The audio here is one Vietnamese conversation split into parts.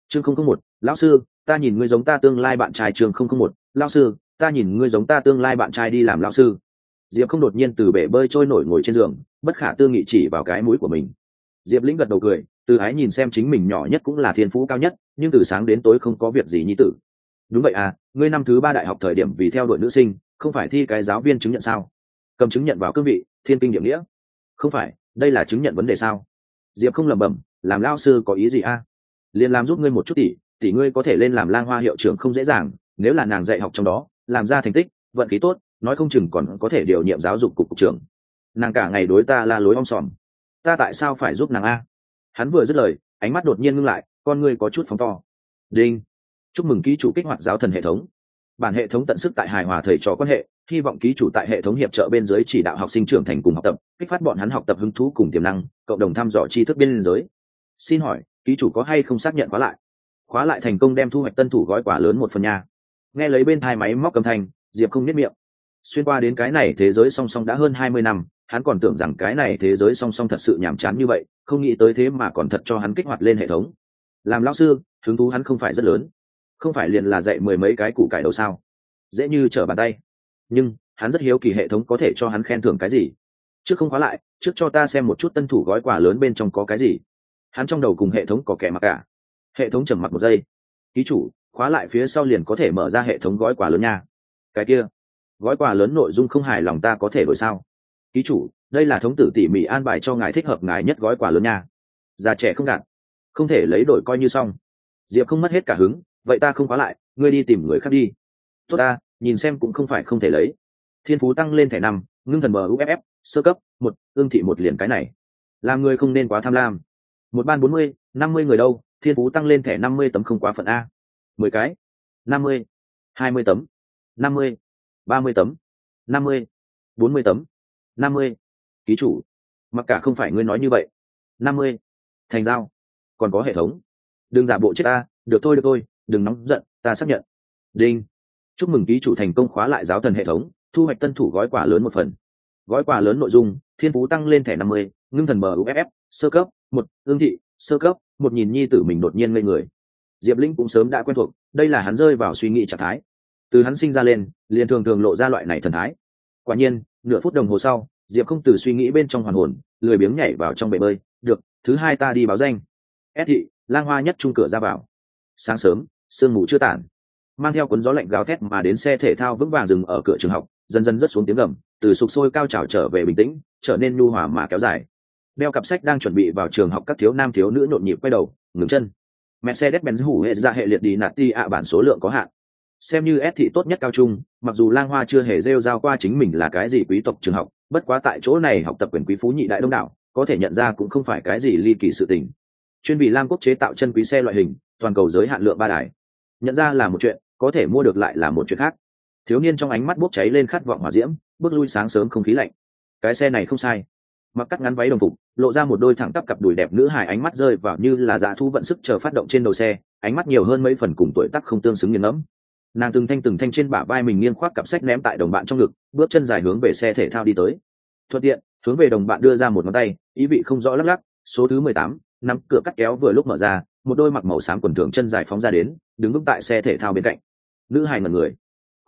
chương 001, lão sư ta nhìn ngươi giống ta tương lai bạn trai. chương 001, lão sư ta nhìn ngươi giống ta tương lai bạn trai. đi làm lão sư. Diệp không đột nhiên từ bể bơi trôi nổi ngồi trên giường, bất khả tư nghị chỉ vào cái mũi của mình. Diệp lĩnh gật đầu cười, từ ái nhìn xem chính mình nhỏ nhất cũng là thiên phú cao nhất, nhưng từ sáng đến tối không có việc gì nhi tử. Đúng vậy à, ngươi năm thứ 3 đại học thời điểm vì theo đuổi nữ sinh, không phải thi cái giáo viên chứng nhận sao? Cầm chứng nhận vào cương vị thiên kinh địa nghĩa. Không phải, đây là chứng nhận vấn đề sao? Diệp không lẩm bẩm, làm lao sư có ý gì a? Liền làm giúp ngươi một chút tỷ ngươi có thể lên làm Lang Hoa hiệu trưởng không dễ dàng, nếu là nàng dạy học trong đó làm ra thành tích, vận khí tốt, nói không chừng còn có thể điều nhiệm giáo dục cục trưởng. Nàng cả ngày đối ta la lối om sòm, ta tại sao phải giúp nàng a? Hắn vừa dứt lời, ánh mắt đột nhiên ngưng lại, con ngươi có chút phóng to. Đinh, chúc mừng ký chủ kích hoạt giáo thần hệ thống. Bản hệ thống tận sức tại hài hòa thầy trò quan hệ, hy vọng ký chủ tại hệ thống hiệp trợ bên dưới chỉ đạo học sinh trưởng thành cùng học tập, kích phát bọn hắn học tập hứng thú cùng tiềm năng, cộng đồng thăm dò tri thức biên giới. Xin hỏi ký chủ có hay không xác nhận khóa lại? Khóa lại thành công, đem thu hoạch tân thủ gói quà lớn 1 phần nha. Nghe lấy bên tai máy móc âm thanh, Diệp không biết miệng. Xuyên qua đến cái này thế giới song song đã hơn 20 năm, hắn còn tưởng rằng cái này thế giới song song thật sự nhàm chán như vậy, không nghĩ tới thế mà còn thật cho hắn kích hoạt lên hệ thống. Làm lão sư, hứng thú hắn không phải rất lớn, không phải liền là dạy 10 mấy cái củ cải đầu sao, dễ như trở bàn tay. Nhưng hắn rất hiếu kỳ hệ thống có thể cho hắn khen thưởng cái gì. Trước không khóa lại, trước cho ta xem một chút tân thủ gói quà lớn bên trong có cái gì. Hắn trong đầu cùng hệ thống có kẻ mặc cả. Hệ thống trầm mặc 1 giây. Ký chủ, khóa lại phía sau liền có thể mở ra hệ thống gói quà lớn nha. Cái kia, gói quà lớn nội dung không hài lòng ta có thể đổi sao? Ký chủ, đây là thống tử tỉ mỉ an bài cho ngài thích hợp ngài nhất gói quà lớn nha. Già trẻ không gạt, không thể lấy đổi coi như xong. Diệp không mất hết cả hứng, vậy ta không khóa lại, ngươi đi tìm người khác đi. Tốt ta, nhìn xem cũng không phải không thể lấy. Thiên phú tăng lên thẻ 5, ngưng thần MUFF, sơ cấp 1, ương thị 1 liền cái này. Làm người không nên quá tham lam. Một ban 40, 50 người đâu, thiên phú tăng lên thẻ 50 tấm không quá phận a. 10 cái, 50, 20 tấm, 50, 30 tấm, 50, 40 tấm, 50. Ký chủ, mặc cả không phải ngươi nói như vậy. 50. Thành giao. Còn có hệ thống. Đừng giả bộ chết ta, được thôi, đừng nóng giận, ta xác nhận. Đinh. Chúc mừng ký chủ thành công khóa lại giáo thần hệ thống, thu hoạch tân thủ gói quà lớn 1 phần. Gói quà lớn nội dung, thiên phú tăng lên thẻ 50, ngưng thần MUFF, sơ cấp 1, ương thị, sơ cấp 1. Nhìn nhi tử mình đột nhiên ngây người. Diệp Linh cũng sớm đã quen thuộc, đây là hắn rơi vào suy nghĩ trạng thái. Từ hắn sinh ra lên, liền thường lộ ra loại này thần thái. Quả nhiên, nửa phút đồng hồ sau, Diệp không từ suy nghĩ bên trong hoàn hồn, lười biếng nhảy vào trong bể bơi. Được, thứ 2 ta đi báo danh. S thị, Lang Hoa nhất trung cửa ra vào. Sáng sớm, sương mù chưa tản, mang theo cuốn gió lạnh gào thét mà đến xe thể thao vững vàng dừng ở cửa trường học, dần dần rớt xuống tiếng gầm, từ sục sôi cao trào trở về bình tĩnh, trở nên nhu hòa mà kéo dài. Đeo cặp sách đang chuẩn bị vào trường học các thiếu nam thiếu nữ nhộn nhịp quay đầu, ngừng chân. Mercedes-Benz hủ hệ ra hệ liệt đi nạt ti ạ bản số lượng có hạn. Xem như S thị tốt nhất cao trung, mặc dù Lang Hoa chưa hề rêu rao qua chính mình là cái gì quý tộc trường học, bất quá tại chỗ này học tập quyền quý phú nhị đại đông đảo, có thể nhận ra cũng không phải cái gì ly kỳ sự tình. Chuyên vì Lam quốc chế tạo chân quý xe loại hình, toàn cầu giới hạn lượng 3 đài. Nhận ra là một chuyện, có thể mua được lại là một chuyện khác. Thiếu niên trong ánh mắt bốc cháy lên khát vọng hỏa diễm, bước lui sáng sớm không khí lạnh. Cái xe này không sai. Mặc cắt ngắn váy đồng phục, lộ ra một đôi thẳng tắp cặp đùi đẹp nữ hài, ánh mắt rơi vào như là dã thu vận sức chờ phát động trên đầu xe, ánh mắt nhiều hơn mấy phần cùng tuổi tác không tương xứng nghiền ngẫm. Nàng từng thanh trên bả vai mình nghiêng khoác cặp sách ném tại đồng bạn trong ngực, bước chân dài hướng về xe thể thao đi tới. Thuận tiện hướng về đồng bạn đưa ra một ngón tay, ý vị không rõ lắc lắc. Số thứ 18, nắm cửa cắt kéo vừa lúc mở ra, một đôi mặc màu xám quần thường chân dài phóng ra đến, đứng vững tại xe thể thao bên cạnh. Nữ hài ngẩn người,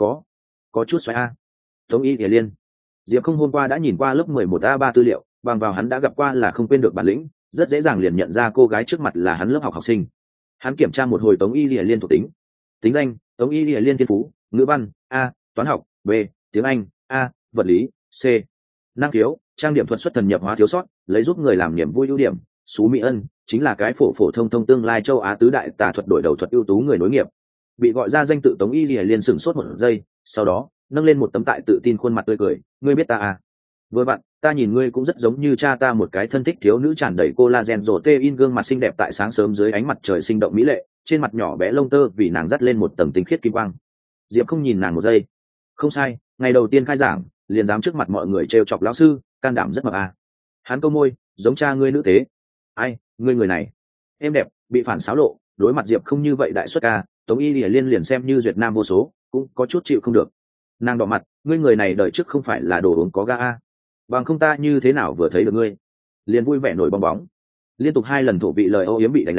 có chút xoáy a. Tống Y Thể Liên. Diệp không hôm qua đã nhìn qua lớp 11A3 tư liệu, bằng vào hắn đã gặp qua là không quên được bản lĩnh, rất dễ dàng liền nhận ra cô gái trước mặt là hắn lớp học sinh. Hắn kiểm tra một hồi Tống Y Thể Liên thuộc tính. Tính danh: Tống Y Thể Liên thiên phú, ngữ văn A, toán học B, tiếng Anh A, vật lý C. Năng khiếu: trang điểm thuật xuất thần nhập hóa thiếu sót, lấy giúp người làm niềm vui ưu điểm. Sú Mỹ Ân chính là cái phổ thông tương lai châu Á tứ đại tà thuật đổi đầu thuật ưu tú người nối nghiệp. Bị gọi ra danh tự Tống Y Thể Liên sửng sốt một giây, sau đó nâng lên một tấm tại tự tin khuôn mặt tươi cười. Ngươi biết ta à? Vừa bạn, ta nhìn ngươi cũng rất giống như cha ta một cái thân thích thiếu nữ tràn đầy collagen protein, gương mặt xinh đẹp tại sáng sớm dưới ánh mặt trời sinh động mỹ lệ, trên mặt nhỏ bé lông tơ vì nàng dắt lên một tầng tinh khiết kim quang. Diệp không nhìn nàng một giây. Không sai, ngày đầu tiên khai giảng liền dám trước mặt mọi người trêu chọc lão sư, can đảm rất mập à. Hắn câu môi, giống cha ngươi nữ tế. Ai, ngươi người này em đẹp, bị phản xáo lộ. Đối mặt Diệp không như vậy đại xuất ca, Tống Y liền xem như duyệt nam vô số, cũng có chút chịu không được. Nàng đỏ mặt, ngươi người này đời trước không phải là đồ uống có ga a, bằng không ta như thế nào vừa thấy được ngươi liền vui vẻ nổi bong bóng. Liên tục 2 lần thổ vị lời ô yếm bị đánh lén,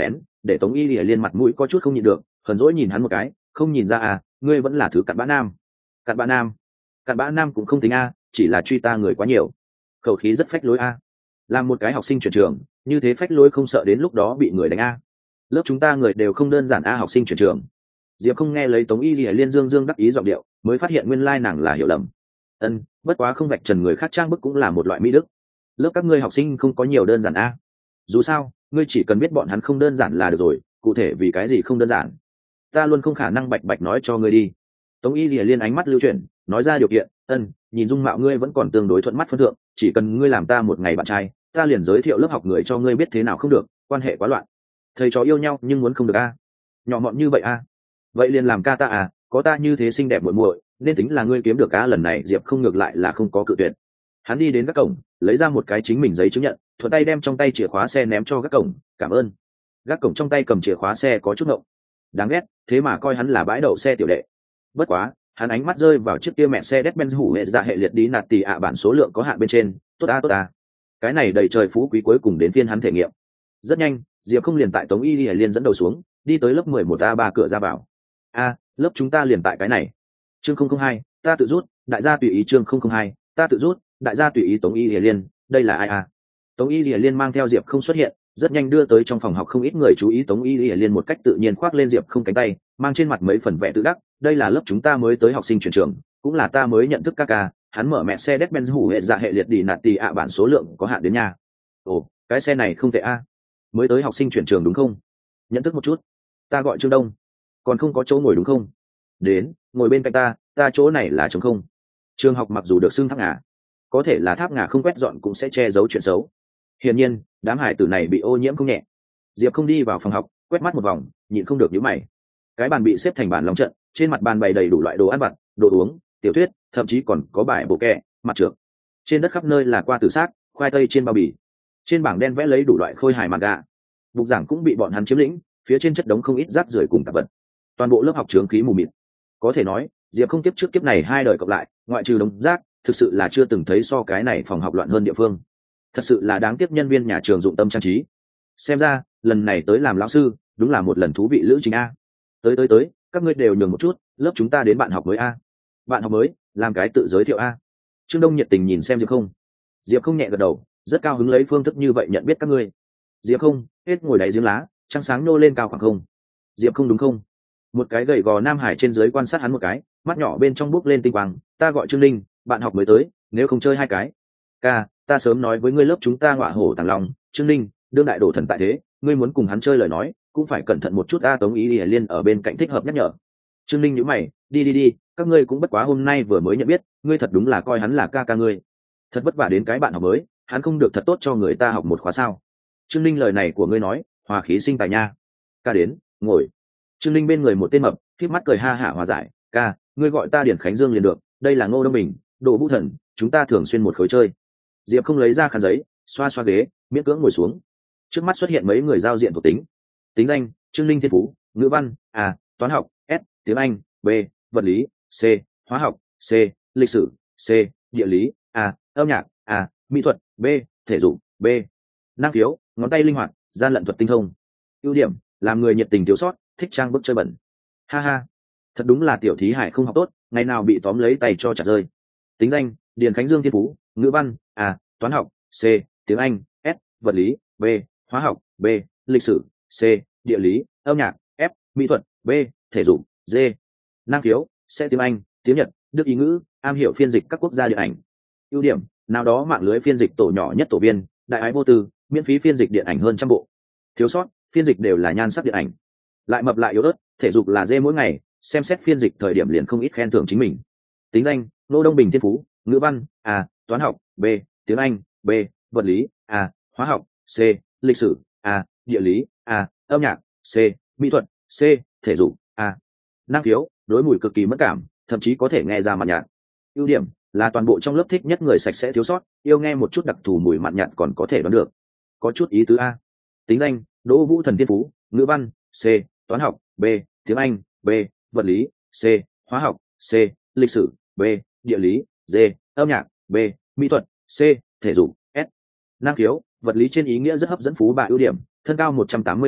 để Tống Y Lìa Liên mặt mũi có chút không nhịn được, hờn dỗi nhìn hắn một cái, không nhìn ra à, ngươi vẫn là thứ cặn bã nam. Cặn bã nam? Cặn bã nam cũng không tính a, chỉ là truy ta người quá nhiều. Khẩu khí rất phách lối a. Làm một cái học sinh chuyển trường, như thế phách lối không sợ đến lúc đó bị người đánh a. Lớp chúng ta người đều không đơn giản a, học sinh chuyển trường. Diệp không nghe lấy Tống Y Lìa Liên dương dương đắc ý giọng điệu, mới phát hiện nguyên lai nàng là hiểu lầm. Bất quá không vạch trần người khác trang bức cũng là một loại mỹ đức. Lớp các ngươi học sinh không có nhiều đơn giản a. Dù sao, ngươi chỉ cần biết bọn hắn không đơn giản là được rồi, cụ thể vì cái gì không đơn giản ta luôn không khả năng bạch bạch nói cho ngươi đi. Tống Y Lìa Liên ánh mắt lưu chuyển, nói ra điều kiện. Nhìn dung mạo ngươi vẫn còn tương đối thuận mắt phân thượng, chỉ cần ngươi làm ta một ngày bạn trai, ta liền giới thiệu lớp học người cho ngươi biết thế nào không được, quan hệ quá loạn. Thầy trò yêu nhau nhưng muốn không được a. Nhỏ mọn như vậy a. Vậy liền làm ca ta à, có ta như thế xinh đẹp muội muội, nên tính là ngươi kiếm được a. Lần này Diệp không ngược lại là không có cự tuyệt. Hắn đi đến các cổng, lấy ra một cái chính mình giấy chứng nhận, thuận tay đem trong tay chìa khóa xe ném cho các cổng, cảm ơn. Gác cổng trong tay cầm chìa khóa xe có chút ngộng, đáng ghét, thế mà coi hắn là bãi đậu xe tiểu đệ. Bất quá hắn ánh mắt rơi vào chiếc kia mẹ xe Mercedes-Benz hủ hệ dạ hệ liệt đi nạt tì ạ bản số lượng có hạn bên trên, tốt a. Cái này đầy trời phú quý cuối cùng đến phiên hắn thể nghiệm. Rất nhanh Diệp không liền tại Tống Y Lìa Liên dẫn đầu xuống, đi tới lớp 11A3 cửa ra vào. Lớp chúng ta liền tại cái này. Chương 002, ta tự rút, đại gia tùy ý. Chương 002, ta tự rút, đại gia tùy ý. Tống Y Lìa Liên, đây là ai a? Tống Y Lìa Liên mang theo Diệp không xuất hiện, rất nhanh đưa tới trong phòng học không ít người chú ý. Tống Y Lìa Liên một cách tự nhiên khoác lên Diệp không cánh tay, mang trên mặt mấy phần vẻ tự đắc, đây là lớp chúng ta mới tới học sinh chuyển trường, cũng là ta mới nhận thức các ca. Hắn mở mẹ xe Mercedes-Benz hủ hệ dạ hệ liệt đi nạt tì ạ bản số lượng có hạn đến nhà. Ồ, cái xe này không tệ a. Mới tới học sinh chuyển trường đúng không? Nhận thức một chút, ta gọi Trương Đông. Còn không có chỗ ngồi đúng không? Đến ngồi bên cạnh ta chỗ này là trống không. Trường học mặc dù được xưng tháp ngà, có thể là tháp ngà không quét dọn cũng sẽ che giấu chuyện xấu. Hiển nhiên đám hải tử này bị ô nhiễm không nhẹ. Diệp không đi vào phòng học, quét mắt một vòng, nhịn không được nhíu mày. Cái bàn bị xếp thành bàn long trận, trên mặt bàn bày đầy đủ loại đồ ăn vặt, đồ uống, tiểu thuyết, thậm chí còn có bài bộ kẹ, mặt trược. Trên đất khắp nơi là qua tử xác, khoai tây trên bao bì. Trên bảng đen vẽ lấy đủ loại khôi hài mặt gà. Bục giảng cũng bị bọn hắn chiếm lĩnh, phía trên chất đống không ít rác rưởi cùng tạp vật. Toàn bộ lớp học chướng khí mù mịt. Có thể nói Diệp không kiếp trước kiếp này hai đời cộng lại, ngoại trừ đống rác, thực sự là chưa từng thấy so cái này phòng học loạn hơn địa phương. Thật sự là đáng tiếc nhân viên nhà trường dụng tâm trang trí. Xem ra lần này tới làm lão sư đúng là một lần thú vị lữ trình a. Tới các ngươi đều nhường một chút, lớp chúng ta đến bạn học mới a. Bạn học mới, làm cái tự giới thiệu a. Trương Đông nhiệt tình nhìn xem Diệp không nhẹ gật đầu, rất cao hứng lấy phương thức như vậy nhận biết các ngươi. Diệp không hết ngồi đáy giếng lá, trăng sáng nô lên cao khoảng không. Diệp không đúng không? Một cái gầy gò nam hải trên dưới quan sát hắn một cái, mắt nhỏ bên trong bốc lên tinh quang. Ta gọi Trương Linh, bạn học mới tới, nếu không chơi hai cái. Ca, ta sớm nói với ngươi lớp chúng ta ngọa hổ tàng long. Trương Linh, đương đại đổ thần tại thế, ngươi muốn cùng hắn chơi lời nói cũng phải cẩn thận một chút. Tống Y Lìa Liên ở bên cạnh thích hợp nhắc nhở. Trương Linh nhíu mày, đi, các ngươi cũng bất quá hôm nay vừa mới nhận biết, ngươi thật đúng là coi hắn là ca ngươi. Thật vất vả đến cái bạn học mới, hắn không được thật tốt cho người ta học một khóa sao? Trương Linh, lời này của ngươi nói hòa khí sinh tài nha. Ca đến, ngồi. Trương Linh bên người một tên mập, khép mắt cười ha hả hòa giải. Ca, ngươi gọi ta Điển Khánh Dương liền được, đây là Ngô Đông Bình, Đỗ Vũ Thần, chúng ta thường xuyên một khối chơi. Diệp không lấy ra khăn giấy, xoa xoa ghế, miễn cưỡng ngồi xuống. Trước mắt xuất hiện mấy người giao diện thuộc tính. Tính danh: Trương Linh thiên phú, ngữ văn A, toán học S, tiếng Anh B, vật lý C, hóa học C, lịch sử C, địa lý A, âm nhạc A, mỹ thuật B, thể dục B. Năng khiếu: ngón tay linh hoạt, gian lận thuật tinh thông. Ưu điểm: làm người nhiệt tình thiếu sót, thích trang bức chơi bẩn. Ha ha, thật đúng là tiểu thí hải không học tốt, ngày nào bị tóm lấy tay cho chặt rơi. Tính danh: Điền Khánh Dương thiên phú, ngữ văn A, toán học C, tiếng Anh S, vật lý B, hóa học B, lịch sử C, địa lý âm nhạc F, mỹ thuật B, thể dục D. Năng khiếu: sẽ tiếng Anh, tiếng Nhật, Đức ý ngữ, am hiểu phiên dịch các quốc gia điện ảnh. Ưu điểm: nào đó mạng lưới phiên dịch tổ nhỏ nhất tổ viên, đại ái vô tư, miễn phí phiên dịch điện ảnh hơn 100 bộ. Thiếu sót: phiên dịch đều là nhan sắc điện ảnh. Lại mập lại yếu ớt, thể dục là dê mỗi ngày, xem xét phiên dịch thời điểm liền không ít khen thưởng chính mình. Tính danh: Ngô Đông Bình thiên phú, ngữ văn A, toán học B, tiếng Anh B, vật lý A, hóa học C, lịch sử A, địa lý A, âm nhạc C, mỹ thuật C, thể dục A. Năng khiếu: đối mùi cực kỳ mất cảm, thậm chí có thể nghe ra mặn nhạt. Ưu điểm: là toàn bộ trong lớp thích nhất người sạch sẽ thiếu sót, yêu nghe một chút đặc thù mùi mặn nhạt còn có thể đoán được. Có chút ý tứ A. Tính danh: Đỗ Vũ Thần thiên phú, ngữ văn C, toán học B, tiếng Anh B, vật lý C, hóa học C, lịch sử B, địa lý D, âm nhạc B, mỹ thuật C, thể dục S. Năng khiếu: vật lý trên ý nghĩa rất hấp dẫn phú bà. Ưu điểm: thân cao 185,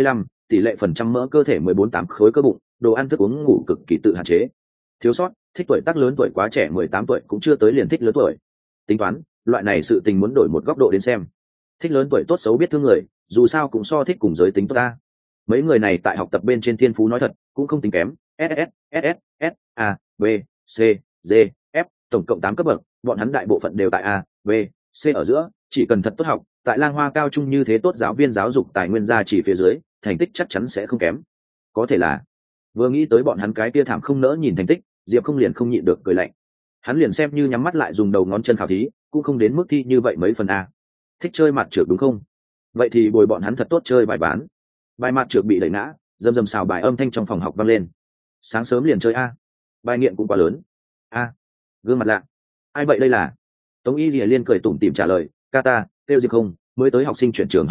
tỷ lệ phần trăm mỡ cơ thể 14-8 khối cơ bụng, đồ ăn thức uống ngủ cực kỳ tự hạn chế. Thiếu sót, thích tuổi tác lớn tuổi quá trẻ 18 tuổi cũng chưa tới liền thích lớn tuổi. Tính toán, loại này sự tình muốn đổi một góc độ đến xem. Thích lớn tuổi tốt xấu biết thương người, dù sao cũng so thích cùng giới tính tốt ta. Mấy người này tại học tập bên trên thiên phú nói thật, cũng không tính kém, SS, A, B, C, D, F, tổng cộng 8 cấp bậc, bọn hắn đại bộ phận đều tại A, B, C ở giữa, chỉ cần thật tốt học, tại Lang Hoa cao trung như thế tốt giáo viên giáo dục tài nguyên gia chỉ phía dưới, thành tích chắc chắn sẽ không kém. Có thể là, vừa nghĩ tới bọn hắn cái kia thảm không nỡ nhìn thành tích, Diệp không liền không nhịn được cười lạnh. Hắn liền xem như nhắm mắt lại dùng đầu ngón chân khảo thí, cũng không đến mức thi như vậy mấy phần A. Thích chơi mặt trược đúng không? Vậy thì bồi bọn hắn thật tốt chơi bài bán. Bài mặt trược bị đẩy ngã, rầm rầm xào bài âm thanh trong phòng học vang lên. Sáng sớm liền chơi A. Bài nghiện cũng quá lớn. A. Gương mặt lạ. Ai vậy đây là? Tống Y Lìa Liên cười tủm tỉm trả lời, ca ta, kêu Diệp không, mới tới học sinh chuyển trường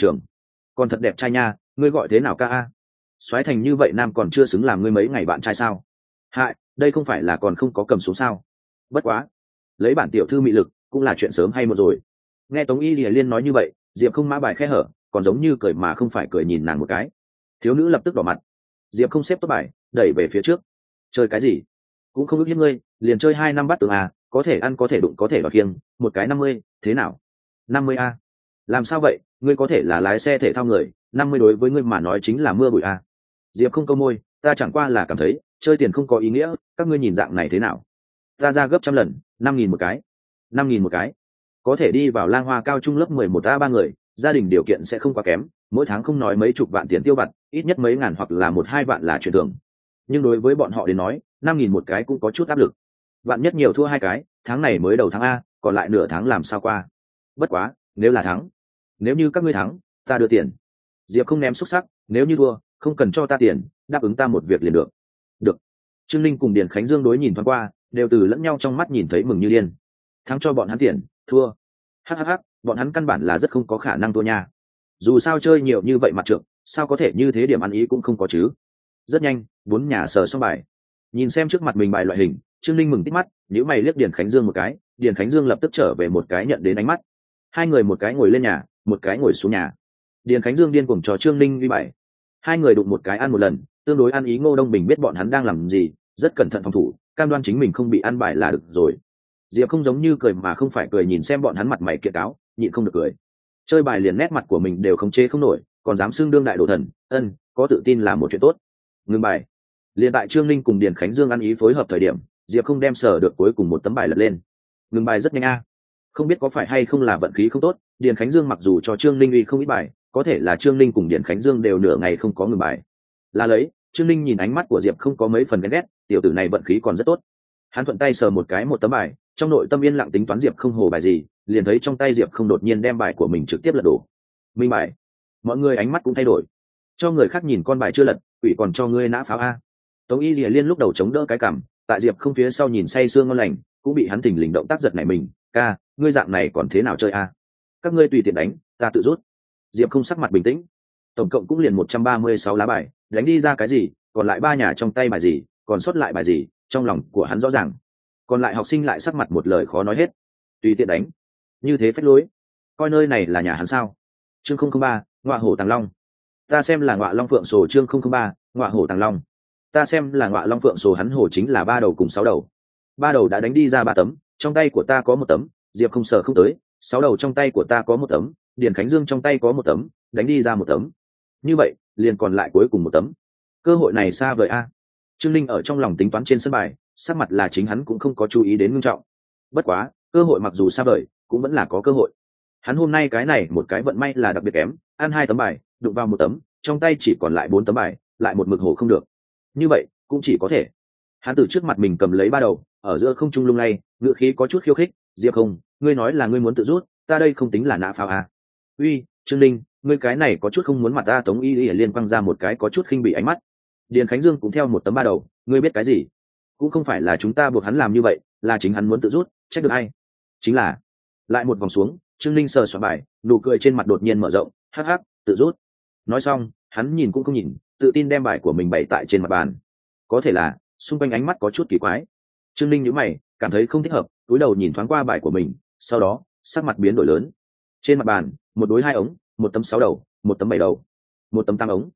còn thật đẹp trai nha, ngươi gọi thế nào ca a? Soái thành như vậy nam còn chưa xứng làm ngươi mấy ngày bạn trai sao? Hại, đây không phải là còn không có cầm xuống sao? Bất quá, lấy bản tiểu thư mị lực cũng là chuyện sớm hay một rồi. Nghe Tống Y Lìa Liên nói như vậy, Diệp không mã bài khe hở, còn giống như cười mà không phải cười nhìn nàng một cái. Thiếu nữ lập tức đỏ mặt. Diệp không xếp tốt bài, đẩy về phía trước. Chơi cái gì? Cũng không ước hiếp ngươi, liền chơi 2 năm bắt tường à, có thể ăn có thể đụng có thể đòi kiêng, một cái 50, thế nào? 50 a? Làm sao vậy, ngươi có thể là lái xe thể thao người, 50 đối với ngươi mà nói chính là mưa bụi a. Diệp không câu môi, ta chẳng qua là cảm thấy chơi tiền không có ý nghĩa, các ngươi nhìn dạng này thế nào? Ta ra gấp trăm lần, 5.000 một cái. 5.000 một cái. Có thể đi vào Lang Hoa cao trung lớp 11 a 3 người, gia đình điều kiện sẽ không quá kém, mỗi tháng không nói mấy chục vạn tiền tiêu vặt, ít nhất mấy ngàn hoặc là 1-2 vạn là chuyện thường. Nhưng đối với bọn họ đến nói, 5.000 một cái cũng có chút áp lực. Vạn nhất nhiều thua 2 cái, tháng này mới đầu tháng a, còn lại nửa tháng làm sao qua? Bất quá, nếu là thắng, nếu như các ngươi thắng, ta đưa tiền. Diệp không ném xúc sắc, nếu như thua, không cần cho ta tiền, đáp ứng ta một việc liền được. Được. Trương Linh cùng Điền Khánh Dương đối nhìn thoáng qua, đều từ lẫn nhau trong mắt nhìn thấy mừng như điên. Thắng cho bọn hắn tiền, thua. Hắc, bọn hắn căn bản là rất không có khả năng thua nha. Dù sao chơi nhiều như vậy mặt trượng, sao có thể như thế, điểm ăn ý cũng không có chứ. Rất nhanh, 4 nhà sờ xong bài. Nhìn xem trước mặt mình bài loại hình, Trương Linh mừng tít mắt, nếu mày liếc Điền Khánh Dương một cái, Điền Khánh Dương lập tức trở về một cái nhận đến ánh mắt. Hai người một cái ngồi lên nhà, một cái ngồi xuống nhà. Điền Khánh Dương điên cuồng cho Trương Linh ghi bài. Hai người đụng một cái ăn một lần, tương đối ăn ý. Ngô Đông Bình biết bọn hắn đang làm gì, rất cẩn thận phòng thủ, cam đoan chính mình không bị ăn bài là được rồi. Diệp không giống như cười mà không phải cười nhìn xem bọn hắn mặt mày kiệt cáo, nhịn không được cười. Chơi bài liền nét mặt của mình đều khống chế không nổi, còn dám xưng đương đại đồ thần, có tự tin là một chuyện tốt. Ngừng bài. Liền tại Trương Linh cùng Điền Khánh Dương ăn ý phối hợp thời điểm, Diệp không đem sở được cuối cùng một tấm bài lật lên. Ngừng bài rất nhanh a. Không biết có phải hay không là vận khí không tốt, Điền Khánh Dương mặc dù cho Trương Linh uy không ít bài, có thể là Trương Linh cùng Điền Khánh Dương đều nửa ngày không có ngừng bài. Là lấy, Trương Linh nhìn ánh mắt của Diệp không có mấy phần ghen ghét, tiểu tử này vận khí còn rất tốt. Hắn thuận tay sờ một cái một tấm bài, trong nội tâm yên lặng tính toán Diệp không hồ bài gì, liền thấy trong tay Diệp không đột nhiên đem bài của mình trực tiếp lật đổ. Minh bài. Mọi người ánh mắt cũng thay đổi. Cho người khác nhìn con bài chưa lật, quỷ còn cho ngươi nã pháo a. Tống Y Lìa Liên lúc đầu chống đỡ cái cằm, tại Diệp không phía sau nhìn say sương ngon lành, cũng bị hắn thình lình động tác giật nảy mình. Ca, ngươi dạng này còn thế nào chơi a? Các ngươi tùy tiện đánh, ta tự rút. Diệp không sắc mặt bình tĩnh. Tổng cộng cũng liền 136 lá bài, đánh đi ra cái gì, còn lại 3 nhà trong tay bài gì, còn sót lại bài gì, trong lòng của hắn rõ ràng. Còn lại học sinh lại sắc mặt một lời khó nói hết. Tùy tiện đánh, như thế phách lối, coi nơi này là nhà hắn sao? Chương 003, Ngọa Hổ Tàng Long. Ta xem là Ngọa Long Phượng Sổ. Chương 003, Ngọa Hổ Tàng Long. Ta xem là Ngọa Long Phượng Sổ. Hắn hổ chính là 3 đầu cùng 6 đầu. 3 đầu đã đánh đi ra 3 tấm, trong tay của ta có 1 tấm, Diệp không sờ không tới. 6 đầu trong tay của ta có 1 tấm, Điền Khánh Dương trong tay có 1 tấm, đánh đi ra 1 tấm. Như vậy, liền còn lại cuối cùng 1 tấm. Cơ hội này xa vời a. Trương Linh ở trong lòng tính toán trên sân bài, sắc mặt là chính hắn cũng không có chú ý đến nghiêm trọng. Bất quá, cơ hội mặc dù xa vời, cũng vẫn là có cơ hội. Hắn hôm nay cái này một cái vận may là đặc biệt kém, ăn 2 tấm bài, đụng vào 1 tấm, trong tay chỉ còn lại 4 tấm bài, lại một mực hổ không được. Như vậy, cũng chỉ có thể. Hắn từ trước mặt mình cầm lấy 3 đầu, ở giữa không trung lung lay, ngựa khí có chút khiêu khích, Diệp không, ngươi nói là ngươi muốn tự rút, ta đây không tính là nã pháo à? Uy, Trương Linh, ngươi cái này có chút không muốn mặt ta. Tống Y Y Liên quăng ra một cái có chút khinh bị ánh mắt. Điền Khánh Dương cũng theo 1 tấm 3 đầu, ngươi biết cái gì? Cũng không phải là chúng ta buộc hắn làm như vậy, là chính hắn muốn tự rút, trách được ai? Chính là. Lại một vòng xuống, Trương Linh sờ soạn bài, nụ cười trên mặt đột nhiên mở rộng, hắc hắc, tự rút. Nói xong, hắn nhìn cũng không nhìn, tự tin đem bài của mình bày tại trên mặt bàn. Có thể là, xung quanh ánh mắt có chút kỳ quái. Trương Linh nhíu mày, cảm thấy không thích hợp, cúi đầu nhìn thoáng qua bài của mình, sau đó, sắc mặt biến đổi lớn. Trên mặt bàn, 1 đối 2 ống, 1 tấm 6 đầu, 1 tấm 7 đầu, 1 tấm 8 ống.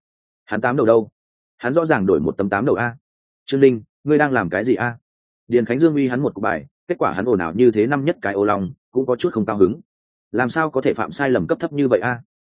Hắn 8 đầu đâu? Hắn rõ ràng đổi một tấm 8 đầu a. Trương Linh, ngươi đang làm cái gì a? Điền Khánh Dương uy hắn một cục bài, kết quả hắn ồn ào như thế năm nhất cái ô lòng cũng có chút không cao hứng. Làm sao có thể phạm sai lầm cấp thấp như vậy a?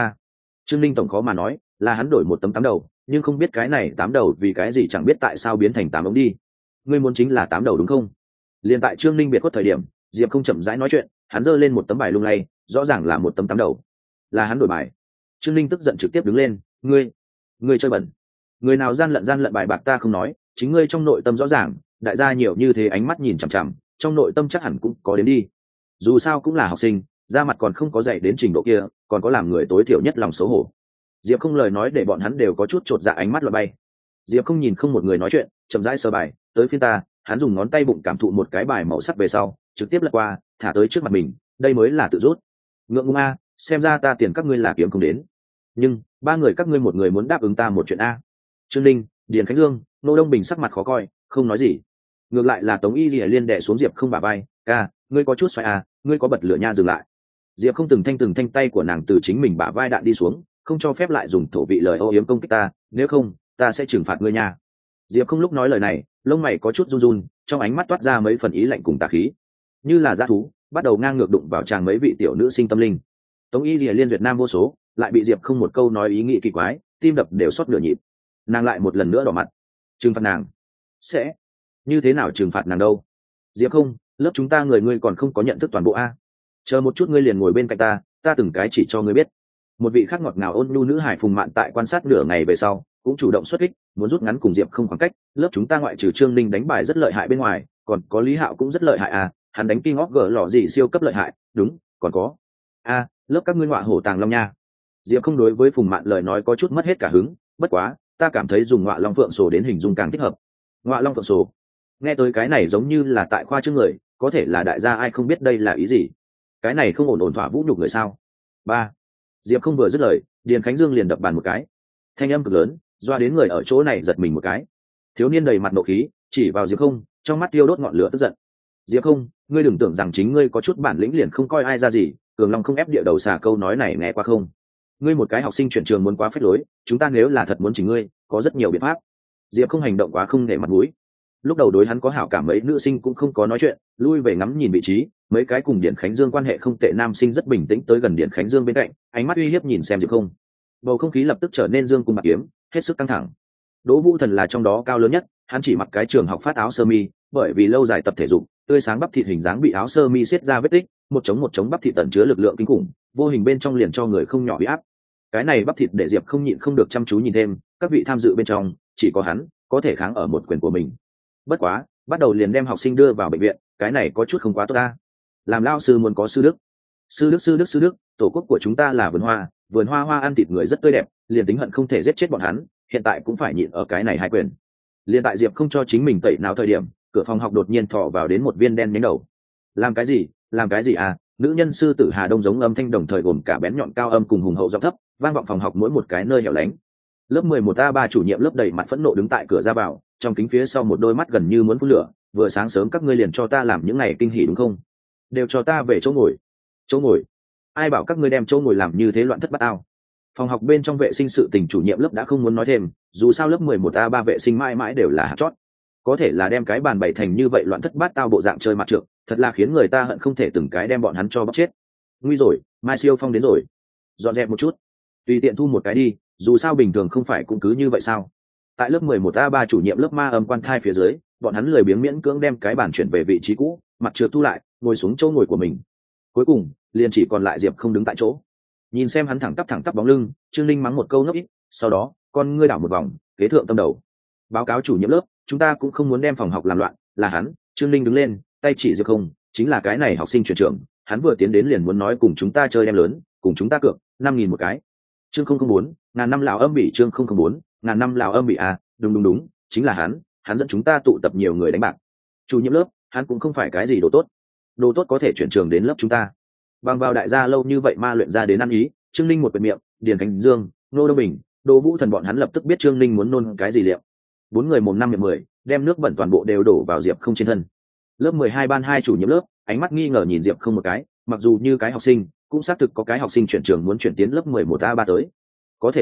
Trương Linh tổng khó mà nói, là hắn đổi một tấm 8 đầu, nhưng không biết cái này 8 đầu vì cái gì chẳng biết tại sao biến thành 8 ống đi. Ngươi muốn chính là 8 đầu đúng không? Liên tại Trương Linh biệt khuất thời điểm, Diệp không chậm rãi nói chuyện, hắn giơ lên một tấm bài lung lay, rõ ràng là một tấm 8 đầu. Là hắn đổi bài. Trương Linh tức giận trực tiếp đứng lên, ngươi chơi bẩn. Người nào gian lận bài bạc ta không nói, chính ngươi trong nội tâm rõ ràng, đại gia nhiều như thế ánh mắt nhìn chằm chằm, trong nội tâm chắc hẳn cũng có đến đi. Dù sao cũng là học sinh, da mặt còn không có dạy đến trình độ kia, còn có làm người tối thiểu nhất lòng xấu hổ. Diệp không lời nói để bọn hắn đều có chút chột dạ ánh mắt lọt bay. Diệp không nhìn không một người nói chuyện, chậm rãi sờ bài, tới phiên ta, hắn dùng ngón tay bụng cảm thụ một cái bài màu sắc về sau, trực tiếp lật qua, thả tới trước mặt mình, đây mới là tự rút. Ngượng ngùng a, xem ra ta tiền các ngươi là kiếm không đến. Nhưng ba người các ngươi một người muốn đáp ứng ta một chuyện a. Trương Linh, Điền Khánh Dương, Nô Đông Bình sắc mặt khó coi, không nói gì. Ngược lại là Tống Y Lìa liên đè xuống Diệp không bả vai, ca, ngươi có chút xoay à, ngươi có bật lửa nha dừng lại. Diệp không từng thanh tay của nàng từ chính mình bả vai đạn đi xuống, không cho phép lại dùng thổ vị lời ô yếm công kích ta, nếu không ta sẽ trừng phạt ngươi nha. Diệp không lúc nói lời này, lông mày có chút run run, trong ánh mắt toát ra mấy phần ý lạnh cùng tà khí, như là dã thú bắt đầu ngang ngược đụng vào chàng mấy vị tiểu nữ sinh tâm linh. Tống Y Lìa liên duyệt nam vô số, lại bị Diệp không một câu nói ý nghĩ kỳ quái, tim đập đều xót nửa nhịp. Nàng lại một lần nữa đỏ mặt. Trừng phạt nàng? Sẽ như thế nào trừng phạt nàng đâu? Diệp không, lớp chúng ta người ngươi còn không có nhận thức toàn bộ a. Chờ một chút ngươi liền ngồi bên cạnh ta từng cái chỉ cho ngươi biết. Một vị khác ngọt ngào ôn nhu nữ hải Phùng Mạn tại quan sát nửa ngày về sau cũng chủ động xuất kích, muốn rút ngắn cùng Diệp không khoảng cách. Lớp chúng ta ngoại trừ Trương Ninh đánh bài rất lợi hại bên ngoài, còn có Lý Hạo cũng rất lợi hại à, hắn đánh King of G lọ gì siêu cấp lợi hại, đúng, còn có lớp các ngươi ngọa hổ tàng long nha. Diệp không đối với Phùng Mạn lời nói có chút mất hết cả hứng, bất quá ta cảm thấy dùng ngọa long phượng sổ đến hình dung càng thích hợp. Ngọa long phượng sổ, nghe tới cái này giống như là tại khoa trương người, có thể là đại gia ai không biết đây là ý gì. Cái này không ổn thỏa vũ nhục người sao? Diệp không vừa dứt lời, Điền Khánh Dương liền đập bàn một cái, thanh âm cực lớn, doa đến người ở chỗ này giật mình một cái. Thiếu niên đầy mặt nộ khí, chỉ vào Diệp không, trong mắt tiêu đốt ngọn lửa tức giận. Diệp không, ngươi đừng tưởng rằng chính ngươi có chút bản lĩnh liền không coi ai ra gì, cường long không ép địa đầu xà câu nói này nghe qua không? Ngươi một cái học sinh chuyển trường muốn quá phết lối, chúng ta nếu là thật muốn chỉnh ngươi, có rất nhiều biện pháp. Diệp không hành động quá không để mặt mũi. Lúc đầu đối hắn có hảo cảm mấy nữ sinh cũng không có nói chuyện, lui về ngắm nhìn vị trí, mấy cái cùng Điền Khánh Dương quan hệ không tệ nam sinh rất bình tĩnh tới gần Điền Khánh Dương bên cạnh, ánh mắt uy hiếp nhìn xem Diệp không. Bầu không khí lập tức trở nên dương cung bạc kiếm, hết sức căng thẳng. Đỗ Vũ Thần là trong đó cao lớn nhất, hắn chỉ mặc cái trường học phát áo sơ mi, bởi vì lâu dài tập thể dục, tươi sáng bắp thịt hình dáng bị áo sơ mi siết ra vết tích, một chống bắp thịt tẩn chứa lực lượng kinh khủng, vô hình bên trong liền cho người không nhỏ uy áp. Cái này bắp thịt để Diệp không nhịn không được chăm chú nhìn thêm, các vị tham dự bên trong, chỉ có hắn có thể kháng ở một quyền của mình. Bất quá, bắt đầu liền đem học sinh đưa vào bệnh viện, cái này có chút không quá tốt ta. Làm lao sư muốn có sư đức, tổ quốc của chúng ta là vườn hoa ăn thịt người rất tươi đẹp, liền tính hận không thể giết chết bọn hắn, hiện tại cũng phải nhịn ở cái này hai quyền. Liên tại Diệp không cho chính mình tẩy nào thời điểm, cửa phòng học đột nhiên thò vào đến một viên đen nhánh đầu. Làm cái gì à? Nữ nhân sư tử Hà Đông giống âm thanh đồng thời gồm cả bén nhọn cao âm cùng hùng hậu giọng thấp, vang vọng phòng học mỗi một cái nơi hẻo lánh. Lớp 11A3 chủ nhiệm lớp đầy mặt phẫn nộ đứng tại cửa ra vào, trong kính phía sau một đôi mắt gần như muốn phun lửa. Vừa sáng sớm các ngươi liền cho ta làm những ngày kinh hỉ đúng không? Đều cho ta về chỗ ngồi. Ai bảo các ngươi đem chỗ ngồi làm như thế loạn thất bát ao? Phòng học bên trong vệ sinh sự tình chủ nhiệm lớp đã không muốn nói thêm, dù sao lớp 11A3 vệ sinh mãi mãi đều là hạt chót. Có thể là đem cái bàn bày thành như vậy loạn thất bát tao bộ dạng chơi mặt trược, thật là khiến người ta hận không thể từng cái đem bọn hắn cho bóc chết. Nguy rồi, Mai Siêu Phong đến rồi. Dọn dẹp một chút, tùy tiện thu một cái đi, dù sao bình thường không phải cũng cứ như vậy sao? Tại lớp 11A3 chủ nhiệm lớp ma âm quan thai phía dưới, bọn hắn lười biếng miễn cưỡng đem cái bàn chuyển về vị trí cũ, mặt trượt thu lại, ngồi xuống chỗ ngồi của mình. Cuối cùng, liền chỉ còn lại Diệp không đứng tại chỗ. Nhìn xem hắn thẳng tắp bóng lưng, Trương Linh mắng một câu ngốc ít, sau đó, con ngươi đảo một vòng, kế thượng tâm đầu. Báo cáo chủ nhiệm lớp, chúng ta cũng không muốn đem phòng học làm loạn, là hắn. Trương Linh đứng lên, tay chỉ Diệp không, chính là cái này học sinh chuyển trưởng, hắn vừa tiến đến liền muốn nói cùng chúng ta chơi đem lớn, cùng chúng ta cược 5.000 một cái. Chương 004, ngàn năm lão âm bị. Chương 004, ngàn năm lão âm bị à, đúng, chính là hắn dẫn chúng ta tụ tập nhiều người đánh bạc. Chủ nhiệm lớp, hắn cũng không phải cái gì đồ tốt có thể chuyển trường đến lớp chúng ta. Bằng vào đại gia lâu như vậy ma luyện ra đến ăn ý, Trương Linh một quyệt miệng, Điền Khánh Dương, Nô Đông Bình, Đỗ Vũ Thần bọn hắn lập tức biết Trương Linh muốn nôn cái gì liệu. Bốn người mồm năm miệng 10, đem nước bẩn toàn bộ đều đổ vào Diệp không trên thân. Lớp 12 ban 2 chủ nhiệm lớp, ánh mắt nghi ngờ nhìn Diệp không một cái, mặc dù như cái học sinh, cũng xác thực có cái học sinh chuyển trường muốn chuyển tiến lớp 11A3 tới. Có thể là,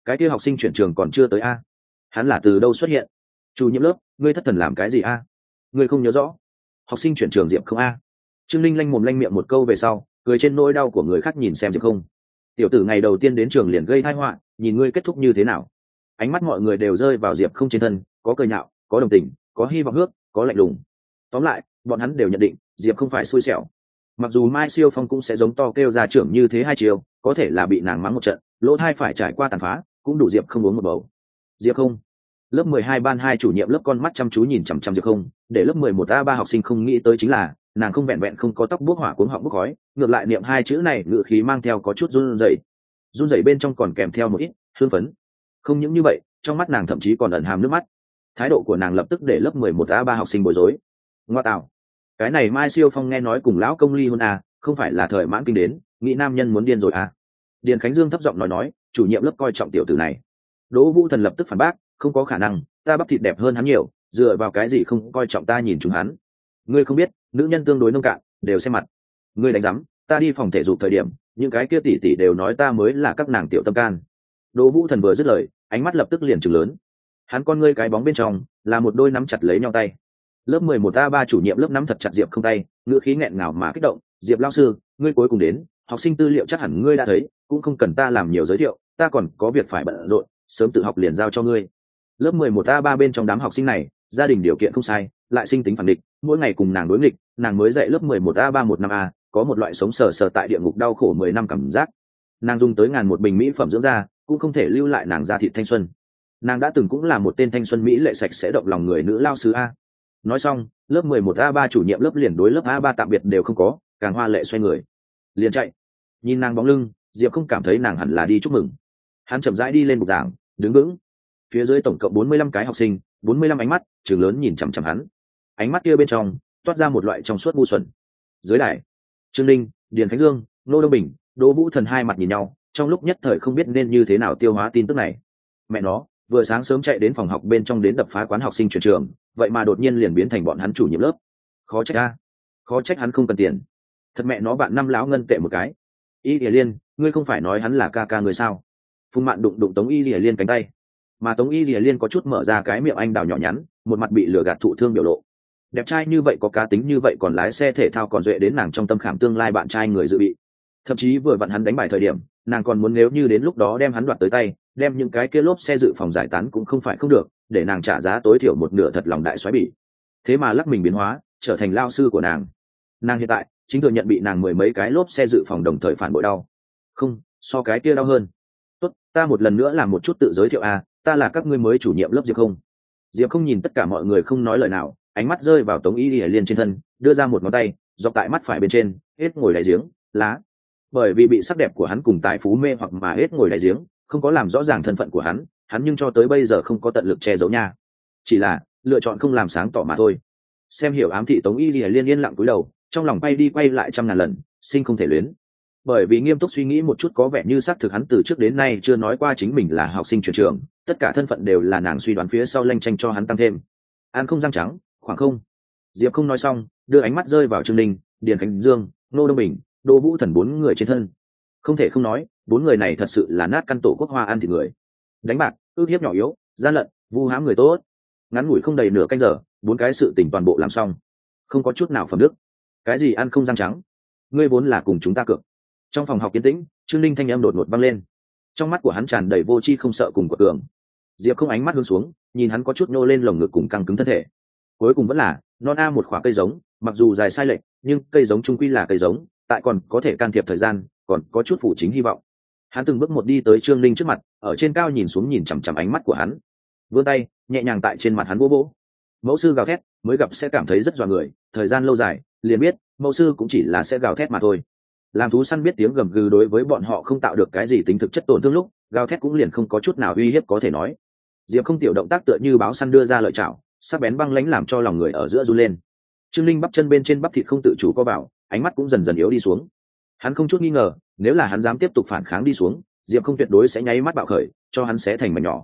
cái kia học sinh chuyển trường còn chưa tới a? Hắn là từ đâu xuất hiện? Chủ nhiệm lớp, ngươi thất thần làm cái gì a? Ngươi không nhớ rõ? Học sinh chuyển trường Diệp không a? Trương Linh lanh mồm lanh miệng một câu về sau, cười trên nỗi đau của người khác nhìn xem Diệp không. Tiểu tử ngày đầu tiên đến trường liền gây tai họa, nhìn ngươi kết thúc như thế nào? Ánh mắt mọi người đều rơi vào Diệp không trên thân, có cười nhạo, có đồng tình, có hy vọng hước, có lạnh lùng. Tóm lại, bọn hắn đều nhận định Diệp không phải xui xẻo. Mặc dù Mai Siêu Phong cũng sẽ giống to kêu ra trưởng như thế hai chiều, có thể là bị nàng mắng một trận, lỗ thai phải trải qua tàn phá, cũng đủ Diệp không uống một bầu. Diệp không. Lớp 12 ban 2 chủ nhiệm lớp con mắt chăm chú nhìn chằm chằm Diệp không, để lớp 11A3 học sinh không nghĩ tới chính là, nàng không vẹn vẹn không có tóc bốc hỏa cuống họng bốc khói, ngược lại niệm hai chữ này ngữ khí mang theo có chút run rẩy. Run rẩy bên trong còn kèm theo một ít hương phấn. Không những như vậy, trong mắt nàng thậm chí còn ẩn hàm nước mắt. Thái độ của nàng lập tức để lớp 11A3 học sinh bối rối. Ngoa tạo, cái này Mai Siêu Phong nghe nói cùng lão công ly hôn à, không phải là thời mãn kinh đến, nghĩ nam nhân muốn điên rồi à? Điền Khánh Dương thấp giọng nói, chủ nhiệm lớp coi trọng tiểu tử này. Đỗ Vũ Thần lập tức phản bác, không có khả năng, ta bắp thịt đẹp hơn hắn nhiều, dựa vào cái gì không coi trọng ta nhìn chúng hắn? Ngươi không biết, nữ nhân tương đối nông cạn, đều xem mặt. Ngươi đánh rắm, ta đi phòng thể dục thời điểm, những cái kia tỷ tỷ đều nói ta mới là các nàng tiểu tâm can. Đỗ Vũ Thần vừa dứt lời, ánh mắt lập tức liền trừng lớn. Hắn con ngươi cái bóng bên trong là một đôi nắm chặt lấy nhau tay. Lớp 11A3 chủ nhiệm lớp nắm thật chặt Diệp không tay, ngữ khí nghẹn ngào mà kích động, "Diệp lão sư, ngươi cuối cùng đến, học sinh tư liệu chắc hẳn ngươi đã thấy, cũng không cần ta làm nhiều giới thiệu, ta còn có việc phải bận rộn, sớm tự học liền giao cho ngươi." Lớp 11A3 bên trong đám học sinh này, gia đình điều kiện không sai, lại sinh tính phản địch, mỗi ngày cùng nàng đối nghịch, nàng mới dạy lớp 11A3 một năm a, có một loại sống sờ sờ tại địa ngục đau khổ 10 năm cảm giác. Nàng dùng tới ngàn một bình mỹ phẩm dưỡng da, cũng không thể lưu lại nàng da thịt thanh xuân. Nàng đã từng cũng là một tên thanh xuân mỹ lệ sạch sẽ động lòng người nữ lao sư a. Nói xong, lớp 11A3 chủ nhiệm lớp liền đối lớp A3 tạm biệt đều không có, càng hoa lệ xoay người liền chạy. Nhìn nàng bóng lưng, Diệp không cảm thấy nàng hẳn là đi chúc mừng. Hắn chậm rãi đi lên bục giảng, đứng vững. Phía dưới tổng cộng 45 cái học sinh, 45 ánh mắt trừng lớn nhìn chằm chằm hắn. Ánh mắt kia bên trong toát ra một loại trong suốt ngu xuẩn. Dưới đài, Trương Linh, Điền Khánh Dương, Nô Đông Bình, Đỗ Vũ Thần hai mặt nhìn nhau, trong lúc nhất thời không biết nên như thế nào tiêu hóa tin tức này. Mẹ nó, vừa sáng sớm chạy đến phòng học bên trong đến đập phá quán học sinh chuyển trường, vậy mà đột nhiên liền biến thành bọn hắn chủ nhiệm lớp. Khó trách a, khó trách hắn không cần tiền. Thật mẹ nó bạn năm lão ngân tệ một cái. Y Lìa Liên, ngươi không phải nói hắn là ca ca người sao? Phùng Mạn đụng đụng Tống Y Lìa Liên cánh tay, mà Tống Y Lìa Liên có chút mở ra cái miệng anh đào nhỏ nhắn, một mặt bị lừa gạt thụ thương biểu lộ. Đẹp trai như vậy, có cá tính như vậy, còn lái xe thể thao, còn duệ đến nàng trong tâm khảm tương lai bạn trai người dự bị. Thậm chí vừa vặn hắn đánh bài thời điểm, nàng còn muốn nếu như đến lúc đó đem hắn đoạt tới tay, đem những cái kia lốp xe dự phòng giải tán cũng không phải không được, để nàng trả giá tối thiểu một nửa thật lòng đại xoáy bỉ. Thế mà lắc mình biến hóa, trở thành lao sư của nàng. Nàng hiện tại chính thừa nhận bị nàng mười mấy cái lốp xe dự phòng đồng thời phản bội đau. Không, so cái kia đau hơn. Tốt, ta một lần nữa làm một chút tự giới thiệu a, ta là các ngươi mới chủ nhiệm lớp Diệp không. Diệp không nhìn tất cả mọi người không nói lời nào, ánh mắt rơi vào Tống Y Lìa Liên trên thân, đưa ra một ngón tay dọc tại mắt phải bên trên, hết ngồi đáy giếng lá. Bởi vì bị sắc đẹp của hắn cùng tài phú mê hoặc mà hết ngồi đáy giếng, không có làm rõ ràng thân phận của hắn nhưng cho tới bây giờ không có tận lực che giấu nha, chỉ là lựa chọn không làm sáng tỏ mà thôi. Xem hiểu ám thị Tống Y Lìa Liên yên lặng cúi đầu, trong lòng bay đi quay lại trăm ngàn lần, sinh không thể luyến. Bởi vì nghiêm túc suy nghĩ một chút, có vẻ như xác thực hắn từ trước đến nay chưa nói qua chính mình là học sinh chuyển trường, tất cả thân phận đều là nàng suy đoán phía sau lanh tranh cho hắn tăng thêm. Ăn không răng trắng, khoảng không. Diệp không nói xong, đưa ánh mắt rơi vào Trương Linh, Điền Khánh Dương, Nô Đông Bình, Đỗ Vũ Thần bốn người trên thân. Không thể không nói, bốn người này thật sự là nát căn tổ quốc hoa ăn thịt người. Đánh bạc, ước hiếp nhỏ yếu, gian lận, vu hãm người tốt. Ngắn ngủi không đầy nửa canh giờ, bốn cái sự tình toàn bộ làm xong, không có chút nào phẩm đức. Cái gì ăn không răng trắng? Ngươi vốn là cùng chúng ta cược. Trong phòng học yên tĩnh, Trương Linh thanh âm đột ngột vang lên. Trong mắt của hắn tràn đầy vô tri không sợ cùng của cường. Diệp không ánh mắt hướng xuống, nhìn hắn có chút nhô lên lồng ngực cùng căng cứng thân thể. Cuối cùng vẫn là non a một khóa cây giống, mặc dù dài sai lệch, nhưng cây giống trung quy là cây giống, tại còn có thể can thiệp thời gian, còn có chút phụ chính hy vọng. Hắn từng bước một đi tới Trương Linh trước mặt, ở trên cao nhìn xuống nhìn chằm chằm ánh mắt của hắn, vươn tay nhẹ nhàng tại trên mặt hắn vỗ vỗ. Mẫu sư gào thét, mới gặp sẽ cảm thấy rất dọa người, thời gian lâu dài liền biết mẫu sư cũng chỉ là sẽ gào thét mà thôi. Làm thú săn biết tiếng gầm gừ đối với bọn họ không tạo được cái gì tính thực chất tổn thương lúc gào thét cũng liền không có chút nào uy hiếp có thể nói. Diệp không tiểu động tác tựa như báo săn đưa ra lợi chảo, sắc bén băng lãnh làm cho lòng người ở giữa run lên. Trương Linh bắp chân bên trên bắp thịt không tự chủ co vào, ánh mắt cũng dần dần yếu đi xuống. Hắn không chút nghi ngờ, nếu là hắn dám tiếp tục phản kháng đi xuống, Diệp không tuyệt đối sẽ nháy mắt bạo khởi, cho hắn xé thành mảnh nhỏ.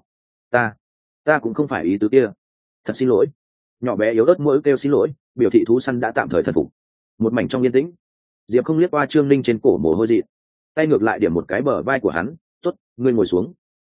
Ta cũng không phải ý tứ kia, thật xin lỗi. Nhỏ bé yếu ớt mỗi kêu xin lỗi, biểu thị thú săn đã tạm thời thần phục. Một mảnh trong yên tĩnh, Diệp không liếc qua Trương Linh trên cổ mồ hôi dị, tay ngược lại điểm một cái bờ vai của hắn, "Tốt, ngươi ngồi xuống."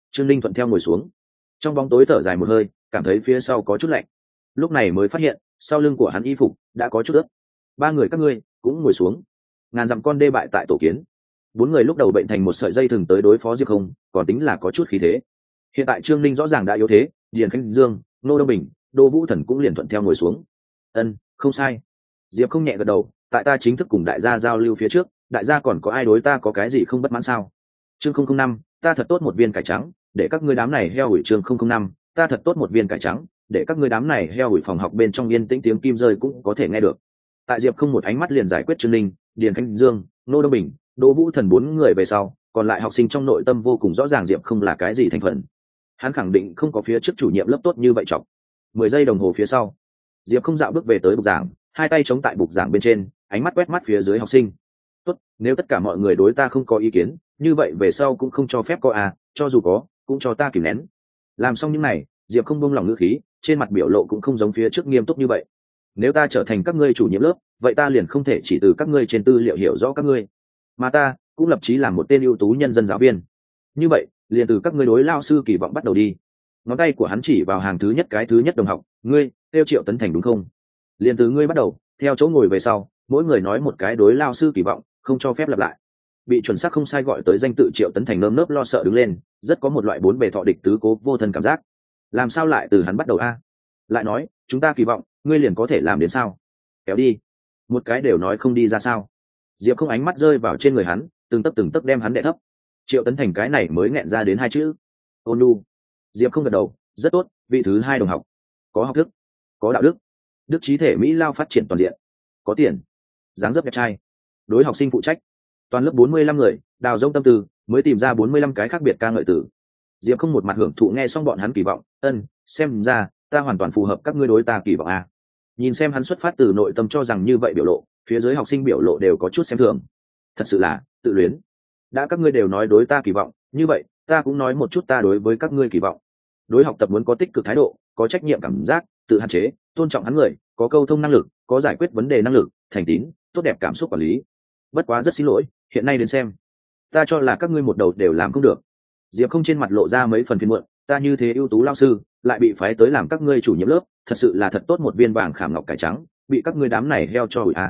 Trương Linh thuận theo ngồi xuống, trong bóng tối thở dài một hơi, cảm thấy phía sau có chút lạnh, lúc này mới phát hiện sau lưng của hắn y phục đã có chút ướt. Ba người các ngươi cũng ngồi xuống. Ngàn dặm con đê bại tại tổ kiến. Bốn người lúc đầu bệnh thành một sợi dây thừng tới đối phó Diệp Không, còn tính là có chút khí thế. Hiện tại Trương Linh rõ ràng đã yếu thế, Điền Khánh Dương, Nô Đông Bình, Đô Vũ Thần cũng liền thuận theo ngồi xuống. Ân, không sai. Diệp Không nhẹ gật đầu, tại ta chính thức cùng đại gia giao lưu phía trước, đại gia còn có ai đối ta có cái gì không bất mãn sao? Chương 005, ta thật tốt một viên cải trắng, để các ngươi đám này heo hủi. Chương 005, ta thật tốt một viên cải trắng, để các ngươi đám này heo hủi. Phòng học bên trong yên tĩnh tiếng kim rơi cũng có thể nghe được. Tại Diệp Không một ánh mắt liền giải quyết Trương Linh, Điền Khánh Dương, Nô Đông Bình, Đỗ Vũ Thần bốn người về sau, còn lại học sinh trong nội tâm vô cùng rõ ràng Diệp Không là cái gì thành phần. Hắn khẳng định không có phía trước chủ nhiệm lớp tốt như vậy chọc. 10 giây đồng hồ phía sau, Diệp Không dạo bước về tới bục giảng, hai tay chống tại bục giảng bên trên, ánh mắt quét mắt phía dưới học sinh. Tốt, nếu tất cả mọi người đối ta không có ý kiến, như vậy về sau cũng không cho phép có cho dù có, cũng cho ta kìm nén. Làm xong những này, Diệp Không buông lòng ngữ khí, trên mặt biểu lộ cũng không giống phía trước nghiêm túc như vậy. Nếu ta trở thành các ngươi chủ nhiệm lớp, vậy ta liền không thể chỉ từ các ngươi trên tư liệu hiểu rõ các ngươi, mà ta cũng lập chí làm một tên ưu tú nhân dân giáo viên. Như vậy, liền từ các ngươi đối lao sư kỳ vọng bắt đầu đi. Ngón tay của hắn chỉ vào hàng thứ nhất cái thứ nhất đồng học, ngươi, tiêu Triệu Tấn Thành đúng không? Liền từ ngươi bắt đầu, theo chỗ ngồi về sau, mỗi người nói một cái đối lao sư kỳ vọng, không cho phép lặp lại. Bị chuẩn xác không sai gọi tới danh tự Triệu Tấn Thành nơm nớp lo sợ đứng lên, rất có một loại bốn bề thọ địch tứ cố vô thân cảm giác. Làm sao lại từ hắn bắt đầu lại nói, chúng ta kỳ vọng, ngươi liền có thể làm đến sao? Kéo đi. Một cái đều nói không đi ra sao? Diệp Không ánh mắt rơi vào trên người hắn, từng tấc đem hắn đè thấp. Triệu Tấn Thành cái này mới nghẹn ra đến hai chữ: ôn nhu. Diệp Không gật đầu, rất tốt, vị thứ hai đồng học. Có học thức, có đạo đức, đức trí thể mỹ lao phát triển toàn diện, có tiền, dáng dấp đẹp trai. Đối học sinh phụ trách, toàn lớp 45 người, đào rông tâm tư, mới tìm ra 45 cái khác biệt ca ngợi tử. Diệp Không một mặt hưởng thụ nghe xong bọn hắn kỳ vọng, xem ra ta hoàn toàn phù hợp các ngươi đối ta kỳ vọng Nhìn xem hắn xuất phát từ nội tâm cho rằng như vậy biểu lộ, phía dưới học sinh biểu lộ đều có chút xem thường. Thật sự là tự luyến. Đã các ngươi đều nói đối ta kỳ vọng, như vậy ta cũng nói một chút ta đối với các ngươi kỳ vọng. Đối học tập muốn có tích cực thái độ, có trách nhiệm cảm giác, tự hạn chế, tôn trọng hắn người, có câu thông năng lực, có giải quyết vấn đề năng lực, thành tín, tốt đẹp cảm xúc quản lý. Bất quá rất xin lỗi, hiện nay đến xem, ta cho là các ngươi một đầu đều làm không được. Diệp Không trên mặt lộ ra mấy phần phiền muộn, ta như thế ưu tú lao sư, lại bị phái tới làm các ngươi chủ nhiệm lớp, thật sự là thật tốt một viên vàng khảm ngọc cải trắng, bị các ngươi đám này heo cho hủi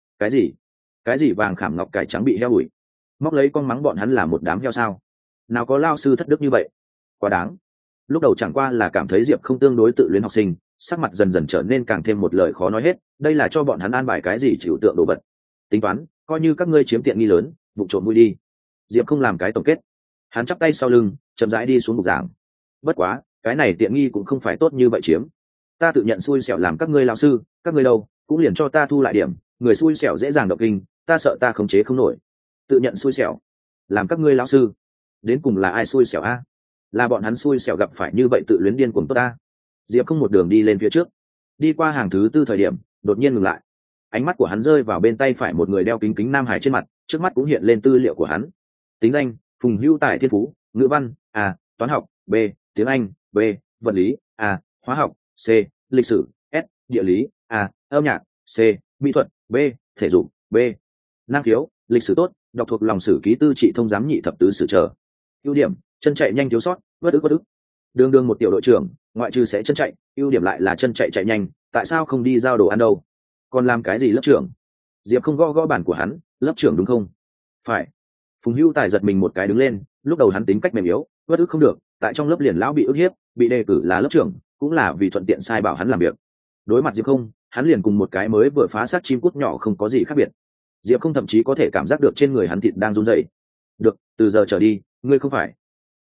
Cái gì vàng khảm ngọc cải trắng bị heo hủi? Móc lấy con mắng bọn hắn là một đám heo sao? Nào có lao sư thất đức như vậy? Quá đáng. Lúc đầu chẳng qua là cảm thấy Diệp Không tương đối tự luyến học sinh, sắc mặt dần dần trở nên càng thêm một lời khó nói hết, đây là cho bọn hắn an bài cái gì chịu tượng đồ vật. Tính toán, coi như các ngươi chiếm tiện nghi lớn, vụ trộm vui đi. Diệp Không làm cái tổng kết, hắn chắp tay sau lưng, chậm rãi đi xuống bục giảng. Bất quá, cái này tiện nghi cũng không phải tốt như vậy chiếm. Ta tự nhận xui xẻo làm các ngươi lão sư, các ngươi đâu cũng liền cho ta thu lại điểm, người xui xẻo dễ dàng động kinh, ta sợ ta khống chế không nổi. Tự nhận xui xẻo, làm các ngươi lão sư, đến cùng là ai xui xẻo là bọn hắn xui xẻo gặp phải như vậy tự luyến điên cuồng tốt ta. Diệp Không một đường đi lên phía trước, đi qua hàng thứ tư thời điểm, đột nhiên ngừng lại. Ánh mắt của hắn rơi vào bên tay phải một người đeo kính nam hải trên mặt, trước mắt cũng hiện lên tư liệu của hắn. Tính danh: Phùng Hữu Tài, thiên phú: ngữ văn toán học, B, tiếng Anh, B, vật lý hóa học, C, lịch sử, S, địa lý âm nhạc, C, mỹ thuật, B, thể dục, B. Năng khiếu: lịch sử tốt, đọc thuộc lòng sử ký tư trị thông giám nhị thập tứ sử trở. Ưu điểm: chân chạy nhanh thiếu sót, bất ức. Đương một tiểu đội trưởng, ngoại trừ sẽ chân chạy, ưu điểm lại là chân chạy nhanh, tại sao không đi giao đồ ăn đâu? Còn làm cái gì lớp trưởng? Diệp Không gõ bàn của hắn, lớp trưởng đúng không? Phải. Phùng Hữu Tài giật mình một cái đứng lên, lúc đầu hắn tính cách mềm yếu, bất ức không được, tại trong lớp liền lão bị ức hiếp, bị đề cử là lớp trưởng, cũng là vì thuận tiện sai bảo hắn làm việc. Đối mặt Diệp Không, hắn liền cùng một cái mới vừa phá xác chim cút nhỏ không có gì khác biệt. Diệp Không thậm chí có thể cảm giác được trên người hắn thịt đang run rẩy. Được, từ giờ trở đi, ngươi không phải.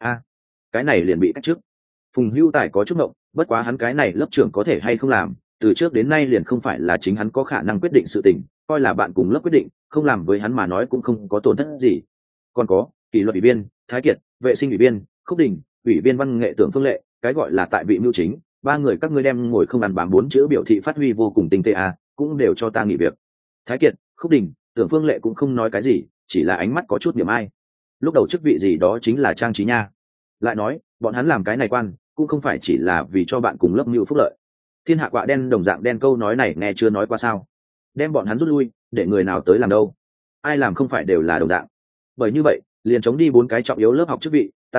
Cái này liền bị cách chức. Phùng Hữu Tài có chút ngộng, bất quá hắn cái này lớp trưởng có thể hay không làm, từ trước đến nay liền không phải là chính hắn có khả năng quyết định sự tình, coi là bạn cùng lớp quyết định, không làm với hắn mà nói cũng không có tổn thất gì. Còn có kỷ luật ủy viên Thái Kiệt, vệ sinh ủy viên Khúc Đình, ủy viên văn nghệ Tưởng Phương Lệ, cái gọi là tại vị mưu chính, ba người các ngươi đem ngồi không ăn bám bốn chữ biểu thị phát huy vô cùng tinh tế cũng đều cho ta nghỉ việc. Thái Kiệt, Khúc Đình, Tưởng Phương Lệ cũng không nói cái gì, chỉ là ánh mắt có chút niệm ai. Lúc đầu chức vị gì đó chính là trang trí nha. Lại nói, bọn hắn làm cái này quan, cũng không phải chỉ là vì cho bạn cùng lớp mưu phúc lợi. Thiên hạ quạ đen đồng dạng đen, câu nói này nghe chưa nói qua sao? Đem bọn hắn rút lui, để người nào tới làm đâu? Ai làm không phải đều là đồng dạng. Bởi như vậy, liền chống đi bốn cái trọng yếu lớp học chức vị, ta đây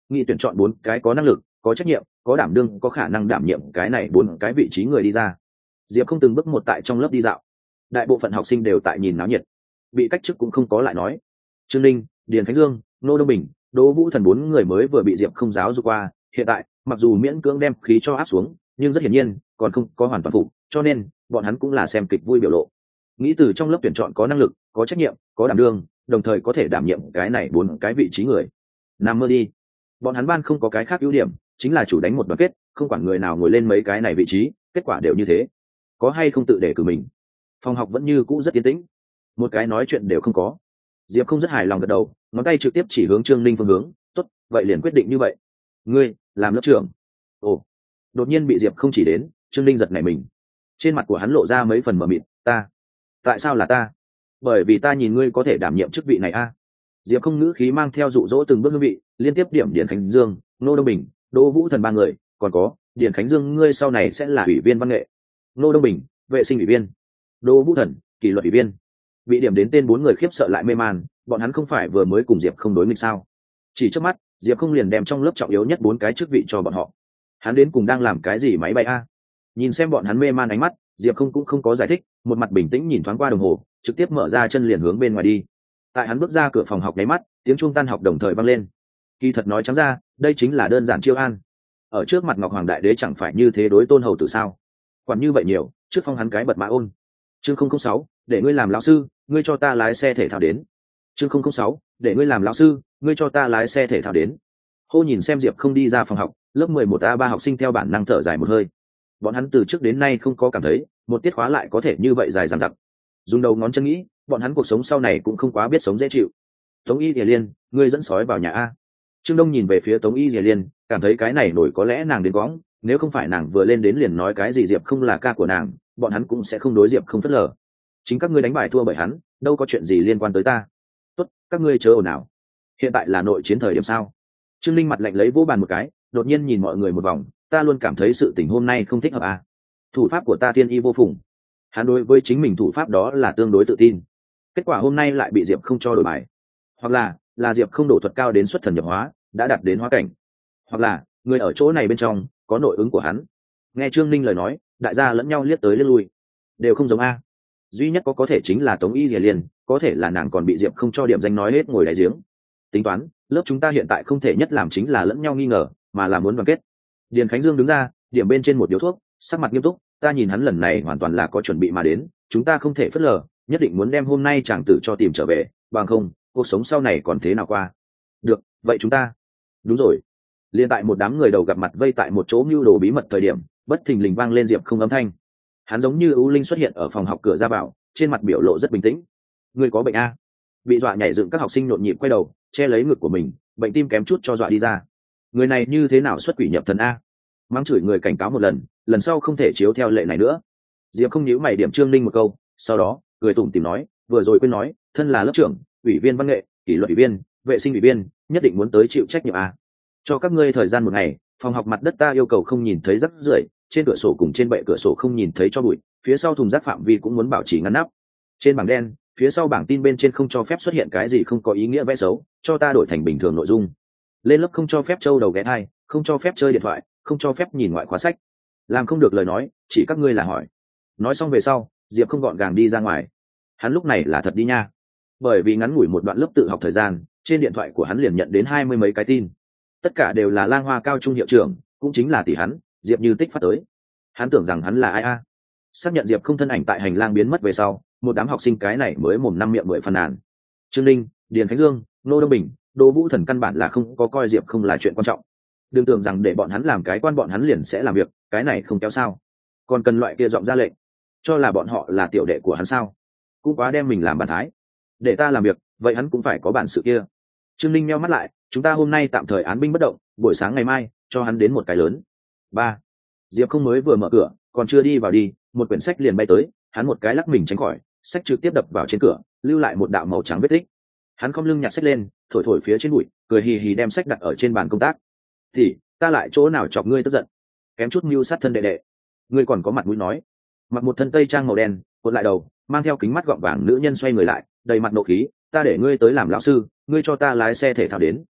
nghĩ tuyển chọn 4 cái có năng lực, có trách nhiệm, có đảm đương, có khả năng đảm nhiệm cái này 4 cái vị trí người đi ra. Diệp không từng bước một tại trong lớp đi dạo, đại bộ phận học sinh đều tại nhìn náo nhiệt, bị cách chức cũng không có lại nói. Trương Linh, Điền Khánh Dương, Nô Đông Bình, Đỗ Vũ Thần 4 người mới vừa bị Diệp không giáo dục qua, hiện tại mặc dù miễn cưỡng đem khí cho áp xuống, nhưng rất hiển nhiên còn không có hoàn toàn phục, cho nên bọn hắn cũng là xem kịch vui biểu lộ. Nghĩ từ trong lớp tuyển chọn có năng lực, có trách nhiệm, có đảm đương, đồng thời có thể đảm nhiệm cái này 4 cái vị trí người. Nằm mơ đi. Bọn hắn ban không có cái khác ưu điểm, chính là chủ đánh một đoàn kết, không quản người nào ngồi lên mấy cái này vị trí, kết quả đều như thế. Có hay không tự đề cử mình. Phòng học vẫn như cũ rất yên tĩnh, một cái nói chuyện đều không có. Diệp không rất hài lòng gật đầu, ngón tay trực tiếp chỉ hướng Trương Linh phương hướng. Tốt, vậy liền quyết định như vậy. Ngươi làm lớp trưởng. Ồ, đột nhiên bị Diệp không chỉ đến, Trương Linh giật nảy mình. Trên mặt của hắn lộ ra mấy phần mờ mịt. Ta? Tại sao là ta? Bởi vì ta nhìn ngươi có thể đảm nhiệm chức vị này a. Diệp không ngữ khí mang theo dụ dỗ từng bước hương vị, liên tiếp điểm Điền Khánh Dương, Nô Đông Bình, Đỗ Vũ Thần 3 người, còn có Điền Khánh Dương ngươi sau này sẽ là ủy viên văn nghệ, Nô Đông Bình, vệ sinh ủy viên, Đỗ Vũ Thần, kỷ luật ủy viên. Bị điểm đến tên 4 người khiếp sợ lại mê man, bọn hắn không phải vừa mới cùng Diệp không đối nghịch sao? Chỉ trước mắt, Diệp không liền đem trong lớp trọng yếu nhất 4 cái chức vị cho bọn họ. Hắn đến cùng đang làm cái gì máy bay a? Nhìn xem bọn hắn mê man ánh mắt, Diệp không cũng không có giải thích, một mặt bình tĩnh nhìn thoáng qua đồng hồ, trực tiếp mở ra chân liền hướng bên ngoài đi. Tại hắn bước ra cửa phòng học nháy mắt, tiếng chuông tan học đồng thời vang lên. Kỳ thật nói trắng ra, đây chính là đơn giản chiêu an. Ở trước mặt Ngọc Hoàng Đại Đế chẳng phải như thế đối Tôn hầu tử sao? Quản như vậy nhiều, trước phong hắn cái bật mã ôn. Chương 006, để ngươi làm lão sư, ngươi cho ta lái xe thể thao đến. Chương 006, để ngươi làm lão sư, ngươi cho ta lái xe thể thao đến. Hô nhìn xem Diệp không đi ra phòng học, lớp 11A3 học sinh theo bản năng thở dài một hơi. Bọn hắn từ trước đến nay không có cảm thấy một tiết khóa lại có thể như vậy dài dằng dặc. Dùng đầu ngón chân nghĩ, bọn hắn cuộc sống sau này cũng không quá biết sống dễ chịu. Tống Y Lìa Liên, ngươi dẫn sói vào nhà a. Trương Đông nhìn về phía Tống Y Lìa Liên, cảm thấy cái này nổi có lẽ nàng đến quõng, nếu không phải nàng vừa lên đến liền nói cái gì Diệp không là ca của nàng, bọn hắn cũng sẽ không đối Diệp không phớt lờ. Chính các ngươi đánh bài thua bởi hắn, đâu có chuyện gì liên quan tới ta. Tốt, các ngươi chớ ồn ào. Hiện tại là nội chiến thời điểm sao? Trương Linh mặt lạnh lấy vỗ bàn một cái, đột nhiên nhìn mọi người một vòng, ta luôn cảm thấy sự tình hôm nay không thích hợp a. Thủ pháp của ta thiên y vô phùng. Hắn đối với chính mình thủ pháp đó là tương đối tự tin. Kết quả hôm nay lại bị Diệp không cho đổi bài. Hoặc là Diệp không đổ thuật cao đến xuất thần nhập hóa, đã đạt đến hóa cảnh. Hoặc là người ở chỗ này bên trong có nội ứng của hắn. Nghe Trương Linh lời nói, đại gia lẫn nhau liếc tới liếc lui, đều không giống a. Duy nhất có thể chính là Tống Y Lìa Liên, có thể là nàng còn bị Diệp không cho điểm danh nói hết ngồi đáy giếng. Tính toán, lớp chúng ta hiện tại không thể nhất làm chính là lẫn nhau nghi ngờ, mà là muốn đoàn kết. Điền Khánh Dương đứng ra, điểm bên trên một điếu thuốc, sắc mặt nghiêm túc, ta nhìn hắn lần này hoàn toàn là có chuẩn bị mà đến, chúng ta không thể phớt lờ, nhất định muốn đem hôm nay chàng tử cho tìm trở về, bằng không cuộc sống sau này còn thế nào qua. Được, vậy chúng ta. Đúng rồi. Liên tại một đám người đầu gặp mặt vây tại một chỗ mưu đồ bí mật thời điểm, bất thình lình vang lên Diệp không âm thanh. Hắn giống như ưu linh xuất hiện ở phòng học cửa ra vào, trên mặt biểu lộ rất bình tĩnh. Người có bệnh a? Bị dọa nhảy dựng các học sinh nhộn nhịp quay đầu, che lấy ngực của mình, bệnh tim kém chút cho dọa đi ra. Người này như thế nào xuất quỷ nhập thần a? Mắng chửi người cảnh cáo một lần, lần sau không thể chiếu theo lệ này nữa. Diệp không nhíu mày điểm Trương Linh một câu, sau đó cười tủm tỉm nói, vừa rồi quên nói, thân là lớp trưởng, ủy viên văn nghệ, kỷ luật ủy viên, vệ sinh ủy viên, nhất định muốn tới chịu trách nhiệm a. Cho các ngươi thời gian một ngày, phòng học mặt đất ta yêu cầu không nhìn thấy rác rưởi, trên cửa sổ cùng trên bệ cửa sổ không nhìn thấy cho bụi, phía sau thùng rác phạm vi cũng muốn bảo trì ngăn nắp. Trên bảng đen, phía sau bảng tin bên trên không cho phép xuất hiện cái gì không có ý nghĩa vẽ xấu, cho ta đổi thành bình thường nội dung. Lên lớp không cho phép trâu đầu ghé thai, không cho phép chơi điện thoại, không cho phép nhìn ngoại khóa sách. Làm không được lời nói, chỉ các ngươi là hỏi. Nói xong về sau, Diệp không gọn gàng đi ra ngoài. Hắn lúc này là thật đi nha, bởi vì ngắn ngủi một đoạn lớp tự học thời gian, trên điện thoại của hắn liền nhận đến 20 mấy cái tin, tất cả đều là Lang Hoa cao trung hiệu trưởng, cũng chính là tỷ hắn, Diệp Như Tích phát tới. Hắn tưởng rằng hắn là ai a. Xác nhận Diệp không thân ảnh tại hành lang biến mất về sau, một đám học sinh cái này mới mồm năm miệng mười phàn nàn. Trương Linh, Điền Khánh Dương, Nô Đông Bình, Đỗ Vũ Thần căn bản là không có coi Diệp không là chuyện quan trọng. Đừng tưởng rằng để bọn hắn làm cái quan bọn hắn liền sẽ làm việc, cái này không kéo sao? Còn cần loại kia giọng ra lệnh, cho là bọn họ là tiểu đệ của hắn sao? Cũng quá đem mình làm bản thái. Để ta làm việc, vậy hắn cũng phải có bản sự kia. Trương Linh meo mắt lại, chúng ta hôm nay tạm thời án binh bất động, buổi sáng ngày mai cho hắn đến một cái lớn. 3. Diệp không mới vừa mở cửa, còn chưa đi vào đi, một quyển sách liền bay tới, hắn một cái lắc mình tránh khỏi, sách trực tiếp đập vào trên cửa, lưu lại một đạo màu trắng vết tích. Hắn khom lưng nhặt sách lên, thổi thổi phía trên bụi, cười hì hì đem sách đặt ở trên bàn công tác. Thì ta lại chỗ nào chọc ngươi tức giận? Kém chút mưu sát thân đệ đệ, ngươi còn có mặt mũi nói? Mặc một thân tây trang màu đen, cột lại đầu, mang theo kính mắt gọng vàng nữ nhân xoay người lại, đầy mặt nộ khí, ta để ngươi tới làm lão sư, ngươi cho ta lái xe thể thao đến.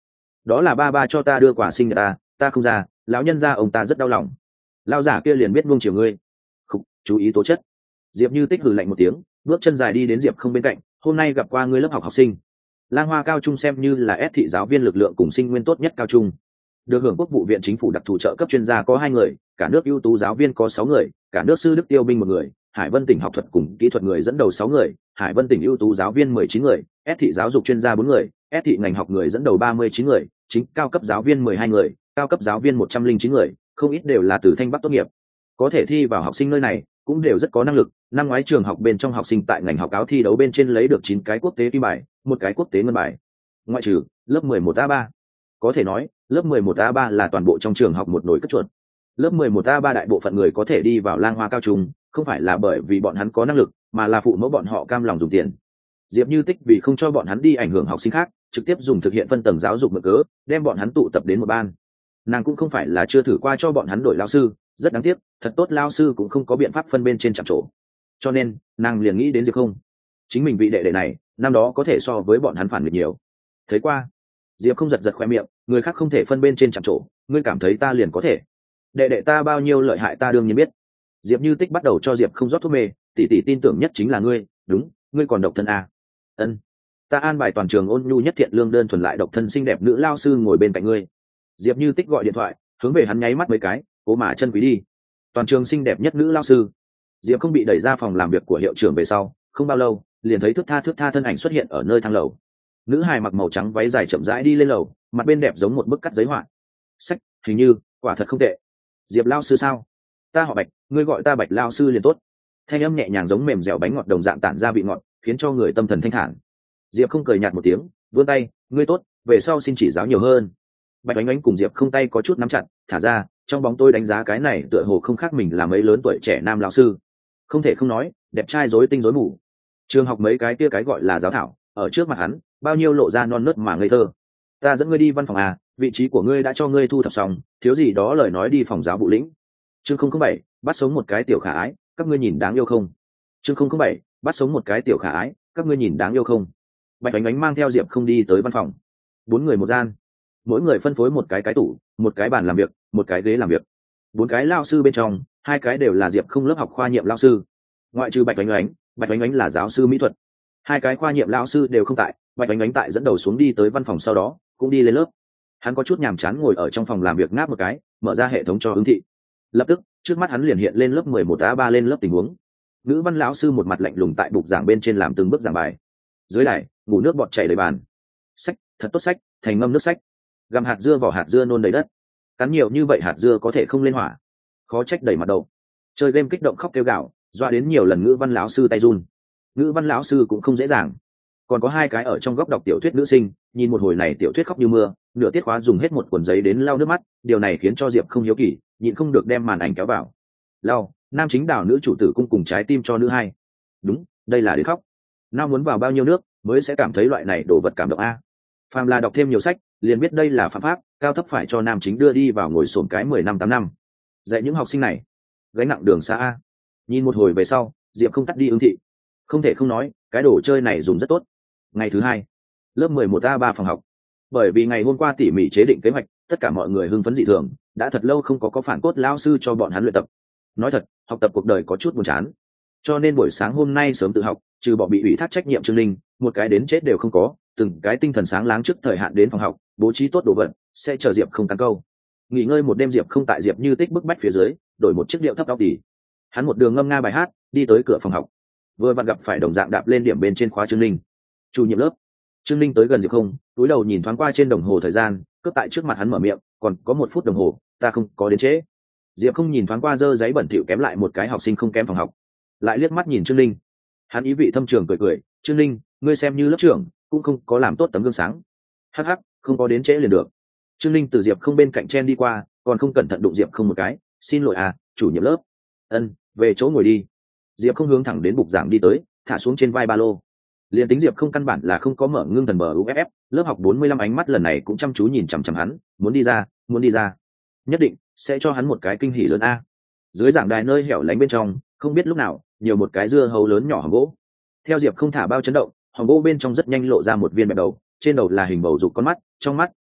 đó là ba ba cho ta đưa quà sinh nhật ta không ra, lão nhân gia ông ta rất đau lòng. Lão giả kia liền biết nuông chiều ngươi. Khục, chú ý tố chất. Diệp Như Tích hừ lạnh một tiếng, bước chân dài đi đến Diệp Không bên cạnh. Hôm nay gặp qua ngươi lớp học sinh. Lang Hoa cao trung xem như là ép thị giáo viên lực lượng cùng sinh nguyên tốt nhất cao trung. Được hưởng quốc vụ viện chính phủ đặc thù trợ cấp chuyên gia có 2 người, cả nước ưu tú giáo viên có 6 người, cả nước sư đức tiêu binh 1 người, Hải Vân tỉnh học thuật cùng kỹ thuật người dẫn đầu 6 người, Hải Vân tỉnh ưu tú giáo viên 19 người, ép thị giáo dục chuyên gia 4 người, ép thị ngành học người dẫn đầu 39 người, chính cao cấp giáo viên 12 người, cao cấp giáo viên 109 người, không ít đều là từ Thanh Bắc tốt nghiệp. Có thể thi vào học sinh nơi này cũng đều rất có năng lực. Năm ngoái trường học bên trong học sinh tại ngành học áo thi đấu bên trên lấy được 9 cái quốc tế kim bài, 1 cái quốc tế ngân bài. Ngoại trừ lớp 11A3. Có thể nói, lớp 11A3 là toàn bộ trong trường học một nồi cất chuột. Lớp 11A3 đại bộ phận người có thể đi vào Lang Hoa cao trung, không phải là bởi vì bọn hắn có năng lực, mà là phụ mẫu bọn họ cam lòng dùng tiền. Diệp Như Tích vì không cho bọn hắn đi ảnh hưởng học sinh khác, trực tiếp dùng thực hiện phân tầng giáo dục mượn cớ, đem bọn hắn tụ tập đến một ban. Nàng cũng không phải là chưa thử qua cho bọn hắn đổi lao sư, rất đáng tiếc, thật tốt lao sư cũng không có biện pháp phân bên trên chạm trổ. Cho nên, nàng liền nghĩ đến Diệp Không. Chính mình vị đệ đệ này, năm đó có thể so với bọn hắn phản nghịch nhiều. Thấy qua. Diệp Không giật giật khoe miệng, người khác không thể phân bên trên chạm trổ, ngươi cảm thấy ta liền có thể. Đệ đệ ta bao nhiêu lợi hại ta đương nhiên biết. Diệp Như Tích bắt đầu cho Diệp Không rót thuốc mê, tỷ tỷ tin tưởng nhất chính là ngươi, đúng, ngươi còn độc thân à. Ân, ta an bài toàn trường ôn nhu nhất thiện lương đơn thuần lại độc thân xinh đẹp nữ lao sư ngồi bên cạnh ngươi. Diệp Như Tích gọi điện thoại, hướng về hắn nháy mắt mấy cái, cố mà chân quý đi. Toàn trường xinh đẹp nhất nữ lao sư. Diệp Không bị đẩy ra phòng làm việc của hiệu trưởng về sau, không bao lâu, liền thấy thước tha thân ảnh xuất hiện ở nơi thang lầu. Nữ hài mặc màu trắng váy dài chậm rãi đi lên lầu, mặt bên đẹp giống một bức cắt giấy họa. Sách, hình như quả thật không tệ. Diệp lao sư sao? Ta họ Bạch, ngươi gọi ta Bạch lao sư liền tốt. Thanh âm nhẹ nhàng giống mềm dẻo bánh ngọt đồng dạng tản ra vị ngọt, khiến cho người tâm thần thanh thản. Diệp Không cười nhạt một tiếng, vươn tay, ngươi tốt, về sau xin chỉ giáo nhiều hơn. Bạch Oánh Oánh cùng Diệp Không tay có chút nắm chặt, thả ra, trong bóng tôi đánh giá cái này tựa hồ không khác mình là mấy lớn tuổi trẻ nam lão sư. Không thể không nói, đẹp trai rối tinh rối mù. Trường học mấy cái kia cái gọi là giáo thảo, ở trước mặt hắn, bao nhiêu lộ ra non nớt mà ngây thơ. Ta dẫn ngươi đi văn phòng à, vị trí của ngươi đã cho ngươi thu thập xong, thiếu gì đó lời nói đi phòng giáo vụ lĩnh. Chương 007, bắt sống một cái tiểu khả ái, các ngươi nhìn đáng yêu không? Chương 007, bắt sống một cái tiểu khả ái, các ngươi nhìn đáng yêu không? Bạch Oánh Oánh mang theo Diệp Không đi tới văn phòng. 4 người một gian, mỗi người phân phối một cái tủ, một cái bàn làm việc, một cái ghế làm việc. 4 cái lao sư bên trong, 2 cái đều là Diệp Không lớp học khoa nhiệm lao sư. Ngoại trừ Bạch Oánh Oánh là giáo sư mỹ thuật. 2 cái khoa nhiệm lao sư đều không tại, Bạch Oánh Oánh tại dẫn đầu xuống đi tới văn phòng sau đó, cũng đi lên lớp. Hắn có chút nhàm chán ngồi ở trong phòng làm việc ngáp một cái, mở ra hệ thống cho ứng thị. Lập tức, trước mắt hắn liền hiện lên lớp 11A3 lên lớp tình huống. Ngữ văn lão sư một mặt lạnh lùng tại bục giảng bên trên làm từng bước giảng bài. Dưới đài, ngủ nước bọt chảy đầy bàn. Sách, thật tốt sách, thành ngâm nước sách. Gặm hạt dưa vỏ hạt dưa nôn đầy đất. Cắn nhiều như vậy hạt dưa có thể không lên hỏa. Khó trách đầy mặt đầu. Chơi game kích động khóc kêu gào, doa đến nhiều lần ngữ văn lão sư tay run. Ngữ văn lão sư cũng không dễ dàng. Còn có 2 cái ở trong góc đọc tiểu thuyết nữ sinh, nhìn một hồi này tiểu thuyết khóc như mưa, nửa tiết khóa dùng hết một cuộn giấy đến lau nước mắt, điều này khiến cho Diệp Không hiếu kỳ, nhịn không được đem màn ảnh kéo vào. Lau, nam chính đảo nữ chủ tử cung cùng trái tim cho nữ hai. Đúng, đây là đến khóc. Nào muốn vào bao nhiêu nước mới sẽ cảm thấy loại này đồ vật cảm động a. Phàm là đọc thêm nhiều sách, liền biết đây là phạm pháp, cao thấp phải cho nam chính đưa đi vào ngồi xổm cái 10 năm 8 năm. Dạy những học sinh này, gánh nặng đường xa a. Nhìn một hồi về sau, Diệp Không tắt đi ứng thị. Không thể không nói, cái đồ chơi này dùng rất tốt. Ngày thứ 2, lớp 11A3 phòng học. Bởi vì ngày hôm qua tỉ mỉ chế định kế hoạch, tất cả mọi người hưng phấn dị thường, đã thật lâu không có phản cốt lão sư cho bọn hắn luyện tập. Nói thật, học tập cuộc đời có chút buồn chán. Cho nên buổi sáng hôm nay sớm tự học, trừ bỏ bị ủy thác trách nhiệm Trương Linh, một cái đến chết đều không có, từng cái tinh thần sáng láng trước thời hạn đến phòng học, bố trí tốt đồ vật, sẽ chờ Diệp Không cắn câu. Nghỉ ngơi một đêm Diệp Không tại Diệp Như Tích bức bách phía dưới, đổi một chiếc điệu thấp óc tỉ. Hắn một đường ngâm nga bài hát, đi tới cửa phòng học. Vừa vặn gặp phải đồng dạng đạp lên điểm bên trên khóa Trương Linh. Chủ nhiệm lớp. Trương Linh tới gần Diệp Không, cúi đầu nhìn thoáng qua trên đồng hồ thời gian, cướp tại trước mặt hắn mở miệng, còn có 1 phút đồng hồ, ta không có đến trễ. Diệp Không nhìn thoáng qua dơ giấy bẩn thỉu kém lại một cái học sinh không kém phòng học, lại liếc mắt nhìn Trương Linh. Hắn ý vị thâm trường cười cười, Trương Linh, ngươi xem như lớp trưởng, cũng không có làm tốt tấm gương sáng. Hắc hắc, không có đến trễ liền được. Trương Linh từ Diệp Không bên cạnh chen đi qua, còn không cẩn thận đụng Diệp Không một cái, xin lỗi à, chủ nhiệm lớp. Ân, về chỗ ngồi đi. Diệp Không hướng thẳng đến bục giảng đi tới, thả xuống trên vai ba lô. Liên tính Diệp Không căn bản là không có mở ngưng thần bờ UFF, lớp học 45 ánh mắt lần này cũng chăm chú nhìn chằm chằm hắn, muốn đi ra, nhất định sẽ cho hắn một cái kinh hỉ lớn a. Dưới giảng đài nơi hẻo lánh bên trong, không biết lúc nào, nhiều một cái dưa hấu lớn nhỏ hòm gỗ. Theo Diệp Không thả bao chấn động, hòm gỗ bên trong rất nhanh lộ ra một viên bẹp đầu, trên đầu là hình bầu dục con mắt, trong mắt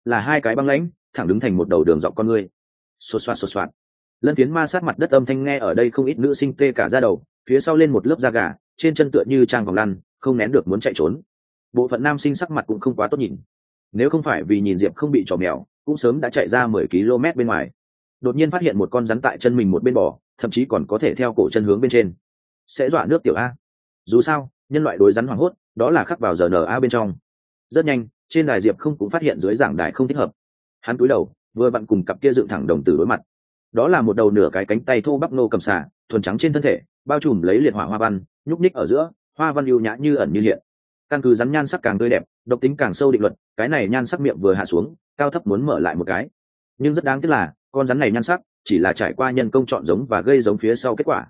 là hai cái băng lãnh thẳng đứng thành một đầu đường dọc con ngươi. Xột xoạt xột xoạt, lân phiến ma sát mặt đất âm thanh nghe ở đây không ít nữ sinh tê cả da đầu, phía sau lên một lớp da gà, trên chân tựa như trang vòng lăn, không nén được muốn chạy trốn. Bộ phận nam sinh sắc mặt cũng không quá tốt nhìn, nếu không phải vì nhìn Diệp không bị trò mèo cũng sớm đã chạy ra 10 km bên ngoài. Đột nhiên phát hiện một con rắn tại chân mình một bên bò, thậm chí còn có thể theo cổ chân hướng bên trên, sẽ dọa nước tiểu a. Dù sao nhân loại đối rắn hoảng hốt đó là khắc vào RNA bên trong. Rất nhanh trên đài Diệp không cũng phát hiện dưới giảng đài không thích hợp. Hắn cúi đầu vừa vặn cùng cặp kia dựng thẳng đồng tử đối mặt. Đó là một đầu nửa cái cánh tay thô bắp nô cầm xà, thuần trắng trên thân thể bao trùm lấy liệt hỏa hoa văn, nhúc ních ở giữa, hoa văn ưu nhã như ẩn như hiện. Căn cứ rắn nhan sắc càng tươi đẹp, độc tính càng sâu định luật, cái này nhan sắc miệng vừa hạ xuống, cao thấp muốn mở lại một cái. Nhưng rất đáng tiếc là con rắn này nhan sắc chỉ là trải qua nhân công chọn giống và gây giống phía sau kết quả.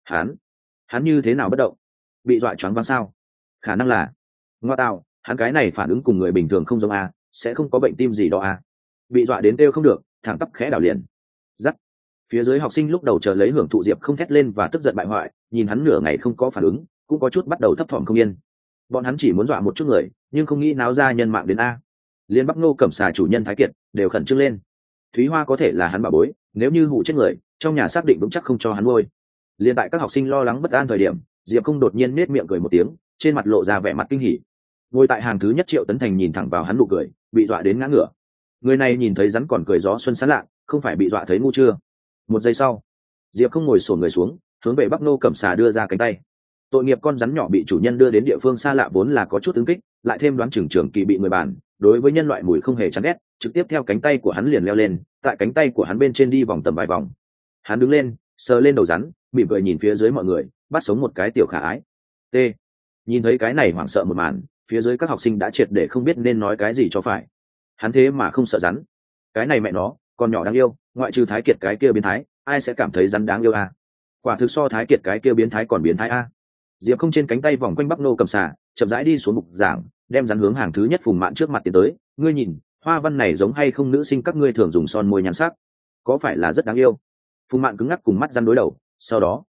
Hắn như thế nào bất động? Bị dọa choáng váng sao? Khả năng là ngoa tạo, hắn cái này phản ứng cùng người bình thường không giống a, sẽ không có bệnh tim gì đó a. Bị dọa đến kêu không được, thẳng tắp khẽ đảo liền. Rắc. Phía dưới học sinh lúc đầu chờ lấy hưởng thụ Diệp không thét lên và tức giận bại hoại, nhìn hắn nửa ngày không có phản ứng, cũng có chút bắt đầu thấp thỏm không yên. Bọn hắn chỉ muốn dọa một chút người, nhưng không nghĩ náo ra nhân mạng đến a. Liên Bắc Ngô Cẩm Xà chủ nhân Thái Kiệt đều khẩn trương lên. Thúy Hoa có thể là hắn bảo bối, nếu như hụ chết người, trong nhà xác định vững chắc không cho hắn nuôi. Liên tại các học sinh lo lắng bất an thời điểm, Diệp không đột nhiên nết miệng cười một tiếng, trên mặt lộ ra vẻ mặt kinh hỉ. Ngồi tại hàng thứ nhất Triệu Tấn Thành nhìn thẳng vào hắn nụ cười, bị dọa đến ngã ngửa. Người này nhìn thấy rắn còn cười gió xuân sán lạ, không phải bị dọa thấy ngu chưa? Một giây sau, Diệp không ngồi xổm người xuống, hướng về Bắc Ngô Cẩm Xà đưa ra cánh tay. Tội nghiệp con rắn nhỏ bị chủ nhân đưa đến địa phương xa lạ vốn là có chút ứng kích, lại thêm đoán chừng trưởng kỳ bị người bàn, đối với nhân loại mùi không hề chán ghét, trực tiếp theo cánh tay của hắn liền leo lên, tại cánh tay của hắn bên trên đi vòng tầm vài vòng. Hắn đứng lên, sờ lên đầu rắn, mỉm cười nhìn phía dưới mọi người, bắt sống một cái tiểu khả ái. T. Nhìn thấy cái này hoảng sợ một màn, phía dưới các học sinh đã triệt để không biết nên nói cái gì cho phải. Hắn thế mà không sợ rắn, cái này mẹ nó, con nhỏ đáng yêu, ngoại trừ Thái Kiệt cái kia biến thái, ai sẽ cảm thấy rắn đáng yêu a? Quả thực so Thái Kiệt cái kia biến thái còn biến thái a. Diệp không trên cánh tay vòng quanh Bắc Ngô Cầm Xà, chậm rãi đi xuống bục giảng, đem rắn hướng hàng thứ nhất Phùng Mạn trước mặt tiến tới. Ngươi nhìn, hoa văn này giống hay không nữ sinh các ngươi thường dùng son môi nhàn sắc, có phải là rất đáng yêu? Phùng Mạn cứng ngắc cùng mắt rắn đối đầu, sau đó,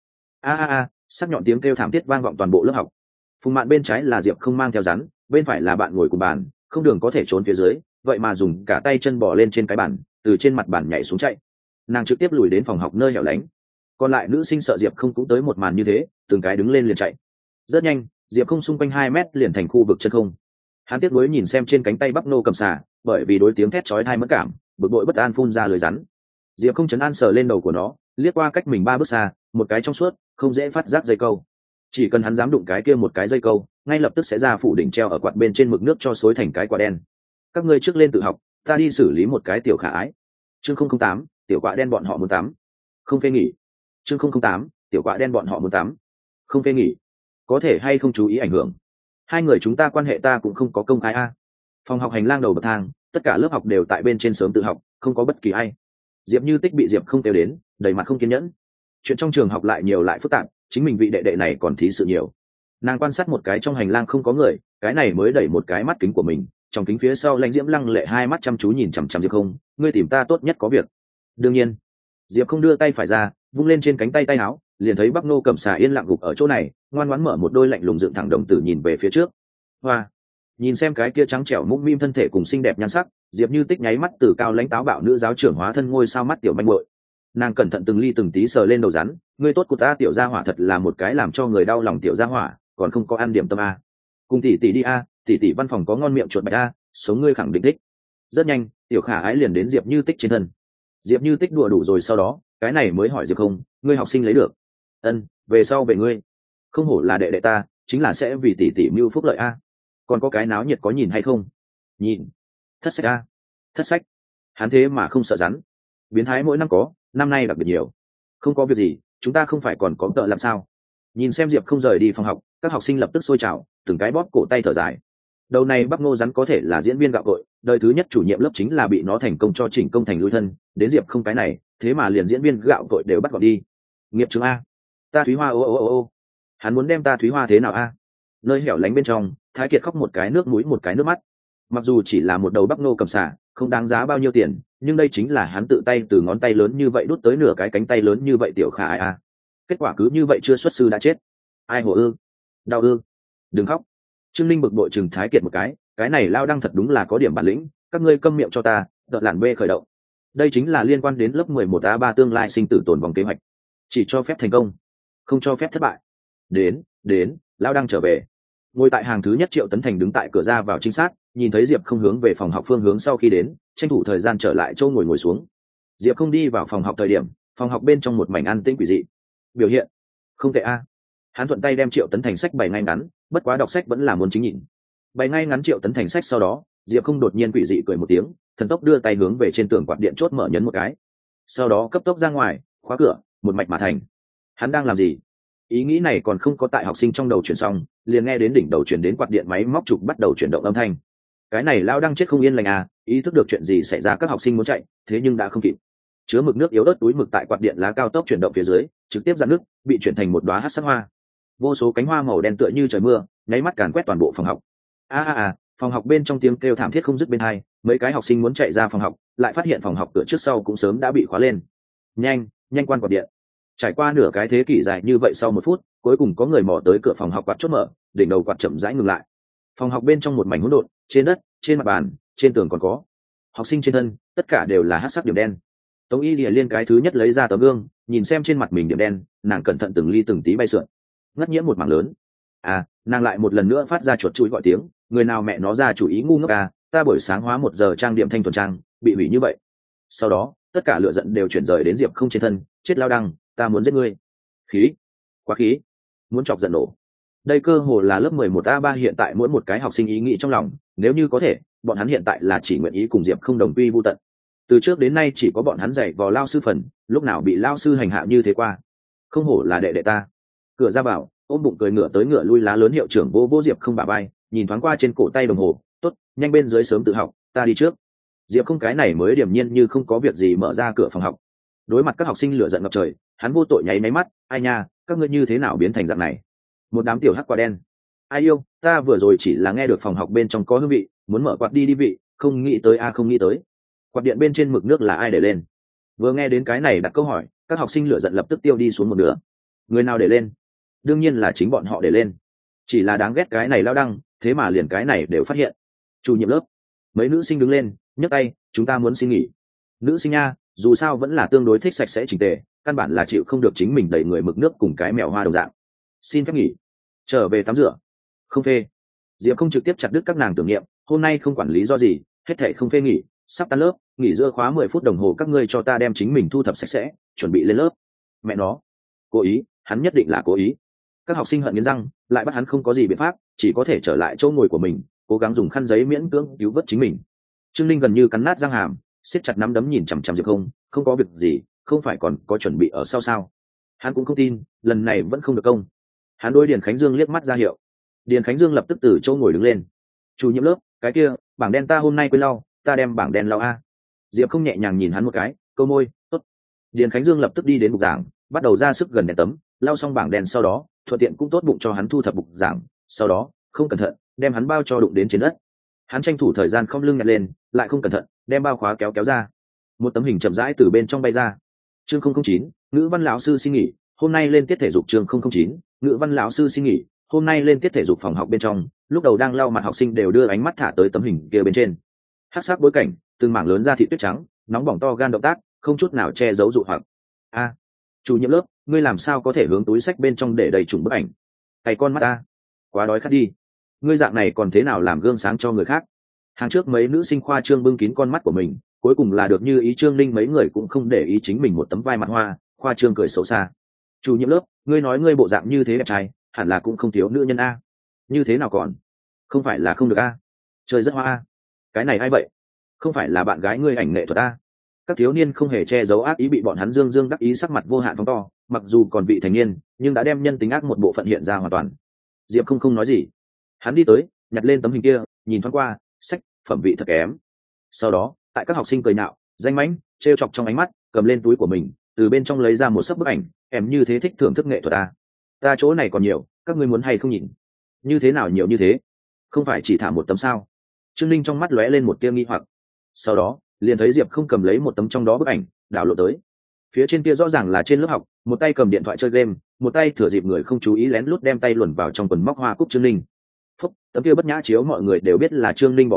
sắc nhọn tiếng kêu thảm thiết vang vọng toàn bộ lớp học. Phùng Mạn bên trái là Diệp không mang theo rắn, bên phải là bạn ngồi cùng bàn, không đường có thể trốn phía dưới, vậy mà dùng cả tay chân bò lên trên cái bàn, từ trên mặt bàn nhảy xuống chạy. Nàng trực tiếp lùi đến phòng học nơi hẻo lánh. Còn lại nữ sinh sợ Diệp không cũng tới một màn như thế, từng cái đứng lên liền chạy. Rất nhanh, Diệp không xung quanh 2 mét liền thành khu vực chân không. Hắn tiếc nuối nhìn xem trên cánh tay Bắc Ngô Cầm Xà, bởi vì đối tiếng thét chói tai mất cảm, bực bội bất an phun ra lời rắn. Diệp không chấn an sờ lên đầu của nó, liếc qua cách mình 3 bước xa, một cái trong suốt, không dễ phát giác dây câu. Chỉ cần hắn dám đụng cái kia một cái dây câu, ngay lập tức sẽ ra phủ đỉnh treo ở quạt bên trên mực nước cho xối thành cái quả đen. Các ngươi trước lên tự học, ta đi xử lý một cái tiểu khả ái. Chương 008, tiểu quạ đen bọn họ muốn tắm. Không phê nghỉ. Chương 008, tiểu quạ đen bọn họ muốn tắm. Không phê nghỉ. Có thể hay không chú ý ảnh hưởng. Hai người chúng ta quan hệ ta cũng không có công khai a. Phòng học hành lang đầu bậc thang, tất cả lớp học đều tại bên trên sớm tự học, không có bất kỳ ai. Diệp Như Tích bị Diệp không kêu đến, đầy mặt không kiên nhẫn. Chuyện trong trường học lại nhiều lại phức tạp, chính mình vị đệ đệ này còn thí sự nhiều. Nàng quan sát một cái trong hành lang không có người, cái này mới đẩy một cái mắt kính của mình, trong kính phía sau Lãnh Diễm lăng lệ hai mắt chăm chú nhìn chằm chằm Diệp không, ngươi tìm ta tốt nhất có việc. Đương nhiên. Diệp không đưa tay phải ra, vung lên trên cánh tay tay áo, liền thấy Bắc Ngô Cẩm Xà yên lặng gục ở chỗ này, ngoan ngoãn mở một đôi lạnh lùng dựng thẳng đồng tử nhìn về phía trước. Hoa. Nhìn xem cái kia trắng trẻo mũm mĩm thân thể cùng xinh đẹp nhan sắc, Diệp Như Tích nháy mắt từ cao lãnh táo bạo nữ giáo trưởng hóa thân ngôi sao mắt tiểu manh muội. Nàng cẩn thận từng ly từng tí sờ lên đầu rắn, ngươi tốt của ta tiểu gia hỏa thật là một cái làm cho người đau lòng tiểu gia hỏa, còn không có ăn điểm tâm a. Cùng tỷ tỷ đi a, tỷ tỷ văn phòng có ngon miệng chuột bạch a, sống ngươi khẳng định thích. Rất nhanh, tiểu khả ái liền đến Diệp Như Tích trên thân. Diệp Như Tích đùa đủ rồi sau đó, cái này mới hỏi Diệp không, ngươi học sinh lấy được. Ân, về sau về ngươi. Không hổ là đệ đệ ta, chính là sẽ vì tỷ tỷ mưu phúc lợi a. Còn có cái náo nhiệt có nhìn hay không? Nhìn. Thất sách a. Thất sách. Hắn thế mà không sợ rắn. Biến thái mỗi năm có, năm nay đặc biệt nhiều. Không có việc gì, chúng ta không phải còn có tợ làm sao? Nhìn xem Diệp không rời đi phòng học, các học sinh lập tức sôi trào, từng cái bóp cổ tay thở dài. Đầu này Bắc Ngô rắn có thể là diễn viên gạo cội, đời thứ nhất chủ nhiệm lớp chính là bị nó thành công cho chỉnh công thành lui thân, đến Diệp không cái này, thế mà liền diễn viên gạo cội đều bắt gọn đi. Nghiệp chứng a. Ta Thúy Hoa ô. Hắn muốn đem ta Thúy Hoa thế nào a? Nơi hẻo lánh bên trong, Thái Kiệt khóc một cái nước mũi một cái nước mắt. Mặc dù chỉ là một đầu Bắc Ngô Cầm Xà, không đáng giá bao nhiêu tiền, nhưng đây chính là hắn tự tay từ ngón tay lớn như vậy đút tới nửa cái cánh tay lớn như vậy tiểu khả ai a. Kết quả cứ như vậy chưa xuất sư đã chết. Ai hồ ư? Đau ư? Đừng khóc. Trương Linh bực bội chừng Thái Kiệt một cái này lao đăng thật đúng là có điểm bản lĩnh, các ngươi câm miệng cho ta. Đợt làn B khởi động. Đây chính là liên quan đến lớp 11A3 tương lai sinh tử tồn vòng kế hoạch, chỉ cho phép thành công, không cho phép thất bại. Đến Lão Đăng trở về. Ngồi tại hàng thứ nhất Triệu Tấn Thành đứng tại cửa ra vào trinh sát, nhìn thấy Diệp không hướng về phòng học phương hướng sau khi đến, tranh thủ thời gian trở lại chỗ ngồi xuống. Diệp không đi vào phòng học thời điểm, phòng học bên trong một mảnh an tĩnh quỷ dị. Biểu hiện không tệ a. Hắn thuận tay đem Triệu Tấn Thành sách bày ngay ngắn, bất quá đọc sách vẫn là muốn chính nhìn. Bày ngay ngắn Triệu Tấn Thành sách sau đó, Diệp không đột nhiên quỷ dị cười một tiếng, thần tốc đưa tay hướng về trên tường quạt điện chốt mở nhấn một cái, sau đó cấp tốc ra ngoài khóa cửa, một mạch mà thành. Hắn đang làm gì? Ý nghĩ này còn không có tại học sinh trong đầu chuyển xong, liền nghe đến đỉnh đầu chuyển đến quạt điện máy móc trục bắt đầu chuyển động âm thanh. Cái này Lão Đăng chết không yên lành à, ý thức được chuyện gì xảy ra các học sinh muốn chạy, thế nhưng đã không kịp. Chứa mực nước yếu ớt túi mực tại quạt điện lá cao tốc chuyển động phía dưới, trực tiếp ra nước, bị chuyển thành một đóa hắc sắc hoa. Vô số cánh hoa màu đen tựa như trời mưa, nháy mắt càn quét toàn bộ phòng học. Phòng học bên trong tiếng kêu thảm thiết không dứt bên hai, mấy cái học sinh muốn chạy ra phòng học, lại phát hiện phòng học cửa trước sau cũng sớm đã bị khóa lên. Nhanh quan quạt điện. Trải qua nửa cái thế kỷ dài như vậy, sau 1 phút, cuối cùng có người mò tới cửa phòng học, quạt chốt mở, đỉnh đầu quạt chậm rãi ngừng lại. Phòng học bên trong một mảnh hỗn độn, trên đất, trên mặt bàn, trên tường còn có học sinh trên thân, tất cả đều là hắc sắc điểm đen. Tống Y Lìa Liên cái thứ nhất lấy ra tấm gương, nhìn xem trên mặt mình điểm đen, nàng cẩn thận từng ly từng tí bay sượn, ngất nhiễm một mảng lớn. Nàng lại một lần nữa phát ra chuột chuỗi gọi tiếng, người nào mẹ nó ra chủ ý ngu ngốc à, ta buổi sáng hóa 1 giờ trang điểm thanh thuần trang, bị hủy như vậy. Sau đó, tất cả lửa giận đều chuyển rời đến Diệp không trên thân, chết Lao Đăng, ta muốn giết ngươi. Quá khí, muốn chọc giận nổ. Đây cơ hồ là lớp 11A3 hiện tại mỗi một cái học sinh ý nghĩ trong lòng, nếu như có thể, bọn hắn hiện tại là chỉ nguyện ý cùng Diệp không đồng quy vu tận. Từ trước đến nay chỉ có bọn hắn dạy vò lao sư phần, lúc nào bị lao sư hành hạ như thế qua. Không hổ là đệ đệ ta. Cửa ra vào, ôm bụng cười ngửa tới ngửa lui lá lớn hiệu trưởng vô Diệp không bả vai, nhìn thoáng qua trên cổ tay đồng hồ, tốt, nhanh bên dưới sớm tự học, ta đi trước. Diệp không cái này mới điềm nhiên như không có việc gì mở ra cửa phòng học. Đối mặt các học sinh lửa giận ngập trời, hắn vô tội nháy máy mắt, ai nha, các ngươi như thế nào biến thành dạng này? Một đám tiểu hắc quả đen. Ai yêu, ta vừa rồi chỉ là nghe được phòng học bên trong có hương vị, muốn mở quạt đi vị, không nghĩ tới không nghĩ tới. Quạt điện bên trên mực nước là ai để lên? Vừa nghe đến cái này đặt câu hỏi, các học sinh lửa giận lập tức tiêu đi xuống một nửa. Người nào để lên? Đương nhiên là chính bọn họ để lên. Chỉ là đáng ghét cái này Lao Đăng, thế mà liền cái này đều phát hiện. Chủ nhiệm lớp, mấy nữ sinh đứng lên, nhấc tay, chúng ta muốn xin nghỉ. Nữ sinh nha, dù sao vẫn là tương đối thích sạch sẽ chỉnh tề, căn bản là chịu không được chính mình đẩy người mực nước cùng cái mèo hoa đồng dạng. Xin phép nghỉ, trở về tắm rửa. Không phê. Diệp không trực tiếp chặt đứt các nàng tưởng niệm, hôm nay không quản lý do gì, hết thảy không phê nghỉ, sắp tan lớp, nghỉ giữa khóa 10 phút đồng hồ, các ngươi cho ta đem chính mình thu thập sạch sẽ, chuẩn bị lên lớp. Mẹ nó, cố ý, hắn nhất định là cố ý. Các học sinh hận nghiến răng, lại bắt hắn không có gì biện pháp, chỉ có thể trở lại chỗ ngồi của mình, cố gắng dùng khăn giấy miễn cưỡng cứu vớt chính mình. Trương Linh gần như cắn nát răng hàm, siết chặt nắm đấm nhìn chằm chằm Diệp không có việc gì, không phải còn có chuẩn bị ở sau sao? Hắn cũng không tin, lần này vẫn không được công. Hắn đối Điền Khánh Dương liếc mắt ra hiệu. Điền Khánh Dương lập tức từ chỗ ngồi đứng lên. Chủ nhiệm lớp, cái kia, bảng đen ta hôm nay quên lau, ta đem bảng đen lau a. Diệp không nhẹ nhàng nhìn hắn một cái, câu môi, tốt. Điền Khánh Dương lập tức đi đến bục giảng, bắt đầu ra sức gần đèn tấm, lau xong bảng đen sau đó, thuận tiện cũng tốt bụng cho hắn thu thập bục giảng, sau đó, không cẩn thận, đem hắn bao cho đụng đến trên đất. Hắn tranh thủ thời gian khom lưng nhặt lên, lại không cẩn thận, đem bao khóa kéo ra. Một tấm hình chậm rãi từ bên trong bay ra. Chương 009, ngữ văn lão sư xin nghỉ, hôm nay lên tiết thể dục. Chương 009, ngữ văn lão sư xin nghỉ, hôm nay lên tiết thể dục. Phòng học bên trong, lúc đầu đang lau mặt học sinh đều đưa ánh mắt thả tới tấm hình kia bên trên. Hắc sắc bối cảnh, từng mảng lớn da thịt tuyết trắng, nóng bỏng to gan động tác, không chút nào che giấu dụ hoặc. Chủ nhiệm lớp, ngươi làm sao có thể hướng túi sách bên trong để đầy trùng bức ảnh? Cày con mắt ta, quá đói khát đi. Ngươi dạng này còn thế nào làm gương sáng cho người khác? Hàng trước mấy nữ sinh khoa trương bưng kín con mắt của mình, cuối cùng là được như ý Trương Linh, mấy người cũng không để ý chính mình một tấm vai mặt hoa, khoa trương cười xấu xa. Chủ nhiệm lớp, ngươi nói ngươi bộ dạng như thế đẹp trai, hẳn là cũng không thiếu nữ nhân a. Như thế nào còn? Không phải là không được a? Trời rất hoa a. Cái này ai vậy? Không phải là bạn gái ngươi ảnh nghệ thuật a? Các thiếu niên không hề che giấu ác ý bị bọn hắn dương dương đắc ý, sắc mặt vô hạn phóng to, mặc dù còn vị thành niên, nhưng đã đem nhân tính ác một bộ phận hiện ra hoàn toàn. Diệp không nói gì. Hắn đi tới, nhặt lên tấm hình kia, nhìn thoáng qua, sách, phẩm vị thật kém. Sau đó, tại các học sinh cười nhạo, danh mãnh, trêu chọc trong ánh mắt, cầm lên túi của mình, từ bên trong lấy ra một sấp bức ảnh, em như thế thích thưởng thức nghệ thuật à? Ta chỗ này còn nhiều, các ngươi muốn hay không nhìn? Như thế nào nhiều như thế? Không phải chỉ thả một tấm sao? Trương Linh trong mắt lóe lên một tia nghi hoặc. Sau đó, liền thấy Diệp không cầm lấy một tấm trong đó bức ảnh, đảo lộ tới. Phía trên kia rõ ràng là trên lớp học, một tay cầm điện thoại chơi game, một tay thừa dịp người không chú ý lén lút đem tay luồn vào trong quần móc hoa cúc Trương Linh. Phúc, tấm kia bất nhã chiếu mọi người đều biết là Trương Linh bỏ vào,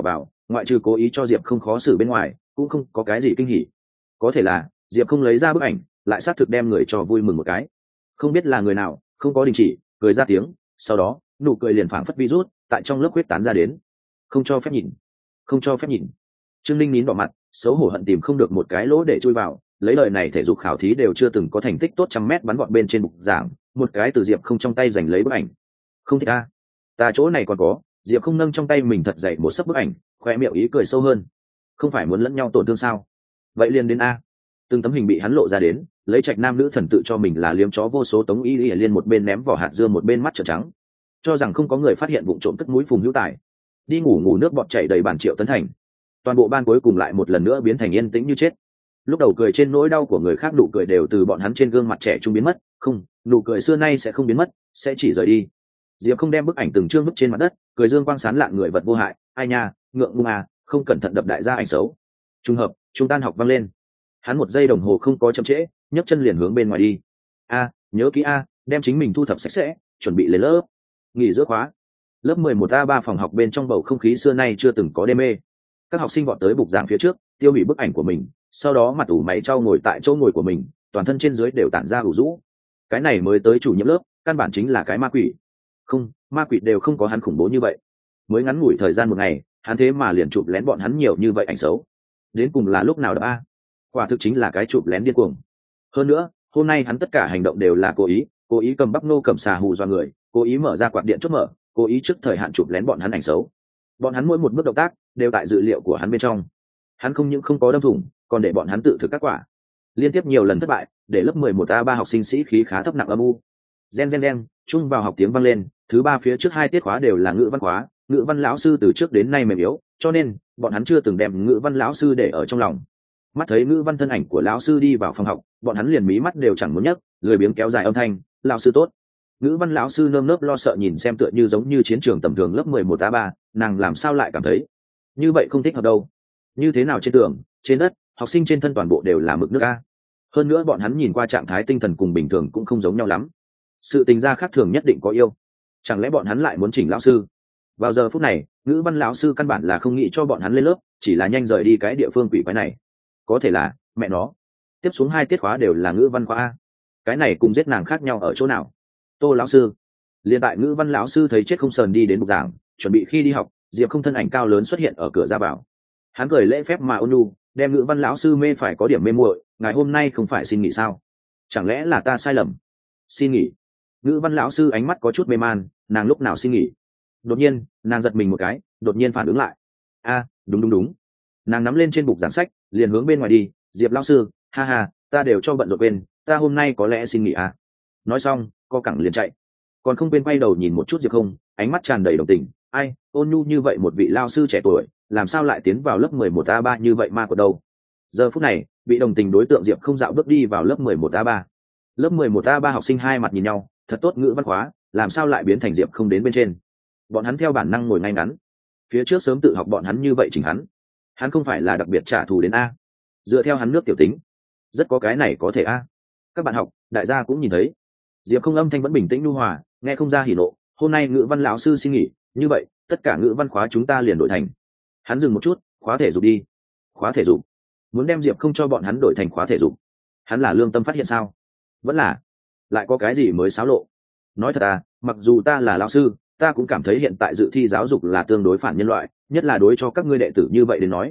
ngoại trừ cố ý cho diệp không khó xử bên ngoài cũng không có cái gì kinh hỉ. Có thể là diệp không lấy ra bức ảnh lại xác thực đem người cho vui mừng một cái. Không biết là người nào không có đình chỉ cười ra tiếng, sau đó nụ cười liền phảng phất virus tại trong lớp huyết tán ra đến. Không cho phép nhìn, không cho phép nhìn. Trương Linh nín đỏ mặt, xấu hổ hận tìm không được một cái lỗ để chui vào, lấy lời này thể dục khảo thí đều chưa từng có thành tích tốt 100 mét bắn vọt bên trên bục giảng, một cái từ diệp không trong tay giành lấy bức ảnh. Không thích a, ta chỗ này còn có. Diệp không nâng trong tay mình thật dậy một sấp bức ảnh, khoe miệng ý cười sâu hơn. Không phải muốn lẫn nhau tổn thương sao? Vậy liền đến a. Từng tấm hình bị hắn lộ ra đến, lấy trạch nam nữ thần tự cho mình là liếm chó vô số tống y y liên một bên ném vỏ hạt dưa một bên mắt trợn trắng, cho rằng không có người phát hiện vụ trộm cất mũi Phùng Hữu Tài. Đi ngủ ngủ nước bọt chảy đầy bản Triệu Tấn Thành. Toàn bộ ban cuối cùng lại một lần nữa biến thành yên tĩnh như chết. Lúc đầu cười trên nỗi đau của người khác nụ cười đều từ bọn hắn trên gương mặt trẻ trung biến mất, không, nụ cười xưa nay sẽ không biến mất, sẽ chỉ rời đi. Diệp không đem bức ảnh từng chương vứt trên mặt đất, cười dương quang sán lạn người vật vô hại, ai nha, ngượng ngung à, không cẩn thận đập đại gia ảnh xấu. Trùng hợp, trung tan học vang lên. Hắn 1 giây đồng hồ không có chậm trễ, nhấc chân liền hướng bên ngoài đi. A, nhớ kỹ a, đem chính mình thu thập sạch sẽ, chuẩn bị lên lớp. Nghỉ giữa khóa. Lớp 11A3 phòng học bên trong bầu không khí xưa nay chưa từng có đê mê. Các học sinh vọt tới bục giảng phía trước, tiêu hủy bức ảnh của mình, sau đó mặt ủ máy trao ngồi tại chỗ ngồi của mình, toàn thân trên dưới đều tản ra ủ rũ. Cái này mới tới chủ nhiệm lớp, căn bản chính là cái ma quỷ. Không, ma quỷ đều không có hắn khủng bố như vậy. Mới ngắn ngủi thời gian 1 ngày, hắn thế mà liền chụp lén bọn hắn nhiều như vậy ảnh xấu. Đến cùng là lúc nào đó quả thực chính là cái chụp lén điên cuồng. Hơn nữa, hôm nay hắn tất cả hành động đều là cố ý cầm bắp nô cầm xà hù dọa người, cố ý mở ra quạt điện chốt mở, cố ý trước thời hạn chụp lén bọn hắn ảnh xấu. Bọn hắn mỗi một bước động tác đều tại dự liệu của hắn bên trong. Hắn không những không có đâm thủng, còn để bọn hắn tự thực các quả. Liên tiếp nhiều lần thất bại, để lớp 11A3 học sinh sĩ khí khá thấp nặng âm u. Gen, chung vào học tiếng vang lên, thứ 3 phía trước 2 tiết khóa đều là ngữ văn khóa, ngữ văn lão sư từ trước đến nay mềm yếu, cho nên bọn hắn chưa từng đem ngữ văn lão sư để ở trong lòng. Mắt thấy ngữ văn thân ảnh của lão sư đi vào phòng học, bọn hắn liền mí mắt đều chẳng muốn nhấc, lười biếng kéo dài âm thanh, lão sư tốt. Ngữ văn lão sư nơm nớp lo sợ nhìn xem tựa như giống như chiến trường tầm thường lớp 11A3, nàng làm sao lại cảm thấy như vậy không thích hợp đâu. Như thế nào trên tường, trên đất, học sinh trên thân toàn bộ đều là mực nước a. Hơn nữa bọn hắn nhìn qua trạng thái tinh thần cùng bình thường cũng không giống nhau lắm. Sự tình gia khác thường nhất định có yêu. Chẳng lẽ bọn hắn lại muốn chỉnh lão sư? Vào giờ phút này, ngữ văn lão sư căn bản là không nghĩ cho bọn hắn lên lớp, chỉ là nhanh rời đi cái địa phương quỷ quái này. Có thể là mẹ nó, tiếp xuống 2 tiết khóa đều là ngữ văn khóa a. Cái này cùng giết nàng khác nhau ở chỗ nào? Tô lão sư. Liên tại ngữ văn lão sư thấy chết không sờn đi đến bục giảng, chuẩn bị khi đi học, Diệp không thân ảnh cao lớn xuất hiện ở cửa ra vào. Hắn cười lễ phép mà ôn nhu, đem ngữ văn lão sư mê phải có điểm mê muội, ngày hôm nay không phải xin nghỉ sao? Chẳng lẽ là ta sai lầm? Xin nghỉ? Ngữ văn lão sư ánh mắt có chút mê man, nàng lúc nào xin nghỉ? Đột nhiên, nàng giật mình một cái, đột nhiên phản ứng lại. A, đúng. Nàng nắm lên trên bục giảng sách, liền hướng bên ngoài đi. Diệp lão sư, ha ha, ta đều cho bận rộn quên, ta hôm nay có lẽ xin nghỉ à? Nói xong, co cẳng liền chạy, còn không quên quay đầu nhìn một chút Diệp không, ánh mắt tràn đầy đồng tình. Ai, ôn nhu như vậy một vị lao sư trẻ tuổi, làm sao lại tiến vào lớp 11A3 như vậy ma của đâu? Giờ phút này, bị đồng tình đối tượng Diệp không dạo bước đi vào lớp 11A3. Lớp 11A3 học sinh hai mặt nhìn nhau, thật tốt ngữ văn khóa, làm sao lại biến thành Diệp không đến bên trên? Bọn hắn theo bản năng ngồi ngay ngắn. Phía trước sớm tự học bọn hắn như vậy chỉnh hắn không phải là đặc biệt trả thù đến a. Dựa theo hắn nước tiểu tính, rất có cái này có thể a. Các bạn học, đại gia cũng nhìn thấy. Diệp không âm thanh vẫn bình tĩnh nhu hòa, nghe không ra hỉ nộ. Hôm nay ngữ văn lão sư xin nghỉ, như vậy tất cả ngữ văn khóa chúng ta liền đổi thành. Hắn dừng một chút, khóa thể dục đi. Khóa thể dục? Muốn đem Diệp không cho bọn hắn đổi thành khóa thể dục? Hắn là lương tâm phát hiện sao? Vẫn là lại có cái gì mới xáo lộ? Nói thật à, mặc dù ta là lão sư, ta cũng cảm thấy hiện tại dự thi giáo dục là tương đối phản nhân loại, nhất là đối cho các ngươi đệ tử như vậy đến nói.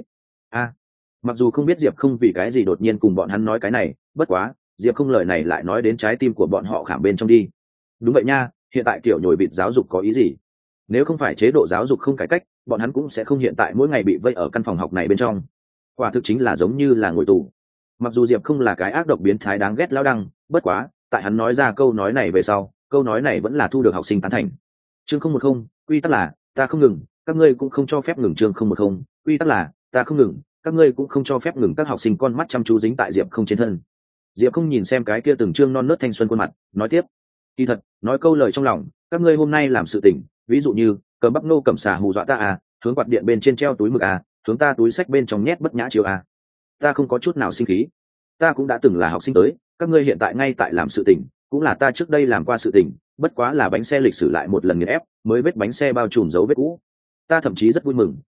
Mặc dù không biết Diệp không vì cái gì đột nhiên cùng bọn hắn nói cái này, bất quá Diệp không lời này lại nói đến trái tim của bọn họ khảm bên trong đi. Đúng vậy nha, hiện tại kiểu nhồi vịt giáo dục có ý gì? Nếu không phải chế độ giáo dục không cải cách, bọn hắn cũng sẽ không hiện tại mỗi ngày bị vây ở căn phòng học này bên trong. Quả thực chính là giống như là ngồi tù. Mặc dù Diệp không là cái ác độc biến thái đáng ghét lao đăng, bất quá tại hắn nói ra câu nói này về sau, câu nói này vẫn là thu được học sinh tán thành. Chương 010, quy tắc là ta không ngừng, các ngươi cũng không cho phép ngừng. Chương 010, quy tắc là ta không ngừng, các ngươi cũng không cho phép ngừng. Các học sinh con mắt chăm chú dính tại Diệp không trên thân. Diệp không nhìn xem cái kia từng trương non nớt thanh xuân khuôn mặt, nói tiếp: kỳ thật, nói câu lời trong lòng, các ngươi hôm nay làm sự tình, ví dụ như cầm bắp nô cầm xà hù dọa ta à, hướng quạt điện bên trên treo túi mực à, hướng ta túi sách bên trong nhét bất nhã chiều à. Ta không có chút nào sinh khí, ta cũng đã từng là học sinh tới, các ngươi hiện tại ngay tại làm sự tình, cũng là ta trước đây làm qua sự tình, bất quá là bánh xe lịch sử lại một lần nghiền ép, mới vết bánh xe bao trùm dấu vết cũ. Ta thậm chí rất vui mừng,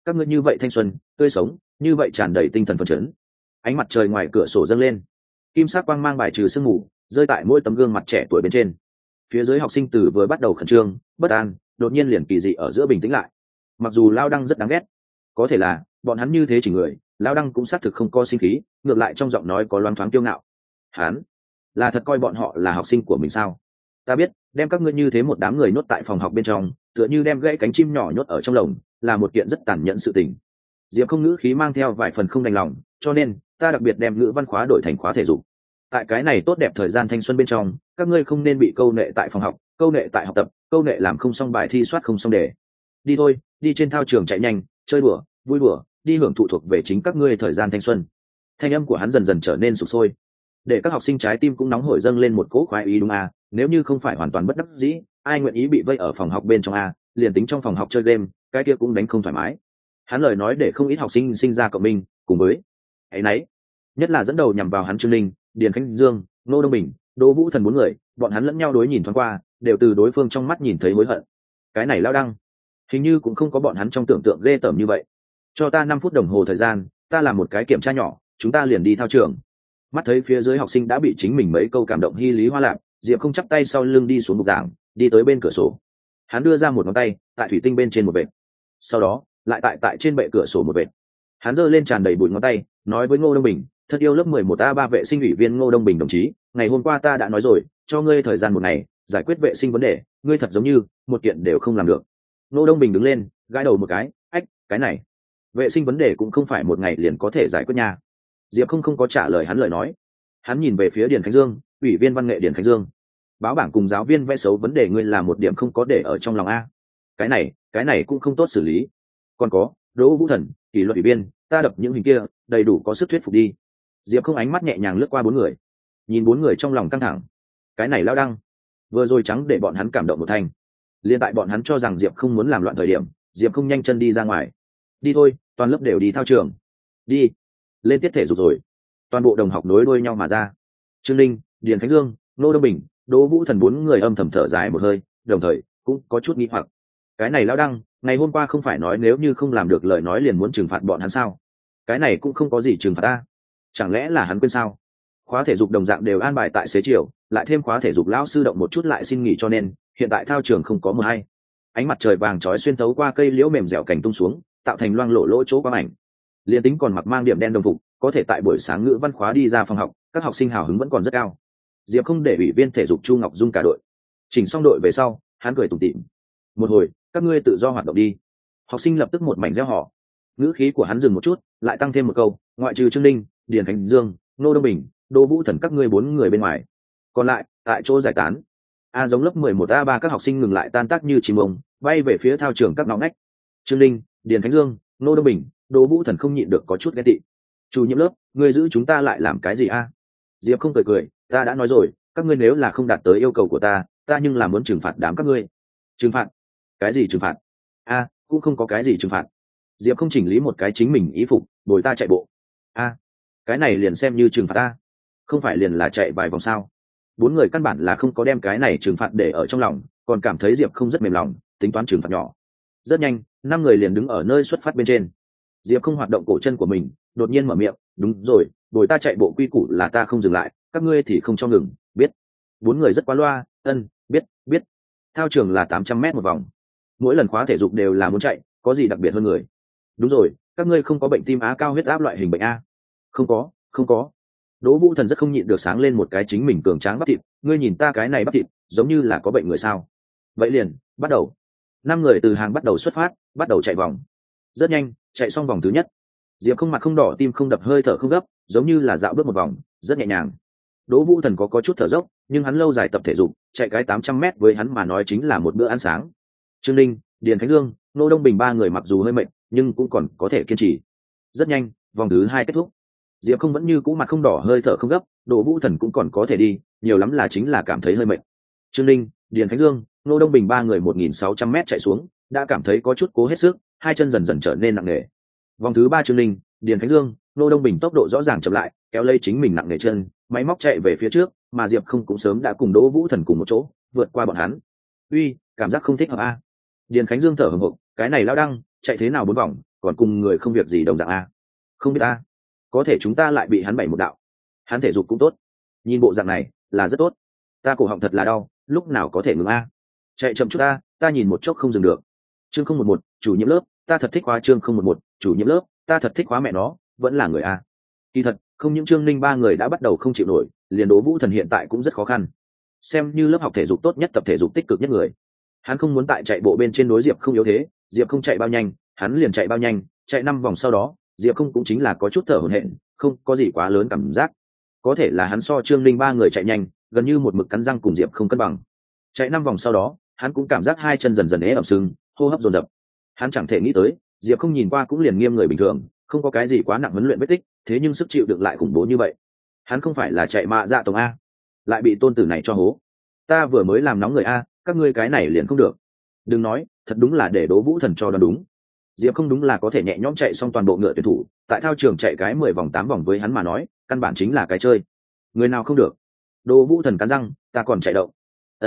các ngươi như vậy thanh xuân tươi sống, như vậy tràn đầy tinh thần phấn chấn. Ánh mặt trời ngoài cửa sổ dâng lên, kim sắc quang mang bài trừ sương mù rơi tại mỗi tấm gương mặt trẻ tuổi bên trên. Phía dưới học sinh từ vừa bắt đầu khẩn trương bất an, đột nhiên liền kỳ dị ở giữa bình tĩnh lại. Mặc dù Lao Đăng rất đáng ghét, có thể là bọn hắn như thế chỉ người, Lao Đăng cũng xác thực không có sinh khí, ngược lại trong giọng nói có loáng thoáng kiêu ngạo. Hắn là thật coi bọn họ là học sinh của mình sao? Ta biết đem các ngươi như thế một đám người nhốt tại phòng học bên trong, tựa như đem gãy cánh chim nhỏ nhốt ở trong lồng, là một kiện rất tàn nhẫn sự tình. Diệp không ngữ khí mang theo vài phần không đành lòng, cho nên ta đặc biệt đem ngữ văn khóa đổi thành khóa thể dục. Tại cái này tốt đẹp thời gian thanh xuân bên trong, các ngươi không nên bị câu nệ tại phòng học, câu nệ tại học tập, câu nệ làm không xong bài thi soát không xong đề. Đi thôi, đi trên thao trường chạy nhanh, chơi đùa, vui đùa, đi hưởng thụ thuộc về chính các ngươi thời gian thanh xuân. Thanh âm của hắn dần dần trở nên sục sôi, để các học sinh trái tim cũng nóng hổi dâng lên một cỗ khoái ý đúng à, nếu như không phải hoàn toàn bất đắc dĩ, ai nguyện ý bị vây ở phòng học bên trong à, liền tính trong phòng học chơi game, cái kia cũng đánh không thoải mái. Hắn lời nói để không ít học sinh sinh ra cộng minh, cùng với ấy nấy, nhất là dẫn đầu nhằm vào hắn Trương Linh, Điền Khánh Dương, Ngô Đông Bình, Đỗ Vũ Thần bốn người, bọn hắn lẫn nhau đối nhìn thoáng qua, đều từ đối phương trong mắt nhìn thấy hối hận. Cái này Lao Đăng hình như cũng không có bọn hắn trong tưởng tượng ghê tởm như vậy. Cho ta 5 phút đồng hồ thời gian, ta làm một cái kiểm tra nhỏ, chúng ta liền đi thao trường. Mắt thấy phía dưới học sinh đã bị chính mình mấy câu cảm động hy lý hoa lạc, Diệp không chắp tay sau lưng đi xuống bục giảng, đi tới bên cửa sổ. Hắn đưa ra một ngón tay, tại thủy tinh bên trên một vệt, sau đó lại tại trên bệ cửa sổ một vệt. Hắn giơ lên tràn đầy bụi ngón tay, nói với Ngô Đông Bình, thật yêu lớp 11A3 vệ sinh ủy viên Ngô Đông Bình đồng chí, ngày hôm qua ta đã nói rồi, cho ngươi thời gian 1 ngày giải quyết vệ sinh vấn đề, ngươi thật giống như một kiện đều không làm được. Ngô Đông Bình đứng lên, gãi đầu một cái, ách, cái này vệ sinh vấn đề cũng không phải 1 ngày liền có thể giải quyết nha. Diệp không có trả lời hắn lời nói. Hắn nhìn về phía Điền Khánh Dương, ủy viên văn nghệ Điền Khánh Dương. Báo bảng cùng giáo viên vẽ xấu vấn đề ngươi làm một điểm không có để ở trong lòng a. Cái này cũng không tốt xử lý. Còn có Đỗ Vũ Thần, kỷ luật ủy viên, ta đập những hình kia đầy đủ có sức thuyết phục đi. Diệp không ánh mắt nhẹ nhàng lướt qua 4 người, nhìn 4 người trong lòng căng thẳng. Cái này Lao Đăng vừa rồi trắng để bọn hắn cảm động một thành. Liên tại bọn hắn cho rằng Diệp không muốn làm loạn thời điểm, Diệp không nhanh chân đi ra ngoài. Đi thôi, toàn lớp đều đi thao trường. Đi, lên tiết thể dục rồi. Toàn bộ đồng học nối đuôi nhau mà ra. Trương Linh, Điền Khánh Dương, Ngô Đông Bình, Đỗ Vũ Thần 4 người âm thầm thở dài một hơi, đồng thời cũng có chút nghi hoặc. Cái này Lao Đăng ngày hôm qua không phải nói nếu như không làm được lời nói liền muốn trừng phạt bọn hắn sao? Cái này cũng không có gì trừng phạt ta, chẳng lẽ là hắn quên sao? Khóa thể dục đồng dạng đều an bài tại xế chiều, lại thêm khóa thể dục lão sư động một chút lại xin nghỉ, cho nên hiện tại thao trường không có mưa hay. Ánh mặt trời vàng chói xuyên thấu qua cây liễu mềm dẻo cành tung xuống, tạo thành loang lổ lỗ chỗ quang ảnh. Liên tính còn mặc mang điểm đen đồng phục, có thể tại buổi sáng ngữ văn khóa đi ra phòng học, các học sinh hào hứng vẫn còn rất cao. Diệp không để ủy viên thể dục Chu Ngọc Dung cả đội chỉnh xong đội về sau, hắn cười tủm tỉm, một hồi các ngươi tự do hoạt động đi. Học sinh lập tức một mảnh reo hò. Ngữ khí của hắn dừng một chút, lại tăng thêm một câu, ngoại trừ Trương Linh, Điền Khánh Dương, Ngô Đông Bình, Đỗ Vũ Thần các ngươi 4 người bên ngoài, còn lại tại chỗ giải tán. Giống lớp 11A3 các học sinh ngừng lại tan tác như chim ông, bay về phía thao trường các ngõ ngách. Trương Linh, Điền Khánh Dương, Ngô Đông Bình, Đỗ Vũ Thần không nhịn được có chút ghét tị. Chủ nhiệm lớp, ngươi giữ chúng ta lại làm cái gì a? Diệp không cười, ta đã nói rồi, các ngươi nếu là không đạt tới yêu cầu của ta nhưng là muốn trừng phạt đám các ngươi. Trừng phạt? Cái gì trừng phạt? Cũng không có cái gì trừng phạt. Diệp không chỉnh lý một cái chính mình ý phục, bồi ta chạy bộ. Cái này liền xem như trừng phạt ta? Không phải liền là chạy vài vòng sao? 4 người căn bản là không có đem cái này trừng phạt để ở trong lòng, còn cảm thấy Diệp không rất mềm lòng, tính toán trừng phạt nhỏ. Rất nhanh, 5 người liền đứng ở nơi xuất phát bên trên. Diệp không hoạt động cổ chân của mình, đột nhiên mở miệng, đúng rồi, bồi ta chạy bộ quy củ là ta không dừng lại, các ngươi thì không cho ngừng, biết? 4 người rất quá loa, biết. Thao trường là 800 m một vòng, mỗi lần khóa thể dục đều là muốn chạy, có gì đặc biệt hơn người? Đúng rồi, các ngươi không có bệnh tim á cao huyết áp loại hình bệnh a? Không có. Đỗ Vũ Thần rất không nhịn được sáng lên một cái chính mình cường tráng bắp thịt, ngươi nhìn ta cái này bắp thịt giống như là có bệnh người sao? Vậy liền bắt đầu. 5 người từ hàng bắt đầu xuất phát, bắt đầu chạy vòng. Rất nhanh, chạy xong vòng thứ nhất. Diệp không mặt không đỏ, tim không đập, hơi thở không gấp, giống như là dạo bước một vòng, rất nhẹ nhàng. Đỗ Vũ Thần có chút thở dốc, nhưng hắn lâu dài tập thể dục, chạy cái 800 m với hắn mà nói chính là một bữa ăn sáng. Trương Linh, Điền Khánh Dương, Ngô Đông Bình 3 người mặc dù hơi mệt, nhưng cũng còn có thể kiên trì. Rất nhanh, vòng thứ 2 kết thúc. Diệp không vẫn như cũ mặt không đỏ, hơi thở không gấp, Đỗ Vũ Thần cũng còn có thể đi, nhiều lắm là chính là cảm thấy hơi mệt. Trương Linh, Điền Khánh Dương, Ngô Đông Bình 3 người 1600 m chạy xuống, đã cảm thấy có chút cố hết sức, hai chân dần dần trở nên nặng nề. Vòng thứ 3 Trương Linh, Điền Khánh Dương, Ngô Đông Bình tốc độ rõ ràng chậm lại, kéo lấy chính mình nặng nề chân, máy móc chạy về phía trước, mà Diệp không cũng sớm đã cùng Đỗ Vũ Thần cùng một chỗ, vượt qua bọn hắn. Uy, cảm giác không thích hợp a. Điền Khánh Dương thở hổn hển, cái này Lao Đăng chạy thế nào 4 vòng, còn cùng người không việc gì đồng dạng a. Không biết a, có thể chúng ta lại bị hắn bày một đạo. Hắn thể dục cũng tốt, nhìn bộ dạng này là rất tốt. Ta cổ họng thật là đau, lúc nào có thể ngừng a. Chạy chậm chút ta nhìn một chốc không dừng được. Chương 011, chủ nhiệm lớp, ta thật thích khóa. Chương 011, chủ nhiệm lớp, ta thật thích khóa. Mẹ nó vẫn là người a. Kỳ thật không những Trương Ninh ba người đã bắt đầu không chịu nổi, liền Đỗ Vũ Thần hiện tại cũng rất khó khăn. Xem như lớp học thể dục tốt nhất, tập thể dục tích cực nhất người, hắn không muốn tại chạy bộ bên trên đối Diệp không yếu thế. Diệp không chạy bao nhanh hắn liền chạy bao nhanh, chạy 5 vòng sau đó Diệp không cũng chính là có chút thở hổn hển, không có gì quá lớn cảm giác. Có thể là hắn so Trương Linh ba người chạy nhanh, gần như một mực cắn răng cùng Diệp không cân bằng. Chạy 5 vòng sau đó hắn cũng cảm giác hai chân dần dần ế ẩm sưng, hô hấp dồn dập. Hắn chẳng thể nghĩ tới Diệp không nhìn qua cũng liền nghiêm người bình thường, không có cái gì quá nặng huấn luyện vết tích, thế nhưng sức chịu đựng lại khủng bố như vậy. Hắn không phải là chạy mạ dạ tổng a, lại bị tôn tử này cho hố. Ta vừa mới làm nóng người a, các ngươi cái này liền không được. Đừng nói, thật đúng là để Đỗ Vũ Thần cho đoán đúng. Diệp không đúng là có thể nhẹ nhõm chạy xong toàn bộ ngựa tuyển thủ, tại thao trường chạy cái 10 vòng 8 vòng với hắn mà nói căn bản chính là cái chơi. Người nào không được? Đỗ Vũ Thần cắn răng, ta còn chạy đậu.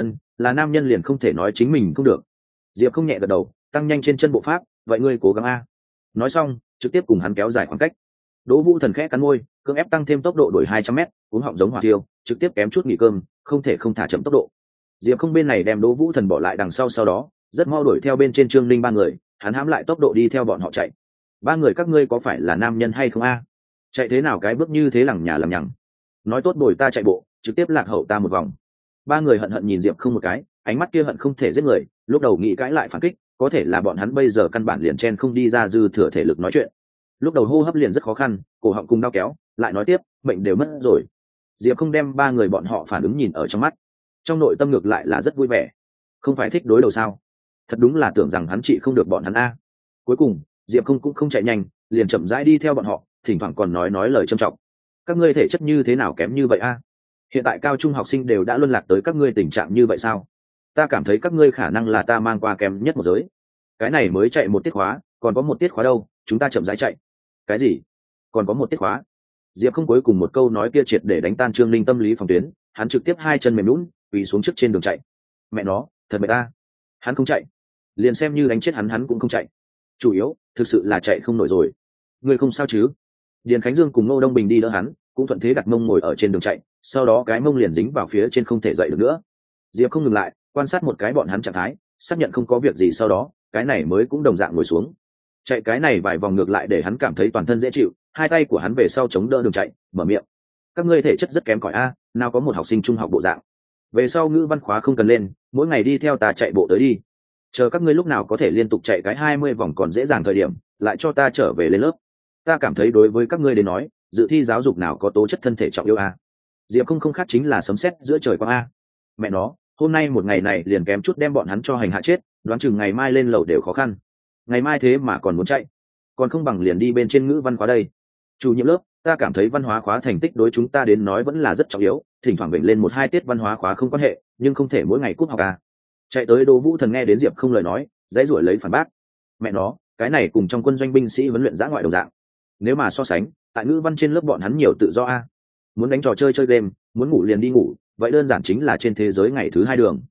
Là nam nhân liền không thể nói chính mình không được. Diệp không nhẹ gật đầu, tăng nhanh trên chân bộ pháp, vậy ngươi cố gắng a. Nói xong trực tiếp cùng hắn kéo dài khoảng cách. Đỗ Vũ Thần khẽ cắn môi, cưỡng ép tăng thêm tốc độ đuổi 200m, cuống họng giống hỏa tiêu, trực tiếp kém chút nghỉ cơm, không thể không thả chậm tốc độ. Diệp không bên này đem Đỗ Vũ Thần bỏ lại đằng sau, sau đó rất mau đuổi theo bên trên Trương Linh ba người, hắn hãm lại tốc độ đi theo bọn họ chạy. Ba người các ngươi có phải là nam nhân hay không a? Chạy thế nào cái bước như thế lằng nhà lằng nhằng. Nói tốt bồi ta chạy bộ, trực tiếp lạc hậu ta một vòng. Ba người hận hận nhìn Diệp không một cái, ánh mắt kia hận không thể giết người, lúc đầu nghĩ cãi lại phản kích, có thể là bọn hắn bây giờ căn bản liền chen không đi ra dư thừa thể lực nói chuyện. Lúc đầu hô hấp liền rất khó khăn, cổ họng cùng đau kéo, lại nói tiếp mệnh đều mất rồi. Diệp không đem ba người bọn họ phản ứng nhìn ở trong mắt, trong nội tâm ngược lại là rất vui vẻ. Không phải thích đối đầu sao? Thật đúng là tưởng rằng hắn trị không được bọn hắn a. Cuối cùng Diệp không cũng không chạy nhanh, liền chậm rãi đi theo bọn họ, thỉnh thoảng còn nói lời trầm trọng. Các ngươi thể chất như thế nào kém như vậy a? Hiện tại cao trung học sinh đều đã luân lạc tới các ngươi tình trạng như vậy sao? Ta cảm thấy các ngươi khả năng là ta mang qua kém nhất một giới. Cái này mới chạy một tiết khóa, còn có một tiết khóa đâu, chúng ta chậm rãi chạy. Cái gì? Còn có một tiết khóa? Diệp không cuối cùng một câu nói kia triệt để đánh tan Trương Linh tâm lý phòng tuyến, hắn trực tiếp hai chân mềm nhũn, quỳ xuống trước trên đường chạy. Mẹ nó, thật mệt ta. Hắn không chạy, liền xem như đánh chết hắn cũng không chạy. Chủ yếu thực sự là chạy không nổi rồi. Ngươi không sao chứ? Điền Khánh Dương cùng Ngô Đông Bình đi đỡ hắn, cũng thuận thế đặt mông ngồi ở trên đường chạy, sau đó cái mông liền dính vào phía trên không thể dậy được nữa. Diệp không ngừng lại, quan sát một cái bọn hắn trạng thái, xác nhận không có việc gì sau đó, cái này mới cũng đồng dạng ngồi xuống. Chạy cái này vài vòng ngược lại để hắn cảm thấy toàn thân dễ chịu, hai tay của hắn về sau chống đỡ đường chạy, mở miệng. Các ngươi thể chất rất kém cỏi a, nào có một học sinh trung học bộ dạng. Về sau ngữ văn khóa không cần lên, mỗi ngày đi theo ta chạy bộ tới đi. Chờ các ngươi lúc nào có thể liên tục chạy cái 20 vòng còn dễ dàng thời điểm, lại cho ta trở về lên lớp. Ta cảm thấy đối với các ngươi đến nói, dự thi giáo dục nào có tố chất thân thể trọng yêu a. Diệp không khác chính là sấm sét giữa trời quang a. Mẹ nó, hôm nay một ngày này liền kém chút đem bọn hắn cho hành hạ chết, đoán chừng ngày mai lên lầu đều khó khăn. Ngày mai thế mà còn muốn chạy, còn không bằng liền đi bên trên ngữ văn khóa đây. Chủ nhiệm lớp, ta cảm thấy văn hóa khóa thành tích đối chúng ta đến nói vẫn là rất trọng yếu, thỉnh thoảng bệnh lên 1-2 tiết văn hóa khóa không quan hệ, nhưng không thể mỗi ngày cúp học à. Chạy tới Đỗ Vũ Thần nghe đến Diệp không lời nói, dãy rủi lấy phản bác. Mẹ nó, cái này cùng trong quân doanh binh sĩ huấn luyện dã ngoại đồng dạng. Nếu mà so sánh, tại ngữ văn trên lớp bọn hắn nhiều tự do a. Muốn đánh trò chơi chơi game, muốn ngủ liền đi ngủ, vậy đơn giản chính là trên thế giới ngày thứ hai đường.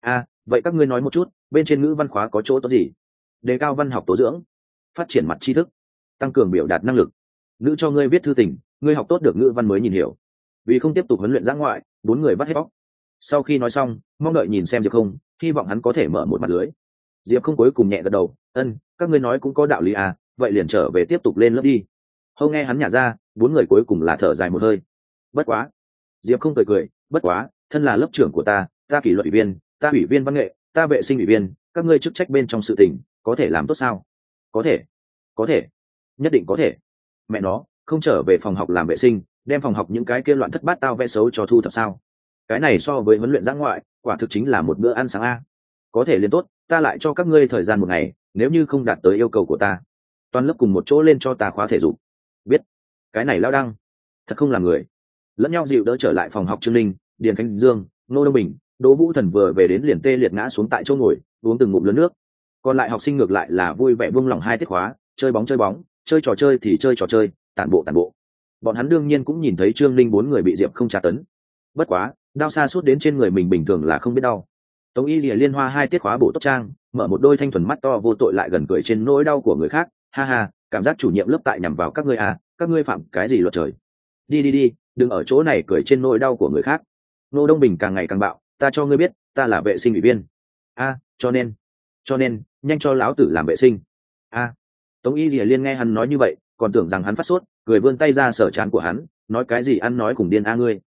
Vậy các ngươi nói một chút, bên trên ngữ văn khóa có chỗ tốt gì? Đề cao văn học tố dưỡng, phát triển mặt tri thức, tăng cường biểu đạt năng lực. Nữ cho ngươi viết thư tình, ngươi học tốt được ngữ văn mới nhìn hiểu. Vì không tiếp tục huấn luyện dã ngoại, 4 người bắt hết bóc. Sau khi nói xong, mong đợi nhìn xem Diệp không, hy vọng hắn có thể mở một mặt lưới. Diệp không cuối cùng nhẹ gật đầu, các ngươi nói cũng có đạo lý à, vậy liền trở về tiếp tục lên lớp đi. Hâu nghe hắn nhả ra, 4 người cuối cùng là thở dài một hơi. Bất quá, Diệp không cười, bất quá, thân là lớp trưởng của ta kỷ luật ủy viên, ta ủy viên văn nghệ, ta vệ sinh ủy viên, các ngươi chức trách bên trong sự tình có thể làm tốt sao? Có thể, nhất định có thể. Mẹ nó, không trở về phòng học làm vệ sinh, đem phòng học những cái kia loạn thất bát tao vẽ xấu cho thu thập sao? Cái này so với huấn luyện dã ngoại, quả thực chính là một bữa ăn sáng a. Có thể liền tốt, ta lại cho các ngươi thời gian 1 ngày, nếu như không đạt tới yêu cầu của ta, toàn lớp cùng một chỗ lên cho ta khóa thể dục. Biết? Cái này lao đăng, thật không làm người. Lẫn nhau dịu đỡ trở lại phòng học. Trương Linh, Điền Khánh Dương, Ngô Đông Bình, Đỗ Vũ Thần vừa về đến liền tê liệt ngã xuống tại chỗ ngồi, uống từng ngụm lớn nước. Còn lại học sinh ngược lại là vui vẻ buông lỏng 2 tiết khóa, chơi bóng, chơi trò chơi thì chơi trò chơi, tản bộ. Bọn hắn đương nhiên cũng nhìn thấy Trương Linh 4 người bị Diệp không tra tấn. Bất quá, đau xa suốt đến trên người mình bình thường là không biết đau. Tống Y Lìa liên hoa 2 tiết khóa bổ tốc trang, mở một đôi thanh thuần mắt to vô tội lại gần cười trên nỗi đau của người khác, ha ha, cảm giác chủ nhiệm lớp tại nhằm vào các ngươi à, các ngươi phạm cái gì luật trời. Đi, đừng ở chỗ này cười trên nỗi đau của người khác. Ngô Đông Bình càng ngày càng bạo, ta cho ngươi biết, ta là vệ sinh ủy viên. Cho nên nhanh cho lão tử làm vệ sinh. Tống Y Lìa Liên nghe hắn nói như vậy, còn tưởng rằng hắn phát sốt, cười vươn tay ra sờ trán của hắn, nói cái gì ăn nói cùng điên ngươi.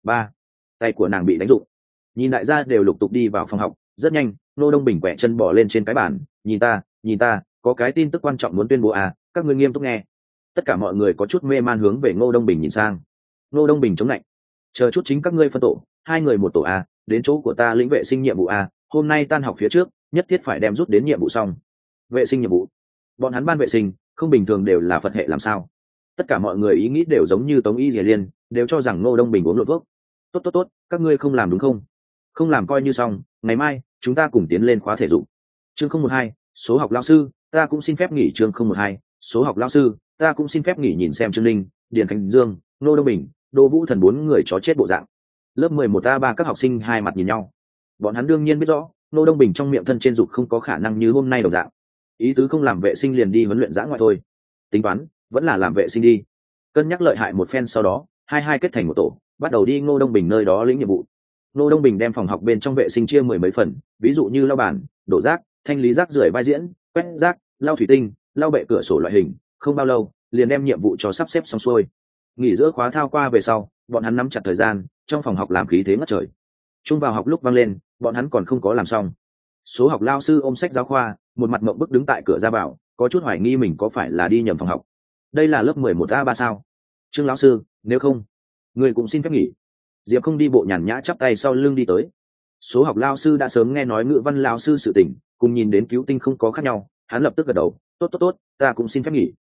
Tay của nàng bị đánh rụng. Nhìn đại gia đều lục tục đi vào phòng học, rất nhanh, Ngô Đông Bình quẹ chân bỏ lên trên cái bàn, nhìn ta, có cái tin tức quan trọng muốn tuyên bố các ngươi nghiêm túc nghe. Tất cả mọi người có chút mê man hướng về Ngô Đông Bình nhìn sang. Ngô Đông Bình chống lạnh, chờ chút chính các ngươi phân tổ, 2 người một tổ đến chỗ của ta lĩnh vệ sinh nhiệm vụ hôm nay tan học phía trước, nhất thiết phải đem rút đến nhiệm vụ xong. Vệ sinh nhiệm vụ? Bọn hắn ban vệ sinh, không bình thường đều là Phật hệ làm sao? Tất cả mọi người ý nghĩ đều giống như Tống Y Lìa Liên, đều cho rằng Ngô Đông Bình uống lộn thuốc. Tốt, các ngươi không làm đúng không? Không làm coi như xong, ngày mai chúng ta cùng tiến lên khóa thể dục. Chương 012, số học lão sư, ta cũng xin phép nghỉ. Chương 012, số học lão sư, ta cũng xin phép nghỉ. Nhìn xem Trương Linh, Điền Khánh Dương, Ngô Đông Bình, Đỗ Vũ Thần 4 người chó chết bộ dạng. Lớp 11A3 các học sinh hai mặt nhìn nhau. Bọn hắn đương nhiên biết rõ, Ngô Đông Bình trong miệng thân trên dục không có khả năng như hôm nay đồng dạng. Ý tứ không làm vệ sinh liền đi huấn luyện dã ngoại thôi. Tính toán, vẫn là làm vệ sinh đi. Cân nhắc lợi hại một phen sau đó, hai kết thành một tổ, bắt đầu đi Ngô Đông Bình nơi đó lĩnh nhiệm vụ. Ngô Đông Bình đem phòng học bên trong vệ sinh chia 10 mấy phần, ví dụ như lau bàn, đổ rác, thanh lý rác rưởi vai diễn, quét rác, lau thủy tinh, lau bệ cửa sổ loại hình. Không bao lâu, liền đem nhiệm vụ cho sắp xếp xong xuôi. Nghỉ giữa khóa thao qua về sau, bọn hắn nắm chặt thời gian, trong phòng học làm khí thế ngất trời. Chung vào học lúc vang lên, bọn hắn còn không có làm xong. Số học lao sư ôm sách giáo khoa, một mặt mộng bức đứng tại cửa ra vào, có chút hoài nghi mình có phải là đi nhầm phòng học. Đây là lớp 11A3 sao? Trương lão sư, nếu không, người cũng xin phép nghỉ. Diệp không đi bộ nhàn nhã chắp tay sau lưng đi tới. Số học lao sư đã sớm nghe nói ngữ văn lao sư sự tình, cùng nhìn đến cứu tinh không có khác nhau, hắn lập tức gật đầu, tốt, ta cũng xin phép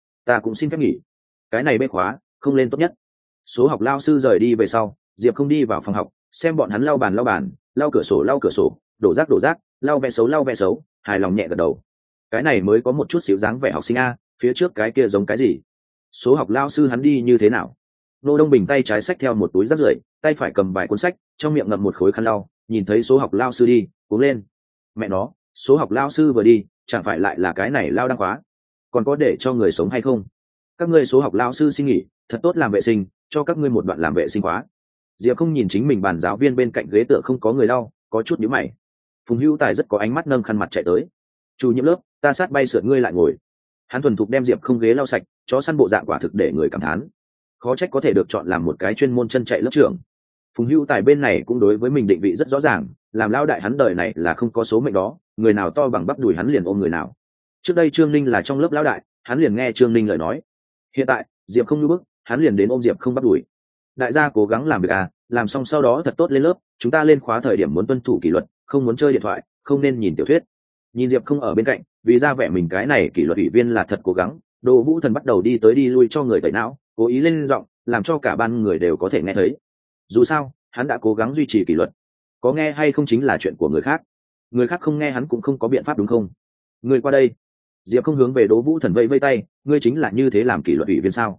nghỉ. Cái này bê khóa, không lên tốt nhất. Số học lao sư rời đi về sau, Diệp không đi vào phòng học, xem bọn hắn lau bàn, lau cửa sổ, đổ rác, lau ve xấu, hài lòng nhẹ gật đầu. Cái này mới có một chút xíu dáng vẻ học sinh phía trước cái kia giống cái gì? Số học lao sư hắn đi như thế nào? Ngô Đông Bình tay trái xách theo một túi rác rưởi, tay phải cầm vài cuốn sách, trong miệng ngậm một khối khăn lau, nhìn thấy số học lao sư đi, cuống lên. Mẹ nó, số học lao sư vừa đi, chẳng phải lại là cái này lao đăng khóa? Còn có để cho người sống hay không? Các ngươi số học lao sư xin nghỉ, thật tốt làm vệ sinh, cho các ngươi một đoạn làm vệ sinh khóa. Diệp không nhìn chính mình bàn giáo viên bên cạnh ghế tựa không có người lau, có chút nhíu mày. Phùng Hữu Tài rất có ánh mắt nâng khăn mặt chạy tới. Chủ nhiệm lớp, ta sát bay sượt ngươi lại ngồi. Hắn thuần thục đem Diệp không ghế lau sạch, chó săn bộ dạng quả thực để người cảm thán. Khó trách có thể được chọn làm một cái chuyên môn chân chạy lớp trưởng. Phùng Hữu Tài bên này cũng đối với mình định vị rất rõ ràng, làm lao đại hắn đời này là không có số mệnh đó, người nào to bằng bắp đùi hắn liền ôm người nào. Trước đây Trương Ninh là trong lớp lão đại, hắn liền nghe Trương Ninh lời nói. Hiện tại Diệp không như bức, hắn liền đến ôm Diệp không bắp đùi. Đại gia cố gắng làm việc làm xong sau đó thật tốt lên lớp, chúng ta lên khóa thời điểm muốn tuân thủ kỷ luật, không muốn chơi điện thoại, không nên nhìn tiểu thuyết. Nhìn Diệp không ở bên cạnh, vì ra vẻ mình cái này kỷ luật ủy viên là thật cố gắng, Đỗ Vũ Thần bắt đầu đi tới đi lui cho người tẩy não, cố ý lên giọng, làm cho cả ban người đều có thể nghe thấy. Dù sao, hắn đã cố gắng duy trì kỷ luật, có nghe hay không chính là chuyện của người khác, người khác không nghe hắn cũng không có biện pháp đúng không? Người qua đây. Diệp không hướng về Đỗ Vũ Thần vẫy vẫy tay, ngươi chính là như thế làm kỷ luật ủy viên sao?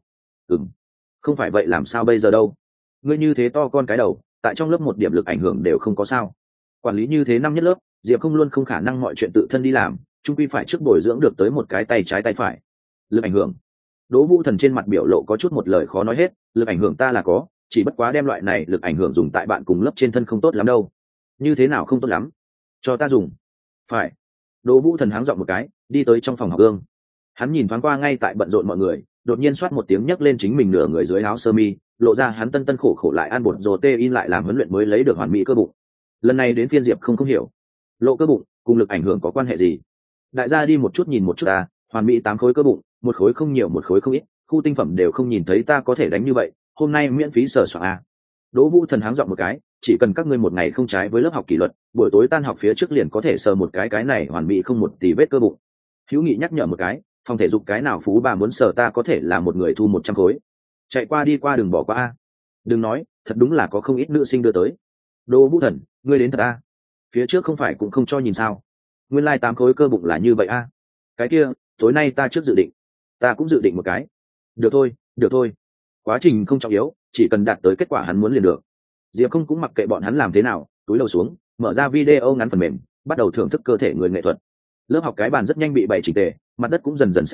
Không phải vậy làm sao bây giờ đâu? Ngươi như thế to con cái đầu, tại trong lớp một điểm lực ảnh hưởng đều không có sao? Quản lý như thế năm nhất lớp, Diệp không luôn không khả năng mọi chuyện tự thân đi làm, chung quy phải trước bồi dưỡng được tới một cái tay trái tay phải. Lực ảnh hưởng? Đỗ Vũ Thần trên mặt biểu lộ có chút một lời khó nói hết, lực ảnh hưởng ta là có, chỉ bất quá đem loại này lực ảnh hưởng dùng tại bạn cùng lớp trên thân không tốt lắm đâu. Như thế nào không tốt lắm? Cho ta dùng. Phải. Đỗ Vũ Thần háng giọng một cái, đi tới trong phòng học ương. Hắn nhìn thoáng qua ngay tại bận rộn mọi người, đột nhiên xoát một tiếng nhấc lên chính mình nửa người dưới áo sơ mi, lộ ra hắn tân khổ khổ lại ăn bột rồ tê in lại làm huấn luyện mới lấy được hoàn mỹ cơ bụng. Lần này đến phiên Diệp không hiểu, lộ cơ bụng cùng lực ảnh hưởng có quan hệ gì? Đại gia đi một chút nhìn một chút hoàn mỹ 8 khối cơ bụng, một khối không nhiều một khối không ít, khu tinh phẩm đều không nhìn thấy ta có thể đánh như vậy, hôm nay miễn phí sờ soạng Đỗ Vũ Thần háng giọng một cái, chỉ cần các ngươi một ngày không trái với lớp học kỷ luật, buổi tối tan học phía trước liền có thể sờ một cái này hoàn mỹ không một tì vết cơ bụng. Hữu Nghị nhắc nhở một cái, phòng thể dục cái nào phú bà muốn sờ ta có thể là một người thu 100 khối. Chạy qua đi qua đừng bỏ qua Đừng nói, thật đúng là có không ít nữ sinh đưa tới. Đỗ Vũ Thần, ngươi đến thật phía trước không phải cũng không cho nhìn sao? Nguyên lai 8 khối cơ bụng là như vậy Cái kia, tối nay ta trước dự định. Ta cũng dự định một cái. Được thôi. Quá trình không trọng yếu, chỉ cần đạt tới kết quả hắn muốn liền được. Diệp không cũng mặc kệ bọn hắn làm thế nào, túi đầu xuống, mở ra video ngắn phần mềm, bắt đầu thưởng thức cơ thể người nghệ thuật. Lớp học cái bàn rất nhanh bị bày chỉnh tề, mặt đất cũng dần dần sạch sẽ,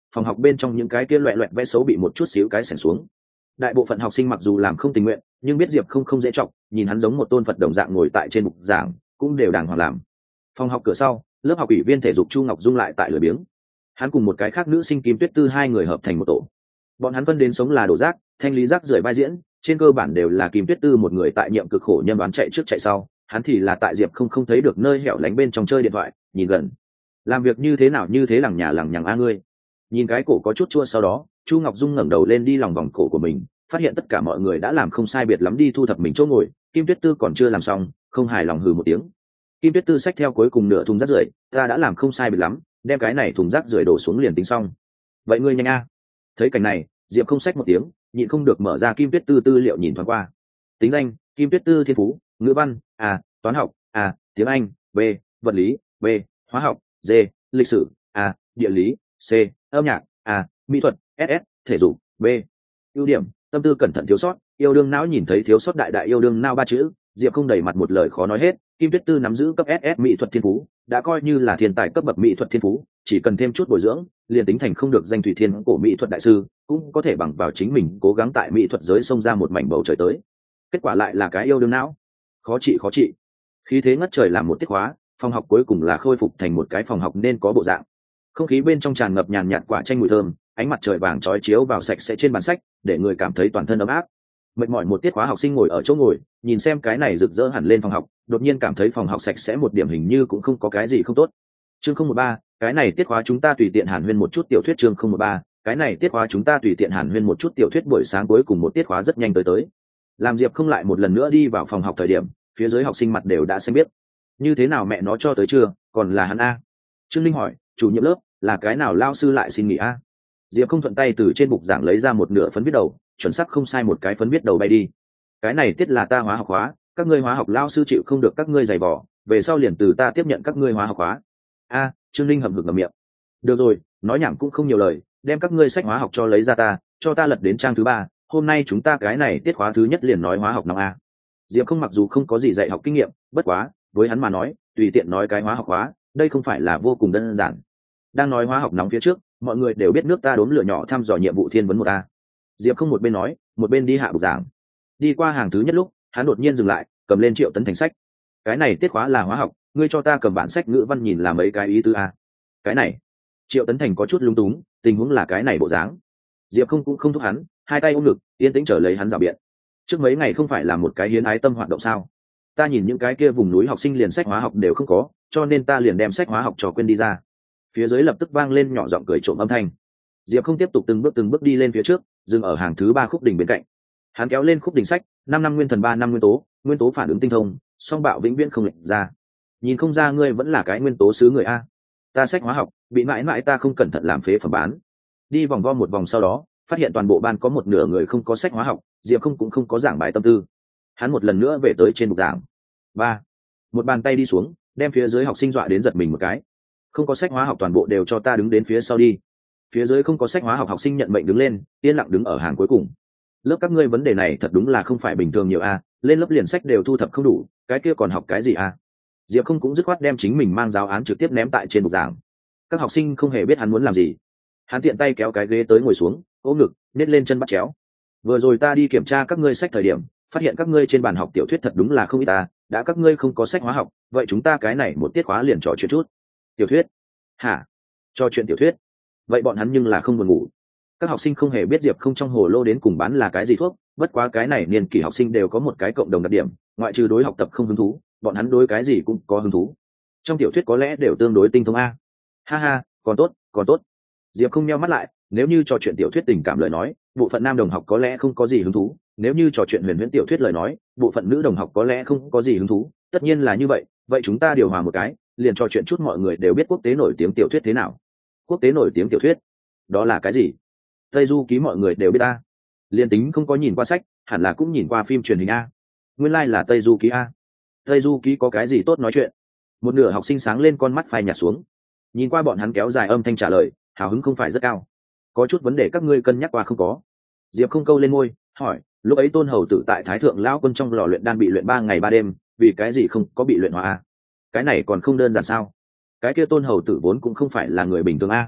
phòng học bên trong những cái kia loẹ loẹt vẽ xấu bị một chút xíu cái xẻng xuống. Đại bộ phận học sinh mặc dù làm không tình nguyện, nhưng biết Diệp không dễ chọc, nhìn hắn giống một tôn Phật đồng dạng ngồi tại trên bục giảng, cũng đều đàng hoàng làm. Phòng học cửa sau, lớp học ủy viên thể dục Chu Ngọc Dung lại tại lười biếng. Hắn cùng một cái khác nữ sinh Kim Tuyết Tư hai người hợp thành một tổ. Bọn hắn phân đến sống là đổ rác, thanh lý rác rưởi vai diễn, trên cơ bản đều là Kim Tuyết Tư một người tại nhiệm cực khổ nhân đoán chạy trước chạy sau, hắn thì là tại Diệp không thấy được nơi hẻo lánh bên trong chơi điện thoại, nhìn gần. Làm việc như thế nào như thế lằng nhà lằng nhằng a ngươi. Nhìn cái cổ có chút chua, sau đó Chu Ngọc Dung ngẩng đầu lên đi lòng vòng cổ của mình, phát hiện tất cả mọi người đã làm không sai biệt lắm đi thu thập mình chỗ ngồi, Kim Tuyết Tư còn chưa làm xong, không hài lòng hừ một tiếng. Kim Tuyết Tư xách theo cuối cùng nửa thùng rác rưởi, ta đã làm không sai biệt lắm, đem cái này thùng rác rưởi đổ xuống liền tính xong. Vậy ngươi nhanh a. Thấy cảnh này, Diệp không xách một tiếng, nhịn không được mở ra Kim Tuyết Tư tư liệu nhìn thoáng qua. Tính danh: Kim Tuyết Tư thiên phú: ngữ văn A, toán học A, tiếng Anh B, vật lý B, hóa học D, lịch sử A, địa lý C, âm nhạc A, mỹ thuật SS, thể dục B. Ưu điểm: tâm tư cẩn thận thiếu sót, yêu đương não. Nhìn thấy thiếu sót đại đại yêu đương não ba chữ, Diệp không đầy mặt một lời khó nói hết. Kim Tuyết Tư nắm giữ cấp SS mỹ thuật thiên phú, đã coi như là thiên tài cấp bậc mỹ thuật thiên phú, chỉ cần thêm chút bồi dưỡng, liền tính thành không được danh thủy thiên cổ mỹ thuật đại sư, cũng có thể bằng vào chính mình cố gắng tại mỹ thuật giới xông ra một mảnh bầu trời tới. Kết quả lại là cái yêu đương não, khó trị. Khí thế ngất trời làm một tiết hóa, phòng học cuối cùng là khôi phục thành một cái phòng học nên có bộ dạng. Không khí bên trong tràn ngập nhàn nhạt quả chanh mùi thơm, ánh mặt trời vàng chói chiếu vào sạch sẽ trên bàn sách, để người cảm thấy toàn thân ấm áp. Mệt mỏi một tiết khóa, học sinh ngồi ở chỗ ngồi, nhìn xem cái này rực rỡ hẳn lên phòng học, đột nhiên cảm thấy phòng học sạch sẽ một điểm hình như cũng không có cái gì không tốt. Chương 013, cái này tiết khóa chúng ta tùy tiện hàn huyên một chút tiểu thuyết. Chương 013, cái này tiết khóa chúng ta tùy tiện hàn huyên một chút tiểu thuyết. Buổi sáng cuối cùng một tiết khóa rất nhanh tới. Làm Diệp không lại một lần nữa đi vào phòng học thời điểm, phía dưới học sinh mặt đều đã xem biết. Như thế nào mẹ nó cho tới chưa, còn là hắn a? Trương Linh hỏi, chủ nhiệm lớp, là cái nào lao sư lại xin nghỉ a? Diệp không thuận tay từ trên bục giảng lấy ra một nửa phấn viết đầu, chuẩn xác không sai một cái phấn viết đầu bay đi. Cái này tiết là ta hóa học hóa, các ngươi hóa học lao sư chịu không được các ngươi giày vò, về sau liền từ ta tiếp nhận các ngươi hóa học hóa. A, Trương Linh hậm hực ngậm miệng. Được rồi, nói nhảm cũng không nhiều lời, đem các ngươi sách hóa học cho lấy ra ta, cho ta lật đến trang thứ 3. Hôm nay chúng ta cái này tiết khóa thứ nhất liền nói hóa học năm a. Diệp không mặc dù không có gì dạy học kinh nghiệm, bất quá với hắn mà nói, tùy tiện nói cái hóa học hóa, đây không phải là vô cùng đơn giản. Đang nói hóa học nóng phía trước, mọi người đều biết nước ta đốm lửa nhỏ thăm dò nhiệm vụ thiên vấn 1A. Diệp không một bên nói, một bên đi hạ bục giảng. Đi qua hàng thứ nhất lúc, hắn đột nhiên dừng lại, cầm lên Triệu Tấn Thành sách. Cái này tiết khóa là hóa học, ngươi cho ta cầm bản sách ngữ văn nhìn là mấy cái ý tứ a. Cái này. Triệu Tấn Thành có chút lung túng, tình huống là cái này bộ dáng. Diệp không cũng không thúc hắn, hai tay ôm ngực, yên tĩnh trở lấy hắn rào biện. Trước mấy ngày không phải là một cái hiến ái tâm hoạt động sao? Ta nhìn những cái kia vùng núi học sinh liền sách hóa học đều không có, cho nên ta liền đem sách hóa học cho quên đi ra. Phía dưới lập tức vang lên nhỏ giọng cười trộm âm thanh. Diệp không tiếp tục từng bước đi lên phía trước, dừng ở hàng thứ 3 khúc đỉnh bên cạnh. Hắn kéo lên khúc đỉnh sách, 5 năm nguyên thần, 3 năm nguyên tố phản ứng tinh thông, song bạo vĩnh viễn không lệch ra. Nhìn không ra ngươi vẫn là cái nguyên tố sứ người a. Ta sách hóa học, bị mãi mãi ta không cẩn thận làm phế phẩm bán. Đi vòng vo một vòng sau đó, phát hiện toàn bộ ban có một nửa người không có sách hóa học, Diệp không cũng không có giảng bài tâm tư. Hắn một lần nữa về tới trên bục giảng. 3. Một bàn tay đi xuống, đem phía dưới học sinh dọa đến giật mình một cái. Không có sách hóa học toàn bộ đều cho ta đứng đến phía sau đi. Phía dưới không có sách hóa học học sinh nhận mệnh đứng lên, yên lặng đứng ở hàng cuối cùng. Lớp các ngươi vấn đề này thật đúng là không phải bình thường nhiều a, lên lớp liền sách đều thu thập không đủ, cái kia còn học cái gì a? Diệp không cũng dứt khoát đem chính mình mang giáo án trực tiếp ném tại trên bục giảng. Các học sinh không hề biết hắn muốn làm gì. Hắn tiện tay kéo cái ghế tới ngồi xuống, ôm ngực, nhét lên chân bắt chéo. Vừa rồi ta đi kiểm tra các ngươi sách thời điểm, phát hiện các ngươi trên bàn học tiểu thuyết thật đúng là không ít ta, đã các ngươi không có sách hóa học, vậy chúng ta cái này một tiết khóa liền trò chuyện chút. Tiểu thuyết? Hả? Trò chuyện tiểu thuyết? Vậy bọn hắn nhưng là không buồn ngủ. Các học sinh không hề biết Diệp không trong hồ lô đến cùng bán là cái gì thuốc, bất quá cái này niên kỷ học sinh đều có một cái cộng đồng đặc điểm, ngoại trừ đối học tập không hứng thú, bọn hắn đối cái gì cũng có hứng thú. Trong tiểu thuyết có lẽ đều tương đối tinh thông a. Ha ha, còn tốt. Diệp không nheo mắt lại, nếu như trò chuyện tiểu thuyết tình cảm lời nói, bộ phận nam đồng học có lẽ không có gì hứng thú, nếu như trò chuyện huyền huyễn tiểu thuyết lời nói, bộ phận nữ đồng học có lẽ không có gì hứng thú, tất nhiên là như vậy, vậy chúng ta điều hòa một cái, liền trò chuyện chút mọi người đều biết quốc tế nổi tiếng tiểu thuyết thế nào. Quốc tế nổi tiếng tiểu thuyết? Đó là cái gì? Tây Du Ký mọi người đều biết a. Liên tính không có nhìn qua sách, hẳn là cũng nhìn qua phim truyền hình a. Nguyên lai là Tây Du Ký a. Tây Du Ký có cái gì tốt nói chuyện? Một nửa học sinh sáng lên con mắt phai nhạt xuống. Nhìn qua bọn hắn kéo dài âm thanh trả lời, hào hứng không phải rất cao. Có chút vấn đề các ngươi cân nhắc qua không có? Diệp không câu lên môi, hỏi, lúc ấy Tôn Hầu Tử tại Thái Thượng lão quân trong lò luyện đan bị luyện 3 ngày 3 đêm, vì cái gì không có bị luyện hóa a? Cái này còn không đơn giản sao? Cái kia Tôn Hầu Tử vốn cũng không phải là người bình thường a.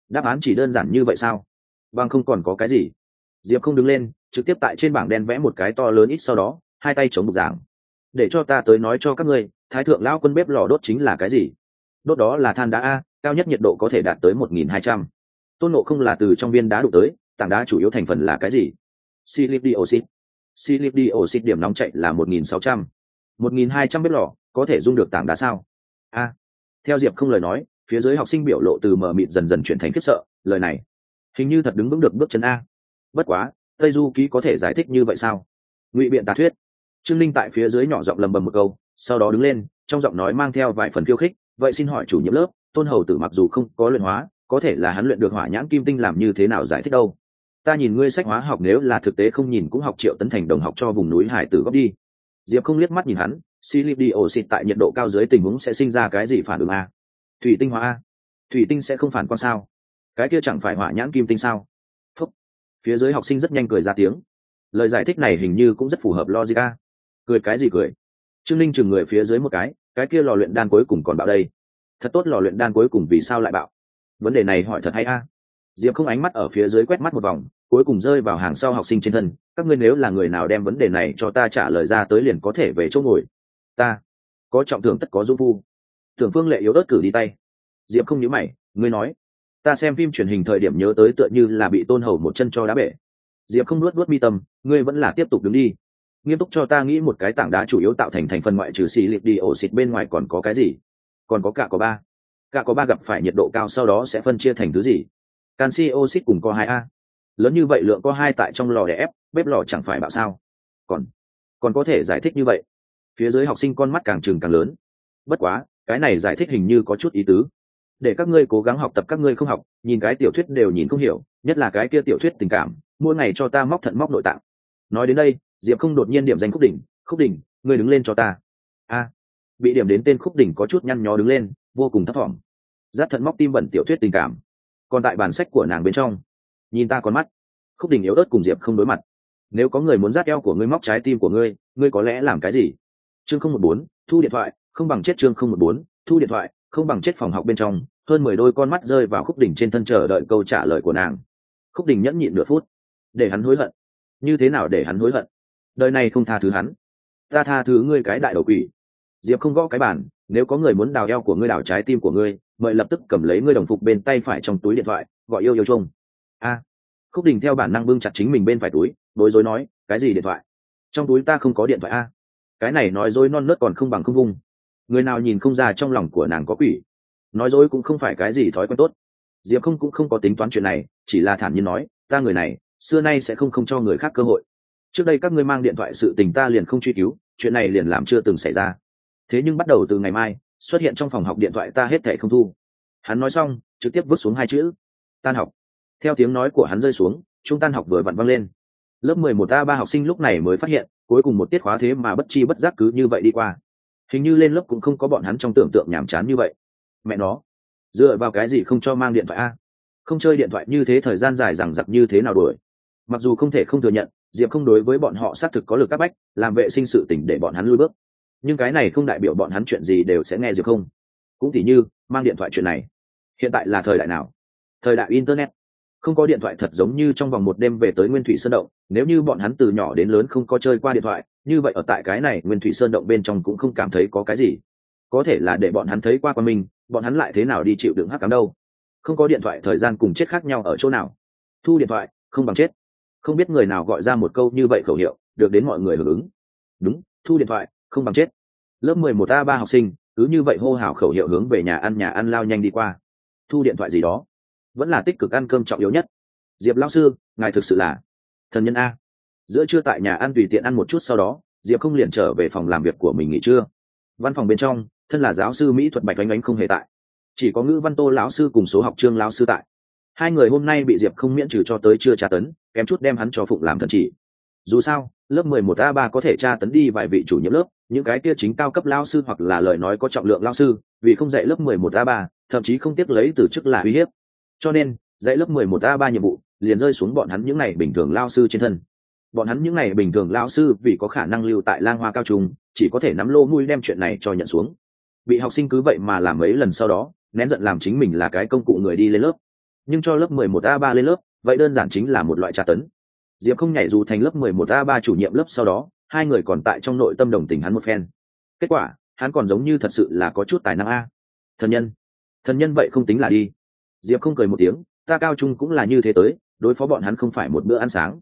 đáp án chỉ đơn giản như vậy sao? Bằng không còn có cái gì? Diệp không đứng lên, trực tiếp tại trên bảng đen vẽ một cái to lớn ít, sau đó hai tay chống bục giảng. Để cho ta tới nói cho các ngươi, thái thượng lão quân bếp lò đốt chính là cái gì? Đốt đó là than đá a, cao nhất nhiệt độ có thể đạt tới 1.200. Tôn Ngộ Không là từ trong viên đá đụng tới, tảng đá chủ yếu thành phần là cái gì? Silip dioxide. Silip dioxide điểm nóng chạy là 1.600. 1.200 bếp lò có thể dung được tảng đá sao? A. Theo Diệp không lời nói, phía dưới học sinh biểu lộ từ mờ mịt dần dần chuyển thành khiếp sợ, lời này hình như thật đứng vững được bước chân a. Bất quá, Tây Du ký có thể giải thích như vậy sao? Ngụy biện tà thuyết. Trương Linh tại phía dưới nhỏ giọng lầm bầm một câu, sau đó đứng lên, trong giọng nói mang theo vài phần khiêu khích, vậy xin hỏi chủ nhiệm lớp, Tôn Hầu Tử mặc dù không có luyện hóa, có thể là hắn luyện được hỏa nhãn kim tinh, làm như thế nào giải thích đâu? Ta nhìn ngươi sách hóa học nếu là thực tế không nhìn cũng học Triệu Tấn Thành đồng học cho vùng núi Hải Tử góp đi. Diệp không liếc mắt nhìn hắn, silip dioxide tại nhiệt độ cao dưới tình huống sẽ sinh ra cái gì phản ứng a? Thủy tinh hóa a? Thủy tinh sẽ không phản quang sao? Cái kia chẳng phải hỏa nhãn kim tinh sao? Phúc. Phía dưới học sinh rất nhanh cười ra tiếng. Lời giải thích này hình như cũng rất phù hợp logic a. Cười cái gì cười? Trương Linh chừng người phía dưới một cái kia lò luyện đan cuối cùng còn bạo đây. Thật tốt, lò luyện đan cuối cùng vì sao lại bạo? Vấn đề này hỏi thật hay a. Diệp không ánh mắt ở phía dưới quét mắt một vòng, cuối cùng rơi vào hàng sau học sinh trên thân. Các ngươi nếu là người nào đem vấn đề này cho ta trả lời ra tới liền có thể về chỗ ngồi. Ta có trọng thưởng tất có dung phu. Tưởng Phương Lệ yếu ớt cử đi tay. Diệp không nhíu mày, ngươi nói, ta xem phim truyền hình thời điểm nhớ tới tựa như là bị Tôn Hầu một chân cho đá bể. Diệp không nuốt mi tâm, ngươi vẫn là tiếp tục đứng đi. Nghiêm túc cho ta nghĩ một cái tảng đá chủ yếu tạo thành thành phần ngoại trừ xì lịp đi ổ xịt bên ngoài còn có cái gì? Còn có cả có ba. Cả có ba gặp phải nhiệt độ cao sau đó sẽ phân chia thành thứ gì? Canxi oxit cùng co2a. Lớn như vậy lượng co2 tại trong lò đè ép, bếp lò chẳng phải bạo sao? Còn có thể giải thích như vậy? Phía dưới học sinh con mắt càng trừng càng lớn. Bất quá, cái này giải thích hình như có chút ý tứ. Để các ngươi cố gắng học tập, các ngươi không học, nhìn cái tiểu thuyết đều nhìn không hiểu, nhất là cái kia tiểu thuyết tình cảm, mỗi ngày cho ta móc thận móc nội tạng. Nói đến đây, Diệp không đột nhiên điểm danh Khúc Đỉnh, ngươi đứng lên cho ta. A. Bị điểm đến tên Khúc Đỉnh có chút nhăn nhó đứng lên, vô cùng thấp thỏm. Rát thận móc tim bẩn tiểu thuyết tình cảm. Còn tại bản sách của nàng bên trong, nhìn ta con mắt. Khúc Đỉnh yếu ớt cùng Diệp không đối mặt. Nếu có người muốn rát eo của ngươi móc trái tim của ngươi có lẽ làm cái gì? Chương 014, thu điện thoại, không bằng chết. Chương 014, thu điện thoại, không bằng chết. Phòng học bên trong, hơn 10 đôi con mắt rơi vào Khúc Đỉnh trên thân chờ đợi câu trả lời của nàng. Khúc Đỉnh nhẫn nhịn nửa phút. Để hắn hối hận. Như thế nào để hắn hối hận? Đời này không tha thứ hắn. Ta tha thứ ngươi cái đại đầu quỷ. Diệp không gõ cái bàn, nếu có người muốn đào eo của ngươi, đào trái tim của ngươi, mời lập tức cầm lấy ngươi đồng phục bên tay phải trong túi điện thoại, gọi yêu yêu chung. A. Khúc Đình theo bản năng bưng chặt chính mình bên phải túi, bối rối nói, cái gì điện thoại? Trong túi ta không có điện thoại a. Cái này nói dối non nớt còn không bằng không vung. Người nào nhìn không ra trong lòng của nàng có quỷ. Nói dối cũng không phải cái gì thói quen tốt. Diệp không cũng không có tính toán chuyện này, chỉ là thản nhiên nói, ta người này xưa nay sẽ không cho người khác cơ hội. Trước đây các ngươi mang điện thoại sự tình ta liền không truy cứu, chuyện này liền làm chưa từng xảy ra. Thế nhưng bắt đầu từ ngày mai, xuất hiện trong phòng học điện thoại ta hết thảy không thu. Hắn nói xong, trực tiếp vứt xuống hai chữ, tan học. Theo tiếng nói của hắn rơi xuống, trung tan học vừa vặn vang lên. Lớp 11A3 học sinh lúc này mới phát hiện, cuối cùng một tiết khóa thế mà bất chi bất giác cứ như vậy đi qua. Hình như lên lớp cũng không có bọn hắn trong tưởng tượng nhàm chán như vậy. Mẹ nó, dựa vào cái gì không cho mang điện thoại a? Không chơi điện thoại như thế thời gian dài dằng dặc như thế nào đuổi? Mặc dù không thể không thừa nhận, Diệp không đối với bọn họ xác thực có lực áp bách, làm vệ sinh sự tình để bọn hắn lùi bước. Nhưng cái này không đại biểu bọn hắn chuyện gì đều sẽ nghe Diệp không. Cũng tỉ như mang điện thoại chuyện này. Hiện tại là thời đại nào? Thời đại internet. Không có điện thoại thật giống như trong vòng một đêm về tới Nguyên Thủy Sơn Động. Nếu như bọn hắn từ nhỏ đến lớn không có chơi qua điện thoại, như vậy ở tại cái này Nguyên Thủy Sơn Động bên trong cũng không cảm thấy có cái gì. Có thể là để bọn hắn thấy qua mình, bọn hắn lại thế nào đi chịu đựng hắc cám đâu. Không có điện thoại thời gian cùng chết khác nhau ở chỗ nào. Thu điện thoại, không bằng chết. Không biết người nào gọi ra một câu như vậy khẩu hiệu, được đến mọi người hưởng ứng. Đúng, thu điện thoại, không bằng chết. Lớp 11A3 học sinh cứ như vậy hô hào khẩu hiệu hướng về nhà ăn lao nhanh đi qua. Thu điện thoại gì đó, vẫn là tích cực ăn cơm trọng yếu nhất. Diệp lão sư, ngài thực sự là thần nhân a. Giữa trưa tại nhà ăn tùy tiện ăn một chút, sau đó Diệp không liền trở về phòng làm việc của mình nghỉ trưa. Văn phòng bên trong, thân là giáo sư mỹ thuật Bạch Oánh Oánh không hề tại, chỉ có ngữ văn Tô lão sư cùng số học Trương lão sư tại. Hai người hôm nay bị Diệp không miễn trừ cho tới trưa tra tấn, kém chút đem hắn cho phụng làm thần chỉ. Dù sao, lớp 11A3 có thể tra tấn đi vài vị chủ nhiệm lớp, những cái kia chính cao cấp lão sư hoặc là lời nói có trọng lượng lão sư, vì không dạy lớp 11A3, thậm chí không tiếc lấy từ chức là uy hiếp. Cho nên, dạy lớp 11A3 nhiệm vụ liền rơi xuống bọn hắn những này bình thường lão sư trên thân. Bọn hắn những này bình thường lão sư vì có khả năng lưu tại Lang Hoa cao trung, chỉ có thể nắm lô mũi đem chuyện này cho nhận xuống. Bị học sinh cứ vậy mà làm mấy lần sau đó, nén giận làm chính mình là cái công cụ người đi lên lớp. nhưng cho lớp 11A3 lên lớp vậy đơn giản chính là một loại tra tấn. Diệp không nhảy dù thành lớp 11A3 chủ nhiệm lớp, sau đó hai người còn tại trong nội tâm đồng tình hắn một phen. Kết quả hắn còn giống như thật sự là có chút tài năng a. Thần nhân vậy không tính là đi. Diệp không cười một tiếng, ta cao trung cũng là như thế tới, đối phó bọn hắn không phải một bữa ăn sáng.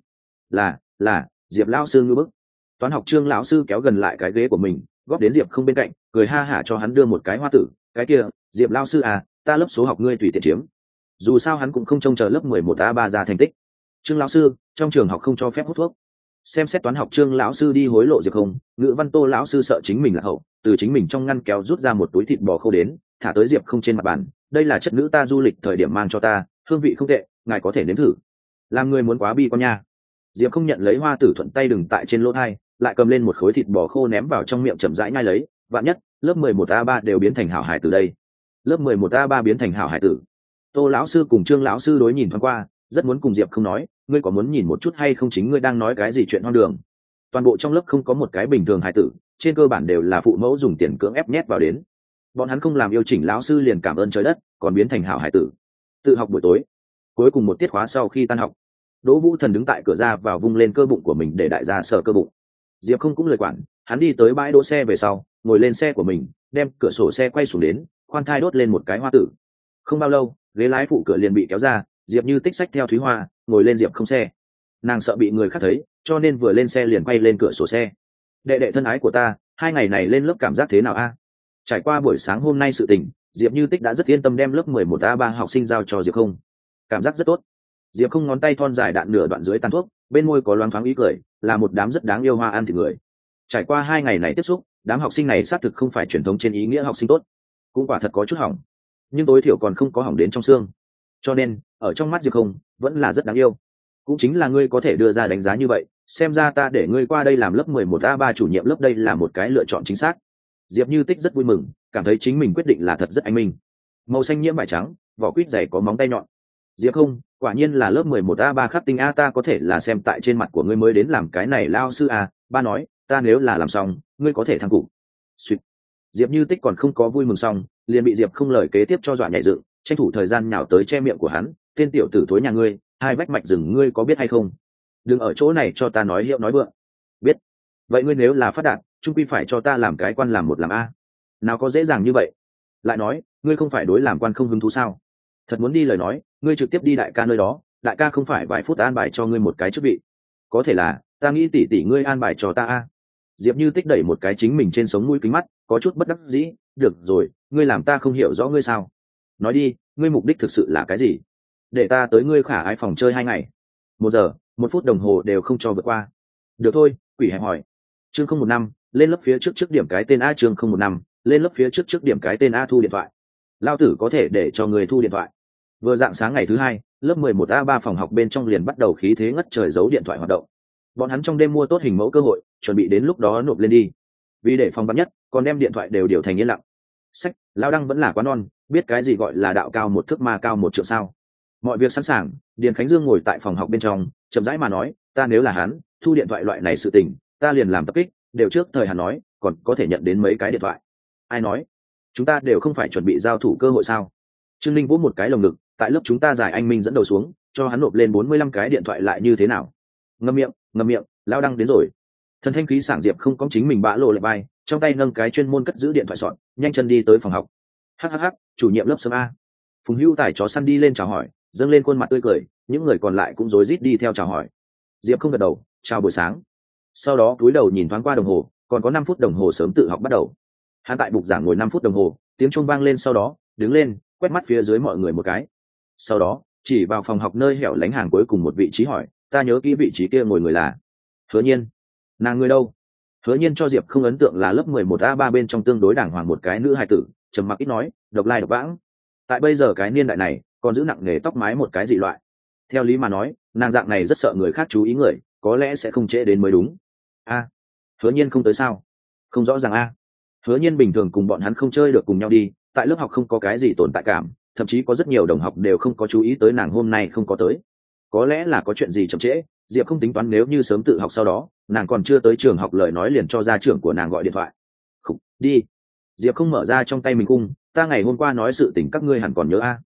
Là Diệp lão sư ngư bức. Toán học Trương lão sư kéo gần lại cái ghế của mình, góp đến Diệp không bên cạnh, cười ha hả cho hắn đưa một cái hoa tử. Cái kia Diệp lão sư à, ta lớp số học ngươi tùy tiện chiếm. Dù sao hắn cũng không trông chờ lớp 11A3 ra thành tích. Trương lão sư, trong trường học không cho phép hút thuốc. Xem xét toán học Trương lão sư đi hối lộ Diệp không, ngữ văn Tô lão sư sợ chính mình là hậu, từ chính mình trong ngăn kéo rút ra một túi thịt bò khô đến, thả tới Diệp không trên mặt bàn. Đây là chất nữ ta du lịch thời điểm mang cho ta, hương vị không tệ, ngài có thể nếm thử. Làm người muốn quá bi con nha. Diệp không nhận lấy hoa tử thuận tay đừng tại trên lỗ hai, lại cầm lên một khối thịt bò khô ném vào trong miệng chậm rãi nhai lấy. Vạn nhất lớp 11A3 đều biến thành hảo hải tử đây. Lớp 11A3 biến thành hảo hải tử. Tô lão sư cùng Trương lão sư đối nhìn thoáng qua, rất muốn cùng Diệp không nói, ngươi có muốn nhìn một chút hay không, chính ngươi đang nói cái gì chuyện hoang đường. Toàn bộ trong lớp không có một cái bình thường hải tử, trên cơ bản đều là phụ mẫu dùng tiền cưỡng ép nhét vào đến. Bọn hắn không làm yêu chỉnh lão sư liền cảm ơn trời đất, còn biến thành hảo hải tử. Tự học buổi tối, cuối cùng một tiết khóa sau khi tan học, Đỗ Vũ Thần đứng tại cửa ra vào vung lên cơ bụng của mình để đại gia sờ cơ bụng. Diệp không cũng lời quản, hắn đi tới bãi đỗ xe về sau, ngồi lên xe của mình, đem cửa sổ xe quay xuống đến, khoan thai đốt lên một cái hoa tử. Không bao lâu, ghế lái phụ cửa liền bị kéo ra, Diệp Như Tích xách theo Thúy Hoa, ngồi lên Diệp không xe. Nàng sợ bị người khác thấy, cho nên vừa lên xe liền quay lên cửa sổ xe. Đệ đệ thân ái của ta, 2 ngày này lên lớp cảm giác thế nào a? Trải qua buổi sáng hôm nay sự tình, Diệp Như Tích đã rất yên tâm đem lớp 11A3 học sinh giao cho Diệp không. Cảm giác rất tốt. Diệp không ngón tay thon dài đạn nửa đoạn dưới tàn thuốc, bên môi có loáng thoáng ý cười, là một đám rất đáng yêu hoa ăn thịt người. Trải qua 2 ngày này tiếp xúc, đám học sinh này xác thực không phải truyền thống trên ý nghĩa học sinh tốt, cũng quả thật có chút hỏng, nhưng tối thiểu còn không có hỏng đến trong xương. Cho nên ở trong mắt Diệp không vẫn là rất đáng yêu. Cũng chính là ngươi có thể đưa ra đánh giá như vậy, xem ra ta để ngươi qua đây làm lớp 11A3 chủ nhiệm lớp đây là một cái lựa chọn chính xác. Diệp Như Tích rất vui mừng, cảm thấy chính mình quyết định là thật rất anh minh. Màu xanh nhiễm vải trắng, vỏ quýt dày có móng tay nhọn. Diệp không, quả nhiên là lớp 11A3 khắc tinh a, ta có thể là xem tại trên mặt của ngươi mới đến làm cái này lao sư a, ba nói, ta nếu là làm xong, ngươi có thể thăng cục. Sweet. Diệp Như Tích còn không có vui mừng xong, liền bị Diệp không lời kế tiếp cho dọa nhảy dựng, tranh thủ thời gian nhào tới che miệng của hắn, tên tiểu tử thối nhà ngươi, hai vách mạch rừng ngươi có biết hay không? Đừng ở chỗ này cho ta nói hiệu nói vượng. Biết. Vậy ngươi nếu là phát đạt, chung quy phải cho ta làm cái quan làm một làm a. Nào có dễ dàng như vậy. Lại nói, ngươi không phải đối làm quan không hứng thú sao? Thật muốn đi lời nói, ngươi trực tiếp đi đại ca nơi đó, đại ca không phải vài phút an bài cho ngươi một cái chức vị. Có thể là, ta nghĩ tỷ tỷ ngươi an bài cho ta a. Diệp Như Tích đẩy một cái chính mình trên sống mũi kính mắt, có chút bất đắc dĩ. Được rồi, ngươi làm ta không hiểu rõ ngươi sao? Nói đi, ngươi mục đích thực sự là cái gì? Để ta tới ngươi khả ái phòng chơi 2 ngày. 1 giờ, 1 phút đồng hồ đều không cho vượt qua. Được thôi, quỷ hẹp hỏi. Chương 015, lên lớp phía trước điểm cái tên a. Chương 015, lên lớp phía trước điểm cái tên a. Thu điện thoại. Lao tử có thể để cho người thu điện thoại. Vừa dạng sáng ngày thứ 2, lớp 11A3 phòng học bên trong liền bắt đầu khí thế ngất trời giấu điện thoại hoạt động. Bọn hắn trong đêm mua tốt hình mẫu cơ hội, chuẩn bị đến lúc đó nộp lên đi. Vì để phòng vắn nhất, còn đem điện thoại đều điều thành yên lặng. Sách, Lao Đăng vẫn là quá non, biết cái gì gọi là đạo cao 1 thước ma cao 1 trượng sao? Mọi việc sẵn sàng, Điền Khánh Dương ngồi tại phòng học bên trong, chậm rãi mà nói, ta nếu là hắn, thu điện thoại loại này sự tình, ta liền làm tập kích, đều trước thời hắn nói, còn có thể nhận đến mấy cái điện thoại. Ai nói? Chúng ta đều không phải chuẩn bị giao thủ cơ hội sao? Trương Linh vỗ một cái lồng ngực, tại lớp chúng ta giải anh minh dẫn đầu xuống, cho hắn nộp lên 45 cái điện thoại lại như thế nào? Ngậm miệng, Lao Đăng đến rồi. Thần thanh khí sảng Diệp không có chính mình bã lộ lại bay, trong tay nâng cái chuyên môn cất giữ điện thoại sọt, nhanh chân đi tới phòng học. Hắc, chủ nhiệm lớp sớm a. Phùng Hữu Tài chó săn đi lên chào hỏi, dâng lên khuôn mặt tươi cười, những người còn lại cũng rối rít đi theo chào hỏi. Diệp không gật đầu, chào buổi sáng. Sau đó cúi đầu nhìn thoáng qua đồng hồ, còn có 5 phút đồng hồ sớm tự học bắt đầu. Hắn tại bục giảng ngồi 5 phút đồng hồ, tiếng chuông vang lên, sau đó đứng lên, quét mắt phía dưới mọi người một cái. Sau đó chỉ vào phòng học nơi hẻo lánh hàng cuối cùng một vị trí hỏi, ta nhớ kỹ vị trí kia ngồi người là Hứa Nhiên. Nàng người đâu? Hứa Nhiên cho Diệp không ấn tượng là lớp 11A3 bên trong tương đối đàng hoàng một cái nữ hài tử, trầm mặc ít nói, độc lai độc vãng. Tại bây giờ cái niên đại này, còn giữ nặng nghề tóc mái một cái dị loại. Theo lý mà nói, nàng dạng này rất sợ người khác chú ý người, có lẽ sẽ không trễ đến mới đúng. A, Hứa Nhiên không tới sao? Không rõ ràng a. Hứa Nhiên bình thường cùng bọn hắn không chơi được cùng nhau đi, tại lớp học không có cái gì tồn tại cảm, thậm chí có rất nhiều đồng học đều không có chú ý tới nàng hôm nay không có tới. Có lẽ là có chuyện gì chậm trễ, Diệp không tính toán nếu như sớm tự học sau đó, nàng còn chưa tới trường học lời nói liền cho gia trưởng của nàng gọi điện thoại. Khục, đi. Diệp không mở ra trong tay mình cung, ta ngày hôm qua nói sự tình các ngươi hẳn còn nhớ a.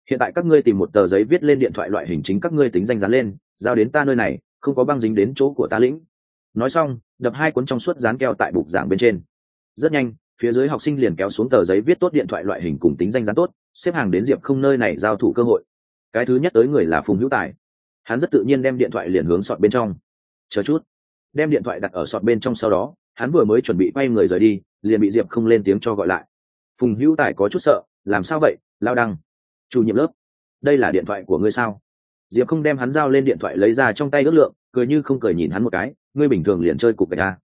hiện tại các ngươi tìm một tờ giấy viết lên điện thoại loại hình chính các ngươi tính danh dán lên, giao đến ta nơi này, không có băng dính đến chỗ của ta lĩnh. Nói xong đập 2 cuốn trong suốt dán keo tại bục giảng bên trên. Rất nhanh phía dưới học sinh liền kéo xuống tờ giấy viết tốt điện thoại loại hình cùng tính danh dán tốt, xếp hàng đến Diệp Không nơi này giao thủ cơ hội. Cái thứ nhất tới người là Phùng Hữu Tài. Hắn rất tự nhiên đem điện thoại liền hướng sọt bên trong. Chờ chút. Đem điện thoại đặt ở sọt bên trong, sau đó hắn vừa mới chuẩn bị quay người rời đi, liền bị Diệp Không lên tiếng cho gọi lại. Phùng Hữu Tài có chút sợ, làm sao vậy Lao Đăng? Chủ nhiệm lớp, đây là điện thoại của ngươi sao? Diệp Không đem hắn giao lên điện thoại lấy ra trong tay ước lượng, cười như không cười nhìn hắn một cái, ngươi bình thường liền chơi cục gạch à?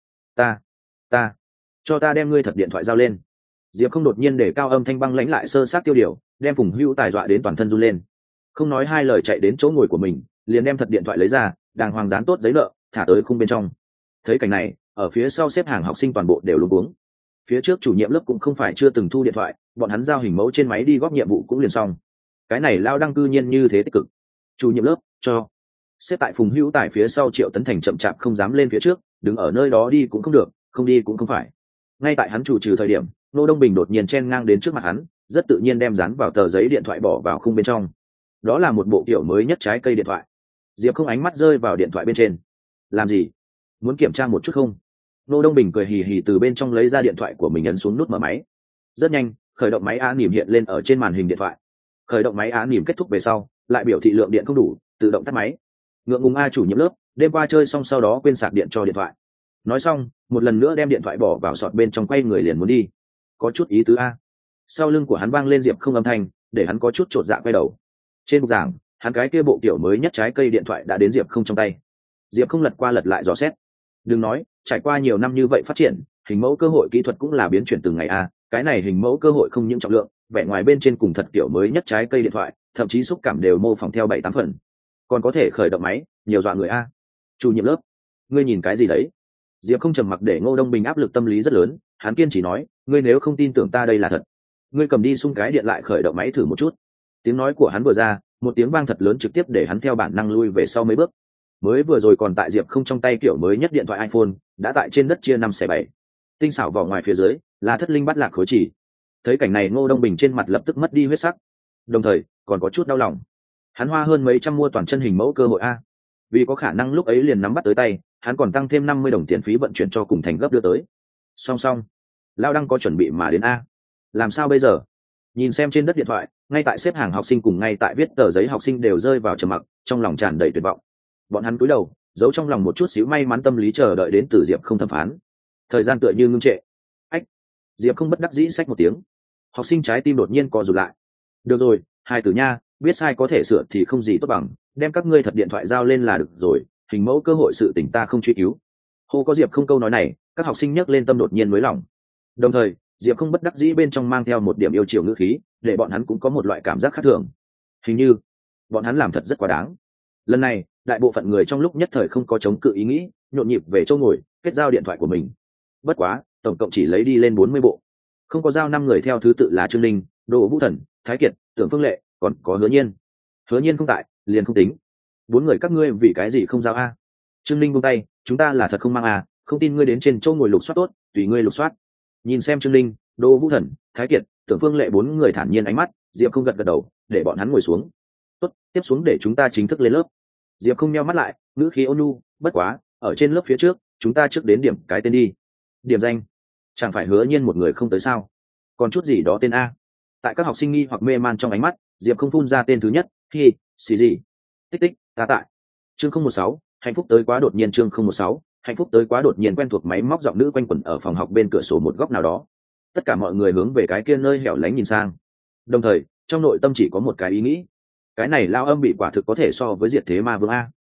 Ta cho ta đem ngươi thật điện thoại giao lên. Diệp Không đột nhiên để cao âm thanh băng lãnh lại sơ sát tiêu điều, đem Phùng Hữu Tài dọa đến toàn thân run lên. Không nói hai lời chạy đến chỗ ngồi của mình, liền đem thật điện thoại lấy ra, đàng hoàng dán tốt giấy nợ, thả tới khung bên trong. Thấy cảnh này, ở phía sau xếp hàng học sinh toàn bộ đều luống cuống. Phía trước chủ nhiệm lớp cũng không phải chưa từng thu điện thoại, bọn hắn giao hình mẫu trên máy đi góp nhiệm vụ cũng liền xong. Cái này Lao Đăng cư nhiên như thế tích cực. Chủ nhiệm lớp cho. Xếp tại Phùng Hữu Tài phía sau Triệu Tấn Thành chậm chạp không dám lên phía trước, đứng ở nơi đó đi cũng không được, không đi cũng không phải. Ngay tại hắn chủ trừ thời điểm, Nô Đông Bình đột nhiên chen ngang đến trước mặt hắn, rất tự nhiên đem dán vào tờ giấy điện thoại bỏ vào khung bên trong. Đó là một bộ kiểu mới nhất trái cây điện thoại. Diệp Không ánh mắt rơi vào điện thoại bên trên. Làm gì? Muốn kiểm tra một chút không? Nô Đông Bình cười hì hì từ bên trong lấy ra điện thoại của mình, ấn xuống nút mở máy. Rất nhanh khởi động máy án nỉm hiện lên ở trên màn hình điện thoại. Khởi động máy án nỉm kết thúc về sau, lại biểu thị lượng điện không đủ, tự động tắt máy. Ngượng ngùng a chủ nhiệm lớp, đêm qua chơi xong sau đó quên sạc điện cho điện thoại. Nói xong một lần nữa đem điện thoại bỏ vào sọt bên trong, quay người liền muốn đi. Có chút ý tứ a. Sau lưng của hắn vang lên Diệp Không âm thanh, để hắn có chút chột dạ quay đầu. Trên bục giảng hắn cái kia bộ kiểu mới nhất trái cây điện thoại đã đến Diệp Không trong tay. Diệp Không lật qua lật lại dò xét. Đừng nói, trải qua nhiều năm như vậy phát triển, hình mẫu cơ hội kỹ thuật cũng là biến chuyển từng ngày a. Cái này hình mẫu cơ hội không những trọng lượng, vẻ ngoài bên trên cùng thật kiểu mới nhất trái cây điện thoại, thậm chí xúc cảm đều mô phỏng theo 7-8 phần. Còn có thể khởi động máy, nhiều dọa người a. Chủ nhiệm lớp, ngươi nhìn cái gì đấy? Diệp Không trầm mặc để Ngô Đông Bình áp lực tâm lý rất lớn, hắn kiên trì nói, ngươi nếu không tin tưởng ta đây là thật, ngươi cầm đi xung cái điện lại khởi động máy thử một chút. Tiếng nói của hắn vừa ra, một tiếng vang thật lớn trực tiếp để hắn theo bản năng lui về sau mấy bước. Mới vừa rồi còn tại Diệp Không trong tay kiểu mới nhất điện thoại iPhone, đã tại trên đất chia 5/7. Tinh xảo vỏ ngoài phía dưới là thất linh bắt lạc khối chỉ. Thấy cảnh này Ngô Đông Bình trên mặt lập tức mất đi huyết sắc, đồng thời còn có chút đau lòng. Hắn hoa hơn mấy trăm mua toàn chân hình mẫu cơ hội a, vì có khả năng lúc ấy liền nắm bắt tới tay, hắn còn tăng thêm 50 đồng tiền phí vận chuyển cho cùng thành gấp đưa tới. Song song Lao Đăng có chuẩn bị mà đến a. Làm sao bây giờ? Nhìn xem trên đất điện thoại, ngay tại xếp hàng học sinh cùng ngay tại viết tờ giấy học sinh đều rơi vào trầm mặc, trong lòng tràn đầy tuyệt vọng. Bọn hắn cúi đầu giấu trong lòng một chút xíu may mắn tâm lý, chờ đợi đến từ Diệp Không thẩm phán. Thời gian tựa như ngưng trệ. Ách. Diệp Không bất đắc dĩ xách một tiếng. Học sinh trái tim đột nhiên co rụt lại. Được rồi, hai tử nha, biết sai có thể sửa thì không gì tốt bằng, đem các ngươi thật điện thoại giao lên là được rồi, hình mẫu cơ hội sự tình ta không truy cứu. Hô có Diệp Không câu nói này, các học sinh nhấc lên tâm đột nhiên nới lỏng. Đồng thời Diệp Không bất đắc dĩ bên trong mang theo một điểm yêu chiều ngữ khí, để bọn hắn cũng có một loại cảm giác khác thường. Hình như bọn hắn làm thật rất quá đáng. Lần này đại bộ phận người trong lúc nhất thời không có chống cự ý nghĩ, nhộn nhịp về chỗ ngồi, kết giao điện thoại của mình. Bất quá tổng cộng chỉ lấy đi lên 40 bộ, không có giao 5 người theo thứ tự là Trương Linh, Đỗ Vũ Thần, Thái Kiệt, Tưởng Phương Lệ, còn có Hứa Nhiên. Hứa Nhiên không tại liền không tính. 4 người các ngươi vì cái gì không giao a? Trương Linh buông tay, chúng ta là thật không mang a, không tin ngươi đến trên chỗ ngồi lục soát tốt, tùy ngươi lục soát. Nhìn xem Trương Linh, Đỗ Vũ Thần, Thái Kiệt, Tưởng Phương Lệ 4 người thản nhiên ánh mắt, Diệp Không gật gật đầu, để bọn hắn ngồi xuống. Tốt, tiếp xuống để chúng ta chính thức lên lớp. Diệp Không nheo mắt lại, ngữ khí ôn nhu, bất quá ở trên lớp phía trước chúng ta trước đến điểm cái tên đi. Điểm danh? Chẳng phải Hứa Nhiên một người không tới sao? Còn chút gì đó tên a? Tại các học sinh nghi hoặc mê man trong ánh mắt, Diệp Không phun ra tên thứ nhất, hi, xì gì? Tích tích, ta tại. Chương 016, hạnh phúc tới quá đột nhiên. Chương 016, hạnh phúc tới quá đột nhiên. Quen thuộc máy móc giọng nữ quanh quẩn ở phòng học bên cửa sổ một góc nào đó. Tất cả mọi người hướng về cái kia nơi hẻo lánh nhìn sang, đồng thời trong nội tâm chỉ có một cái ý nghĩ: cái này lao âm bị quả thực có thể so với diệt thế ma vương a.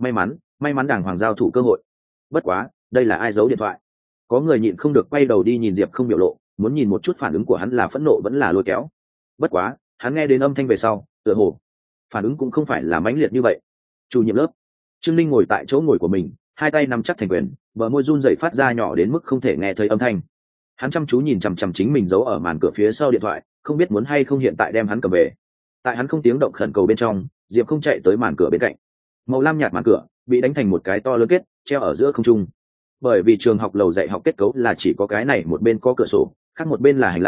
May mắn đàng hoàng giao thủ cơ hội. Bất quá đây là ai giấu điện thoại? Có người nhịn không được quay đầu đi nhìn Diệp Không biểu lộ, muốn nhìn một chút phản ứng của hắn là phẫn nộ vẫn là lôi kéo. Bất quá hắn nghe đến âm thanh về sau, tựa hồ phản ứng cũng không phải là mãnh liệt như vậy. Chủ nhiệm lớp Trương Linh ngồi tại chỗ ngồi của mình, hai tay nắm chắc thành quyền, bờ môi run rẩy phát ra nhỏ đến mức không thể nghe thấy âm thanh. Hắn chăm chú nhìn chằm chằm chính mình giấu ở màn cửa phía sau điện thoại, không biết muốn hay không hiện tại đem hắn cầm về. Tại hắn không tiếng động khẩn cầu bên trong, Diệp Không chạy tới màn cửa bên cạnh. Màu lam nhạt màn cửa bị đánh thành một cái to lớn kết, treo ở giữa không trung. Bởi vì trường học lầu dạy học kết cấu là chỉ có cái này một bên có cửa sổ, khác một bên là hành lang,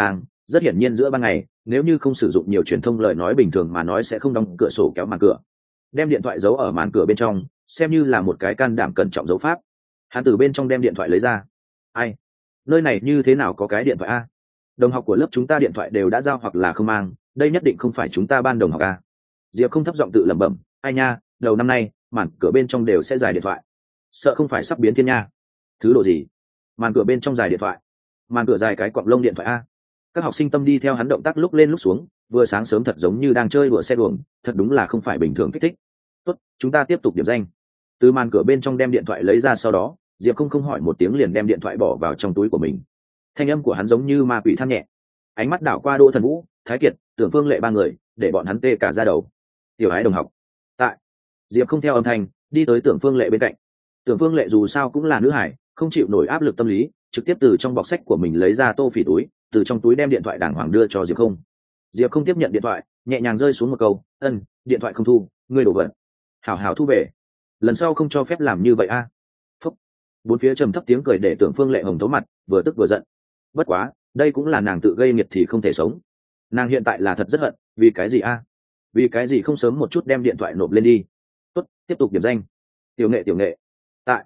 rất hiển nhiên giữa ban ngày nếu như không sử dụng nhiều truyền thông lời nói bình thường mà nói sẽ không đóng cửa sổ kéo màn cửa, đem điện thoại giấu ở màn cửa bên trong xem như là một cái can đảm cẩn trọng dấu pháp. Hắn từ bên trong đem điện thoại lấy ra. Ai, nơi này như thế nào có cái điện thoại a? Đồng học của lớp chúng ta điện thoại đều đã giao hoặc là không mang, đây nhất định không phải chúng ta ban đồng học a. Diệp không thấp giọng tự lẩm bẩm, ai nha, đầu năm nay màn cửa bên trong đều sẽ giải điện thoại, sợ không phải sắp biến thiên nha. Thứ độ gì? Màn cửa bên trong giải điện thoại? Màn cửa dài cái quặng lông điện thoại a. Các học sinh tâm đi theo hắn động tác lúc lên lúc xuống, vừa sáng sớm thật giống như đang chơi đùa xe đuồng, thật đúng là không phải bình thường kích thích. Tốt, chúng ta tiếp tục điểm danh. Từ màn cửa bên trong đem điện thoại lấy ra, sau đó Diệp không hỏi một tiếng liền đem điện thoại bỏ vào trong túi của mình. Thanh âm của hắn giống như ma quỷ than nhẹ, ánh mắt đảo qua Đỗ Thần Vũ, Thái Kiệt, Tưởng Phương Lệ ba người, để bọn hắn tê cả da đầu. Tiểu Ái đồng học tại. Diệp không theo âm thanh đi tới Tưởng Phương Lệ bên cạnh. Tưởng Phương Lệ dù sao cũng là nữ hải, không chịu nổi áp lực tâm lý, trực tiếp từ trong bọc sách của mình lấy ra tô phỉ túi, từ trong túi đem điện thoại đàng hoàng đưa cho Diệp không. Diệp không tiếp nhận điện thoại, nhẹ nhàng rơi xuống một câu, điện thoại không thu, ngươi đổ vật. Hảo hảo thu về, lần sau không cho phép làm như vậy a. Phúc. Bốn phía trầm thấp tiếng cười để Tưởng Phương Lệ hồng thấu mặt, vừa tức vừa giận. Bất quá đây cũng là nàng tự gây nghiệt thì không thể sống. Nàng hiện tại là thật rất hận, vì cái gì a? Vì cái gì không sớm một chút đem điện thoại nộp lên đi. Tốt, tiếp tục điểm danh. Tiểu Nghệ tại.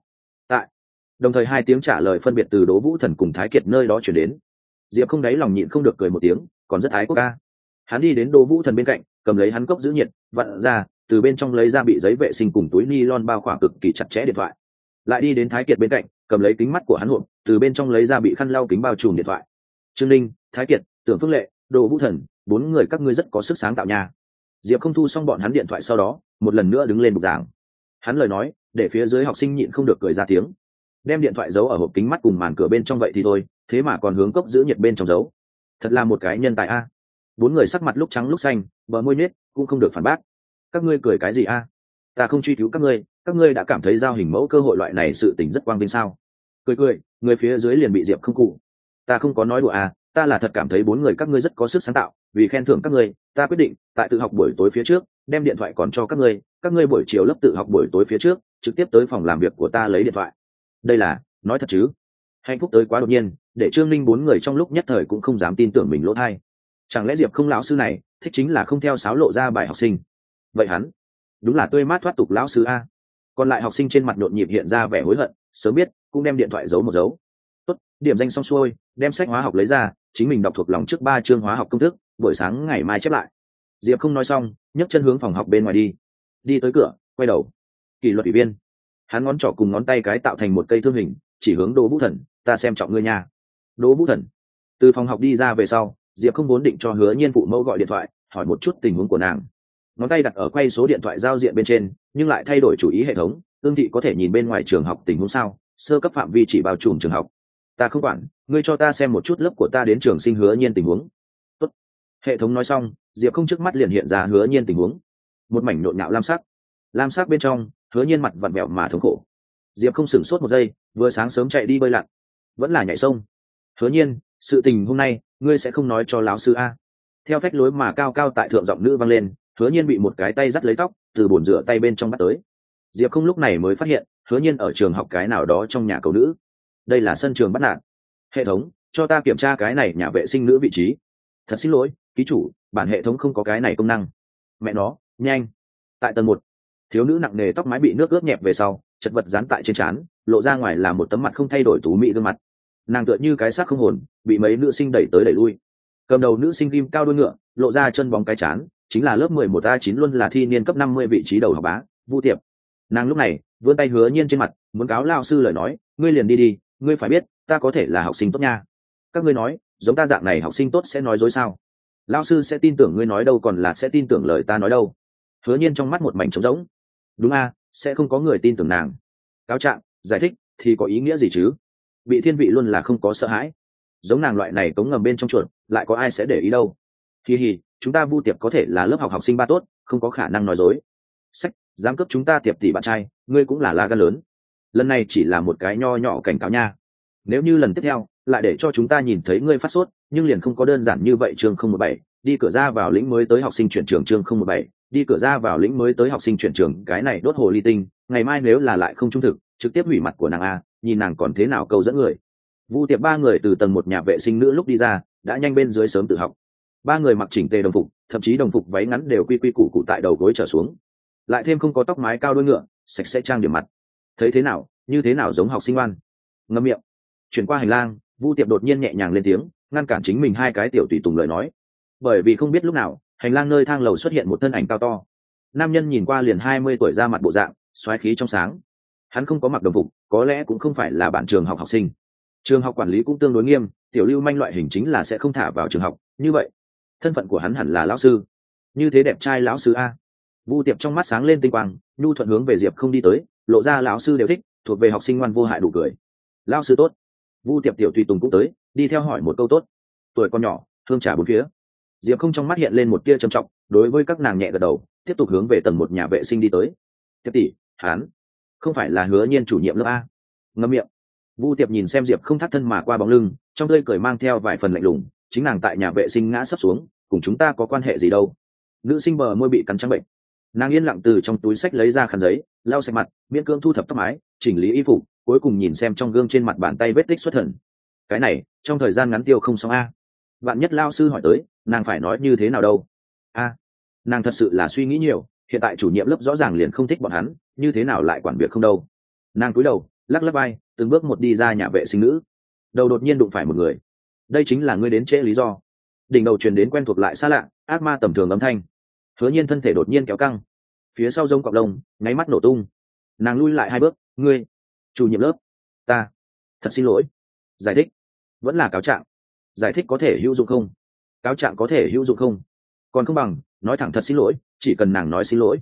Đồng thời hai tiếng trả lời phân biệt từ Đỗ Vũ Thần cùng Thái Kiệt nơi đó chuyển đến. Diệp không đáy lòng nhịn không được cười một tiếng, còn rất ái quốc ca. Hắn đi đến Đỗ Vũ Thần bên cạnh, cầm lấy hắn cốc giữ nhiệt, vặn ra, từ bên trong lấy ra bị giấy vệ sinh cùng túi nylon bao khỏa cực kỳ chặt chẽ điện thoại. Lại đi đến Thái Kiệt bên cạnh, cầm lấy kính mắt của hắn hộp, từ bên trong lấy ra bị khăn lau kính bao trùm điện thoại. Trương Linh, Thái Kiệt, Tưởng Phương Lệ, Đỗ Vũ Thần, bốn người các ngươi rất có sức sáng tạo nha. Diệp không thu xong bọn hắn điện thoại sau đó, một lần nữa đứng lên bục giảng. Hắn lời nói, để phía dưới học sinh nhịn không được cười ra tiếng. Đem điện thoại giấu ở hộp kính mắt cùng màn cửa bên trong vậy thì thôi, thế mà còn hướng cốc giữ nhiệt bên trong giấu. Thật là một cái nhân tài a. Bốn người sắc mặt lúc trắng lúc xanh, bờ môi nhếch, cũng không được phản bác. Các ngươi cười cái gì a? Ta không truy cứu các ngươi đã cảm thấy giao hình mẫu cơ hội loại này sự tình rất quang vinh sao? Cười, người phía dưới liền bị Diệp không cụ. Ta không có nói đùa à, ta là thật cảm thấy bốn người các ngươi rất có sức sáng tạo, vì khen thưởng các ngươi, ta quyết định tại tự học buổi tối phía trước, đem điện thoại còn cho các ngươi buổi chiều lớp tự học buổi tối phía trước, trực tiếp tới phòng làm việc của ta lấy điện thoại. Đây là, nói thật chứ? Hạnh phúc tới quá đột nhiên, để Trương Linh bốn người trong lúc nhất thời cũng không dám tin tưởng mình lỗ tai. Chẳng lẽ Diệp không lão sư này thích chính là không theo sáo lộ ra bài học sinh? Vậy hắn đúng là tươi mát thoát tục lão sư a. Còn lại học sinh trên mặt nhộn nhịp hiện ra vẻ hối hận, sớm biết cũng đem điện thoại giấu một dấu. Tốt, điểm danh xong xuôi, đem sách hóa học lấy ra, chính mình đọc thuộc lòng trước 3 chương hóa học công thức, buổi sáng ngày mai chép lại. Diệp không nói xong, nhấc chân hướng phòng học bên ngoài đi tới cửa, quay đầu. Kỷ luật ủy viên. Hắn ngón trỏ cùng ngón tay cái tạo thành một cây thương hình, chỉ hướng Đỗ Vũ Thần, ta xem trọng ngươi nha. Đỗ Vũ Thần từ phòng học đi ra về sau, Diệp không vốn định cho Hứa Nhiên phụ mẫu gọi điện thoại, hỏi một chút tình huống của nàng. Ngón tay đặt ở quay số điện thoại giao diện bên trên, nhưng lại thay đổi chủ ý hệ thống, Ương Thị có thể nhìn bên ngoài trường học tình huống sao? Sơ cấp phạm vi chỉ bao trùm trường học. Ta không quản, ngươi cho ta xem một chút lớp của ta đến trường sinh Hứa Nhiên tình huống. Tốt. Hệ thống nói xong, Diệp không trước mắt liền hiện ra Hứa Nhiên tình huống. Một mảnh nhộn nhạo lam sắc bên trong, Hứa Nhiên mặt vặn vẹo mà thống khổ. Diệp không sửng sốt một giây, vừa sáng sớm chạy đi bơi lặn, vẫn là nhảy sông. Hứa Nhiên, sự tình hôm nay ngươi sẽ không nói cho lão sư a? Theo phách lối mà cao cao tại thượng giọng nữ vang lên, Hứa Nhiên bị một cái tay dắt lấy tóc, từ bồn rửa tay bên trong bắt tới. Diệp không lúc này mới phát hiện, Hứa Nhiên ở trường học cái nào đó trong nhà cầu nữ. Đây là sân trường bắt nạt. Hệ thống, cho ta kiểm tra cái này nhà vệ sinh nữ vị trí. Thật xin lỗi, ký chủ, bản hệ thống không có cái này công năng. Mẹ nó, nhanh. Tại tầng 1, thiếu nữ nặng nề tóc mái bị nước ướt nhẹp về sau, chật vật dán tại trên trán, lộ ra ngoài là một tấm mặt không thay đổi tú mỹ gương mặt. Nàng tựa như cái xác không hồn, bị mấy nữ sinh đẩy tới đẩy lui. Cầm đầu nữ sinh ghim cao đuôi ngựa, lộ ra chân bóng cái trán, chính là lớp 11A9 luôn là thi niên cấp 50 vị trí đầu học bá, Vu Tiệp. Nàng lúc này vươn tay Hứa Nhiên trên mặt, muốn cáo lao sư lời nói, ngươi liền đi, ngươi phải biết, ta có thể là học sinh tốt nha. Các ngươi nói, giống ta dạng này học sinh tốt sẽ nói dối sao? Lao sư sẽ tin tưởng ngươi nói đâu còn là sẽ tin tưởng lời ta nói đâu? Hứa Nhiên trong mắt một mảnh trống rỗng. Đúng a, sẽ không có người tin tưởng nàng. Cáo trạng, giải thích thì có ý nghĩa gì chứ? Bị thiên vị luôn là không có sợ hãi. Giống nàng loại này cống ngầm bên trong chuột, lại có ai sẽ để ý đâu? Hi, chúng ta Vu Tiệp có thể là lớp học sinh ba tốt, không có khả năng nói dối. Sách, dám cướp chúng ta Tiệp tỷ bạn trai, ngươi cũng là la gan lớn. Lần này chỉ là một cái nho nhỏ cảnh cáo nha. Nếu như lần tiếp theo lại để cho chúng ta nhìn thấy ngươi phát sốt, nhưng liền không có đơn giản như vậy. Chương 017, đi cửa ra vào lĩnh mới tới học sinh chuyển trường. Chương 017, đi cửa ra vào lĩnh mới tới học sinh chuyển trường. Cái này đốt hồ ly tinh, ngày mai nếu là lại không trung thực, trực tiếp hủy mặt của nàng a, nhìn nàng còn thế nào câu dẫn người. Vu Tiệp ba người từ tầng 1 nhà vệ sinh nữ lúc đi ra, đã nhanh bên dưới sớm tự học. Ba người mặc chỉnh tề đồng phục, thậm chí đồng phục váy ngắn đều quy quy củ cụ tại đầu gối trở xuống, lại thêm không có tóc mái cao đuôi ngựa, sạch sẽ trang điểm mặt. Thấy thế nào, như thế nào giống học sinh ngoan. Ngậm miệng. Chuyển qua hành lang, Vu Tiệp đột nhiên nhẹ nhàng lên tiếng, ngăn cản chính mình hai cái tiểu tùy tùng lời nói. Bởi vì không biết lúc nào, hành lang nơi thang lầu xuất hiện một thân ảnh cao to. Nam nhân nhìn qua liền 20 tuổi, ra mặt bộ dạng xoáy khí trong sáng. Hắn không có mặc đồng phục, có lẽ cũng không phải là bạn trường học học sinh. Trường học quản lý cũng tương đối nghiêm, tiểu lưu manh loại hình chính là sẽ không thả vào trường học. Như vậy, thân phận của hắn hẳn là lão sư. Như thế đẹp trai lão sư a. Vu Tiệp trong mắt sáng lên tinh quang, nhu thuận hướng về Diệp Không đi tới, lộ ra lão sư đều thích, thuộc về học sinh ngoan vô hại đủ cười. Lão sư tốt. Vu Tiệp tiểu tùy tùng cũng tới, đi theo hỏi một câu tốt. Tuổi con nhỏ, hương trà bốn phía. Diệp Không trong mắt hiện lên một tia trầm trọng, đối với các nàng nhẹ gật đầu, tiếp tục hướng về tầng một nhà vệ sinh đi tới. Tiếp tỷ, hắn không phải là Hứa Nhiên chủ nhiệm lớp a? Ngậm miệng. Vu Tiệp nhìn xem Diệp Không thắt thân mà qua bóng lưng, trong tươi cười mang theo vài phần lạnh lùng, chính nàng tại nhà vệ sinh ngã sấp xuống, cùng chúng ta có quan hệ gì đâu? Nữ sinh bờ môi bị cắn trắng bệnh, nàng yên lặng từ trong túi sách lấy ra khăn giấy, lau sạch mặt, miễn cưỡng thu thập tóc mái, chỉnh lý y phục, cuối cùng nhìn xem trong gương trên mặt bàn tay vết tích xuất thần. Cái này trong thời gian ngắn tiêu không xong a. Vạn nhất lao sư hỏi tới, nàng phải nói như thế nào đâu? A, nàng thật sự là suy nghĩ nhiều, hiện tại chủ nhiệm lớp rõ ràng liền không thích bọn hắn, như thế nào lại quản việc không đâu? Nàng cúi đầu, lắc lắc vai, từng bước một đi ra nhà vệ sinh nữ. Đầu đột nhiên đụng phải một người. Đây chính là ngươi đến trễ lý do. Đỉnh đầu truyền đến quen thuộc lại xa lạ, ác ma tầm thường âm thanh. Hứa Nhiên thân thể đột nhiên kéo căng, phía sau giống cọp lông, nháy mắt nổ tung. Nàng lui lại hai bước, ngươi, chủ nhiệm lớp, ta, thật xin lỗi. Giải thích, vẫn là cáo trạng. Giải thích có thể hữu dụng không? Cáo trạng có thể hữu dụng không? Còn không bằng nói thẳng thật xin lỗi, chỉ cần nàng nói xin lỗi,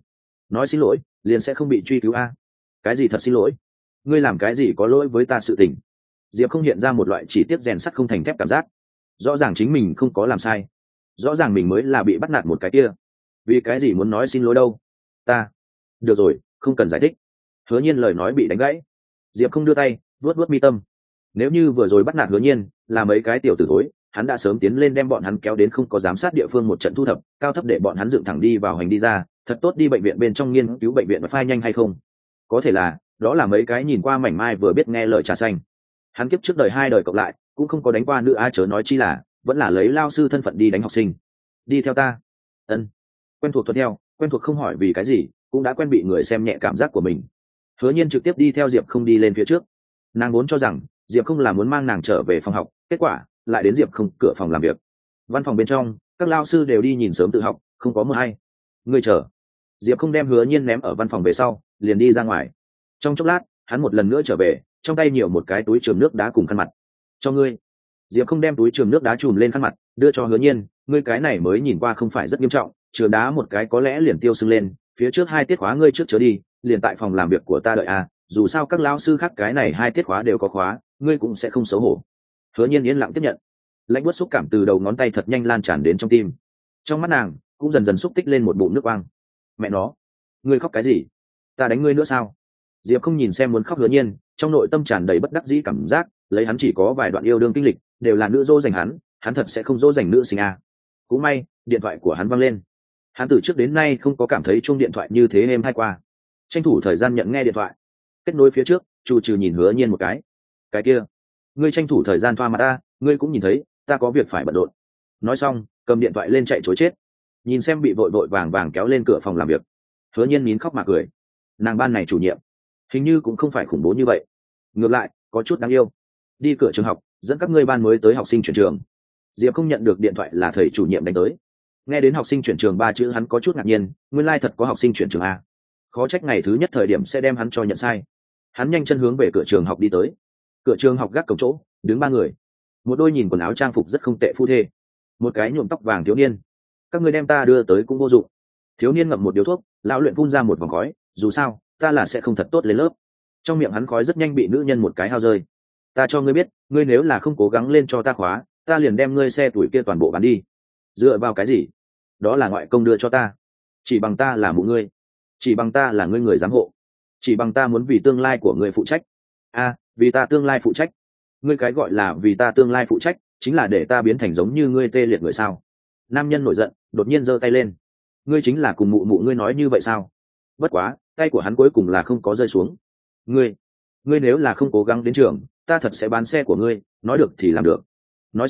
liền sẽ không bị truy cứu a. Cái gì thật xin lỗi? Ngươi làm cái gì có lỗi với ta sự tình? Diệp Không hiện ra một loại chỉ tiếp rèn sắt không thành thép cảm giác. Rõ ràng chính mình không có làm sai, rõ ràng mình mới là bị bắt nạt một cái kia, vì cái gì muốn nói xin lỗi đâu? Ta, được rồi, không cần giải thích. Hứa Nhiên lời nói bị đánh gãy. Diệp Không đưa tay vuốt vuốt mi tâm. Nếu như vừa rồi bắt nạt Hứa Nhiên là mấy cái tiểu tử thối, hắn đã sớm tiến lên đem bọn hắn kéo đến không có giám sát địa phương một trận thu thập cao thấp, để bọn hắn dựng thẳng đi vào hành đi ra, thật tốt đi bệnh viện bên trong nghiên cứu bệnh viện và phai nhanh hay không. Có thể là đó là mấy cái nhìn qua mảnh mai vừa biết nghe lời trà xanh. Hắn kiếp trước đời hai đời cộng lại cũng không có đánh qua nữ a, chớ nói chi là vẫn là lấy lao sư thân phận đi đánh học sinh. Đi theo ta. Ân. Quen thuộc thuận theo, quen thuộc không hỏi vì cái gì, cũng đã quen bị người xem nhẹ cảm giác của mình. Hứa Nhiên trực tiếp đi theo Diệp Không đi lên phía trước. Nàng vốn cho rằng Diệp Không là muốn mang nàng trở về phòng học, kết quả lại đến Diệp Không cửa phòng làm việc. Văn phòng bên trong, các lao sư đều đi nhìn sớm tự học, không có một ai. Ngươi chờ. Diệp Không đem Hứa Nhiên ném ở văn phòng về sau, liền đi ra ngoài. Trong chốc lát, hắn một lần nữa trở về, trong tay nhiều một cái túi chườm nước đá cùng khăn mặt. Cho ngươi. Diệp Không đem túi chườm nước đá chùm lên khăn mặt, đưa cho Hứa Nhiên. Ngươi cái này mới nhìn qua không phải rất nghiêm trọng, chườm đá một cái có lẽ liền tiêu sưng lên. Phía trước 2 tiết khóa ngươi trước chớ đi, liền tại phòng làm việc của ta đợi à, dù sao các lão sư khác cái này 2 tiết khóa đều có khóa, ngươi cũng sẽ không xấu hổ. Hứa Nhiên yên lặng tiếp nhận. Lạnh buốt xúc cảm từ đầu ngón tay thật nhanh lan tràn đến trong tim. Trong mắt nàng cũng dần dần xúc tích lên một bụng nước quang. Mẹ nó, ngươi khóc cái gì? Ta đánh ngươi nữa sao? Diệp Không nhìn xem muốn khóc Hứa Nhiên, trong nội tâm tràn đầy bất đắc dĩ cảm giác, lấy hắn chỉ có vài đoạn yêu đương kinh lịch, đều là nữ dỗ dành hắn thật sẽ không dỗ dành nữ sinh à. Cũng may, điện thoại của hắn vang lên. Hắn từ trước đến nay không có cảm thấy chuông điện thoại như thế êm hay qua. Tranh thủ thời gian nhận nghe điện thoại. Kết nối phía trước, Chu Trừ nhìn Hứa Nhiên một cái. Cái kia, ngươi tranh thủ thời gian thoa mặt ta, ngươi cũng nhìn thấy, ta có việc phải bận rộn. Nói xong, cầm điện thoại lên chạy trối chết. Nhìn xem bị vội vội vàng vàng kéo lên cửa phòng làm việc, Hứa Nhiên nín khóc mà cười. Nàng ban này chủ nhiệm, hình như cũng không phải khủng bố như vậy, ngược lại có chút đáng yêu. Đi cửa trường học, dẫn các ngươi ban mới tới học sinh chuyển trường. Diệp Không nhận được điện thoại là thầy chủ nhiệm đánh tới. Nghe đến học sinh chuyển trường 3 chữ hắn có chút ngạc nhiên, nguyên lai thật có học sinh chuyển trường a. Khó trách ngày thứ nhất thời điểm sẽ đem hắn cho nhận sai. Hắn nhanh chân hướng về cửa trường học đi tới. Cửa trường học gác cổng chỗ đứng 3 người, một đôi nhìn quần áo trang phục rất không tệ phu thê, một cái nhuộm tóc vàng thiếu niên. Các ngươi đem ta đưa tới cũng vô dụng. Thiếu niên ngậm một điếu thuốc, lão luyện phun ra một vòng khói, dù sao ta là sẽ không thật tốt lên lớp. Trong miệng hắn khói rất nhanh bị nữ nhân một cái hao rơi. Ta cho ngươi biết, ngươi nếu là không cố gắng lên cho ta khóa, ta liền đem ngươi xe tuổi kia toàn bộ bán đi. Dựa vào cái gì? Đó là ngoại công đưa cho ta. Chỉ bằng ta là mụ ngươi, chỉ bằng ta là ngươi người giám hộ, chỉ bằng ta muốn vì tương lai của ngươi phụ trách. A, vì ta tương lai phụ trách? Ngươi cái gọi là vì ta tương lai phụ trách, chính là để ta biến thành giống như ngươi tê liệt người sao? Nam nhân nổi giận, đột nhiên giơ tay lên. Ngươi chính là cùng mụ mụ ngươi nói như vậy sao? Bất quá, tay của hắn cuối cùng là không có rơi xuống. Ngươi nếu là không cố gắng đến trường, ta thật sẽ bán xe của ngươi, nói được thì làm được. Nói xong,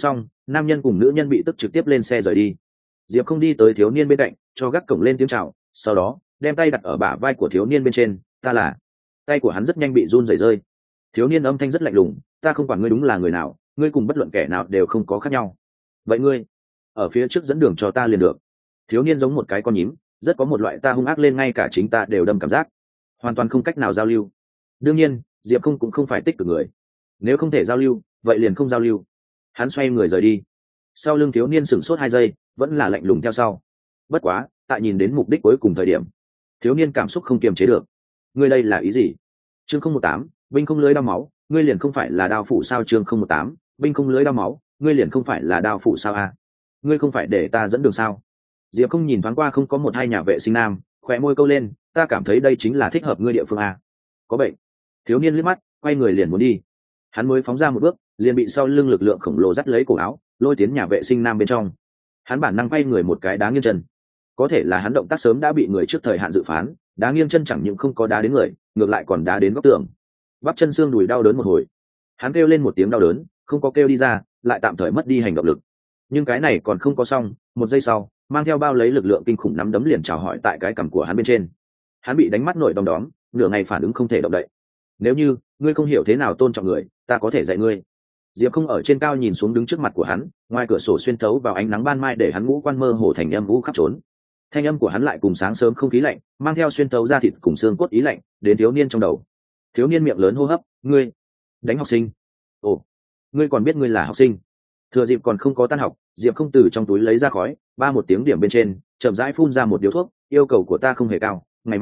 nam nhân cùng nữ nhân bị tức trực tiếp lên xe rời đi. Diệp không đi tới thiếu niên bên cạnh, cho gác cổng lên tiếng chào, sau đó đem tay đặt ở bả vai của thiếu niên bên trên. Ta là. Tay của hắn rất nhanh bị run rẩy rơi. Thiếu niên âm thanh rất lạnh lùng, ta không quản ngươi đúng là người nào, ngươi cùng bất luận kẻ nào đều không có khác nhau. Vậy ngươi ở phía trước dẫn đường cho ta liền được. Thiếu niên giống một cái con nhím, rất có một loại ta hung ác lên ngay cả chính ta đều đâm cảm giác, hoàn toàn không cách nào giao lưu. Đương nhiên Diệp không cũng không phải tích cực người, nếu không thể giao lưu vậy liền không giao lưu. Hắn xoay người rời đi, sau lưng thiếu niên sửng sốt 2 giây, vẫn là lạnh lùng theo sau. Bất quá tại nhìn đến mục đích cuối cùng thời điểm, thiếu niên cảm xúc không kiềm chế được. Ngươi đây là ý gì? Chương 018, binh không lưới đao máu, ngươi liền không phải là đao phủ sao? Chương 018, binh không lưới đao máu, ngươi liền không phải là đao phủ sao? A, ngươi không phải để ta dẫn đường sao? Diệp không nhìn thoáng qua không có một hai nhà vệ sinh nam, khỏe môi câu lên, ta cảm thấy đây chính là thích hợp ngươi địa phương A. Có bệnh. Thiếu niên liếc mắt, quay người liền muốn đi. Hắn mới phóng ra một bước, liền bị sau lưng lực lượng khổng lồ dắt lấy cổ áo, lôi tiến nhà vệ sinh nam bên trong. Hắn bản năng quay người một cái đá nghiêng chân, có thể là hắn động tác sớm đã bị người trước thời hạn dự phán, đá nghiêng chân chẳng những không có đá đến người, ngược lại còn đá đến góc tường. Bắp chân xương đùi đau đớn một hồi, hắn kêu lên một tiếng đau đớn, không có kêu đi ra, lại tạm thời mất đi hành động lực. Nhưng cái này còn không có xong, 1 giây sau, mang theo bao lấy lực lượng kinh khủng nắm đấm liền chào hỏi tại cái cằm của hắn bên trên. Hắn bị đánh mắt nổi đom đóm, nửa ngày phản ứng không thể động đậy. Nếu như ngươi không hiểu thế nào tôn trọng người, ta có thể dạy ngươi. Diệp không ở trên cao nhìn xuống đứng trước mặt của hắn, ngoài cửa sổ xuyên thấu vào ánh nắng ban mai để hắn ngũ quan mơ hồ thành âm vũ khắp trốn. Thanh âm của hắn lại cùng sáng sớm không khí lạnh, mang theo xuyên thấu da thịt cùng xương cốt ý lạnh, đến thiếu niên trong đầu. Thiếu niên miệng lớn hô hấp, ngươi đánh học sinh? Ồ, ngươi còn biết ngươi là học sinh? Thừa dịp còn không có tan học, Diệp không từ trong túi lấy ra khói, ba một tiếng điểm bên trên, chậm rãi phun ra một điếu thuốc. Yêu cầu của ta không hề cao, ngày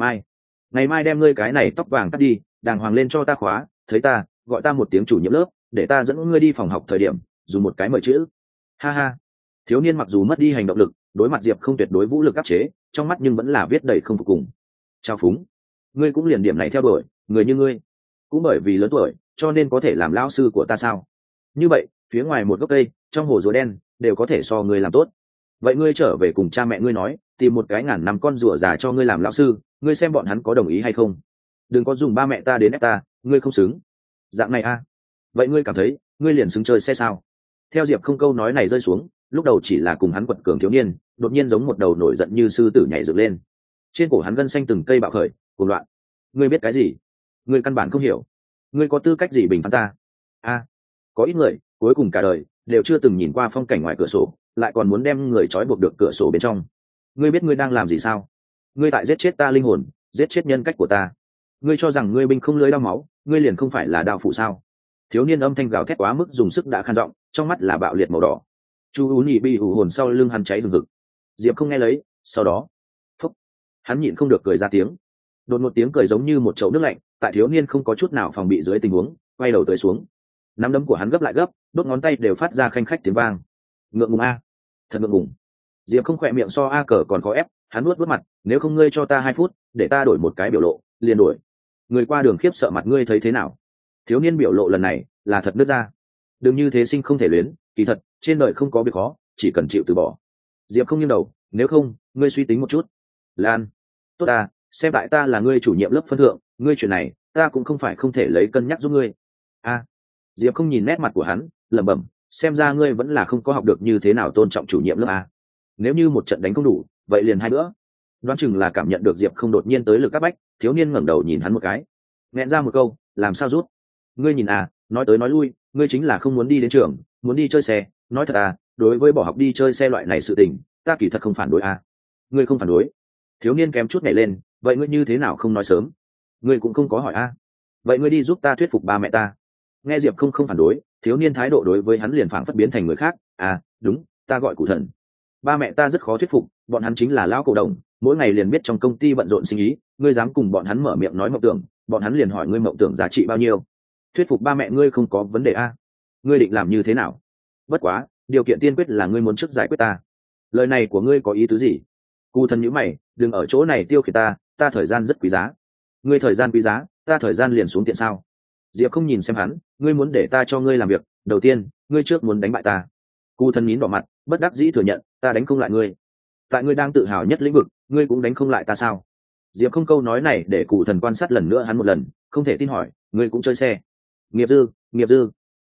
mai đem ngươi cái này tóc vàng cắt đi, đàng hoàng lên cho ta khóa, thấy ta gọi ta một tiếng chủ nhiệm lớp, để ta dẫn ngươi đi phòng học thời điểm dùng một cái mời chữ. Ha ha. Thiếu niên mặc dù mất đi hành động lực, đối mặt Diệp không tuyệt đối vũ lực áp chế, trong mắt nhưng vẫn là viết đầy không phục cùng. Chào phúng, ngươi cũng liền điểm này theo đuổi, người như ngươi cũng bởi vì lớn tuổi cho nên có thể làm lão sư của ta sao? Như vậy phía ngoài một gốc cây trong hồ rùa đen đều có thể so ngươi làm tốt, vậy ngươi trở về cùng cha mẹ ngươi nói, tìm một cái 1000 năm con rùa già cho ngươi làm lão sư, ngươi xem bọn hắn có đồng ý hay không. Đừng có dùng ba mẹ ta đến ép ta, ngươi không xứng. Dạng này a? Vậy ngươi cảm thấy ngươi liền xứng chơi xe sao? Theo Diệp không câu nói này rơi xuống, lúc đầu chỉ là cùng hắn quật cường thiếu niên đột nhiên giống một đầu nổi giận như sư tử nhảy dựng lên, trên cổ hắn gân xanh từng cây bạo khởi, cuồng loạn. Ngươi biết cái gì? Ngươi căn bản không hiểu. Ngươi có tư cách gì bình phán ta? A, có ít người cuối cùng cả đời đều chưa từng nhìn qua phong cảnh ngoài cửa sổ, lại còn muốn đem người trói buộc được cửa sổ bên trong. Ngươi biết ngươi đang làm gì sao? Ngươi tại giết chết ta linh hồn, giết chết nhân cách của ta. Ngươi cho rằng ngươi binh không lưới đao máu, ngươi liền không phải là đao phụ sao? Thiếu niên âm thanh gào thét quá mức dùng sức đã khan giọng, trong mắt là bạo liệt màu đỏ. Chu ú nhị bị ủ hồn sau lưng hắn cháy hừng hực. Diệp không nghe lấy, sau đó phúc, hắn nhịn không được cười ra tiếng. Đột một tiếng cười giống như một chậu nước lạnh, tại thiếu niên không có chút nào phòng bị dưới tình huống quay đầu tới xuống. Nắm đấm của hắn gấp lại gấp, đốt ngón tay đều phát ra khanh khách tiếng vang. Ngượng ngùng a, thật ngượng ngùng. Diệp không khỏe miệng so a cờ còn khó ép, hắn nuốt mặt, nếu không ngươi cho ta 2 phút để ta đổi một cái biểu lộ, liền đổi. Người qua đường khiếp sợ mặt ngươi thấy thế nào? Thiếu niên biểu lộ lần này là thật nứt ra. Đừng như thế sinh không thể luyến, kỳ thật trên đời không có việc khó, chỉ cần chịu từ bỏ. Diệp không nghiêng đầu, nếu không ngươi suy tính một chút. Lan, tốt ta, xem tại ta là ngươi chủ nhiệm lớp phân thượng, ngươi chuyện này ta cũng không phải không thể lấy cân nhắc giúp ngươi. A, Diệp không nhìn nét mặt của hắn, lẩm bẩm, xem ra ngươi vẫn là không có học được như thế nào tôn trọng chủ nhiệm lớp a. Nếu như một trận đánh không đủ, vậy liền 2 bữa. Đoán chừng là cảm nhận được Diệp không đột nhiên tới lực áp bách, thiếu niên ngẩng đầu nhìn hắn một cái, nghẹn ra một câu, làm sao rút? Ngươi nhìn à, nói tới nói lui, ngươi chính là không muốn đi đến trường, muốn đi chơi xe. Nói thật à, đối với bỏ học đi chơi xe loại này sự tình, ta kỳ thật không phản đối à. Ngươi không phản đối? Thiếu niên kém chút nhảy lên, vậy ngươi như thế nào không nói sớm? Ngươi cũng không có hỏi à. Vậy ngươi đi giúp ta thuyết phục ba mẹ ta. Nghe Diệp không phản đối, thiếu niên thái độ đối với hắn liền phảng phất biến thành người khác. À, đúng, ta gọi cụ thần. Ba mẹ ta rất khó thuyết phục, bọn hắn chính là lão cổ đồng, mỗi ngày liền biết trong công ty bận rộn sinh ý, ngươi dám cùng bọn hắn mở miệng nói mộng tưởng, bọn hắn liền hỏi ngươi mộng tưởng giá trị bao nhiêu. Thuyết phục ba mẹ ngươi không có vấn đề a. Ngươi định làm như thế nào? Bất quá điều kiện tiên quyết là ngươi muốn trước giải quyết ta. Lời này của ngươi có ý tứ gì? Cụ thần nhíu mày, đừng ở chỗ này tiêu khiển ta thời gian rất quý giá. Ngươi thời gian quý giá, ta thời gian liền xuống tiện sao? Diệp không nhìn xem hắn, ngươi muốn để ta cho ngươi làm việc, đầu tiên ngươi trước muốn đánh bại ta. Cụ thần nín đỏ mặt, bất đắc dĩ thừa nhận, ta đánh không lại ngươi. Tại ngươi đang tự hào nhất lĩnh vực, ngươi cũng đánh không lại ta sao? Diệp không câu nói này để cụ thần quan sát lần nữa hắn một lần, không thể tin hỏi, ngươi cũng chơi xe? Nghiệp dư.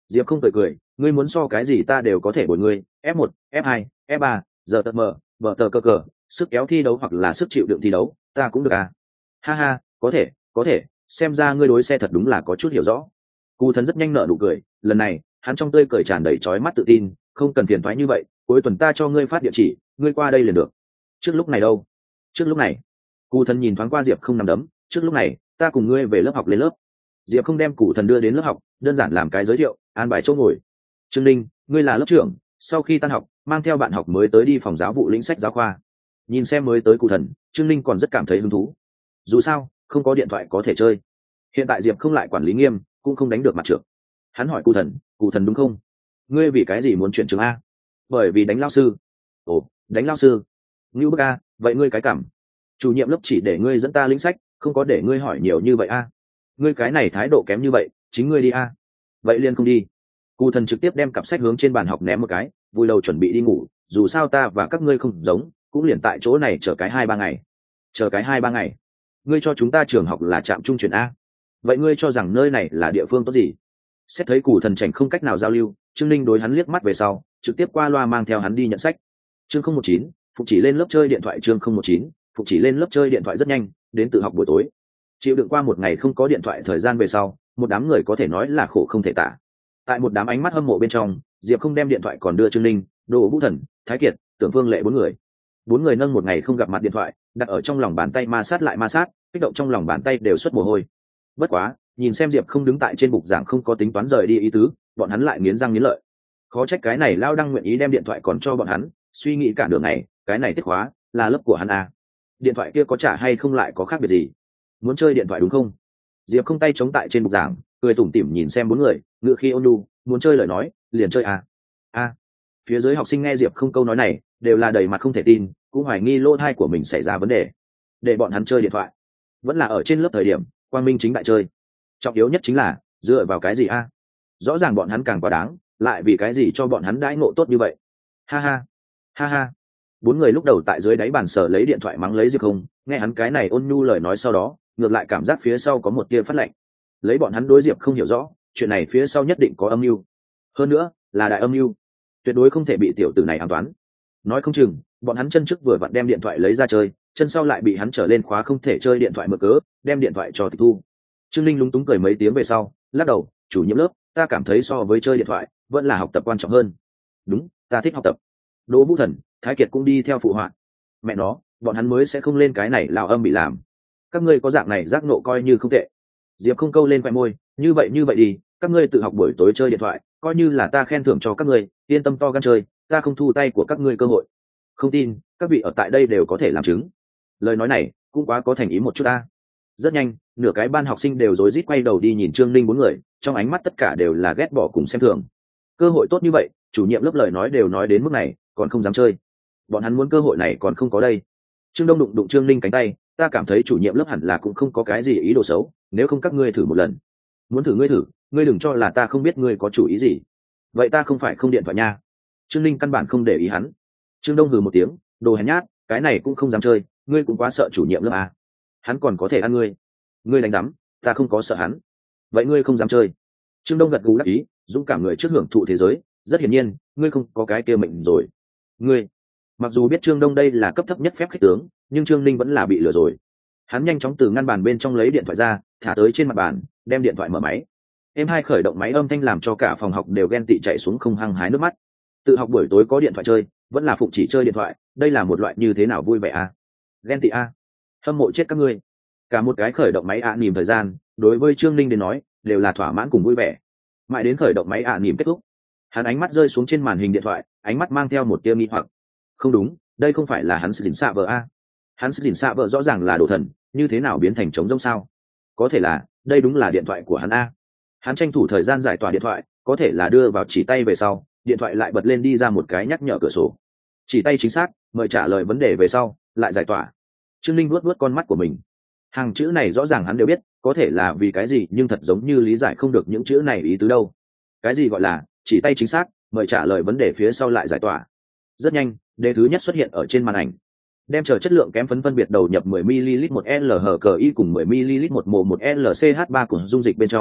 Diệp không cười cười, ngươi muốn so cái gì ta đều có thể bồi ngươi, F1, F2, F3, giờ tờ mờ, vở tờ cờ, sức kéo thi đấu hoặc là sức chịu đựng thi đấu, ta cũng được à. Ha ha, có thể, xem ra ngươi đối xe thật đúng là có chút hiểu rõ. Cù Thần rất nhanh nở nụ cười, lần này, hắn trong tươi cười tràn đầy trói mắt tự tin, không cần phiền thoái như vậy, cuối tuần ta cho ngươi phát địa chỉ, ngươi qua đây liền được. Trước lúc này đâu? Trước lúc này. Cù Thần nhìn thoáng qua Diệp không nằm đấm, trước lúc này, ta cùng ngươi về lớp học lên lớp. Diệp không đem Cù Thần đưa đến lớp học, đơn giản làm cái giới thiệu, an bài chỗ ngồi. Trương Linh, ngươi là lớp trưởng, sau khi tan học, mang theo bạn học mới tới đi phòng giáo vụ lĩnh sách giáo khoa. Nhìn xem mới tới Cù Thần, Trương Linh còn rất cảm thấy hứng thú. Dù sao, không có điện thoại có thể chơi. Hiện tại Diệp không lại quản lý nghiêm, cũng không đánh được mặt trượt. Hắn hỏi Cù Thần đúng không? Ngươi vì cái gì muốn chuyển trường a? Bởi vì đánh lao sư. Ồ, đánh lao sư. Ngưu bức a, vậy ngươi cái cảm. Chủ nhiệm lớp chỉ để ngươi dẫn ta lĩnh sách, không có để ngươi hỏi nhiều như vậy a. Ngươi cái này thái độ kém như vậy, chính ngươi đi a. Vậy liền không đi. Cù Thần trực tiếp đem cặp sách hướng trên bàn học ném một cái, vui đầu chuẩn bị đi ngủ, dù sao ta và các ngươi không giống, cũng liền tại chỗ này chờ cái 2-3 ngày. Chờ cái 2-3 ngày. Ngươi cho chúng ta trường học là trạm trung chuyển a. Vậy ngươi cho rằng nơi này là địa phương tốt gì? Xét thấy Cù Thần chảnh không cách nào giao lưu, Trương Linh đối hắn liếc mắt về sau, trực tiếp qua loa mang theo hắn đi nhận sách. Chương 019, Phục chỉ lên lớp chơi điện thoại. Chương 019, Phục chỉ lên lớp chơi điện thoại rất nhanh, đến tự học buổi tối. Chịu đựng qua một ngày không có điện thoại thời gian về sau, một đám người có thể nói là khổ không thể tả. Tại một đám ánh mắt hâm mộ bên trong, Diệp không đem điện thoại còn đưa Trương Linh, Đỗ Vũ Thần, Thái Kiệt, Tưởng Phương Lệ bốn người nâng một ngày không gặp mặt điện thoại, đặt ở trong lòng bàn tay ma sát lại ma sát, kích động trong lòng bàn tay đều xuất mồ hôi. Bất quá, nhìn xem Diệp không đứng tại trên bục giảng không có tính toán rời đi ý tứ, bọn hắn lại nghiến răng nghiến lợi. Khó trách cái này lao đăng nguyện ý đem điện thoại còn cho bọn hắn, suy nghĩ cả đường này, cái này tiết khóa là lớp của hắn à. Điện thoại kia có trả hay không lại có khác biệt gì? Muốn chơi điện thoại đúng không? Diệp không tay chống tại trên bục giảng, cười tủm tỉm nhìn xem bốn người, ngựa khi ôn nhu, muốn chơi lời nói, liền chơi à. Phía dưới học sinh nghe Diệp không câu nói này, đều là đầy mặt không thể tin, cũng hoài nghi lỗ thai của mình xảy ra vấn đề. Để bọn hắn chơi điện thoại, vẫn là ở trên lớp thời điểm, quang minh chính đại chơi. Trọng yếu nhất chính là dựa vào cái gì a? Rõ ràng bọn hắn càng quá đáng, lại vì cái gì cho bọn hắn đãi ngộ tốt như vậy? Ha ha. Bốn người lúc đầu tại dưới đáy bàn sở lấy điện thoại mắng lấy Diệp không, nghe hắn cái này ôn nhu lời nói sau đó, ngược lại cảm giác phía sau có một tia phát lạnh. Lấy bọn hắn đối Diệp không hiểu rõ, chuyện này phía sau nhất định có âm mưu. Hơn nữa, là đại âm mưu. Tuyệt đối không thể bị tiểu tử này ám toán. Nói không chừng, bọn hắn chân trước vừa vặn đem điện thoại lấy ra chơi, chân sau lại bị hắn trở lên khóa không thể chơi điện thoại mượn cớ, đem điện thoại cho tịch thu. Trương Linh lúng túng cười mấy tiếng về sau, lắc đầu, chủ nhiệm lớp, ta cảm thấy so với chơi điện thoại, vẫn là học tập quan trọng hơn. Đúng, ta thích học tập. Đỗ Vũ Thần, Thái Kiệt cũng đi theo phụ họa. Mẹ nó, bọn hắn mới sẽ không lên cái này lao âm bị làm. Các ngươi có dạng này giác nộ coi như không tệ. Diệp không câu lên khoe môi, như vậy đi, các ngươi tự học buổi tối chơi điện thoại, coi như là ta khen thưởng cho các ngươi, yên tâm to gan chơi, ta không thu tay của các ngươi cơ hội. Không tin, các vị ở tại đây đều có thể làm chứng. Lời nói này cũng quá có thành ý một chút ta. Rất nhanh, nửa cái ban học sinh đều rối rít quay đầu đi nhìn Trương Linh bốn người, trong ánh mắt tất cả đều là ghét bỏ cùng xem thường. Cơ hội tốt như vậy, chủ nhiệm lớp lời nói đều nói đến mức này, còn không dám chơi. Bọn hắn muốn cơ hội này còn không có đây. Trương Đông đụng Trương Linh cánh tay, ta cảm thấy chủ nhiệm lớp hẳn là cũng không có cái gì ý đồ xấu, nếu không các ngươi thử một lần. Muốn thử, ngươi đừng cho là ta không biết ngươi có chủ ý gì. Vậy ta không phải không điện thoại nha. Trương Linh căn bản không để ý hắn. Trương Đông hừ một tiếng, đồ hèn nhát, cái này cũng không dám chơi, ngươi cũng quá sợ chủ nhiệm lớp à. Hắn còn có thể ăn ngươi. Ngươi đánh rắm, ta không có sợ hắn. Vậy ngươi không dám chơi. Trương Đông gật gù đáp ý, dũng cảm người trước hưởng thụ thế giới, rất hiển nhiên, ngươi không có cái kia mệnh rồi. Ngươi, mặc dù biết Trương Đông đây là cấp thấp nhất phép khích tướng, nhưng Trương Linh vẫn là bị lừa rồi. Hắn nhanh chóng từ ngăn bàn bên trong lấy điện thoại ra, thả tới trên mặt bàn, đem điện thoại mở máy. Em hai khởi động máy âm thanh làm cho cả phòng học đều ghen tị chạy xuống không hăng hái nước mắt. Tự học buổi tối có điện thoại chơi, vẫn là Phụng chỉ chơi điện thoại, đây là một loại như thế nào vui vẻ à? Ghen tị à? Hâm mộ chết các ngươi. Cả một cái khởi động máy nỉm thời gian, đối với Trương Linh đến nói, đều là thỏa mãn cùng vui vẻ. Mãi đến khởi động máy nỉm kết thúc, hắn ánh mắt rơi xuống trên màn hình điện thoại, ánh mắt mang theo một tia nghi hoặc. Không đúng, đây không phải là hắn sử dụng xạ vợ a? Hắn sử dụng xạ vợ rõ ràng là đồ thần, như thế nào biến thành trống rỗng sao? Có thể là, đây đúng là điện thoại của hắn a. Hắn tranh thủ thời gian giải tỏa điện thoại, có thể là đưa vào chỉ tay về sau, điện thoại lại bật lên đi ra một cái nhắc nhở cửa sổ. Chỉ tay chính xác, mời trả lời vấn đề về sau, lại giải tỏa. Trương Linh vuốt con mắt của mình. Hàng chữ này rõ ràng hắn đều biết, có thể là vì cái gì nhưng thật giống như lý giải không được những chữ này ý tứ đâu. Cái gì gọi là chỉ tay chính xác, mời trả lời vấn đề phía sau lại giải tỏa. Rất nhanh, đề thứ nhất xuất hiện ở trên màn ảnh. Đem chờ chất lượng kém phân biệt đầu nhập 10 ml 1 LHCl cùng 10 ml 1 mol 1 LCH3 của dung dịch bên trong,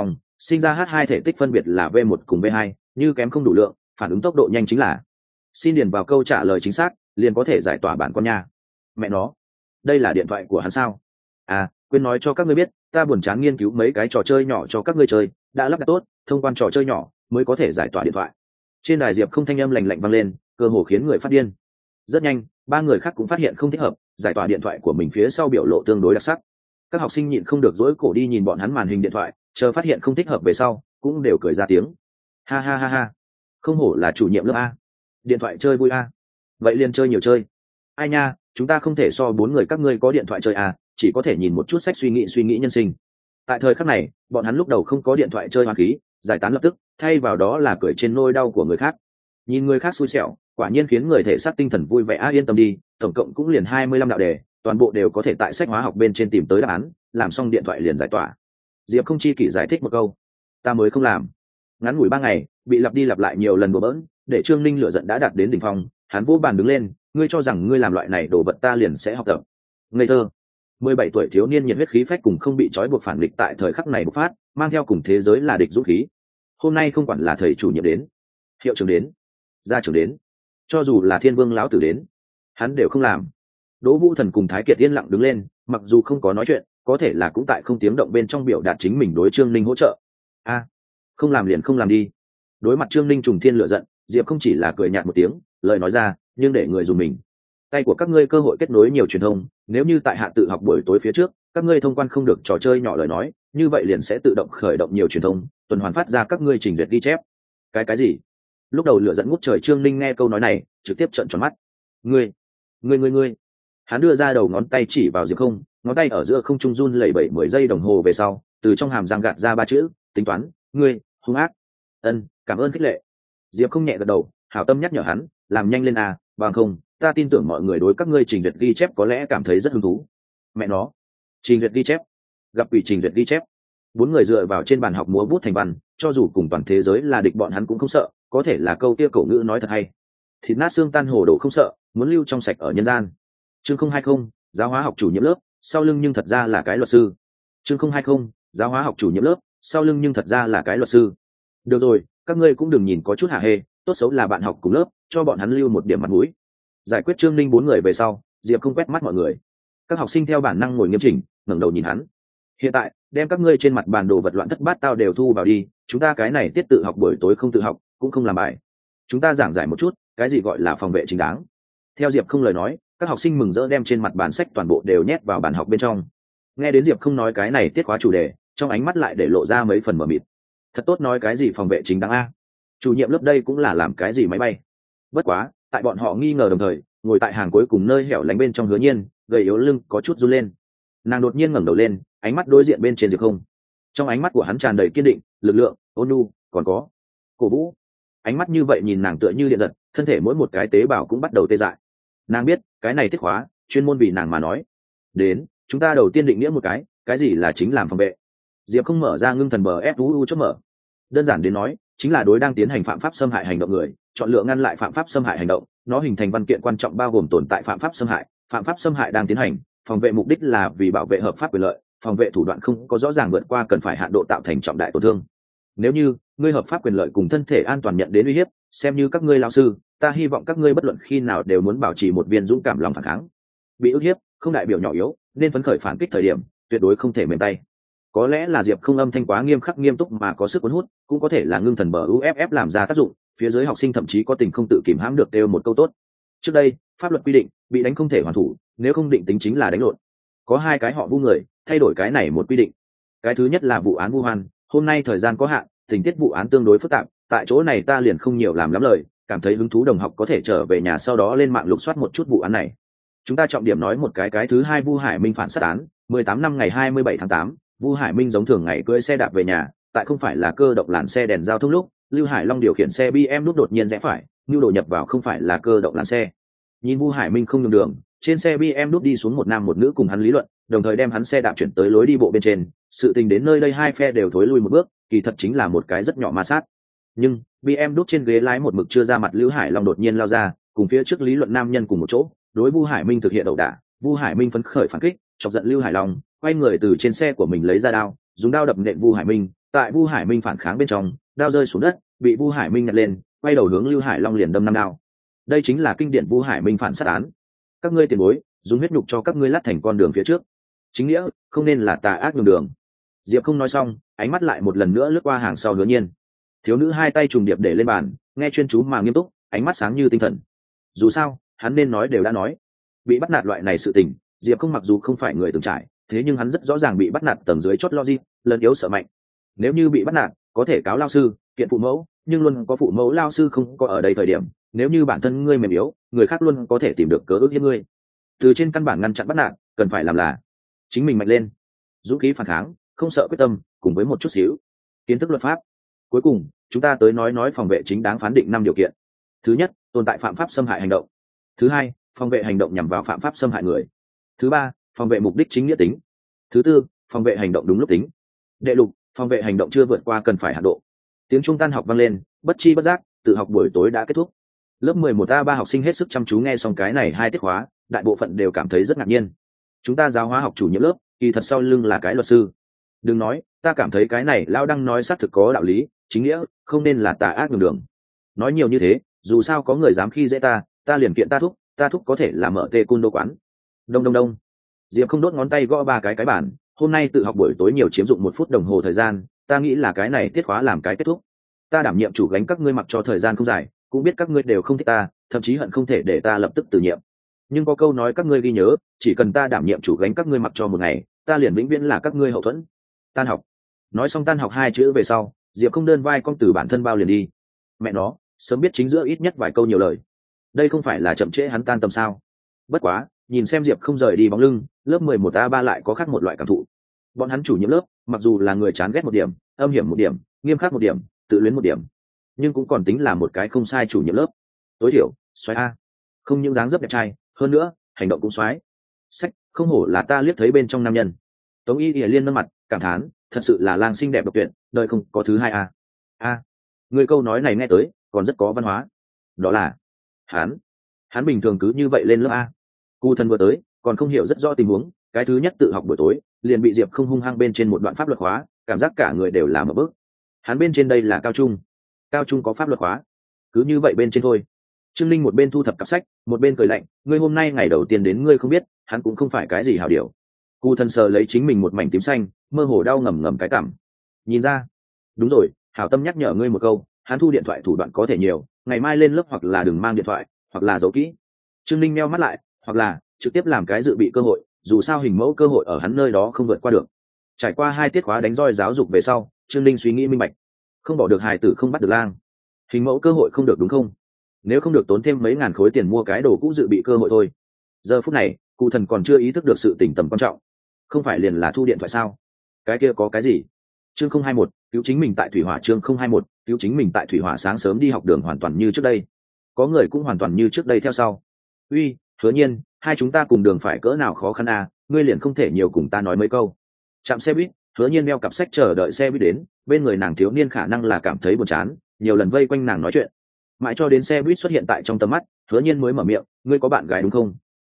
sinh ra H2 thể tích phân biệt là V1 cùng V2, như kém không đủ lượng, phản ứng tốc độ nhanh chính là. Xin điền vào câu trả lời chính xác, liền có thể giải tỏa bản con nha. Mẹ nó, đây là điện thoại của hắn sao? À, quên nói cho các ngươi biết, ta buồn chán nghiên cứu mấy cái trò chơi nhỏ cho các ngươi chơi, đã lắp đặt tốt, thông quan trò chơi nhỏ mới có thể giải tỏa điện thoại. Trên đài Diệp không thanh âm lạnh lạnh vang lên, cơ hồ khiến người phát điên. Rất nhanh, ba người khác cũng phát hiện không thích hợp, giải tỏa điện thoại của mình phía sau biểu lộ tương đối đặc sắc. Các học sinh nhịn không được dỗi cổ đi nhìn bọn hắn màn hình điện thoại, chờ phát hiện không thích hợp về sau, cũng đều cười ra tiếng. Ha ha ha ha, không hổ là chủ nhiệm lớp a, điện thoại chơi vui a, vậy liền chơi nhiều chơi. Ai nha, chúng ta không thể so 4 người các ngươi có điện thoại chơi a, chỉ có thể nhìn một chút sách suy nghĩ nhân sinh. Tại thời khắc này, bọn hắn lúc đầu không có điện thoại chơi hoàn khí, giải tán lập tức, thay vào đó là cười trên nỗi đau của người khác. Nhìn người khác xui xẻo, quả nhiên khiến người thể xác tinh thần vui vẻ. Yên tâm đi, tổng cộng cũng liền 25 đạo đề, toàn bộ đều có thể tại sách hóa học bên trên tìm tới đáp án, làm xong điện thoại liền giải tỏa. Diệp không chi kỷ giải thích một câu, ta mới không làm. Ngắn ngủi 3 ngày, bị lặp đi lặp lại nhiều lần đùa bỡn, để Trương Ninh lửa giận đã đạt đến đỉnh phong, hắn vô bàn đứng lên, ngươi cho rằng ngươi làm loại này đồ vật ta liền sẽ học tập? Ngây thơ. 17 tuổi thiếu niên nhiệt huyết khí phách cùng không bị trói buộc phản địch tại thời khắc này bộc phát, mang theo cùng thế giới là địch dũng khí. Hôm nay không quản là thầy chủ nhiệm đến, hiệu trưởng đến, gia trưởng đến, cho dù là Thiên Vương lão tử đến, hắn đều không làm. Đỗ Vũ Thần cùng Thái Kiệt yên lặng đứng lên, mặc dù không có nói chuyện, có thể là cũng tại không tiếng động bên trong biểu đạt chính mình đối Trương Ninh hỗ trợ. A, không làm liền không làm đi. Đối mặt Trương Ninh trùng thiên lửa giận, Diệp không chỉ là cười nhạt một tiếng, lời nói ra, nhưng để người dùng mình. Tay của các ngươi cơ hội kết nối nhiều truyền thông, nếu như tại hạ tự học buổi tối phía trước, các ngươi thông quan không được trò chơi nhỏ lời nói, như vậy liền sẽ tự động khởi động nhiều truyền thông, tuần hoàn phát ra các ngươi trình duyệt ghi chép. Cái gì? Lúc đầu lửa giận ngút trời Trương Ninh nghe câu nói này, trực tiếp trợn tròn mắt. Ngươi. Hắn đưa ra đầu ngón tay chỉ vào Diệp không, ngón tay ở giữa không trung run lẩy bẩy 10 giây đồng hồ về sau, từ trong hàm răng gạt ra 3 chữ, tính toán, ngươi, hung ác. Ân, cảm ơn khích lệ. Diệp không nhẹ gật đầu, hảo tâm nhắc nhở hắn, làm nhanh lên à, bằng không, ta tin tưởng mọi người đối các ngươi trình duyệt ghi chép có lẽ cảm thấy rất hứng thú. Mẹ nó, trình duyệt ghi chép, gặp ủy trình duyệt ghi chép. 4 người dựa vào trên bàn học múa bút thành văn, cho dù cùng toàn thế giới là địch bọn hắn cũng không sợ, có thể là câu kia cổ ngữ nói thật hay. Thịt nát xương tan hồ đồ không sợ, muốn lưu trong sạch ở nhân gian. Chương 020, giáo hóa học chủ nhiệm lớp, sau lưng nhưng thật ra là cái luật sư. Chương 020, giáo hóa học chủ nhiệm lớp, sau lưng nhưng thật ra là cái luật sư. Được rồi, các ngươi cũng đừng nhìn có chút hả hê, tốt xấu là bạn học cùng lớp, cho bọn hắn lưu một điểm mặt mũi. Giải quyết Trương Ninh 4 người về sau, Diệp không quét mắt mọi người. Các học sinh theo bản năng ngồi nghiêm chỉnh, ngẩng đầu nhìn hắn. Hiện tại, đem các ngươi trên mặt bàn đồ vật loạn thất bát tao đều thu vào đi, chúng ta cái này tiết tự học buổi tối không tự học, cũng không làm bài. Chúng ta giảng giải một chút, cái gì gọi là phòng vệ chính đáng. Theo Diệp không lời nói, các học sinh mừng rỡ đem trên mặt bàn sách toàn bộ đều nhét vào bàn học bên trong. Nghe đến Diệp không nói cái này tiết khóa chủ đề, trong ánh mắt lại để lộ ra mấy phần mờ mịt. Thật tốt nói cái gì phòng vệ chính đáng a? Chủ nhiệm lớp đây cũng là làm cái gì máy bay? Bất quá, tại bọn họ nghi ngờ đồng thời, ngồi tại hàng cuối cùng nơi hẻo lánh bên trong Hứa Nhiên, gầy yếu lưng có chút run lên. Nàng đột nhiên ngẩng đầu lên, ánh mắt đối diện bên trên Diệp không. Trong ánh mắt của hắn tràn đầy kiên định, lực lượng, ôn nhu, còn có cổ vũ. Ánh mắt như vậy nhìn nàng tựa như điện giật, thân thể mỗi một cái tế bào cũng bắt đầu tê dại. Nàng biết, cái này tiết khóa, chuyên môn vì nàng mà nói. Đến, chúng ta đầu tiên định nghĩa một cái gì là chính làm phòng vệ. Diệp không mở ra ngưng thần bờ FUU chốt mở. Đơn giản đến nói, chính là đối đang tiến hành phạm pháp xâm hại hành động người, chọn lựa ngăn lại phạm pháp xâm hại hành động, nó hình thành văn kiện quan trọng bao gồm tồn tại phạm pháp xâm hại đang tiến hành, phòng vệ mục đích là vì bảo vệ hợp pháp quyền lợi, phòng vệ thủ đoạn không có rõ ràng vượt qua cần phải hạn độ tạo thành trọng đại tổn thương. Nếu như ngươi hợp pháp quyền lợi cùng thân thể an toàn nhận đến uy hiếp, xem như các ngươi lao sư, ta hy vọng các ngươi bất luận khi nào đều muốn bảo trì một viên dũng cảm lòng phản kháng. Bị ức hiếp không đại biểu nhỏ yếu, nên phấn khởi phản kích thời điểm, tuyệt đối không thể mềm tay. Có lẽ là Diệp không âm thanh quá nghiêm khắc nghiêm túc mà có sức cuốn hút, cũng có thể là ngưng thần bờ UFF làm ra tác dụng, phía dưới học sinh thậm chí có tình không tự kìm hãm được đều một câu tốt. Trước đây, pháp luật quy định, bị đánh không thể hoàn thủ, nếu không định tính chính là đánh lộn. Có 2 cái họ vu người, thay đổi cái này một quy định. Cái thứ nhất là vụ án vu hoan, hôm nay thời gian có hạn, tình tiết vụ án tương đối phức tạp, tại chỗ này ta liền không nhiều làm lắm lời, cảm thấy hứng thú đồng học có thể trở về nhà sau đó lên mạng lục soát một chút vụ án này. Chúng ta trọng điểm nói một cái thứ hai Vu Hải Minh phản sát án, 18 năm ngày 27 tháng 8, Vu Hải Minh giống thường ngày cưỡi xe đạp về nhà, tại không phải là cơ động làn xe đèn giao thông lúc, Lưu Hải Long điều khiển xe BM lúc đột nhiên rẽ phải, nhu đồ nhập vào không phải là cơ động làn xe. Nhìn Vu Hải Minh không nhường đường, trên xe BM đút đi xuống một nam một nữ cùng hắn lý luận, đồng thời đem hắn xe đạp chuyển tới lối đi bộ bên trên, sự tình đến nơi đây 2 phe đều thối lui một bước, kỳ thật chính là một cái rất nhỏ ma sát. Nhưng BM đút trên ghế lái một mực chưa ra mặt Lưu Hải Long đột nhiên lao ra, cùng phía trước lý luận nam nhân cùng một chỗ, đối Vu Hải Minh thực hiện ẩu đả. Vu Hải Minh phấn khởi phản kích, chọc giận Lưu Hải Long, quay người từ trên xe của mình lấy ra đao, dùng đao đập nện Vu Hải Minh, Tại Vu Hải Minh phản kháng bên trong, đao rơi xuống đất, bị Vu Hải Minh nhặt lên, quay đầu hướng Lưu Hải Long liền đâm 5 đao. Đây chính là kinh điển Vu Hải Minh phản sát án. Các ngươi tiền bối, dùng huyết nhục cho các ngươi lát thành con đường phía trước. Chính nghĩa, không nên là tà ác nhường đường. Diệp không nói xong, ánh mắt lại một lần nữa lướt qua hàng sau Hứa Nhiên. Thiếu nữ hai tay trùng điệp để lên bàn, nghe chuyên chú mà nghiêm túc, ánh mắt sáng như tinh thần. Dù sao, hắn nên nói đều đã nói. Bị bắt nạt loại này sự tình, Diệp không mặc dù không phải người từng trải, thế nhưng hắn rất rõ ràng bị bắt nạt tầng dưới chót logic, lần yếu sợ mạnh. Nếu như bị bắt nạt, có thể cáo lao sư, kiện phụ mẫu, nhưng luôn có phụ mẫu lao sư không có ở đây thời điểm, nếu như bản thân ngươi mềm yếu, người khác luôn có thể tìm được cớ ức hiếp ngươi. Từ trên căn bản ngăn chặn bắt nạt, cần phải làm là chính mình mạnh lên, dũng khí phản kháng, không sợ quyết tâm, cùng với một chút xíu kiến thức luật pháp. Cuối cùng, chúng ta tới nói phòng vệ chính đáng phán định 5 điều kiện. Thứ nhất, tồn tại phạm pháp xâm hại hành động. Thứ hai, phòng vệ hành động nhằm vào phạm pháp xâm hại người. Thứ ba, phòng vệ mục đích chính nghĩa tính. Thứ tư, phòng vệ hành động đúng lúc tính. Đệ lục, phòng vệ hành động chưa vượt qua cần phải hạ độ. Tiếng trung tan học vang lên, bất chi bất giác, tự học buổi tối đã kết thúc. Lớp 11A3 học sinh hết sức chăm chú nghe xong cái này 2 tiết khóa, đại bộ phận đều cảm thấy rất ngạc nhiên. Chúng ta giáo hóa học chủ nhiệm lớp, kỳ thật sau lưng là cái luật sư. Đừng nói, ta cảm thấy cái này lao đăng nói xác thực có đạo lý, chính nghĩa, không nên là tà ác nhường đường. Nói nhiều như thế, dù sao có người dám khi dễ ta liền kiện ta thúc có thể là mở tê cun đô quán. Đông đông đông. Diệp không đốt ngón tay gõ 3 cái bàn, hôm nay tự học buổi tối nhiều chiếm dụng 1 phút đồng hồ thời gian, ta nghĩ là cái này tiết khóa làm cái kết thúc. Ta đảm nhiệm chủ gánh các ngươi mặc cho thời gian không dài, cũng biết các ngươi đều không thích ta, thậm chí hận không thể để ta lập tức từ nhiệm. Nhưng có câu nói các ngươi ghi nhớ, chỉ cần ta đảm nhiệm chủ gánh các ngươi mặc cho 1 ngày, ta liền vĩnh viễn là các ngươi hậu thuẫn. Tan học. Nói xong tan học 2 chữ về sau, Diệp không đơn vai con từ bản thân bao liền đi. Mẹ nó, sớm biết chính giữa ít nhất vài câu nhiều lời. Đây không phải là chậm trễ hắn tan tầm sao? Bất quá, nhìn xem Diệp không rời đi bóng lưng, lớp 11A3 lại có khác một loại cảm thụ. Bọn hắn chủ nhiệm lớp, mặc dù là người chán ghét 1 điểm, âm hiểm 1 điểm, nghiêm khắc 1 điểm, tự luyến 1 điểm, nhưng cũng còn tính là một cái không sai chủ nhiệm lớp. Tối thiểu, xoáy a. Không những dáng dấp đẹp trai, hơn nữa, hành động cũng xoáy. Sách, không hổ là ta liếc thấy bên trong nam nhân. Tống Y ỉa liên nâng mặt, cảm thán, thật sự là lang xinh đẹp độc tuyệt, đời không có thứ hai a. Người câu nói này nghe tới, còn rất có văn hóa. Đó là, hắn bình thường cứ như vậy lên lớp a. Cu thân vừa tới, còn không hiểu rất rõ tình huống, cái thứ nhất tự học buổi tối, liền bị Diệp không hung hăng bên trên một đoạn pháp luật khóa, cảm giác cả người đều là một bước. Hắn bên trên đây là cao trung có pháp luật khóa, cứ như vậy bên trên thôi. Trương Linh một bên thu thập cặp sách, một bên cười lạnh, ngươi hôm nay ngày đầu tiên đến ngươi không biết, hắn cũng không phải cái gì hảo điều. Cu thân sờ lấy chính mình một mảnh tím xanh, mơ hồ đau ngầm ngầm cái cảm. Nhìn ra, đúng rồi, hảo tâm nhắc nhở ngươi một câu, hắn thu điện thoại thủ đoạn có thể nhiều, ngày mai lên lớp hoặc là đừng mang điện thoại, hoặc là giấu kỹ. Trương Linh meo mắt lại, hoặc là trực tiếp làm cái dự bị cơ hội, dù sao hình mẫu cơ hội ở hắn nơi đó không vượt qua được. Trải qua 2 tiết khóa đánh roi giáo dục về sau, Trương Linh suy nghĩ minh bạch, không bỏ được hài tử không bắt được lang. Hình mẫu cơ hội không được đúng không? Nếu không được tốn thêm mấy ngàn khối tiền mua cái đồ cũ dự bị cơ hội thôi. Giờ phút này, cụ thần còn chưa ý thức được sự tỉnh tầm quan trọng. Không phải liền là thu điện thoại sao? Cái kia có cái gì? Chương 021, cứu chính mình tại thủy hỏa. Chương 021, cứu chính mình tại thủy hỏa. Sáng sớm đi học đường hoàn toàn như trước đây. Có người cũng hoàn toàn như trước đây theo sau. Uy, Hứa Nhiên, hai chúng ta cùng đường phải cỡ nào khó khăn à, ngươi liền không thể nhiều cùng ta nói mấy câu. Trạm xe buýt, Hứa Nhiên đeo cặp sách chờ đợi xe buýt đến, bên người nàng thiếu niên khả năng là cảm thấy buồn chán, nhiều lần vây quanh nàng nói chuyện. Mãi cho đến xe buýt xuất hiện tại trong tầm mắt, Hứa Nhiên mới mở miệng, ngươi có bạn gái đúng không?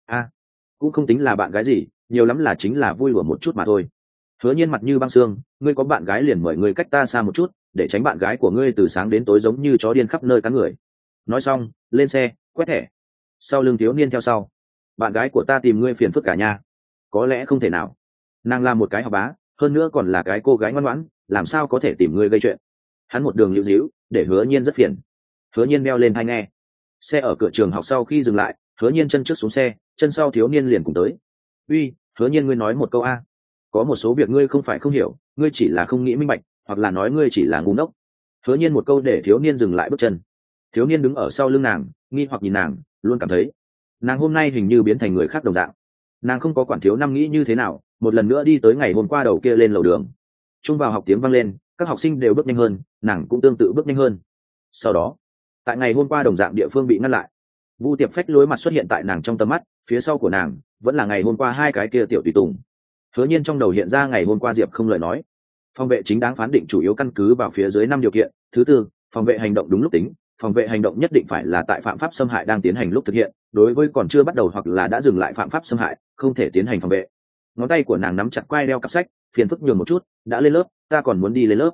Cũng không tính là bạn gái gì, nhiều lắm là chính là vui đùa một chút mà thôi. Hứa Nhiên mặt như băng xương, ngươi có bạn gái liền mời ngươi cách ta xa một chút, để tránh bạn gái của ngươi từ sáng đến tối giống như chó điên khắp nơi cắn người. Nói xong, lên xe, quét thẻ. Sau lưng thiếu niên theo sau. Bạn gái của ta tìm ngươi phiền phức cả nhà. Có lẽ không thể nào. Nàng là một cái học bá, hơn nữa còn là cái cô gái ngoan ngoãn, làm sao có thể tìm ngươi gây chuyện. Hắn một đường liễu díu, để Hứa Nhiên rất phiền. Hứa Nhiên đeo lên tai nghe. Xe ở cửa trường học sau khi dừng lại, Hứa Nhiên chân trước xuống xe, chân sau thiếu niên liền cùng tới. Uy, Hứa Nhiên, ngươi nói một câu a. Có một số việc ngươi không phải không hiểu, ngươi chỉ là không nghĩ minh bạch, hoặc là nói ngươi chỉ là ngu ngốc. Hứa Nhiên một câu để thiếu niên dừng lại bước chân. Thiếu niên đứng ở sau lưng nàng, nghi hoặc nhìn nàng, luôn cảm thấy nàng hôm nay hình như biến thành người khác đồng dạng. Nàng không có quản thiếu năm nghĩ như thế nào, một lần nữa đi tới ngày hôm qua đầu kia lên lầu đường. Trung vào học tiếng vang lên, các học sinh đều bước nhanh hơn, nàng cũng tương tự bước nhanh hơn. Sau đó, tại ngày hôm qua đồng dạng địa phương bị ngăn lại. Vu Tiệp Phách lối mặt xuất hiện tại nàng trong tầm mắt, phía sau của nàng vẫn là ngày hôm qua hai cái kia tiểu tùy tùng. Hứa Nhiên trong đầu hiện ra ngày hôm qua Diệp không lời nói. Phòng vệ chính đáng phán định chủ yếu căn cứ vào phía dưới 5 điều kiện. Thứ tư, phòng vệ hành động đúng lúc tính, phòng vệ hành động nhất định phải là tại phạm pháp xâm hại đang tiến hành lúc thực hiện, đối với còn chưa bắt đầu hoặc là đã dừng lại phạm pháp xâm hại, không thể tiến hành phòng vệ. Ngón tay của nàng nắm chặt quai đeo cặp sách, phiền phức nhường một chút, đã lên lớp, ta còn muốn đi lên lớp.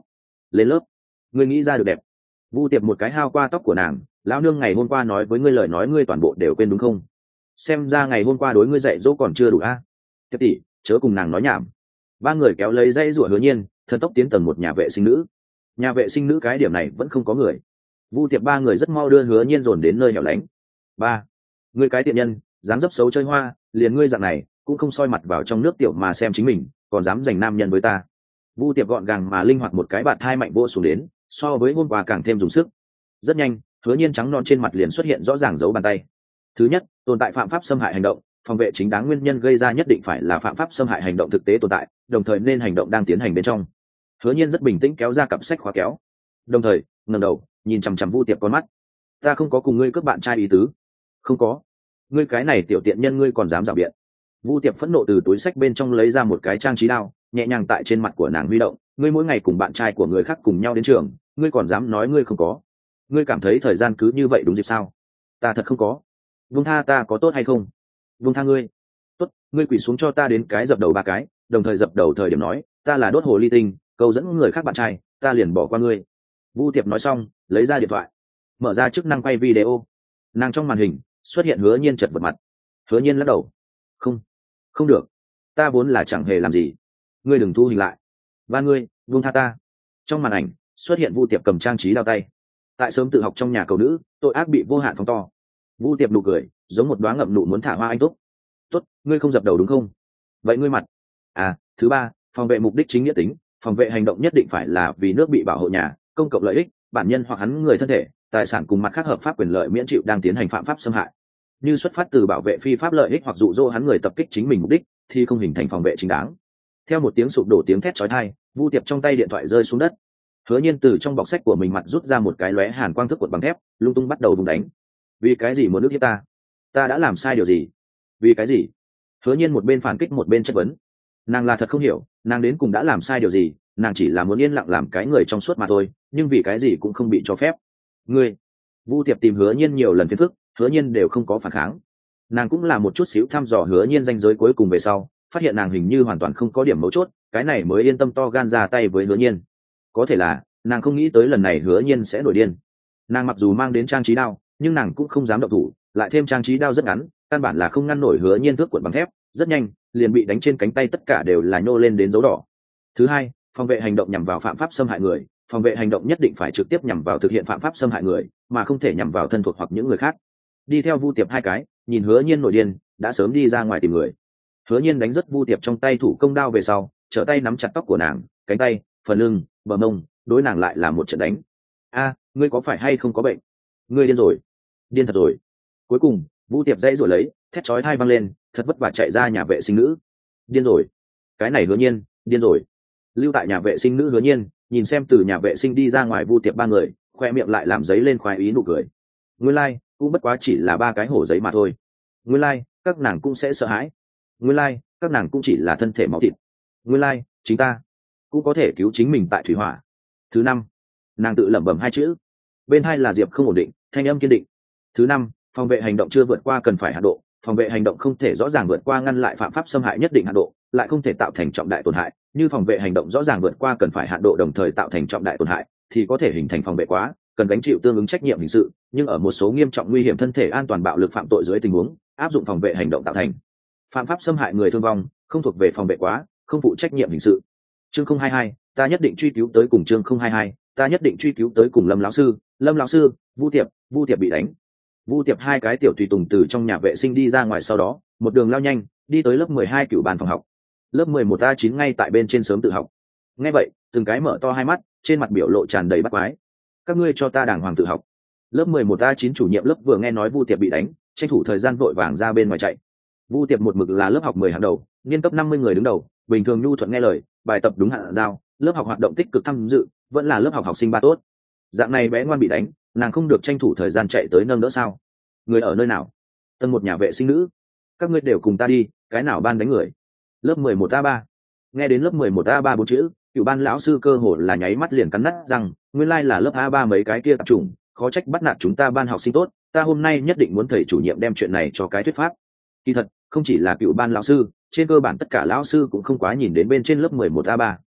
lên lớp. Ngươi nghĩ ra được đẹp. Vu Tiệp một cái hao qua tóc của nàng, lão nương ngày hôm qua nói với ngươi lời nói ngươi toàn bộ đều quên đúng không? Xem ra ngày hôm qua đối ngươi dạy dỗ còn chưa đủ a. Tiệp tỷ, chớ cùng nàng nói nhảm. Ba người kéo lấy dây rủa Hứa Nhiên, thần tốc tiến tầng một nhà vệ sinh nữ. Nhà vệ sinh nữ cái điểm này vẫn không có người. Vu Tiệp ba người rất mau đưa Hứa Nhiên dồn đến nơi hẻo lánh. Ba, ngươi cái tiện nhân, dám dấp xấu chơi hoa, liền ngươi dạng này cũng không soi mặt vào trong nước tiểu mà xem chính mình, còn dám giành nam nhân với ta. Vu Tiệp gọn gàng mà linh hoạt một cái bạt hai mạnh vô xuống đến, so với hôm qua càng thêm dùng sức. Rất nhanh, Hứa Nhiên trắng non trên mặt liền xuất hiện rõ ràng dấu bàn tay. Thứ nhất, tồn tại phạm pháp xâm hại hành động, phòng vệ chính đáng nguyên nhân gây ra nhất định phải là phạm pháp xâm hại hành động thực tế tồn tại, đồng thời nên hành động đang tiến hành bên trong. Hứa Nhiên rất bình tĩnh kéo ra cặp sách khóa kéo, đồng thời ngẩng đầu nhìn chằm chằm Vu Tiệp con mắt. Ta không có cùng ngươi cướp bạn trai ý tứ. Không có. Ngươi cái này tiểu tiện nhân ngươi còn dám rảo biện. Vu Tiệp phẫn nộ từ túi sách bên trong lấy ra một cái trang trí đao, nhẹ nhàng tại trên mặt của nàng huy động. Ngươi mỗi ngày cùng bạn trai của người khác cùng nhau đến trường, ngươi còn dám nói ngươi không có? Ngươi cảm thấy thời gian cứ như vậy đúng dịp sao? Ta thật không có. Vung tha ta có tốt hay không? Vung tha ngươi. Tốt, ngươi quỳ xuống cho ta đến cái dập đầu ba cái, đồng thời dập đầu thời điểm nói, ta là đốt hồ ly tinh, câu dẫn người khác bạn trai, ta liền bỏ qua ngươi. Vu Tiệp nói xong, lấy ra điện thoại, mở ra chức năng quay video. Nàng trong màn hình xuất hiện Hứa Nhiên chật vật mặt. Hứa Nhiên lắc đầu, không, không được, ta vốn là chẳng hề làm gì, ngươi đừng thu hình lại, ba ngươi buông tha ta. Trong màn ảnh xuất hiện Vu Tiệp cầm trang trí đao tay, tại sớm tự học trong nhà cầu nữ, tội ác bị vô hạn phóng to. Vu Tiệp nụ cười giống một đóa ngậm nụ muốn thả hoa anh túc. Tốt, ngươi không dập đầu đúng không? Vậy ngươi mặt. Thứ ba, phòng vệ mục đích chính nghĩa tính, phòng vệ hành động nhất định phải là vì nước bị bảo hộ nhà, công cộng lợi ích, bản nhân hoặc hắn người thân thể, tài sản cùng mặt khác hợp pháp quyền lợi miễn chịu đang tiến hành phạm pháp xâm hại. Như xuất phát từ bảo vệ phi pháp lợi ích hoặc dụ dỗ hắn người tập kích chính mình mục đích, thì không hình thành phòng vệ chính đáng. Theo một tiếng sụp đổ tiếng thét chói tai, Vu Tiệp trong tay điện thoại rơi xuống đất. Hứa Nhiên từ trong bọc sách của mình mặt rút ra một cái lóe hàn quang thức cuộn bằng thép, lung tung bắt đầu vùng đánh. Vì cái gì muốn nước hiếp ta? Ta đã làm sai điều gì? Vì cái gì? Hứa Nhiên một bên phản kích một bên chất vấn. Nàng là thật không hiểu, nàng đến cùng đã làm sai điều gì, nàng chỉ là muốn yên lặng làm cái người trong suốt mà thôi, nhưng vì cái gì cũng không bị cho phép. Ngươi. Vu Tiệp tìm Hứa Nhiên nhiều lần phiền phức, Hứa Nhiên đều không có phản kháng. Nàng cũng là một chút xíu thăm dò Hứa Nhiên ranh giới cuối cùng về sau, phát hiện nàng hình như hoàn toàn không có điểm mấu chốt, cái này mới yên tâm to gan ra tay với Hứa Nhiên. Có thể là nàng không nghĩ tới lần này Hứa Nhiên sẽ nổi điên. Nàng mặc dù mang đến trang trí đao, nhưng nàng cũng không dám động thủ, lại thêm trang trí đao rất ngắn, căn bản là không ngăn nổi Hứa Nhiên thước cuộn bằng thép, rất nhanh liền bị đánh trên cánh tay, tất cả đều là nhô lên đến dấu đỏ. Thứ hai, phòng vệ hành động nhằm vào phạm pháp xâm hại người, phòng vệ hành động nhất định phải trực tiếp nhằm vào thực hiện phạm pháp xâm hại người, mà không thể nhằm vào thân thuộc hoặc những người khác. Đi theo Vu Tiệp hai cái, nhìn Hứa Nhiên nổi điên, đã sớm đi ra ngoài tìm người. Hứa Nhiên đánh rất Vu Tiệp trong tay thủ công đao về sau, trở tay nắm chặt tóc của nàng, cánh tay, phần lưng, bờ mông, đối nàng lại là một trận đánh. Ngươi có phải hay không có bệnh? Ngươi điên rồi, điên thật rồi. Cuối cùng Vu Tiệp dãy rồi lấy, thét chói tai vang lên, thật vất vả chạy ra nhà vệ sinh nữ. Điên rồi, cái này Hứa Nhiên điên rồi. Lưu tại nhà vệ sinh nữ Hứa Nhiên nhìn xem từ nhà vệ sinh đi ra ngoài Vu Tiệp ba người, khoe miệng lại làm giấy lên khoái ý nụ cười. Nguyên lai cũng bất quá chỉ là ba cái hổ giấy mà thôi. Nguyên lai các nàng cũng sẽ sợ hãi. Nguyên lai các nàng cũng chỉ là thân thể máu thịt. Nguyên lai chính ta cũng có thể cứu chính mình tại thủy hỏa. Thứ năm, nàng tự lẩm bẩm hai chữ. Bên hai là Diệp không ổn định, thanh âm kiên định. Thứ năm, phòng vệ hành động chưa vượt qua cần phải hạn độ, phòng vệ hành động không thể rõ ràng vượt qua ngăn lại phạm pháp xâm hại nhất định hạn độ, lại không thể tạo thành trọng đại tổn hại. Như phòng vệ hành động rõ ràng vượt qua cần phải hạn độ đồng thời tạo thành trọng đại tổn hại, thì có thể hình thành phòng vệ quá, cần gánh chịu tương ứng trách nhiệm hình sự. Nhưng ở một số nghiêm trọng nguy hiểm thân thể an toàn bạo lực phạm tội dưới tình huống, áp dụng phòng vệ hành động tạo thành phạm pháp xâm hại người thương vong, không thuộc về phòng vệ quá, không phụ trách nhiệm hình sự. Chương 022, ta nhất định truy cứu tới cùng. Chương 022, ta nhất định truy cứu tới cùng. Lâm lão sư, Vu Tiệp bị đánh. Vu Tiệp hai cái tiểu tùy tùng từ trong nhà vệ sinh đi ra ngoài, sau đó một đường lao nhanh đi tới lớp 12 cửu ban phòng học. Lớp 11A9 ngay tại bên trên sớm tự học. Nghe vậy từng cái mở to hai mắt, trên mặt biểu lộ tràn đầy bắt quái. Các ngươi cho ta đàng hoàng tự học. Lớp 11A9 chủ nhiệm lớp vừa nghe nói Vu Tiệp bị đánh, tranh thủ thời gian vội vàng ra bên ngoài chạy. Vu Tiệp một mực là lớp học 10 hàng đầu, niên cấp 50 người đứng đầu, bình thường nhu thuận nghe lời, bài tập đúng hạn giao, lớp học hoạt động tích cực tham dự, vẫn là lớp học học sinh ba tốt. Dạng này bé ngoan bị đánh, nàng không được tranh thủ thời gian chạy tới nâng đỡ sao? Người ở nơi nào? Tầng một nhà vệ sinh nữ. Các ngươi đều cùng ta đi, cái nào ban đánh người? Lớp 11A3. Nghe đến lớp 11A3 bốn chữ, cựu ban lão sư cơ hồ là nháy mắt liền cắn nát rằng, nguyên lai là lớp A3 mấy cái kia tạp chủng, khó trách bắt nạt chúng ta ban học sinh tốt, ta hôm nay nhất định muốn thầy chủ nhiệm đem chuyện này cho cái thuyết pháp. Kỳ thật, không chỉ là cựu ban lão sư, trên cơ bản tất cả lão sư cũng không quá nhìn đến bên trên lớp 11A3.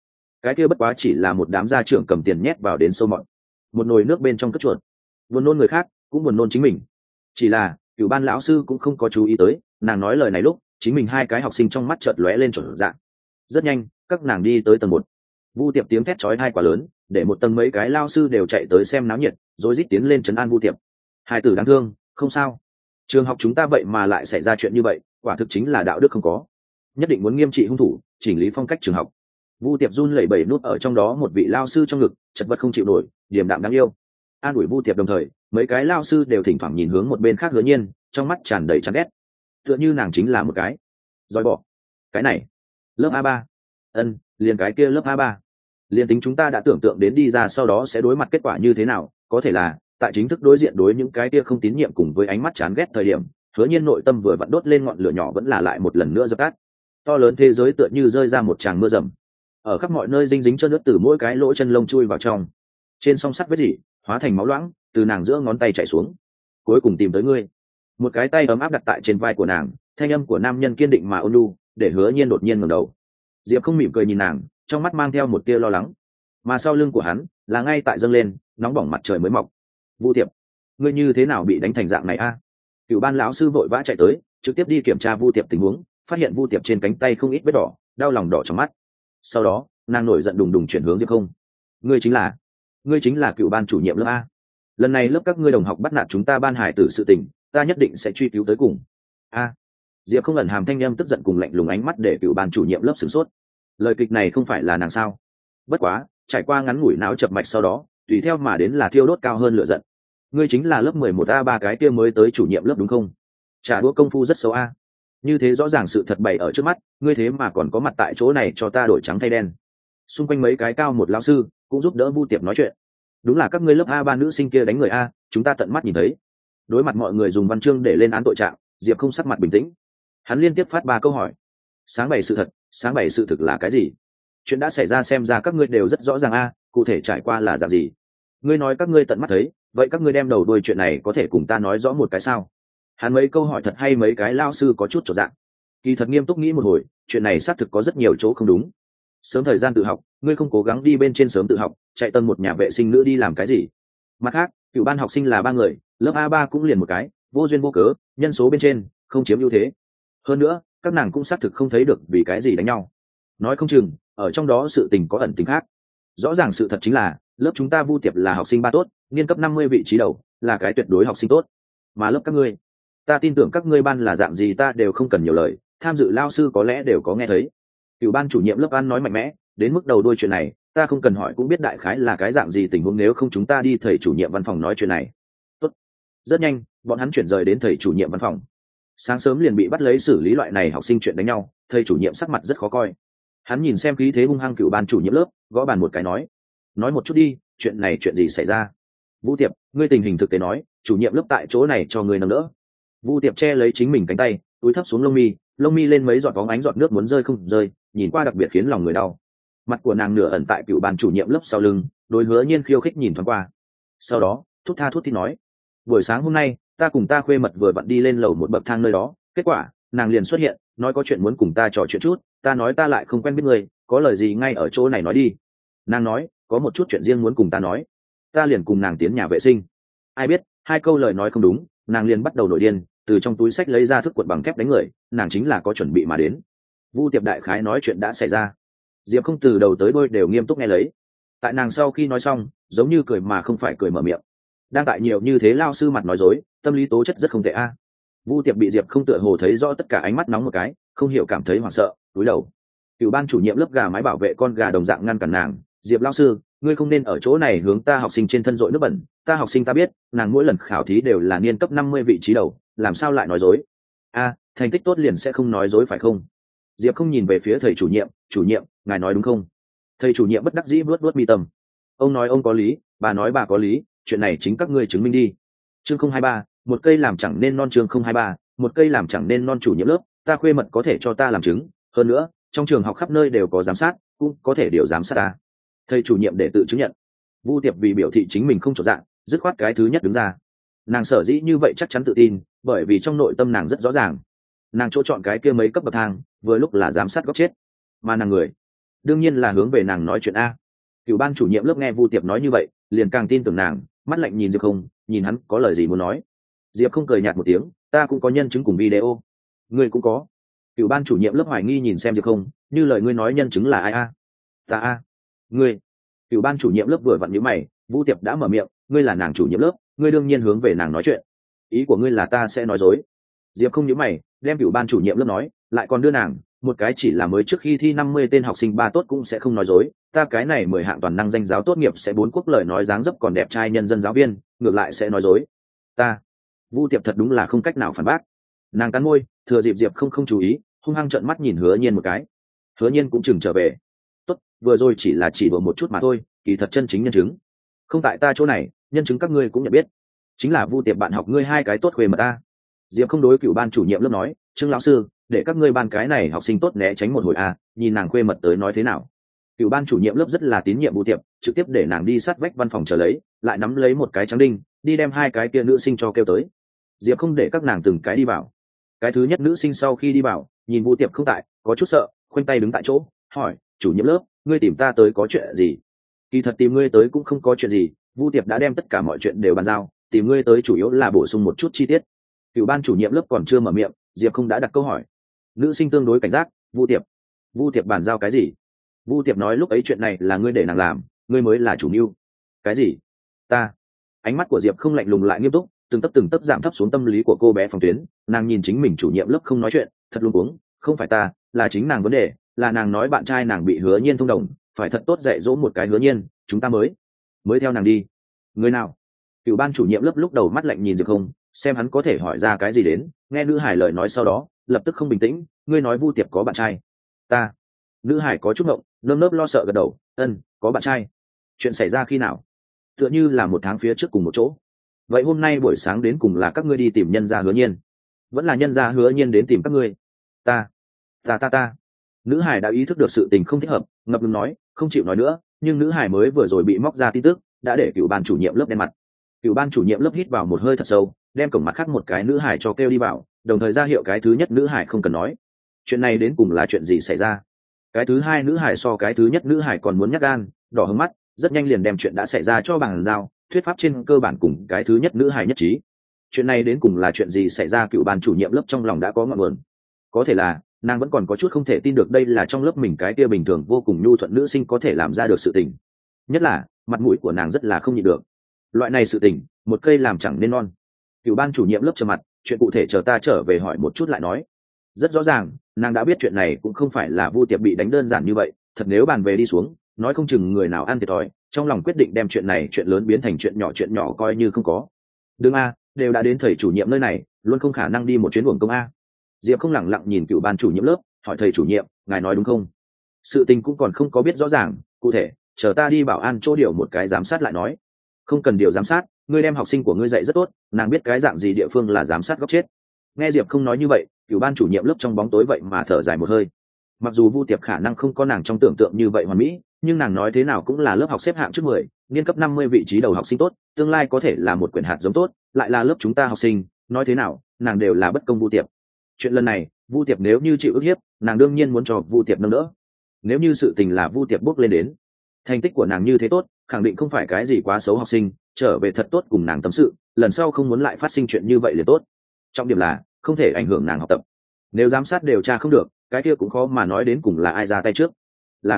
cái kia bất quá chỉ là một đám gia trưởng cầm tiền nhét vào đến sâu mọt, một nồi nước bên trong cất chuột, buồn nôn người khác cũng buồn nôn chính mình. Chỉ là cựu ban lão sư cũng không có chú ý tới nàng nói lời này lúc chính mình hai cái học sinh trong mắt chợt lóe lên chuẩn dạng. Rất nhanh các nàng đi tới tầng 1. Vu Tiệp tiếng thét chói tai quá lớn để một tầng mấy cái lao sư đều chạy tới xem náo nhiệt, rối rít tiến lên trấn an Vu Tiệp. Hai tử đáng thương, không sao, trường học chúng ta vậy mà lại xảy ra chuyện như vậy, quả thực chính là đạo đức không có, nhất định muốn nghiêm trị hung thủ, chỉnh lý phong cách trường học. Vu Tiệp run lẩy bẩy nút ở trong đó một vị lao sư trong ngực, chật vật không chịu nổi, điềm đạm đáng yêu an ủi Vu Tiệp, đồng thời mấy cái lao sư đều thỉnh thoảng nhìn hướng một bên khác Hứa Nhiên, trong mắt tràn đầy chán ghét, tựa như nàng chính là một cái dòi bỏ. Cái này lớp A3, liền cái kia lớp A3, liền tính chúng ta đã tưởng tượng đến đi ra sau đó sẽ đối mặt kết quả như thế nào, có thể là tại chính thức đối diện đối những cái kia không tín nhiệm cùng với ánh mắt chán ghét thời điểm, Hứa Nhiên nội tâm vừa vặn đốt lên ngọn lửa nhỏ vẫn là lại một lần nữa dập tắt. To lớn thế giới tựa như rơi ra một tràng mưa rầm, ở khắp mọi nơi dinh dính trơn nước từ mỗi cái lỗ chân lông chui vào trong, trên song sắt vết dỉ hóa thành máu loãng từ nàng giữa ngón tay chảy xuống. Cuối cùng tìm tới ngươi. Một cái tay ấm áp đặt tại trên vai của nàng, thanh âm của nam nhân kiên định mà ôn nhu, để Hứa Nhiên đột nhiên ngẩng đầu. Diệp không mỉm cười nhìn nàng, trong mắt mang theo một tia lo lắng, mà sau lưng của hắn là ngay tại dâng lên nóng bỏng mặt trời mới mọc. Vu Tiệp, ngươi như thế nào bị đánh thành dạng này a? Cựu ban lão sư vội vã chạy tới, trực tiếp đi kiểm tra Vu Tiệp tình huống, phát hiện Vu Tiệp trên cánh tay không ít vết đỏ, đau lòng đỏ trong mắt. Sau đó nàng nổi giận đùng đùng chuyển hướng Diệp không. Ngươi chính là cựu ban chủ nhiệm lớp A. Lần này lớp các ngươi đồng học bắt nạt chúng ta ban hải tử sự tình, ta nhất định sẽ truy cứu tới cùng. A. Diệp không ẩn hàm thanh em tức giận cùng lạnh lùng ánh mắt để cựu ban chủ nhiệm lớp sửng sốt. Lời kịch này không phải là nàng sao? Bất quá trải qua ngắn ngủi não chập mạch sau đó, tùy theo mà đến là thiêu đốt cao hơn lửa giận. Ngươi chính là lớp 11A3 cái kia mới tới chủ nhiệm lớp đúng không? Trả đũa công phu rất xấu A. Như thế rõ ràng sự thật bày ở trước mắt, ngươi thế mà còn có mặt tại chỗ này cho ta đổi trắng thay đen. Xung quanh mấy cái cao một lão sư cũng giúp đỡ Vu Tiệp nói chuyện. Đúng là các ngươi lớp A3 nữ sinh kia đánh người A, chúng ta tận mắt nhìn thấy. Đối mặt mọi người dùng văn chương để lên án tội trạng, Diệp không sắc mặt bình tĩnh. Hắn liên tiếp phát 3 câu hỏi. Sáng bày sự thực là cái gì? Chuyện đã xảy ra xem ra các ngươi đều rất rõ ràng A, cụ thể trải qua là dạng gì? Ngươi nói các ngươi tận mắt thấy, vậy các ngươi đem đầu đuôi chuyện này có thể cùng ta nói rõ một cái sao? Hắn mấy câu hỏi thật hay mấy cái lao sư có chút chột dạ. Kỳ thật nghiêm túc nghĩ một hồi, chuyện này xác thực có rất nhiều chỗ không đúng. Sớm thời gian tự học, ngươi không cố gắng đi bên trên sớm tự học, chạy tầng một nhà vệ sinh nữ đi làm cái gì? Mặt khác, cựu ban học sinh là 3 người, lớp A3 cũng liền một cái, vô duyên vô cớ, nhân số bên trên không chiếm ưu thế. Hơn nữa, các nàng cũng xác thực không thấy được vì cái gì đánh nhau. Nói không chừng, ở trong đó sự tình có ẩn tình khác. Rõ ràng sự thật chính là, lớp chúng ta Vu Tiệp là học sinh 3 tốt, niên cấp 50 vị trí đầu, là cái tuyệt đối học sinh tốt. Mà lớp các ngươi, ta tin tưởng các ngươi ban là dạng gì ta đều không cần nhiều lời, tham dự lao sư có lẽ đều có nghe thấy. Cựu ban chủ nhiệm lớp An nói mạnh mẽ, đến mức đầu đuôi chuyện này, ta không cần hỏi cũng biết đại khái là cái dạng gì tình huống, nếu không chúng ta đi thầy chủ nhiệm văn phòng nói chuyện này. Tốt. Rất nhanh, bọn hắn chuyển rời đến thầy chủ nhiệm văn phòng. Sáng sớm liền bị bắt lấy xử lý loại này học sinh chuyện đánh nhau, thầy chủ nhiệm sắc mặt rất khó coi. Hắn nhìn xem khí thế hung hăng cựu ban chủ nhiệm lớp, gõ bàn một cái nói một chút đi, chuyện này chuyện gì xảy ra? Vu Tiệp, ngươi tình hình thực tế nói, chủ nhiệm lớp tại chỗ này cho ngươi nâng đỡ. Vu Tiệp che lấy chính mình cánh tay, túi thấp xuống lông mi lên mấy giọt bóng ánh giọt nước muốn rơi không rơi, nhìn qua đặc biệt khiến lòng người đau. Mặt của nàng nửa ẩn tại cựu ban chủ nhiệm lớp sau lưng, đối Hứa Nhiên khiêu khích nhìn thoáng qua. Sau đó thút tha thút thít nói, buổi sáng hôm nay ta cùng ta khuê mật vừa vặn đi lên lầu một bậc thang nơi đó, kết quả nàng liền xuất hiện, nói có chuyện muốn cùng ta trò chuyện chút, ta nói ta lại không quen biết người, có lời gì ngay ở chỗ này nói đi. Nàng nói có một chút chuyện riêng muốn cùng ta nói, ta liền cùng nàng tiến nhà vệ sinh. Ai biết 2 câu lời nói không đúng, nàng liền bắt đầu nổi điên, từ trong túi sách lấy ra thước cuộn bằng thép đánh người, nàng chính là có chuẩn bị mà đến. Vu Tiệp đại khái nói chuyện đã xảy ra, Diệp không từ đầu tới đuôi đều nghiêm túc nghe lấy. Tại nàng sau khi nói xong, giống như cười mà không phải cười mở miệng. Đang tại nhiều như thế lao sư mặt nói dối, tâm lý tố chất rất không tệ a. Vu Tiệp bị Diệp không tựa hồ thấy rõ tất cả ánh mắt nóng một cái, không hiểu cảm thấy hoảng sợ, cúi đầu. Cựu ban chủ nhiệm lớp gà mái bảo vệ con gà đồng dạng ngăn cản nàng, Diệp lao sư, ngươi không nên ở chỗ này hướng ta học sinh trên thân dội nước bẩn, ta học sinh ta biết, nàng mỗi lần khảo thí đều là niên cấp 50 vị trí đầu, làm sao lại nói dối? A, thành tích tốt liền sẽ không nói dối phải không? Diệp không nhìn về phía thầy chủ nhiệm, ngài nói đúng không? Thầy chủ nhiệm bất đắc dĩ vuốt mi tâm. Ông nói ông có lý, bà nói bà có lý, chuyện này chính các ngươi chứng minh đi. Chương 023, một cây làm chẳng nên non. Chương 023, một cây làm chẳng nên non. Chủ nhiệm lớp, ta khuê mật có thể cho ta làm chứng, hơn nữa trong trường học khắp nơi đều có giám sát, cũng có thể điều giám sát ta. Thầy chủ nhiệm để tự chứng nhận. Vu Tiệp vì biểu thị chính mình không trọn dạng, dứt khoát cái thứ nhất đứng ra. Nàng sở dĩ như vậy chắc chắn tự tin, bởi vì trong nội tâm nàng rất rõ ràng, nàng chỗ chọn cái kia mấy cấp bậc thang vừa lúc là giám sát góc chết, mà nàng người đương nhiên là hướng về nàng nói chuyện a. Cựu ban chủ nhiệm lớp nghe Vu Tiệp nói như vậy liền càng tin tưởng nàng, mắt lạnh nhìn Diệp Không, nhìn hắn có lời gì muốn nói. Diệp Không cười nhạt một tiếng, ta cũng có nhân chứng cùng video. Ngươi cũng có. Cựu ban chủ nhiệm lớp hoài nghi nhìn xem Diệp Không, như lời ngươi nói nhân chứng là ai a? Ta a. Ngươi. Cựu ban chủ nhiệm lớp vừa vặn nhíu mày, Vu Tiệp đã mở miệng, ngươi là nàng chủ nhiệm lớp, ngươi đương nhiên hướng về nàng nói chuyện. Ý của ngươi là ta sẽ nói dối? Diệp Không nhíu mày, đem cựu ban chủ nhiệm lớp nói, lại còn đưa nàng, một cái chỉ là mới trước khi thi 50 tên học sinh ba tốt cũng sẽ không nói dối, ta cái này 10 hạng toàn năng danh giáo tốt nghiệp sẽ 4 quốc lời nói dáng dấp còn đẹp trai nhân dân giáo viên, ngược lại sẽ nói dối. Ta. Vu Tiệp thật đúng là không cách nào phản bác. Nàng cắn môi, thừa dịp Diệp không chú ý, hung hăng trợn mắt nhìn Hứa Nhiên một cái. Hứa Nhiên cũng chừng trở về. Tốt, vừa rồi chỉ là chỉ đùa một chút mà thôi, kỳ thật chân chính nhân chứng không tại ta chỗ này, nhân chứng các ngươi cũng nhận biết, chính là Vu Tiệp bạn học ngươi hai cái tốt khuê mà ta. Diệp không đối cựu ban chủ nhiệm lớp nói, Trương lão sư, để các ngươi ban cái này học sinh tốt né tránh một hồi a, nhìn nàng khuê mật tới nói thế nào. Cựu ban chủ nhiệm lớp rất là tín nhiệm Vu Tiệp, trực tiếp để nàng đi sát vách văn phòng chờ lấy, lại nắm lấy một cái trắng đinh, đi đem hai cái kia nữ sinh cho kêu tới. Diệp không để các nàng từng cái đi vào. Cái thứ nhất nữ sinh sau khi đi vào, nhìn Vu Tiệp không tại, có chút sợ, khoanh tay đứng tại chỗ, hỏi, chủ nhiệm lớp, ngươi tìm ta tới có chuyện gì? Kỳ thật tìm ngươi tới cũng không có chuyện gì, Vu Tiệp đã đem tất cả mọi chuyện đều bàn giao, tìm ngươi tới chủ yếu là bổ sung một chút chi tiết. Cựu ban chủ nhiệm lớp còn chưa mở miệng, Diệp không đã đặt câu hỏi. Nữ sinh tương đối cảnh giác, Vu Tiệp bàn giao cái gì? Vu Tiệp nói lúc ấy chuyện này là ngươi để nàng làm, ngươi mới là chủ mưu. Cái gì? Ta. Ánh mắt của Diệp không lạnh lùng lại nghiêm túc, từng tấc giảm thấp xuống tâm lý của cô bé Phòng Tuyến, nàng nhìn chính mình chủ nhiệm lớp không nói chuyện, thật luống cuống, không phải ta, là chính nàng vấn đề, là nàng nói bạn trai nàng bị Hứa Nhiên thông đồng, phải thật tốt dạy dỗ một cái Hứa Nhiên, chúng ta mới theo nàng đi. Người nào? Cựu ban chủ nhiệm lớp lúc đầu mắt lạnh nhìn Diệp không, xem hắn có thể hỏi ra cái gì đến, nghe nữ hải lời nói sau đó, lập tức không bình tĩnh, ngươi nói Vu Tiệp có bạn trai? Ta. Nữ hải có chút ngộng, nơm nớp lo sợ gật đầu, có bạn trai. Chuyện xảy ra khi nào? Tựa như là 1 tháng phía trước cùng một chỗ. Vậy hôm nay buổi sáng đến cùng là các ngươi đi tìm nhân gia Hứa Nhiên, vẫn là nhân gia Hứa Nhiên đến tìm các ngươi? Ta. Nữ hải đã ý thức được sự tình không thích hợp, ngập ngừng nói, không chịu nói nữa, nhưng nữ hải mới vừa rồi bị móc ra tin tức, đã để cựu ban chủ nhiệm lớp đen mặt. Cựu ban chủ nhiệm lớp hít vào một hơi thật sâu, đem cổng mặt khác một cái nữ hải cho kêu đi vào, đồng thời ra hiệu cái thứ nhất nữ hải không cần nói. Chuyện này đến cùng là chuyện gì xảy ra? Cái thứ hai nữ hải so cái thứ nhất nữ hải còn muốn nhát gan, đỏ hứng mắt, rất nhanh liền đem chuyện đã xảy ra cho bằng giao, thuyết pháp trên cơ bản cùng cái thứ nhất nữ hải nhất trí. Chuyện này đến cùng là chuyện gì xảy ra? Cựu ban chủ nhiệm lớp trong lòng đã có ngọn nguồn. Có thể là nàng vẫn còn có chút không thể tin được đây là trong lớp mình cái kia bình thường vô cùng nhu thuận nữ sinh có thể làm ra được sự tình, nhất là mặt mũi của nàng rất là không nhịn được. Loại này sự tình, một cây làm chẳng nên non. Cựu ban chủ nhiệm lớp trầm mặt, chuyện cụ thể chờ ta trở về hỏi một chút lại nói. Rất rõ ràng, nàng đã biết chuyện này cũng không phải là Vu Tiệp bị đánh đơn giản như vậy, thật nếu bàn về đi xuống, nói không chừng người nào ăn thiệt thòi, trong lòng quyết định đem chuyện này chuyện lớn biến thành chuyện nhỏ coi như không có. Đương a, đều đã đến thầy chủ nhiệm nơi này, luôn không khả năng đi một chuyến uổng công a. Diệp không lẳng lặng nhìn cựu ban chủ nhiệm lớp, hỏi thầy chủ nhiệm, ngài nói đúng không? Sự tình cũng còn không có biết rõ ràng, cụ thể, chờ ta đi bảo an chỗ điều một cái giám sát lại nói. Không cần điều giám sát, ngươi đem học sinh của ngươi dạy rất tốt, nàng biết cái dạng gì địa phương là giám sát góc chết. Nghe Diệp không nói như vậy, cựu ban chủ nhiệm lớp trong bóng tối vậy mà thở dài một hơi. Mặc dù Vu Tiệp khả năng không có nàng trong tưởng tượng như vậy hoàn mỹ, nhưng nàng nói thế nào cũng là lớp học xếp hạng trước 10, niên cấp 50 vị trí đầu học sinh tốt, tương lai có thể là một quyển hạt giống tốt, lại là lớp chúng ta học sinh, nói thế nào, nàng đều là bất công Vu Tiệp. Chuyện lần này, Vu Tiệp nếu như chịu ức hiếp, nàng đương nhiên muốn cho Vu Tiệp nâng đỡ. Nếu như sự tình là Vu Tiệp bước lên đến, thành tích của nàng như thế tốt, khẳng định không phải cái gì quá xấu học sinh, trở về thật tốt cùng nàng tâm sự, lần sau không muốn lại phát sinh chuyện như vậy liền tốt. Trọng điểm là không thể ảnh hưởng nàng học tập. Nếu giám sát điều tra không được, cái kia cũng khó mà nói đến cùng là ai ra tay trước. Là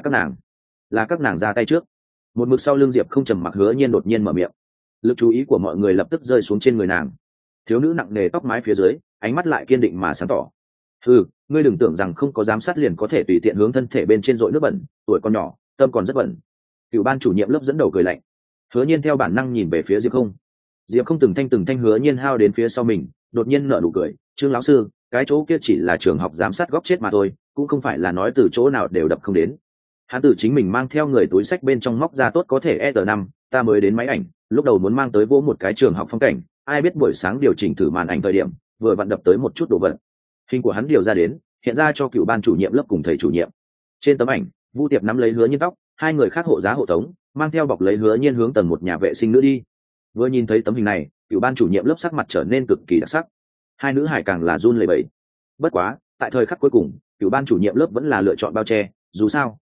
các nàng ra tay trước. Một mực sau lưng Diệp không trầm mặc Hứa Nhiên đột nhiên mở miệng. Lực chú ý của mọi người lập tức rơi xuống trên người nàng. Thiếu nữ nặng nề tóc mái phía dưới, ánh mắt lại kiên định mà sáng tỏ. Ngươi đừng tưởng rằng không có giám sát liền có thể tùy tiện hướng thân thể bên trên dội nước bẩn, tuổi còn nhỏ, tâm còn rất bẩn. Cựu ban chủ nhiệm lớp dẫn đầu cười lạnh. Hứa Nhiên theo bản năng nhìn về phía Diệp không. Diệp không từng thanh Hứa Nhiên hao đến phía sau mình, đột nhiên nở nụ cười, Trương lão sư, cái chỗ kia chỉ là trường học giám sát góc chết mà thôi, cũng không phải là nói từ chỗ nào đều đập không đến. Hắn tự chính mình mang theo người túi sách bên trong móc ra tốt có thể S5, ta mới đến máy ảnh, lúc đầu muốn mang tới vô một cái trường học phong cảnh, ai biết buổi sáng điều chỉnh thử màn ảnh thời điểm, vừa vặn đập tới một chút đồ vật. Hình của hắn điều ra đến, hiện ra cho cựu ban chủ nhiệm lớp cùng thầy chủ nhiệm. Trên tấm ảnh, Vu Tiệp nắm lấy Hứa Nhiên tóc, hai người khác hộ giá hộ tống, mang theo bọc lấy Hứa Nhiên hướng tầng một nhà vệ sinh nữ đi. Vừa nhìn thấy tấm hình này, cựu ban chủ nhiệm lớp sắc mặt trở nên cực kỳ đặc sắc. Hai nữ hải càng là run lẩy bẩy. Bất quá, tại thời khắc cuối cùng, cựu ban chủ nhiệm lớp vẫn là lựa chọn bao che, dù sao,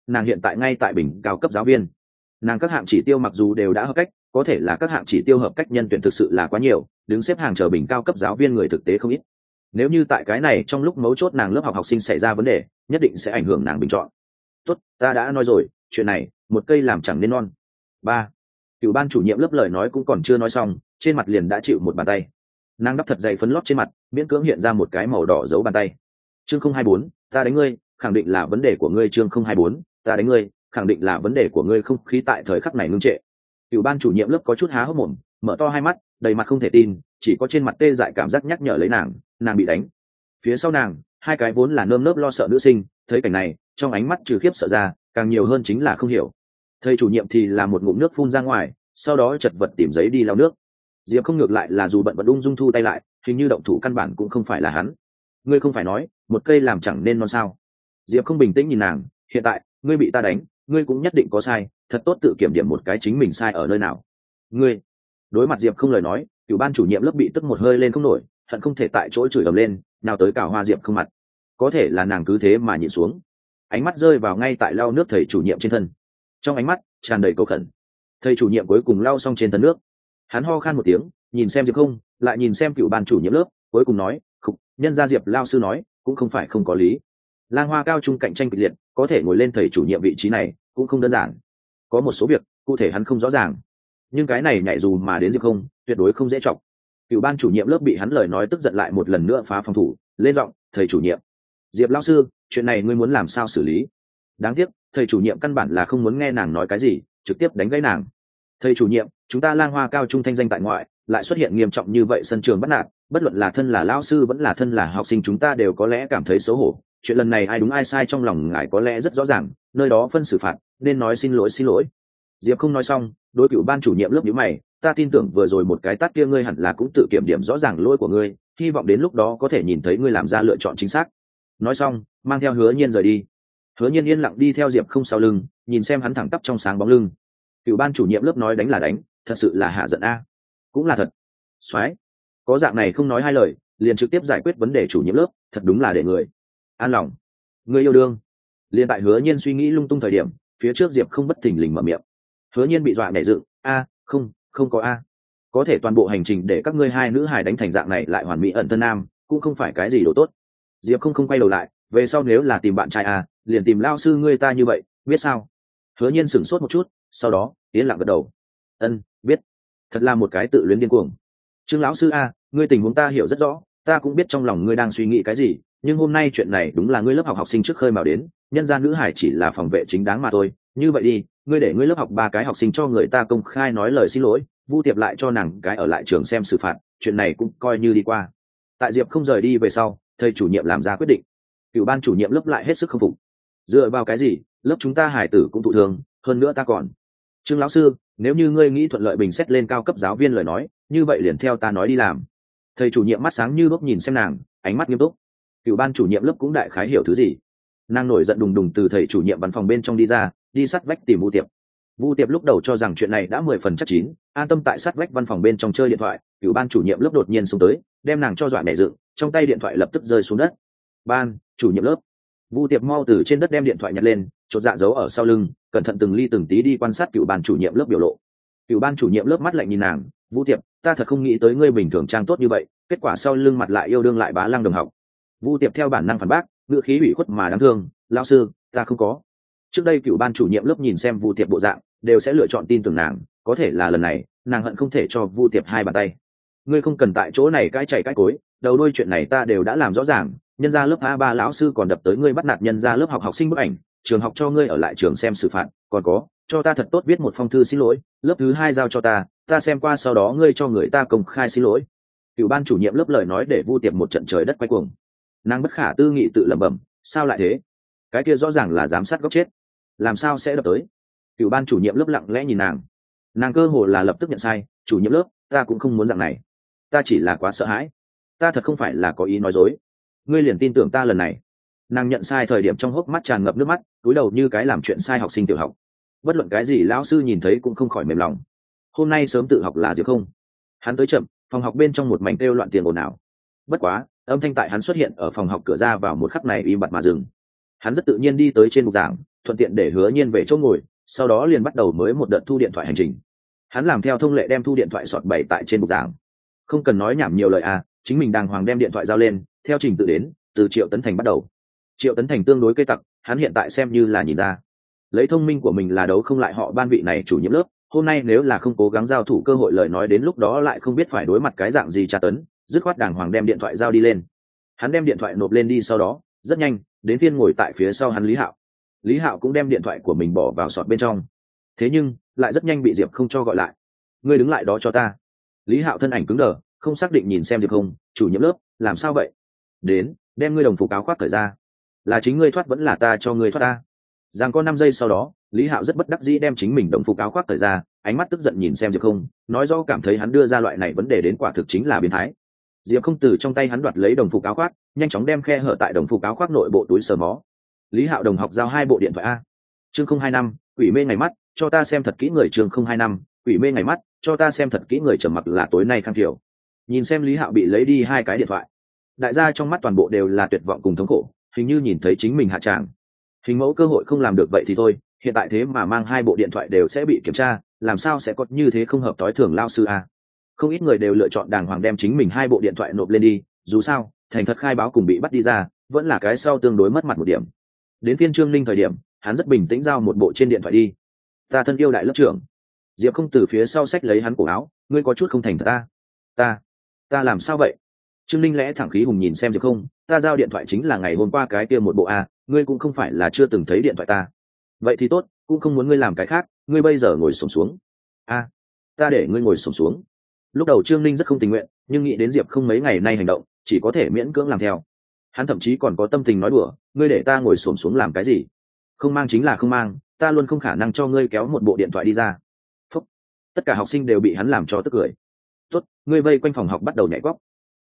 nàng hiện tại ngay tại bình cao cấp giáo viên. Nàng các hạng chỉ tiêu mặc dù đều đã hợp cách, có thể là các hạng chỉ tiêu hợp cách nhân tuyển thực sự là quá nhiều, đứng xếp hàng chờ bình cao cấp giáo viên người thực tế không ít. Nếu như tại cái này trong lúc mấu chốt nàng lớp học học sinh xảy ra vấn đề, nhất định sẽ ảnh hưởng nàng bình chọn. Tốt, ta đã nói rồi, chuyện này một cây làm chẳng nên non. Ba, cựu ban chủ nhiệm lớp lời nói cũng còn chưa nói xong, trên mặt liền đã chịu một bàn tay. Nàng đắp thật dày phấn lót trên mặt, miễn cưỡng hiện ra một cái màu đỏ dấu bàn tay. Chương 024, ta đánh ngươi, khẳng định là vấn đề của ngươi. Chương 024, ta đánh ngươi, khẳng định là vấn đề của ngươi. Không khí tại thời khắc này ngưng trệ. Cựu ban chủ nhiệm lớp có chút há hốc mồm, mở to hai mắt, đầy mặt không thể tin, chỉ có trên mặt tê dại cảm giác nhắc nhở lấy nàng bị đánh. Phía sau nàng, hai cái vốn là nơm nớp lo sợ nữ sinh, thấy cảnh này, trong ánh mắt trừ khiếp sợ ra, càng nhiều hơn chính là không hiểu. Thầy chủ nhiệm thì là một ngụm nước phun ra ngoài, sau đó chật vật tìm giấy đi lau nước. Diệp không ngược lại là dù bận vẫn ung dung thu tay lại, hình như động thủ căn bản cũng không phải là hắn. Ngươi không phải nói một cây làm chẳng nên non sao? Diệp không bình tĩnh nhìn nàng, hiện tại ngươi bị ta đánh, ngươi cũng nhất định có sai, thật tốt tự kiểm điểm một cái chính mình sai ở nơi nào. Ngươi. Đối mặt Diệp không lời nói, cựu ban chủ nhiệm lớp bị tức một hơi lên không nổi, hận không thể tại chỗ chửi ầm lên, nào tới cào hoa Diệp không mặt. Có thể là nàng cứ thế mà nhìn xuống, ánh mắt rơi vào ngay tại lau nước thầy chủ nhiệm trên thân, trong ánh mắt tràn đầy cầu khẩn. Thầy chủ nhiệm cuối cùng lau xong trên thân nước, hắn ho khan một tiếng, nhìn xem Diệp không, lại nhìn xem cựu ban chủ nhiệm lớp, cuối cùng nói, khục, nhân gia Diệp lao sư nói cũng không phải không có lý. Lang Hoa cao trung cạnh tranh kịch liệt, có thể ngồi lên thầy chủ nhiệm vị trí này cũng không đơn giản. Có một số việc cụ thể hắn không rõ ràng, nhưng cái này nhảy dù mà đến Diệp không, tuyệt đối không dễ chọc. Cựu ban chủ nhiệm lớp bị hắn lời nói tức giận, lại một lần nữa phá phòng thủ, lên giọng, thầy chủ nhiệm, Diệp lao sư, chuyện này ngươi muốn làm sao xử lý? Đáng tiếc thầy chủ nhiệm căn bản là không muốn nghe nàng nói cái gì, trực tiếp đánh gãy nàng. Thầy chủ nhiệm, chúng ta Lang Hoa cao trung thanh danh tại ngoại, lại xuất hiện nghiêm trọng như vậy sân trường bắt nạt, bất luận là thân là lao sư vẫn là thân là học sinh, chúng ta đều có lẽ cảm thấy xấu hổ. Chuyện lần này ai đúng ai sai trong lòng ngài có lẽ rất rõ ràng, nơi đó phân xử phạt, nên nói xin lỗi. Diệp không nói xong, đối cựu ban chủ nhiệm lớp nhíu mày, ta tin tưởng vừa rồi một cái tát kia ngươi hẳn là cũng tự kiểm điểm rõ ràng lỗi của ngươi, hy vọng đến lúc đó có thể nhìn thấy ngươi làm ra lựa chọn chính xác. Nói xong, mang theo Hứa Nhiên rời đi. Hứa Nhiên yên lặng đi theo Diệp không sau lưng, nhìn xem hắn thẳng tắp trong sáng bóng lưng. Cựu ban chủ nhiệm lớp nói đánh là đánh, thật sự là hạ giận a. Cũng là thật. Soái, có dạng này không nói hai lời, liền trực tiếp giải quyết vấn đề chủ nhiệm lớp, thật đúng là để người an lòng. Người yêu đương. Liên tại Hứa Nhiên suy nghĩ lung tung thời điểm, phía trước Diệp không bất thình lình mở miệng. Hứa Nhiên bị dọa nhảy dựng, không có a. Có thể toàn bộ hành trình để các ngươi hai nữ hài đánh thành dạng này lại hoàn mỹ ẩn thân nam, cũng không phải cái gì đồ tốt. Diệp không quay đầu lại, về sau nếu là tìm bạn trai a, liền tìm lao sư ngươi ta như vậy, biết sao? Hứa Nhiên sửng sốt một chút, sau đó yên lặng gật đầu. Ân, biết. Thật là một cái tự luyến điên cuồng. Trương lão sư a, ngươi tình huống ta hiểu rất rõ, ta cũng biết trong lòng ngươi đang suy nghĩ cái gì, nhưng hôm nay chuyện này đúng là ngươi lớp học học sinh trước khơi mào đến, nhân gian nữ hải chỉ là phòng vệ chính đáng mà thôi. Như vậy đi, ngươi để ngươi lớp học ba cái học sinh cho người ta công khai nói lời xin lỗi, Vu Tiệp lại cho nàng cái ở lại trường xem xử phạt, chuyện này cũng coi như đi qua. Tại Diệp không rời đi về sau, thầy chủ nhiệm làm ra quyết định. Cựu ban chủ nhiệm lớp lại hết sức không phục. Dựa vào cái gì, lớp chúng ta hải tử cũng thụ thương, hơn nữa ta còn. Trương lão sư, nếu như ngươi nghĩ thuận lợi bình xét lên cao cấp giáo viên lời nói, như vậy liền theo ta nói đi làm. Thầy chủ nhiệm mắt sáng như đuốc nhìn xem nàng, ánh mắt nghiêm túc. Cựu ban chủ nhiệm lớp cũng đại khái hiểu thứ gì. Nàng nổi giận đùng đùng từ thầy chủ nhiệm văn phòng bên trong đi ra, đi sát vách tìm Vu Tiệp. Vu Tiệp lúc đầu cho rằng chuyện này đã 10 phần chắc chín, an tâm tại sát vách văn phòng bên trong chơi điện thoại. Cựu ban chủ nhiệm lớp đột nhiên xông tới, đem nàng cho dọa nhảy dựng, trong tay điện thoại lập tức rơi xuống đất. Ban chủ nhiệm lớp. Vu Tiệp mau từ trên đất đem điện thoại nhặt lên, chột dạ giấu ở sau lưng, cẩn thận từng ly từng tí đi quan sát cựu ban chủ nhiệm lớp biểu lộ. Cựu ban chủ nhiệm lớp mắt lạnh nhìn nàng, Vu Tiệp, ta thật không nghĩ tới ngươi bình thường trang tốt như vậy, kết quả sau lưng mặt lại yêu đương lại bá lăng đồng học. Vu Tiệp theo bản năng phản bác, ngữ khí ủy khuất mà đáng thương, lão sư, ta không có. Trước đây cựu ban chủ nhiệm lớp nhìn xem Vu Tiệp bộ dạng, đều sẽ lựa chọn tin tưởng nàng, có thể là lần này, nàng hận không thể cho Vu Tiệp hai bàn tay. Ngươi không cần tại chỗ này cãi chảy cãi cối, đầu đuôi chuyện này ta đều đã làm rõ ràng, nhân gia lớp A3 lão sư còn đập tới ngươi bắt nạt nhân gia lớp học học sinh bức ảnh, trường học cho ngươi ở lại trường xem xử phạt, còn có, cho ta thật tốt viết một phong thư xin lỗi, lớp thứ 2 giao cho ta xem qua sau đó ngươi cho người ta công khai xin lỗi. Cựu ban chủ nhiệm lớp lời nói để Vu Tiệp một trận trời đất quay cuồng. Nàng bất khả tư nghị tự lẩm bẩm, sao lại thế? Cái kia rõ ràng là giám sát góc chết, làm sao sẽ đập tới? Cựu ban chủ nhiệm lớp lặng lẽ nhìn nàng cơ hồ là lập tức nhận sai, chủ nhiệm lớp, ta cũng không muốn dạng này, ta chỉ là quá sợ hãi, ta thật không phải là có ý nói dối, ngươi liền tin tưởng ta lần này. Nàng nhận sai thời điểm trong hốc mắt tràn ngập nước mắt, cúi đầu như cái làm chuyện sai học sinh tiểu học. Bất luận cái gì lão sư nhìn thấy cũng không khỏi mềm lòng. Hôm nay sớm tự học là Diệp không, hắn tới chậm, phòng học bên trong một mảnh kêu loạn tiền ồn ào. Bất quá âm thanh tại hắn xuất hiện ở phòng học cửa ra vào một khắc này im bặt mà dừng. Hắn rất tự nhiên đi tới trên bục giảng, thuận tiện để Hứa Nhiên về chỗ ngồi, sau đó liền bắt đầu mới một đợt thu điện thoại hành trình. Hắn làm theo thông lệ đem thu điện thoại sọt bày tại trên bục giảng. Không cần nói nhảm nhiều lời à, chính mình đàng hoàng đem điện thoại giao lên, theo trình tự đến, từ Triệu Tấn Thành bắt đầu. Triệu Tấn Thành tương đối cây tặc, hắn hiện tại xem như là nhìn ra, lấy thông minh của mình là đấu không lại họ ban vị này chủ nhiệm lớp, hôm nay nếu là không cố gắng giao thủ cơ hội lời nói đến lúc đó lại không biết phải đối mặt cái dạng gì tra tấn, dứt khoát đàng hoàng đem điện thoại giao đi lên. Hắn đem điện thoại nộp lên đi, sau đó rất nhanh đến phiên ngồi tại phía sau hắn Lý Hạo cũng đem điện thoại của mình bỏ vào sọt bên trong, thế nhưng lại rất nhanh bị Diệp không cho gọi lại. Ngươi đứng lại đó cho ta. Lý Hạo thân ảnh cứng đờ, không xác định nhìn xem Diệp không. Chủ nhiệm lớp, làm sao vậy? Đến, đem ngươi đồng phục áo khoác cởi ra. Là chính ngươi thoát vẫn là ta cho ngươi thoát ta? Giang có 5 giây sau đó, Lý Hạo rất bất đắc dĩ đem chính mình đồng phục áo khoác cởi ra, ánh mắt tức giận nhìn xem Diệp không, nói rõ cảm thấy hắn đưa ra loại này vấn đề đến quả thực chính là biến thái. Diệp không từ trong tay hắn đoạt lấy đồng phục áo khoác, nhanh chóng đem khe hở tại đồng phục áo khoác nội bộ túi sờ mó. Lý Hạo đồng học giao 2 bộ điện thoại a. Chương 025, quỷ mê ngày mắt, cho ta xem thật kỹ người. Chương 025, quỷ mê ngày mắt, cho ta xem thật kỹ người. Trầm mặc là tối nay Khang Kiều. Nhìn xem Lý Hạo bị lấy đi 2 cái điện thoại, đại gia trong mắt toàn bộ đều là tuyệt vọng cùng thống khổ, hình như nhìn thấy chính mình hạ tràng. Hình mẫu cơ hội không làm được vậy thì thôi, hiện tại thế mà mang 2 bộ điện thoại đều sẽ bị kiểm tra, làm sao sẽ có như thế không hợp tối thường lao sư a. Không ít người đều lựa chọn đàng hoàng đem chính mình 2 bộ điện thoại nộp lên đi, dù sao thành thật khai báo cùng bị bắt đi ra vẫn là cái sau tương đối mất mặt một điểm. Đến phiên Trương Linh thời điểm, hắn rất bình tĩnh giao một bộ trên điện thoại đi. Ta thân yêu đại lớp trưởng. Diệp không từ phía sau xách lấy hắn cổ áo, ngươi có chút không thành thật ta làm sao vậy? Trương Linh lẽ thẳng khí hùng nhìn xem Diệp không, ta giao điện thoại chính là ngày hôm qua cái kia một bộ a, ngươi cũng không phải là chưa từng thấy điện thoại ta. Vậy thì tốt, cũng không muốn ngươi làm cái khác, ngươi bây giờ ngồi xổm xuống. A, ta để ngươi ngồi xổm xuống. Lúc đầu Trương Linh rất không tình nguyện, nhưng nghĩ đến Diệp không mấy ngày nay hành động, chỉ có thể miễn cưỡng làm theo. Hắn thậm chí còn có tâm tình nói đùa, ngươi để ta ngồi xổm xuống làm cái gì? Không mang chính là không mang, ta luôn không khả năng cho ngươi kéo một bộ điện thoại đi ra. Phúc. Tất cả học sinh đều bị hắn làm cho tức cười. Tốt, ngươi vây quanh phòng học bắt đầu nhảy quóc.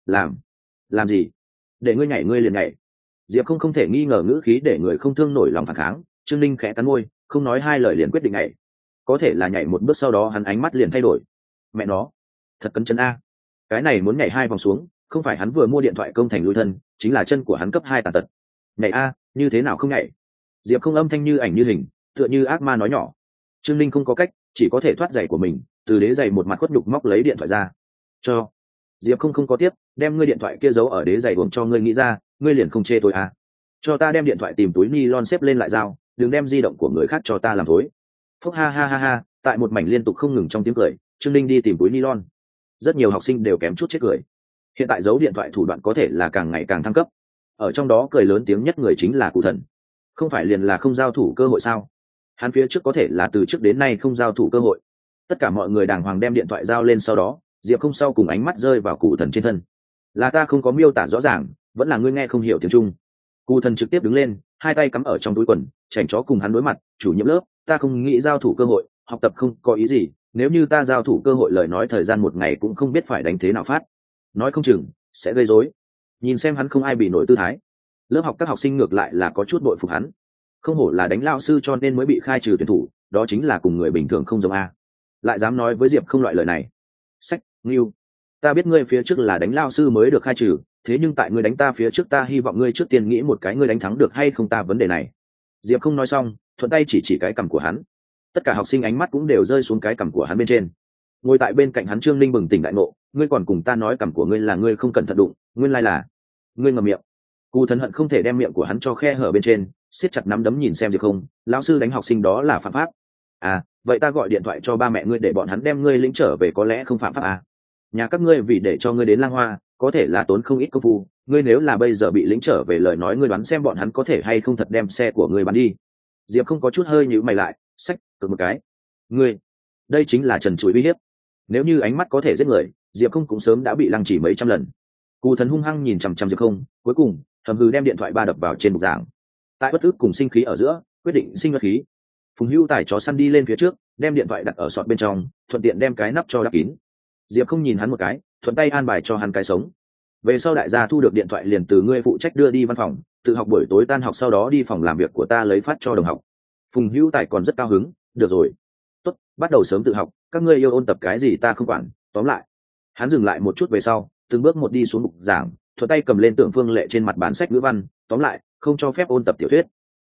Làm gì? Để ngươi nhảy ngươi liền nhảy. Diệp không thể nghi ngờ ngữ khí để người không thương nổi lòng phản kháng. Trương Linh khẽ cắn môi, không nói 2 lời liền quyết định nhảy. Có thể là nhảy một bước sau đó hắn ánh mắt liền thay đổi. Mẹ nó, thật cấn chân a. Cái này muốn nhảy 2 vòng xuống, không phải hắn vừa mua điện thoại công thành lui thân, chính là chân của hắn cấp 2 tàn tật. Nhảy a, như thế nào không nhảy? Diệp không âm thanh như ảnh như hình, tựa như ác ma nói nhỏ. Trương Linh không có cách, chỉ có thể thoát giày của mình, từ đế giày một mặt khuất nhục móc lấy điện thoại ra. Cho. Diệp không có tiếp, đem ngươi điện thoại kia giấu ở đế giày uống cho ngươi nghĩ ra, ngươi liền không chê tôi à? Cho ta đem điện thoại tìm túi nylon xếp lên lại giao, đừng đem di động của người khác cho ta làm thối. Phúc ha ha ha ha, tại một mảnh liên tục không ngừng trong tiếng cười, Trương Linh đi tìm túi nylon. Rất nhiều học sinh đều kém chút chết cười. Hiện tại giấu điện thoại thủ đoạn có thể là càng ngày càng thăng cấp. Ở trong đó cười lớn tiếng nhất người chính là Cụ Thần. Không phải liền là không giao thủ cơ hội sao? Hắn phía trước có thể là từ trước đến nay không giao thủ cơ hội. Tất cả mọi người đàng hoàng đem điện thoại giao lên, sau đó Diệp không sau cùng ánh mắt rơi vào Cụ Thần trên thân. Là ta không có miêu tả rõ ràng, vẫn là ngươi nghe không hiểu tiếng Trung. Cụ Thần trực tiếp đứng lên, 2 tay cắm ở trong túi quần, chảnh chó cùng hắn đối mặt. Chủ nhiệm lớp, ta không nghĩ giao thủ cơ hội, học tập không có ý gì, nếu như ta giao thủ cơ hội lời nói thời gian 1 ngày cũng không biết phải đánh thế nào phát, nói không chừng sẽ gây rối. Nhìn xem hắn không ai bị nổi tư thái, lớp học các học sinh ngược lại là có chút bội phục hắn. Không hổ là đánh lao sư cho nên mới bị khai trừ tuyển thủ, đó chính là cùng người bình thường không giống a. Lại dám nói với Diệp không loại lời này. Sách, Ngưu, ta biết ngươi phía trước là đánh lao sư mới được khai trừ, thế nhưng tại ngươi đánh ta phía trước ta hy vọng ngươi trước tiên nghĩ một cái ngươi đánh thắng được hay không ta vấn đề này. Diệp không nói xong, thuận tay chỉ cái cằm của hắn. Tất cả học sinh ánh mắt cũng đều rơi xuống cái cằm của hắn bên trên. Ngồi tại bên cạnh hắn Trương Linh bừng tỉnh đại ngộ, ngươi còn cùng ta nói cằm của ngươi là ngươi không cẩn thận đụng, nguyên lai là ngươi ngậm miệng. Cụ Thần hận không thể đem miệng của hắn cho khe hở bên trên, siết chặt nắm đấm nhìn xem Diệp không, lão sư đánh học sinh đó là phạm pháp. À, vậy ta gọi điện thoại cho ba mẹ ngươi để bọn hắn đem ngươi lĩnh trở về có lẽ không phạm pháp à? Nhà các ngươi vì để cho ngươi đến Lang Hoa, có thể là tốn không ít công phu, ngươi nếu là bây giờ bị lĩnh trở về lời nói ngươi đoán xem bọn hắn có thể hay không thật đem xe của ngươi bán đi. Diệp không có chút hơi nhíu mày lại, xách, cực một cái. Ngươi, đây chính là trần trụi uy hiếp. Nếu như ánh mắt có thể giết người, Diệp không cũng sớm đã bị lăng chỉ mấy trăm lần. Cụ Thần hung hăng nhìn chằm chằm Diệp không, cuối cùng thầm hừ đem điện thoại ba đập vào trên bục giảng. Tại bất ức cùng sinh khí ở giữa, quyết định sinh vật khí. Phùng Hưu tải chó săn đi lên phía trước, đem điện thoại đặt ở sọt bên trong, thuận tiện đem cái nắp cho đắp kín. Diệp không nhìn hắn một cái, thuận tay an bài cho hắn cái sống. Về sau đại gia thu được điện thoại liền từ ngươi phụ trách đưa đi văn phòng, tự học buổi tối tan học sau đó đi phòng làm việc của ta lấy phát cho đồng học. Phùng Hưu tải còn rất cao hứng, được rồi, tốt, bắt đầu sớm tự học, các ngươi yêu ôn tập cái gì ta không quản, tóm lại. Hắn dừng lại một chút về sau, từng bước một đi xuống bục giảng, thuận tay cầm lên Tưởng Phương Lệ trên mặt bản sách ngữ văn, tóm lại, không cho phép ôn tập tiểu thuyết.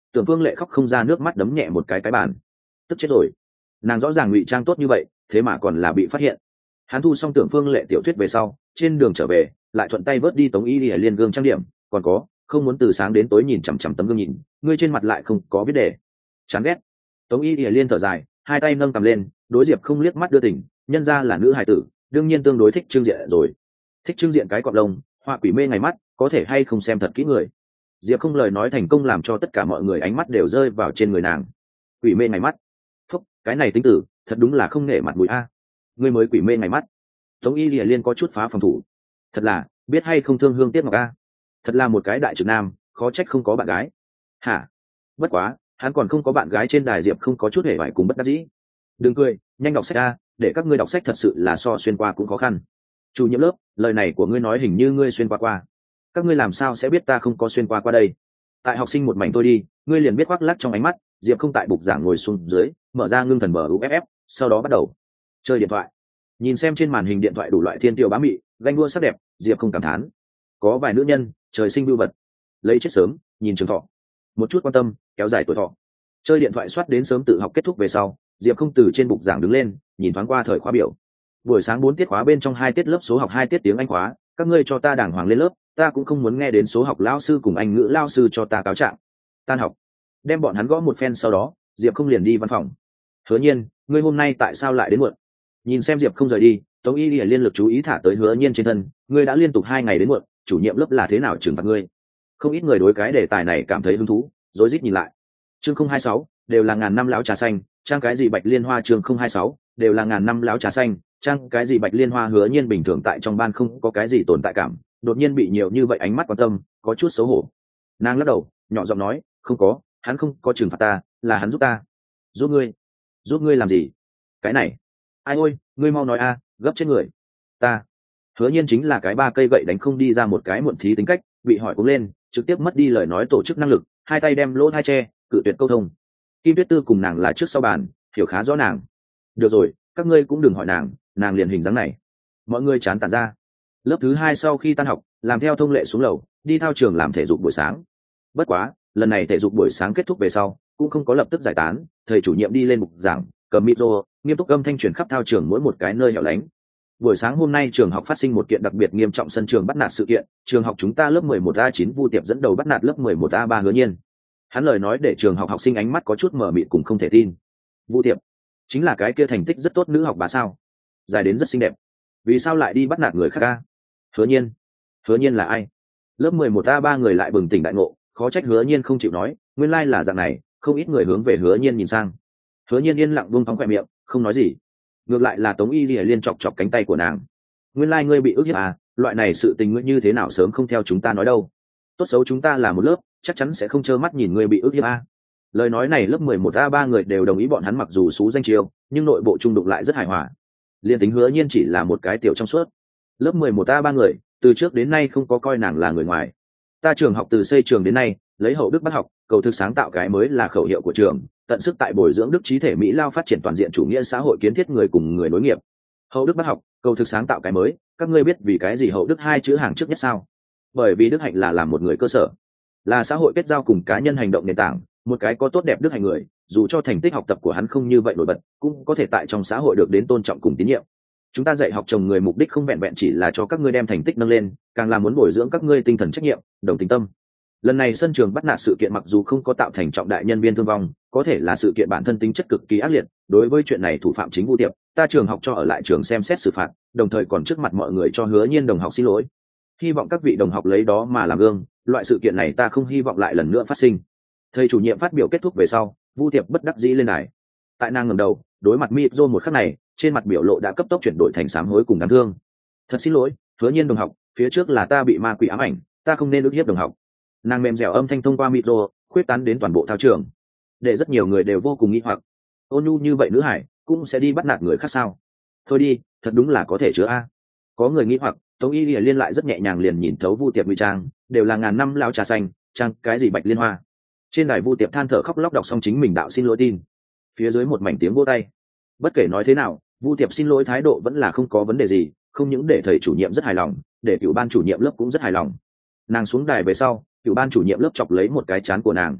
Tưởng Phương Lệ khóc không ra nước mắt, đấm nhẹ một cái bàn. Tức chết rồi, nàng rõ ràng ngụy trang tốt như vậy, thế mà còn là bị phát hiện. Hắn thu xong Tưởng Phương Lệ tiểu thuyết về sau, trên đường trở về lại thuận tay vớt đi Tống Y Lìa Liên gương trang điểm, còn có không muốn từ sáng đến tối nhìn chằm chằm tấm gương nhìn, ngươi trên mặt lại không có viết đề, chán ghét. Tống Y Lìa Liên thở dài, hai tay nâng cầm lên, đối Diệp không liếc mắt đưa tình, nhân ra là nữ hài tử, đương nhiên tương đối thích trưng diện rồi. Thích trưng diện cái cọp lông, họa quỷ mê ngày mắt, có thể hay không xem thật kỹ người. Diệp không lời nói thành công làm cho tất cả mọi người ánh mắt đều rơi vào trên người nàng. Quỷ mê ngày mắt, phúc, cái này tính tử thật đúng là không nể mặt mũi a. Ngươi mới quỷ mê ngày mắt. Tống Y Lìa Liên có chút phá phòng thủ, thật là biết hay không thương hương tiếc ngọc a. Thật là một cái đại trực nam, khó trách không có bạn gái. Hả? Bất quá hắn còn không có bạn gái. Trên đài Diệp không có chút hề vải cùng bất đắc dĩ. Đừng cười, nhanh đọc sách a, để các ngươi đọc sách thật sự là so xuyên qua cũng khó khăn. Chủ nhiệm lớp, lời này của ngươi nói hình như ngươi xuyên qua. Các ngươi làm sao sẽ biết ta không có xuyên qua đây? Tại học sinh một mảnh tôi đi, ngươi liền biết khoác lác trong ánh mắt. Diệp không tại bục giảng ngồi xuống dưới, mở ra ngưng thần MUFF, sau đó bắt đầu chơi điện thoại. Nhìn xem trên màn hình điện thoại đủ loại thiên tiêu bá mị, ganh đua sắc đẹp, Diệp không cảm thán. Có vài nữ nhân trời sinh bưu vật, lấy chết sớm, nhìn trường thọ, một chút quan tâm kéo dài tuổi thọ. Chơi điện thoại soát đến sớm tự học kết thúc về sau, Diệp không từ trên bục giảng đứng lên, nhìn thoáng qua thời khóa biểu. Buổi sáng 4 tiết khóa bên trong 2 tiết lớp số học, 2 tiết tiếng Anh khóa, các ngươi cho ta đàng hoàng lên lớp, ta cũng không muốn nghe đến số học lao sư cùng Anh ngữ lao sư cho ta cáo trạng. Tan học, đem bọn hắn gõ một phen, sau đó Diệp không liền đi văn phòng. Hứa Nhiên, ngươi hôm nay tại sao lại đến muộn? Nhìn xem Diệp không rời đi, Tống Y Lìa Liên lực chú ý thả tới Hứa Nhiên trên thân. Ngươi đã liên tục 2 ngày đến muộn, chủ nhiệm lớp là thế nào trừng phạt ngươi? Không ít người đối cái đề tài này cảm thấy hứng thú, rối rít nhìn lại. Chương 026, đều là ngàn năm lão trà xanh, trang cái gì Bạch Liên Hoa. Chương 026, đều là ngàn năm lão trà xanh, trang cái gì Bạch Liên Hoa. Hứa Nhiên bình thường tại trong ban không có cái gì tồn tại cảm, đột nhiên bị nhiều như vậy ánh mắt quan tâm, có chút xấu hổ. Nàng lắc đầu, nhỏ giọng nói, không có, hắn không có trừng phạt ta, là hắn giúp ta. Giúp ngươi? Giúp ngươi làm gì? Cái này, ai ôi, ngươi mau nói a, gấp chết người. Ta. Hứa Nhiên chính là cái ba cây gậy đánh không đi ra một cái muộn thí tính cách, bị hỏi cũng lên, trực tiếp mất đi lời nói tổ chức năng lực, hai tay đem lỗ hai che, cự tuyệt câu thông. Kim Tuyết Tư cùng nàng là trước sau bàn, hiểu khá rõ nàng. Được rồi, các ngươi cũng đừng hỏi nàng liền hình dáng này. Mọi người chán tản ra. Lớp thứ 2 sau khi tan học, làm theo thông lệ xuống lầu, đi thao trường làm thể dục buổi sáng. Bất quá, lần này thể dục buổi sáng kết thúc về sau, cũng không có lập tức giải tán, thầy chủ nhiệm đi lên bục giảng, cầm micro, nghiêm túc âm thanh truyền khắp thao trường mỗi một cái nơi hẻo lánh. Buổi sáng hôm nay trường học phát sinh một kiện đặc biệt nghiêm trọng sân trường bắt nạt sự kiện, trường học chúng ta lớp 11A9 Vu Tiệp dẫn đầu bắt nạt lớp 11A3 Hứa Nhiên. Hắn lời nói để trường học học sinh ánh mắt có chút mờ mịt cùng không thể tin. Vu Tiệp chính là cái kia thành tích rất tốt nữ học bá sao? Dài đến rất xinh đẹp, vì sao lại đi bắt nạt người khác a? Hứa Nhiên là ai? Lớp 11A3 người lại bừng tỉnh đại ngộ, khó trách Hứa Nhiên không chịu nói, nguyên lai là dạng này. Không ít người hướng về Hứa Nhiên nhìn sang. Hứa Nhiên yên lặng buông thõng khóe miệng, không nói gì. Ngược lại là Tống Y Lìa Liên chọc chọc cánh tay của nàng. Nguyên lai ngươi bị ức hiếp à? Loại này sự tình ngươi như thế nào sớm không theo chúng ta nói đâu? Tốt xấu chúng ta là một lớp, chắc chắn sẽ không trơ mắt nhìn ngươi bị ức hiếp a. Lời nói này lớp 11A3 người đều đồng ý, bọn hắn mặc dù xú danh chiêu, nhưng nội bộ trung đụng lại rất hài hòa. Liên tính Hứa Nhiên chỉ là một cái tiểu trong suốt. Lớp 11A3 người, từ trước đến nay không có coi nàng là người ngoài. Ta trường học từ xây trường đến nay, lấy hậu đức bắt học, cầu thực sáng tạo cái mới là khẩu hiệu của trường, tận sức tại bồi dưỡng đức trí thể mỹ lao phát triển toàn diện chủ nghĩa xã hội kiến thiết người cùng người nối nghiệp. Hậu đức bắt học, cầu thực sáng tạo cái mới, các ngươi biết vì cái gì hậu đức 2 chữ hàng trước nhất sao? Bởi vì đức hạnh là làm một người cơ sở, là xã hội kết giao cùng cá nhân hành động nền tảng. Một cái có tốt đẹp đức hạnh người, dù cho thành tích học tập của hắn không như vậy nổi bật, cũng có thể tại trong xã hội được đến tôn trọng cùng tín nhiệm. Chúng ta dạy học trồng người mục đích không vẹn vẹn chỉ là cho các ngươi đem thành tích nâng lên, càng là muốn bồi dưỡng các ngươi tinh thần trách nhiệm, đồng tình tâm. Lần này sân trường bắt nạt sự kiện mặc dù không có tạo thành trọng đại nhân viên thương vong, có thể là sự kiện bản thân tính chất cực kỳ ác liệt. Đối với chuyện này thủ phạm chính Vu Tiệp, ta trường học cho ở lại trường xem xét xử phạt, đồng thời còn trước mặt mọi người cho Hứa Nhiên đồng học xin lỗi. Hy vọng các vị đồng học lấy đó mà làm gương, loại sự kiện này ta không hy vọng lại lần nữa phát sinh. Thầy chủ nhiệm phát biểu kết thúc về sau, Vu Tiệp bất đắc dĩ lên đài. Tại nàng ngẩng đầu, đối mặt micro một khắc này, trên mặt biểu lộ đã cấp tốc chuyển đổi thành sám hối cùng đáng thương. Thật xin lỗi, Hứa Nhiên đồng học, phía trước là ta bị ma quỷ ám ảnh, ta không nên ức hiếp đồng học. Nàng mềm dẻo âm thanh thông qua micro khuyết tán đến toàn bộ thao trường, để rất nhiều người đều vô cùng nghi hoặc. Ôn nhu như vậy nữ hải cũng sẽ đi bắt nạt người khác sao? Thôi đi, thật đúng là có thể chứa a. Có người nghi hoặc, Tống Y Lìa Liên lại rất nhẹ nhàng liền nhìn thấu Vu Tiệp ngụy trang, đều là ngàn năm lão trà xanh, trang cái gì Bạch Liên Hoa. Trên đài Vu Tiệp than thở khóc lóc đọc xong chính mình đạo xin lỗi tin, phía dưới một mảnh tiếng vỗ tay. Bất kể nói thế nào, Vu Tiệp xin lỗi thái độ vẫn là không có vấn đề gì, không những để thầy chủ nhiệm rất hài lòng, để cựu ban chủ nhiệm lớp cũng rất hài lòng. Nàng xuống đài về sau, cựu ban chủ nhiệm lớp chọc lấy một cái chán của nàng.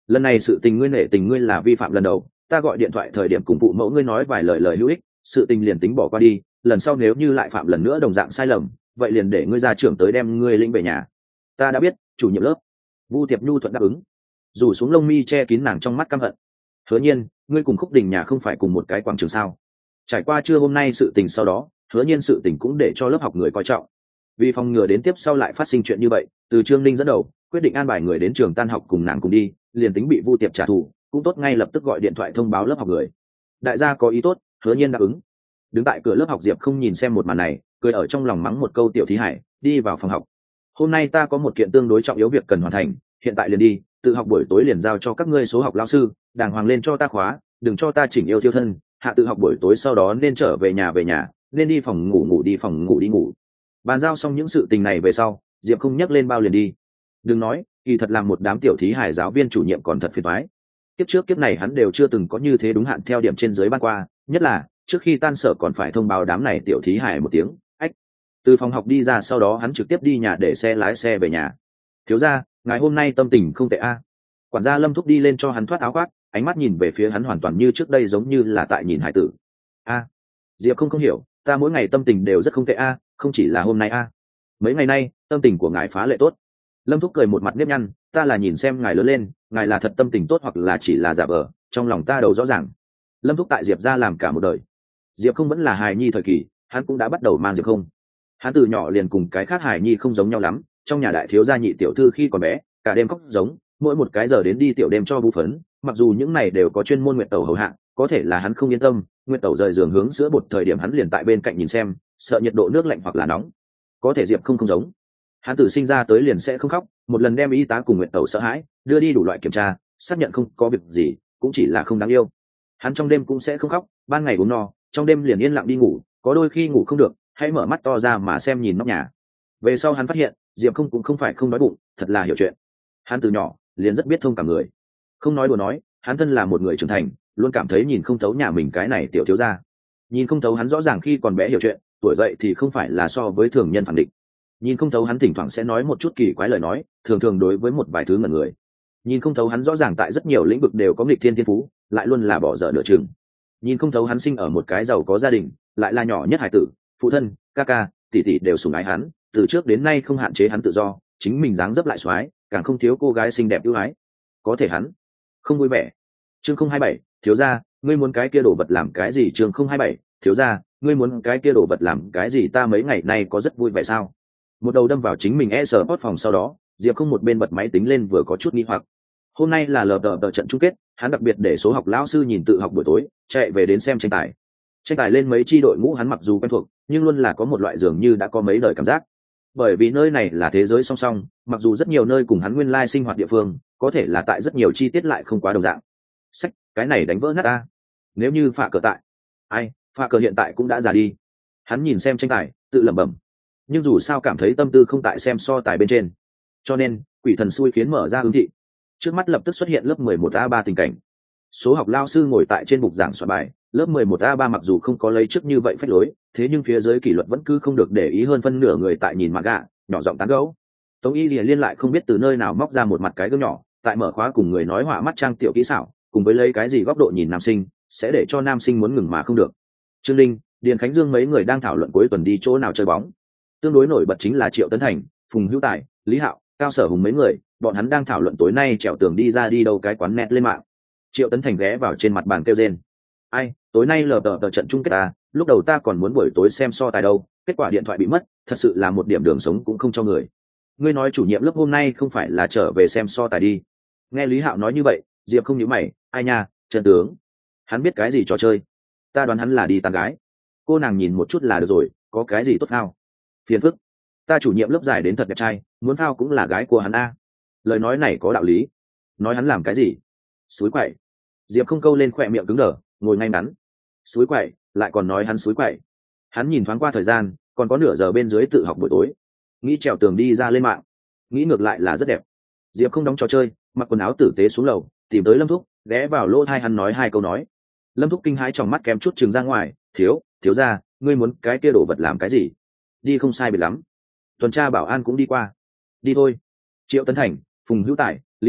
lần này sự tình ngươi nể tình ngươi là vi phạm lần đầu, ta gọi điện thoại thời điểm cùng phụ mẫu ngươi nói vài lời lời hữu ích, sự tình liền tính bỏ qua đi, lần sau nếu như lại phạm lần nữa đồng dạng sai lầm, vậy liền để ngươi ra trưởng tới đem ngươi lĩnh về nhà. Ta đã biết, chủ nhiệm lớp. Vu Tiệp Nhu thuận đáp ứng, rủ xuống lông mi che kín nàng trong mắt căm hận. Hứa Nhiên, ngươi cùng Khúc Đình nhà không phải cùng một cái quảng trường sao? Trải qua trưa hôm nay sự tình sau đó, Hứa Nhiên sự tình cũng để cho lớp học người coi trọng. Vì phòng ngừa đến tiếp sau lại phát sinh chuyện như vậy, từ Trương Ninh dẫn đầu, quyết định an bài người đến trường tan học cùng nàng cùng đi, liền tính bị Vu Tiệp trả thù, cũng tốt ngay lập tức gọi điện thoại thông báo lớp học người. Đại gia có ý tốt, Hứa Nhiên đáp ứng. Đứng tại cửa lớp học Diệp không nhìn xem một màn này, cười ở trong lòng mắng một câu tiểu thí hải, đi vào phòng học. Hôm nay ta có một kiện tương đối trọng yếu việc cần hoàn thành, hiện tại liền đi, tự học buổi tối liền giao cho các ngươi số học lão sư, đàng hoàng lên cho ta khóa, đừng cho ta chỉnh yêu thiêu thân, hạ tự học buổi tối sau đó nên trở về nhà, nên đi phòng ngủ đi phòng ngủ đi ngủ. Bàn giao xong những sự tình này về sau, Diệp không nhắc lên bao liền đi. Đừng nói, kỳ thật làm một đám tiểu thí hải giáo viên chủ nhiệm còn thật phiền toái. Kiếp trước kiếp này hắn đều chưa từng có như thế đúng hạn theo điểm trên dưới ban qua, nhất là trước khi tan sở còn phải thông báo đám này tiểu thí hải một tiếng. Ách. Từ phòng học đi ra sau đó hắn trực tiếp đi nhà để xe lái xe về nhà. Thiếu gia, ngày hôm nay tâm tình không tệ a. Quản gia Lâm Thúc đi lên cho hắn thoát áo khoác, ánh mắt nhìn về phía hắn hoàn toàn như trước đây giống như là tại nhìn hải tử. A. Diệp không hiểu, ta mỗi ngày tâm tình đều rất không tệ a, không chỉ là hôm nay a. Mấy ngày nay tâm tình của ngài phá lệ tốt. Lâm Thúc cười một mặt nếp nhăn, ta là nhìn xem ngài lớn lên, ngài là thật tâm tình tốt hoặc là chỉ là giả vờ, trong lòng ta đầu rõ ràng. Lâm Thúc tại Diệp ra làm cả một đời. Diệp không vẫn là hài nhi thời kỳ, hắn cũng đã bắt đầu mang Diệp không. Hắn từ nhỏ liền cùng cái khác hài nhi không giống nhau lắm, trong nhà đại thiếu gia nhị tiểu thư khi còn bé, cả đêm khóc giống, mỗi một cái giờ đến đi tiểu đêm cho bú phấn, mặc dù những này đều có chuyên môn nguyệt tẩu hầu hạ, có thể là hắn không yên tâm, nguyệt tẩu rời giường hướng sữa bột thời điểm hắn liền tại bên cạnh nhìn xem, sợ nhiệt độ nước lạnh hoặc là nóng. Có thể Diệp không giống. Hắn từ sinh ra tới liền sẽ không khóc, một lần đem y tá cùng nguyệt tẩu sợ hãi, đưa đi đủ loại kiểm tra, xác nhận không có việc gì, cũng chỉ là không đáng yêu. Hắn trong đêm cũng sẽ không khóc, ban ngày uống no, trong đêm liền yên lặng đi ngủ, có đôi khi ngủ không được, hãy mở mắt to ra mà xem nhìn nóc nhà. Về sau hắn phát hiện, Diệp không cũng không phải không đói bụng, thật là hiểu chuyện. Hắn từ nhỏ liền rất biết thông cảm người. Không nói đùa nói, hắn thân là một người trưởng thành, luôn cảm thấy nhìn không thấu nhà mình cái này tiểu thiếu gia. Nhìn không thấu hắn rõ ràng khi còn bé hiểu chuyện, tuổi dậy thì không phải là so với thường nhân phản định. Nhìn không thấu hắn thỉnh thoảng sẽ nói một chút kỳ quái lời nói, thường thường đối với một vài thứ ngẩn người. Nhìn không thấu hắn rõ ràng tại rất nhiều lĩnh vực đều có nghịch thiên thiên phú, lại luôn là bỏ dở nửa chừng. Nhìn không thấu hắn sinh ở một cái giàu có gia đình, lại là nhỏ nhất hải tử, phụ thân, ca ca, tỷ tỷ đều sủng ái hắn, từ trước đến nay không hạn chế hắn tự do, chính mình dáng dấp lại xoái, càng không thiếu cô gái xinh đẹp ưu ái. Có thể hắn không vui vẻ. Chương 027, thiếu gia, ngươi muốn cái kia đồ vật làm cái gì? Chương 027, thiếu gia, ngươi muốn cái kia đồ vật làm cái gì? Ta mấy ngày nay có rất vui vẻ sao? Một đầu đâm vào chính mình e-sport phòng sau đó, Diệp không một bên bật máy tính lên vừa có chút nghi hoặc. Hôm nay là lờ đờ trận chung kết, hắn đặc biệt để số học lão sư nhìn tự học buổi tối, chạy về đến xem tranh tài. Tranh tài lên mấy chi đội ngũ hắn mặc dù quen thuộc, nhưng luôn là có một loại dường như đã có mấy đời cảm giác. Bởi vì nơi này là thế giới song song, mặc dù rất nhiều nơi cùng hắn nguyên lai sinh hoạt địa phương, có thể là tại rất nhiều chi tiết lại không quá đồng dạng. Sách, cái này đánh vỡ nát ta. Nếu như Phạ Cờ tại, ai, Phạ Cờ hiện tại cũng đã già đi. Hắn nhìn xem tranh tài, tự lẩm bẩm. Nhưng dù sao cảm thấy tâm tư không tại xem so tài bên trên, cho nên quỷ thần xui khiến mở ra ứng thị. Trước mắt lập tức xuất hiện lớp 11A3 tình cảnh. Số học lao sư ngồi tại trên bục giảng soạn bài, lớp 11A3 mặc dù không có lấy trước như vậy phách lối, thế nhưng phía dưới kỷ luật vẫn cứ không được để ý, hơn phân nửa người tại nhìn mặt gạ, nhỏ giọng tán gẫu. Tống Y Lìa Liên lại không biết từ nơi nào móc ra một mặt cái gương nhỏ, tại mở khóa cùng người nói họa mắt trang tiểu kỹ xảo, cùng với lấy cái gì góc độ nhìn nam sinh, sẽ để cho nam sinh muốn ngừng mà không được. Trương Linh, Điền Khánh Dương mấy người đang thảo luận cuối tuần đi chỗ nào chơi bóng. Tương đối nổi bật chính là Triệu Tấn Thành, Phùng Hữu Tài, Lý Hạo, Cao Sở Hùng mấy người, bọn hắn đang thảo luận tối nay trèo tường đi ra đi đâu cái quán net lên mạng. Triệu Tấn Thành ghé vào trên mặt bàn kêu rên. Ai, tối nay lờ tờ trận chung kết à, lúc đầu ta còn muốn buổi tối xem so tài đâu, kết quả điện thoại bị mất, thật sự là một điểm đường sống cũng không cho người. Ngươi nói chủ nhiệm lớp hôm nay không phải là trở về xem so tài đi. Nghe Lý Hạo nói như vậy, Diệp không nhíu mày, ai nha, Trần tướng. Hắn biết cái gì trò chơi? Ta đoán hắn là đi tán gái. Cô nàng nhìn một chút là được rồi, có cái gì tốt phao? Phiền phức. Ta chủ nhiệm lớp giải đến thật đẹp trai, muốn phao cũng là gái của hắn a. Lời nói này có đạo lý. Nói hắn làm cái gì? Suối quậy. Diệp không câu lên khỏe miệng cứng đờ, ngồi ngay ngắn. Suối quậy, lại còn nói hắn suối quậy. Hắn nhìn thoáng qua thời gian, còn có nửa giờ bên dưới tự học buổi tối. Nghĩ trèo tường đi ra lên mạng, nghĩ ngược lại là rất đẹp. Diệp không đóng trò chơi, mặc quần áo tử tế xuống lầu, tìm tới Lâm Thúc, ghé vào lỗ tai hắn nói hai câu nói. Lâm Thúc kinh hãi trong mắt kém chút trừng ra ngoài, thiếu gia, ngươi muốn cái kia đồ vật làm cái gì? Đi không sai biệt lắm. Tuần tra bảo an cũng đi qua. Đi thôi. Triệu Tấn Thành, Phùng Hữu Tài, Lý Hạo,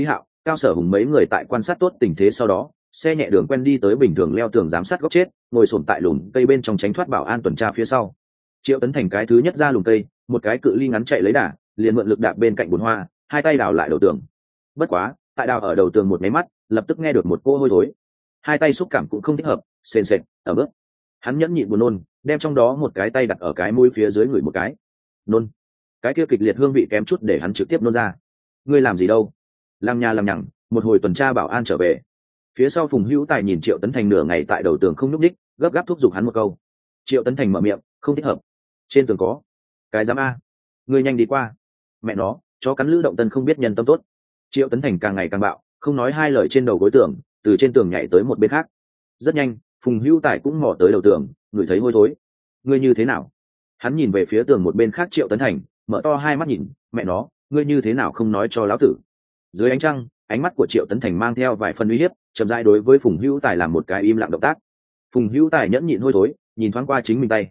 Cao Sở Hùng mấy người tại quan sát tốt tình thế sau đó, xe nhẹ đường quen đi tới bình thường leo tường giám sát góc chết, ngồi xổm tại lùm cây bên trong tránh thoát bảo an tuần tra phía sau. Triệu Tấn Thành cái thứ nhất ra lùm cây, một cái cự ly ngắn chạy lấy đà, liền mượn lực đạp bên cạnh bồn hoa, hai tay đào lại đầu tường. Bất quá, tại đào ở đầu tường một máy mắt, lập tức nghe được một cỗ hôi thối. Hai tay xúc cảm cũng không thích hợp, sền sệt, ở bước. Hắn nhẫn nhịn buồn nôn, đem trong đó một cái tay đặt ở cái mũi phía dưới người một cái. Nôn. Cái kia kịch liệt hương vị kém chút để hắn trực tiếp nôn ra. Ngươi làm gì đâu? Lăng nha lăng nhằng, một hồi tuần tra bảo an trở về. Phía sau Phùng Hữu Tài nhìn Triệu Tấn Thành nửa ngày tại đầu tường không nhúc nhích, gấp gáp thúc giục hắn một câu. Triệu Tấn Thành mở miệng, không thích hợp. Trên tường có cái giám a, ngươi nhanh đi qua. Mẹ nó, chó cắn Lữ Động Tân không biết nhân tâm tốt. Triệu Tấn Thành càng ngày càng bạo, không nói hai lời trên đầu gối tường, từ trên tường nhảy tới một bên khác. Rất nhanh, Phùng Hữu Tài cũng mò tới đầu tường, ngửi thấy hôi thối. Ngươi như thế nào? Hắn nhìn về phía tường một bên khác Triệu Tấn Thành, mở to hai mắt nhìn, mẹ nó, ngươi như thế nào không nói cho lão tử? Dưới ánh trăng, ánh mắt của Triệu Tấn Thành mang theo vài phần uy hiếp, chậm rãi đối với Phùng Hữu Tài làm một cái im lặng động tác. Phùng Hữu Tài nhẫn nhịn hôi thối, nhìn thoáng qua chính mình tay,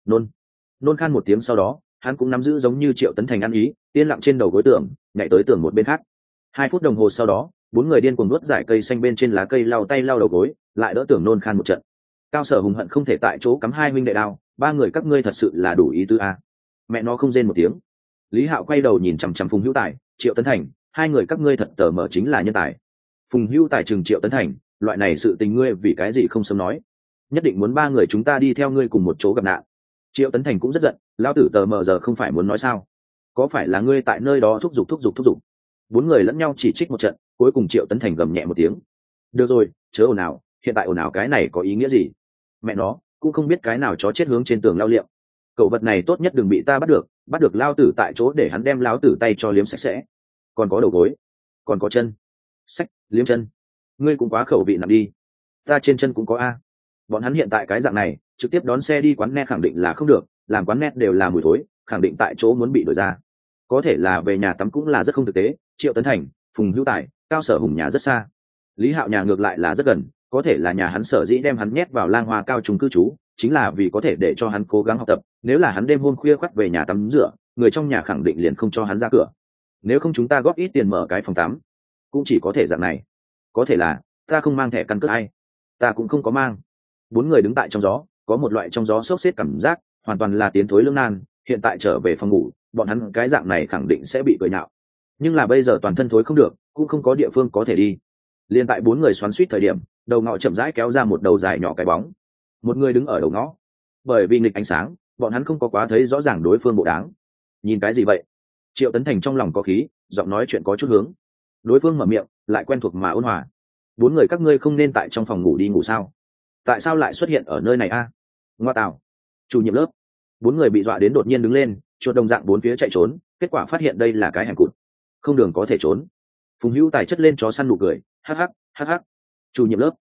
nôn khan một tiếng, sau đó hắn cũng nắm giữ giống như Triệu Tấn Thành ăn ý, yên lặng trên đầu gối tường, nhảy tới tường một bên khác. 2 phút đồng hồ sau đó, 4 người điên cuồng nuốt giải cây xanh bên trên lá cây, lau tay lau đầu gối, lại đỡ tường nôn khan một trận. Cao Sở Hùng hận không thể tại chỗ cắm 2 huynh đệ đao, 3 người các ngươi thật sự là đủ ý tứ a. Mẹ nó không rên một tiếng. Lý Hạo quay đầu nhìn chằm chằm Phùng Hữu Tài, Triệu Tấn Thành, 2 người các ngươi thật tờ mở chính là nhân tài. Phùng Hữu Tài trừng Triệu Tấn Thành, loại này sự tình ngươi vì cái gì không sớm nói? Nhất định muốn 3 người chúng ta đi theo ngươi cùng một chỗ gặp nạn. Triệu Tấn Thành cũng rất giận, lão tử tờ mờ giờ không phải muốn nói sao? Có phải là ngươi tại nơi đó thúc giục? 4 người lẫn nhau chỉ trích một trận, cuối cùng Triệu Tấn Thành gầm nhẹ một tiếng. Được rồi, chớ ồn ào, hiện tại ồn ào cái này có ý nghĩa gì? Mẹ nó, cũng không biết cái nào chó chết hướng trên tường lao liệm. Cậu vật này tốt nhất đừng bị ta bắt được lao tử tại chỗ để hắn đem lão tử tay cho liếm sạch sẽ. Còn có đầu gối, còn có chân. Sách, liếm chân. Ngươi cũng quá khẩu vị nặng đi. Ta trên chân cũng có a. Bọn hắn hiện tại cái dạng này, trực tiếp đón xe đi quán net khẳng định là không được, làm quán net đều là mùi thối, khẳng định tại chỗ muốn bị đổi ra. Có thể là về nhà tắm cũng là rất không thực tế. Triệu Tấn Thành, Phùng Hữu Tài, Cao Sở Hùng nhà rất xa, Lý Hạo nhà ngược lại là rất gần, có thể là nhà hắn sở dĩ đem hắn nhét vào Lang Hoa cao trung cư trú, chính là vì có thể để cho hắn cố gắng học tập. Nếu là hắn đêm hôm khuya khoắt về nhà tắm rửa, người trong nhà khẳng định liền không cho hắn ra cửa. Nếu không chúng ta góp ít tiền mở cái phòng tắm, cũng chỉ có thể dạng này. Có thể là ta không mang thẻ căn cước ai, ta cũng không có mang. 4 người đứng tại trong gió, có một loại trong gió xốc xếp cảm giác, hoàn toàn là tiến thối lưỡng nan. Hiện tại trở về phòng ngủ, bọn hắn cái dạng này khẳng định sẽ bị cười nhạo, nhưng là bây giờ toàn thân thối không được, cũng không có địa phương có thể đi. Liên tại 4 người xoắn xuýt thời điểm, đầu ngõ chậm rãi kéo ra một đầu dài nhỏ cái bóng. Một người đứng ở đầu ngõ, bởi vì nghịch ánh sáng, bọn hắn không có quá thấy rõ ràng đối phương bộ dáng. Nhìn cái gì vậy? Triệu Tấn Thành trong lòng có khí, giọng nói chuyện có chút hướng. Đối phương mở miệng, lại quen thuộc mà ôn hòa. 4 người các ngươi không nên tại trong phòng ngủ đi ngủ sao? Tại sao lại xuất hiện ở nơi này a? Ngoa tào, chủ nhiệm lớp. 4 người bị dọa đến đột nhiên đứng lên, chuột đồng dạng 4 phía chạy trốn, kết quả phát hiện đây là cái hẻm cụt, không đường có thể trốn. Phùng Hữu Tài chất lên chó săn nụ cười, hắc hắc. Chủ nhiệm lớp,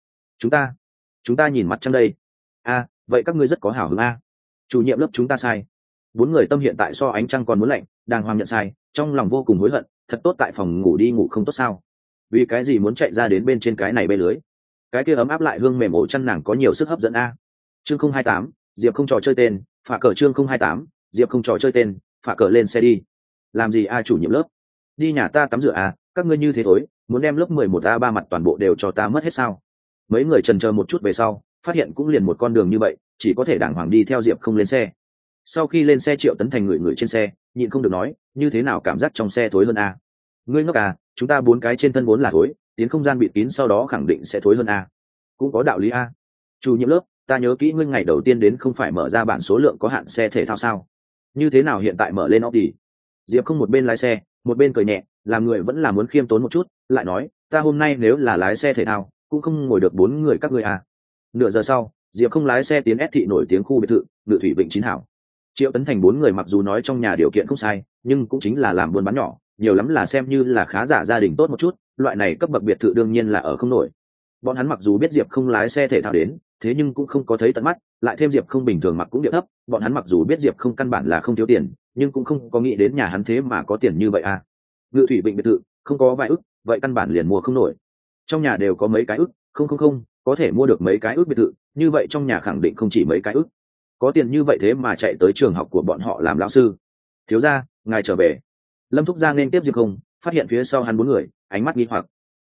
chúng ta nhìn mặt trăng đây. A, vậy các ngươi rất có hảo hứng a. Chủ nhiệm lớp chúng ta sai. 4 người tâm hiện tại so ánh trăng còn muốn lạnh, đàng hoàng nhận sai, trong lòng vô cùng hối hận, thật tốt tại phòng ngủ đi ngủ không tốt sao? Vì cái gì muốn chạy ra đến bên trên cái này bê lưới? Cái kia ấm áp lại hương mềm ổ chăn nàng có nhiều sức hấp dẫn a. Chương 028, Diệp không trò chơi tên, phả cờ. Chương 028, Diệp không trò chơi tên, phả cờ. Lên xe đi. Làm gì a chủ nhiệm lớp? Đi nhà ta tắm rửa à, các ngươi như thế thối, muốn đem lớp 11A3 mặt toàn bộ đều cho ta mất hết sao? Mấy người chần chờ một chút về sau, phát hiện cũng liền một con đường như vậy, chỉ có thể đàng hoàng đi theo Diệp không lên xe. Sau khi lên xe, Triệu Tấn Thành người trên xe, nhịn không được nói, như thế nào cảm giác trong xe thối hơn a? Ngươi ngốc à, chúng ta 4 cái trên thân vốn là thối, tiến không gian bịt kín sau đó khẳng định sẽ thối hơn a. Cũng có đạo lý a. Chủ nhiệm lớp, ta nhớ kỹ ngươi ngày đầu tiên đến không phải mở ra bản số lượng có hạn xe thể thao sao? Như thế nào hiện tại mở lên Audi? Diệp không một bên lái xe, một bên cười nhẹ, làm người vẫn là muốn khiêm tốn một chút, lại nói, ta hôm nay nếu là lái xe thể thao, cũng không ngồi được 4 người các ngươi à. Nửa giờ sau, Diệp không lái xe tiến S thị nổi tiếng khu biệt thự, Ngự Thủy Vịnh 9 hảo. Triệu Tấn Thành 4 người mặc dù nói trong nhà điều kiện không sai, nhưng cũng chính là làm buôn bán nhỏ, nhiều lắm là xem như là khá giả gia đình tốt một chút, loại này cấp bậc biệt thự đương nhiên là ở không nổi. Bọn hắn mặc dù biết Diệp không lái xe thể thao đến, thế nhưng cũng không có thấy tận mắt, lại thêm Diệp không bình thường mặc cũng địa thấp, bọn hắn mặc dù biết Diệp không căn bản là không thiếu tiền, nhưng cũng không có nghĩ đến nhà hắn thế mà có tiền như vậy à. Ngự Thủy Vịnh biệt thự không có vài ức, vậy căn bản liền mua không nổi. Trong nhà đều có mấy cái ức, không, có thể mua được mấy cái ức biệt thự, như vậy trong nhà khẳng định không chỉ mấy cái ức. Có tiền như vậy thế mà chạy tới trường học của bọn họ làm lão sư. Thiếu gia, ngài trở về. Lâm Thúc Gia nên tiếp Diệp không, phát hiện phía sau hắn 4 người, ánh mắt nghi hoặc.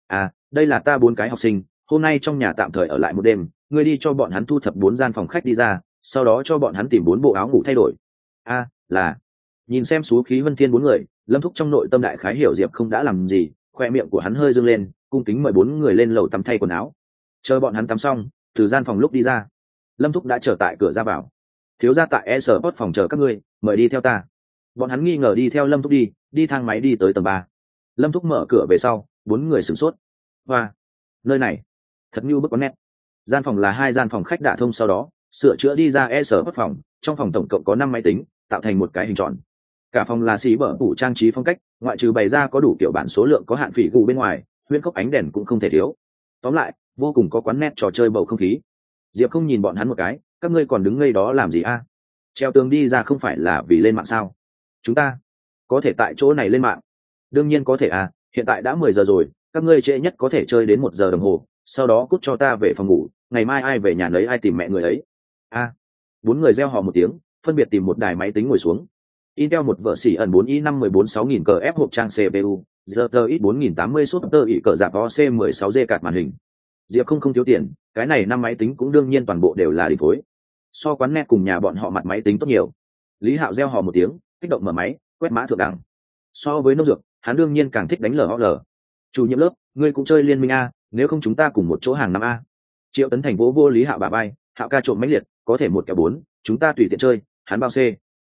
Đây là ta 4 cái học sinh, hôm nay trong nhà tạm thời ở lại một đêm, ngươi đi cho bọn hắn thu thập 4 gian phòng khách đi ra, sau đó cho bọn hắn tìm 4 bộ áo ngủ thay đổi. Là. Nhìn xem số khí vân thiên 4 người, Lâm Thúc trong nội tâm đại khái hiểu Diệp không đã làm gì, khoe miệng của hắn hơi dương lên, cung kính mời 4 người lên lầu tắm thay quần áo. Chờ bọn hắn tắm xong, từ gian phòng lúc đi ra, Lâm Thúc đã chờ tại cửa ra vào. Thiếu gia tại e-sport phòng chờ các ngươi, mời đi theo ta. Bọn hắn nghi ngờ đi theo Lâm Thúc đi thang máy đi tới tầng 3. Lâm Thúc mở cửa về sau, 4 người sửng sốt. Hoa, nơi này thật như bức có nét. Gian phòng là 2 gian phòng khách đả thông, sau đó sửa chữa đi ra e-sport phòng. Trong phòng tổng cộng có 5 máy tính, tạo thành một cái hình tròn. Cả phòng là xí bở tủ trang trí phong cách, ngoại trừ bày ra có đủ kiểu bản số lượng có hạn phỉ gù bên ngoài, huyễn khốc ánh đèn cũng không thể thiếu. Tóm lại, vô cùng có quán nét trò chơi bầu không khí. Diệp không nhìn bọn hắn một cái, các ngươi còn đứng ngây đó làm gì a? Treo tường đi ra không phải là vì lên mạng sao? Chúng ta có thể tại chỗ này lên mạng? Đương nhiên có thể à, hiện tại đã 10 giờ rồi, các ngươi trễ nhất có thể chơi đến 1 giờ đồng hồ, sau đó cút cho ta về phòng ngủ, ngày mai ai về nhà nấy ai tìm mẹ người ấy. 4 người reo hò một tiếng, phân biệt tìm một đài máy tính ngồi xuống. Intel một vở xỉ ẩn 4i5-146.000 cờ F hộp trang CPU, GTX 4080 Super ỉ cờ giảm OC16G card màn hình. Diệp không thiếu tiền, cái này 5 máy tính cũng đương nhiên toàn bộ đều là đỉnh phối. So quán net cùng nhà bọn họ mặt máy tính tốt nhiều. Lý Hạo reo hò một tiếng, kích động mở máy, quét mã thượng đẳng. So với nông dược, hắn đương nhiên càng thích đánh LOL. Chủ nhiệm lớp, ngươi cũng chơi liên minh a, nếu không chúng ta cùng một chỗ hàng năm a. Triệu Tấn Thành vỗ vô Lý Hạo bà bay, Hạo ca trộm mãnh liệt, có thể 1 kèo 4, chúng ta tùy tiện chơi, hắn bao C.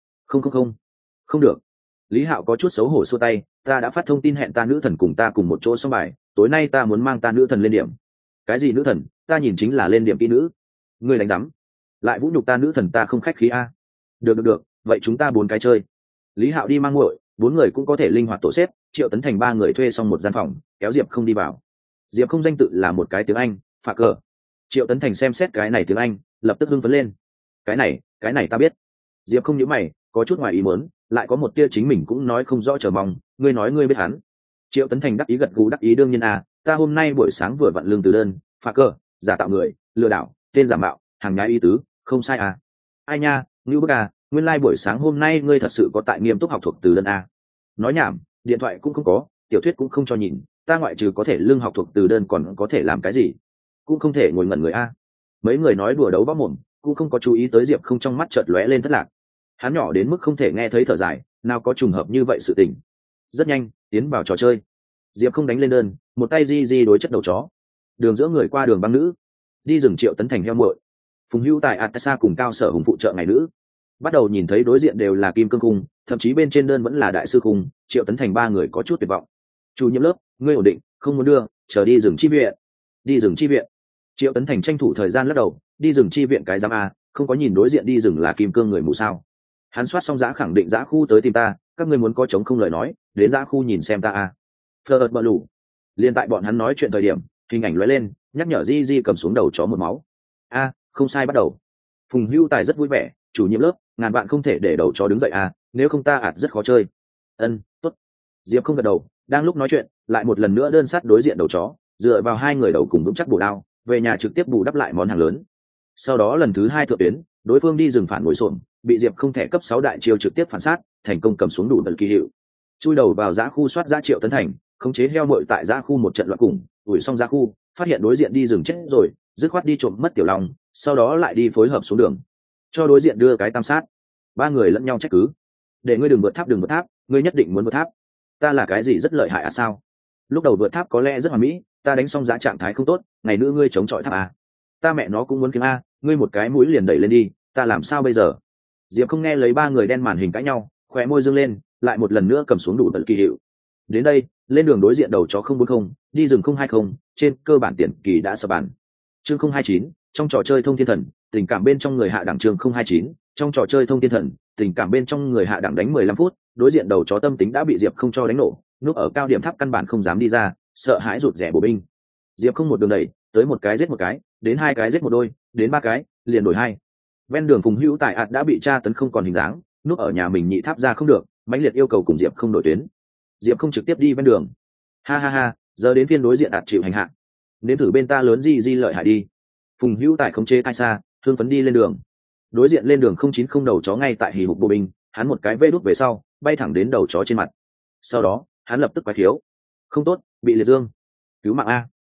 Không được. Lý Hạo có chút xấu hổ xua tay, ta đã phát thông tin hẹn ta nữ thần cùng ta cùng một chỗ xong bài, tối nay ta muốn mang ta nữ thần lên điểm. Cái gì nữ thần, ta nhìn chính là lên điểm kỹ nữ. Ngươi đánh rắm, lại vũ nhục ta nữ thần, ta không khách khí a. Được, vậy chúng ta 4 cái chơi. Lý Hạo đi mang muội, 4 người cũng có thể linh hoạt tổ xếp. Triệu Tấn Thành 3 người thuê xong một gian phòng, kéo Diệp không đi vào. Diệp không danh tự là một cái tiếng Anh, phạ cờ. Triệu Tấn Thành xem xét cái này tiếng Anh, lập tức hưng phấn lên. Cái này ta biết. Diệp không nhíu mày, có chút ngoài ý muốn, lại có một tia chính mình cũng nói không rõ chờ mong. Ngươi nói ngươi biết hắn? Triệu Tấn Thành đắc ý gật gù đắc ý, đương nhiên à, ta hôm nay buổi sáng vừa vặn lương từ đơn, phá cơ, giả tạo người, lừa đảo, tên giả mạo, hàng nhái ý tứ, không sai à? Ai nha, ngưu bức à, nguyên lai buổi sáng hôm nay ngươi thật sự có tại nghiêm túc học thuộc từ đơn à? Nói nhảm, điện thoại cũng không có, tiểu thuyết cũng không cho nhìn, ta ngoại trừ có thể lương học thuộc từ đơn còn có thể làm cái gì? Cũng không thể ngồi ngẩn người a. Mấy người nói đùa đấu võ mồm, cũng không có chú ý tới Diệp không trong mắt chợt lóe lên thất lạc. Hắn nhỏ đến mức không thể nghe thấy thở dài, nào có trùng hợp như vậy sự tình. Rất nhanh tiến vào trò chơi. Diệp không đánh lên đơn, một tay di đối chất đầu chó. Đường giữa người qua đường băng nữ, đi rừng Triệu Tấn Thành heo muội. Phùng Hữu tại Atasa cùng Cao Sở Hùng phụ trợ ngày nữ. Bắt đầu nhìn thấy đối diện đều là kim cương khung, thậm chí bên trên đơn vẫn là đại sư khung. Triệu Tấn Thành 3 người có chút tuyệt vọng. Chủ nhiệm lớp, ngươi ổn định, không muốn đưa, chờ đi rừng chi viện. Đi rừng chi viện. Triệu Tấn Thành tranh thủ thời gian lắc đầu, đi rừng chi viện cái giám a, không có nhìn đối diện đi rừng là kim cương người mù sao? Hắn soát xong giá khẳng định giá khu tới tìm ta, các ngươi muốn có chống không lời nói, đến giá khu nhìn xem ta a. Phờ bờ lù. Liên tại bọn hắn nói chuyện thời điểm, hình ảnh lóe lên, nhắc nhở Di cầm xuống đầu chó một máu. Không sai, bắt đầu. Phùng Hữu Tài rất vui vẻ, chủ nhiệm lớp, ngàn bạn không thể để đầu chó đứng dậy a, nếu không ta rất khó chơi. Tốt. Diệp không gật đầu, đang lúc nói chuyện, lại một lần nữa đơn sát đối diện đầu chó, dựa vào 2 người đầu cùng vững chắc bổ đao, về nhà trực tiếp bù đắp lại món hàng lớn. Sau đó lần thứ 2 thượng tuyến, đối phương đi rừng phản ngồi xổm, bị Diệp không thể cấp 6 đại chiêu trực tiếp phản sát, thành công cầm xuống đủ đợt kỳ hiệu. Chui đầu vào giã khu soát giã Triệu Tấn Thành, khống chế heo muội tại giã khu một trận loạn cùng, đuổi xong giã khu, phát hiện đối diện đi rừng chết rồi, dứt khoát đi trộm mất tiểu long, sau đó lại đi phối hợp xuống đường, cho đối diện đưa cái tam sát. 3 người lẫn nhau trách cứ. Để ngươi đừng vượt tháp, ngươi nhất định muốn vượt tháp. Ta là cái gì rất lợi hại à sao? Lúc đầu vượt tháp có lẽ rất hoàn mỹ, ta đánh xong giá trạng thái không tốt, ngày nữa ngươi chống chọi tháp à? Ta mẹ nó cũng muốn kiếm a, ngươi một cái mũi liền đẩy lên đi, ta làm sao bây giờ? Diệp không nghe lấy 3 người đen màn hình cãi nhau, khóe môi dương lên, lại một lần nữa cầm xuống đủ tận kỳ hiệu. Đến đây, lên đường đối diện đầu chó 040, đi rừng 020, trên cơ bản tiền kỳ đã sập bàn. Chương 029, trong trò chơi thông thiên thần, tình cảm bên trong người hạ đẳng. Chương 029, trong trò chơi thông thiên thần, tình cảm bên trong người hạ đẳng. Đánh 15 phút, đối diện đầu chó tâm tính đã bị Diệp không cho đánh nổ, núp ở cao điểm tháp căn bản không dám đi ra, sợ hãi rụt rẻ bổ binh. Diệp không một đường đẩy, tới một cái giết một cái, đến 2 cái giết một đôi, đến 3 cái, liền đổi 2. Ven đường Phùng Hữu tại đã bị tra tấn không còn hình dáng, núp ở nhà mình nhị tháp ra không được, mãnh liệt yêu cầu cùng Diệp không đổi tuyến. Diệp không trực tiếp đi ven đường. Ha, giờ đến phiên đối diện chịu hành hạ. Nếm thử bên ta lớn di lợi hại đi. Phùng Hữu tại khống chế tai xa, thương phấn đi lên đường. Đối diện lên đường 090 đầu chó ngay tại hì hục bộ binh, hắn một cái vê đút về sau, bay thẳng đến đầu chó trên mặt. Sau đó, hắn lập tức quái khiếu. Không tốt, bị liệt dương. cứu mạng a.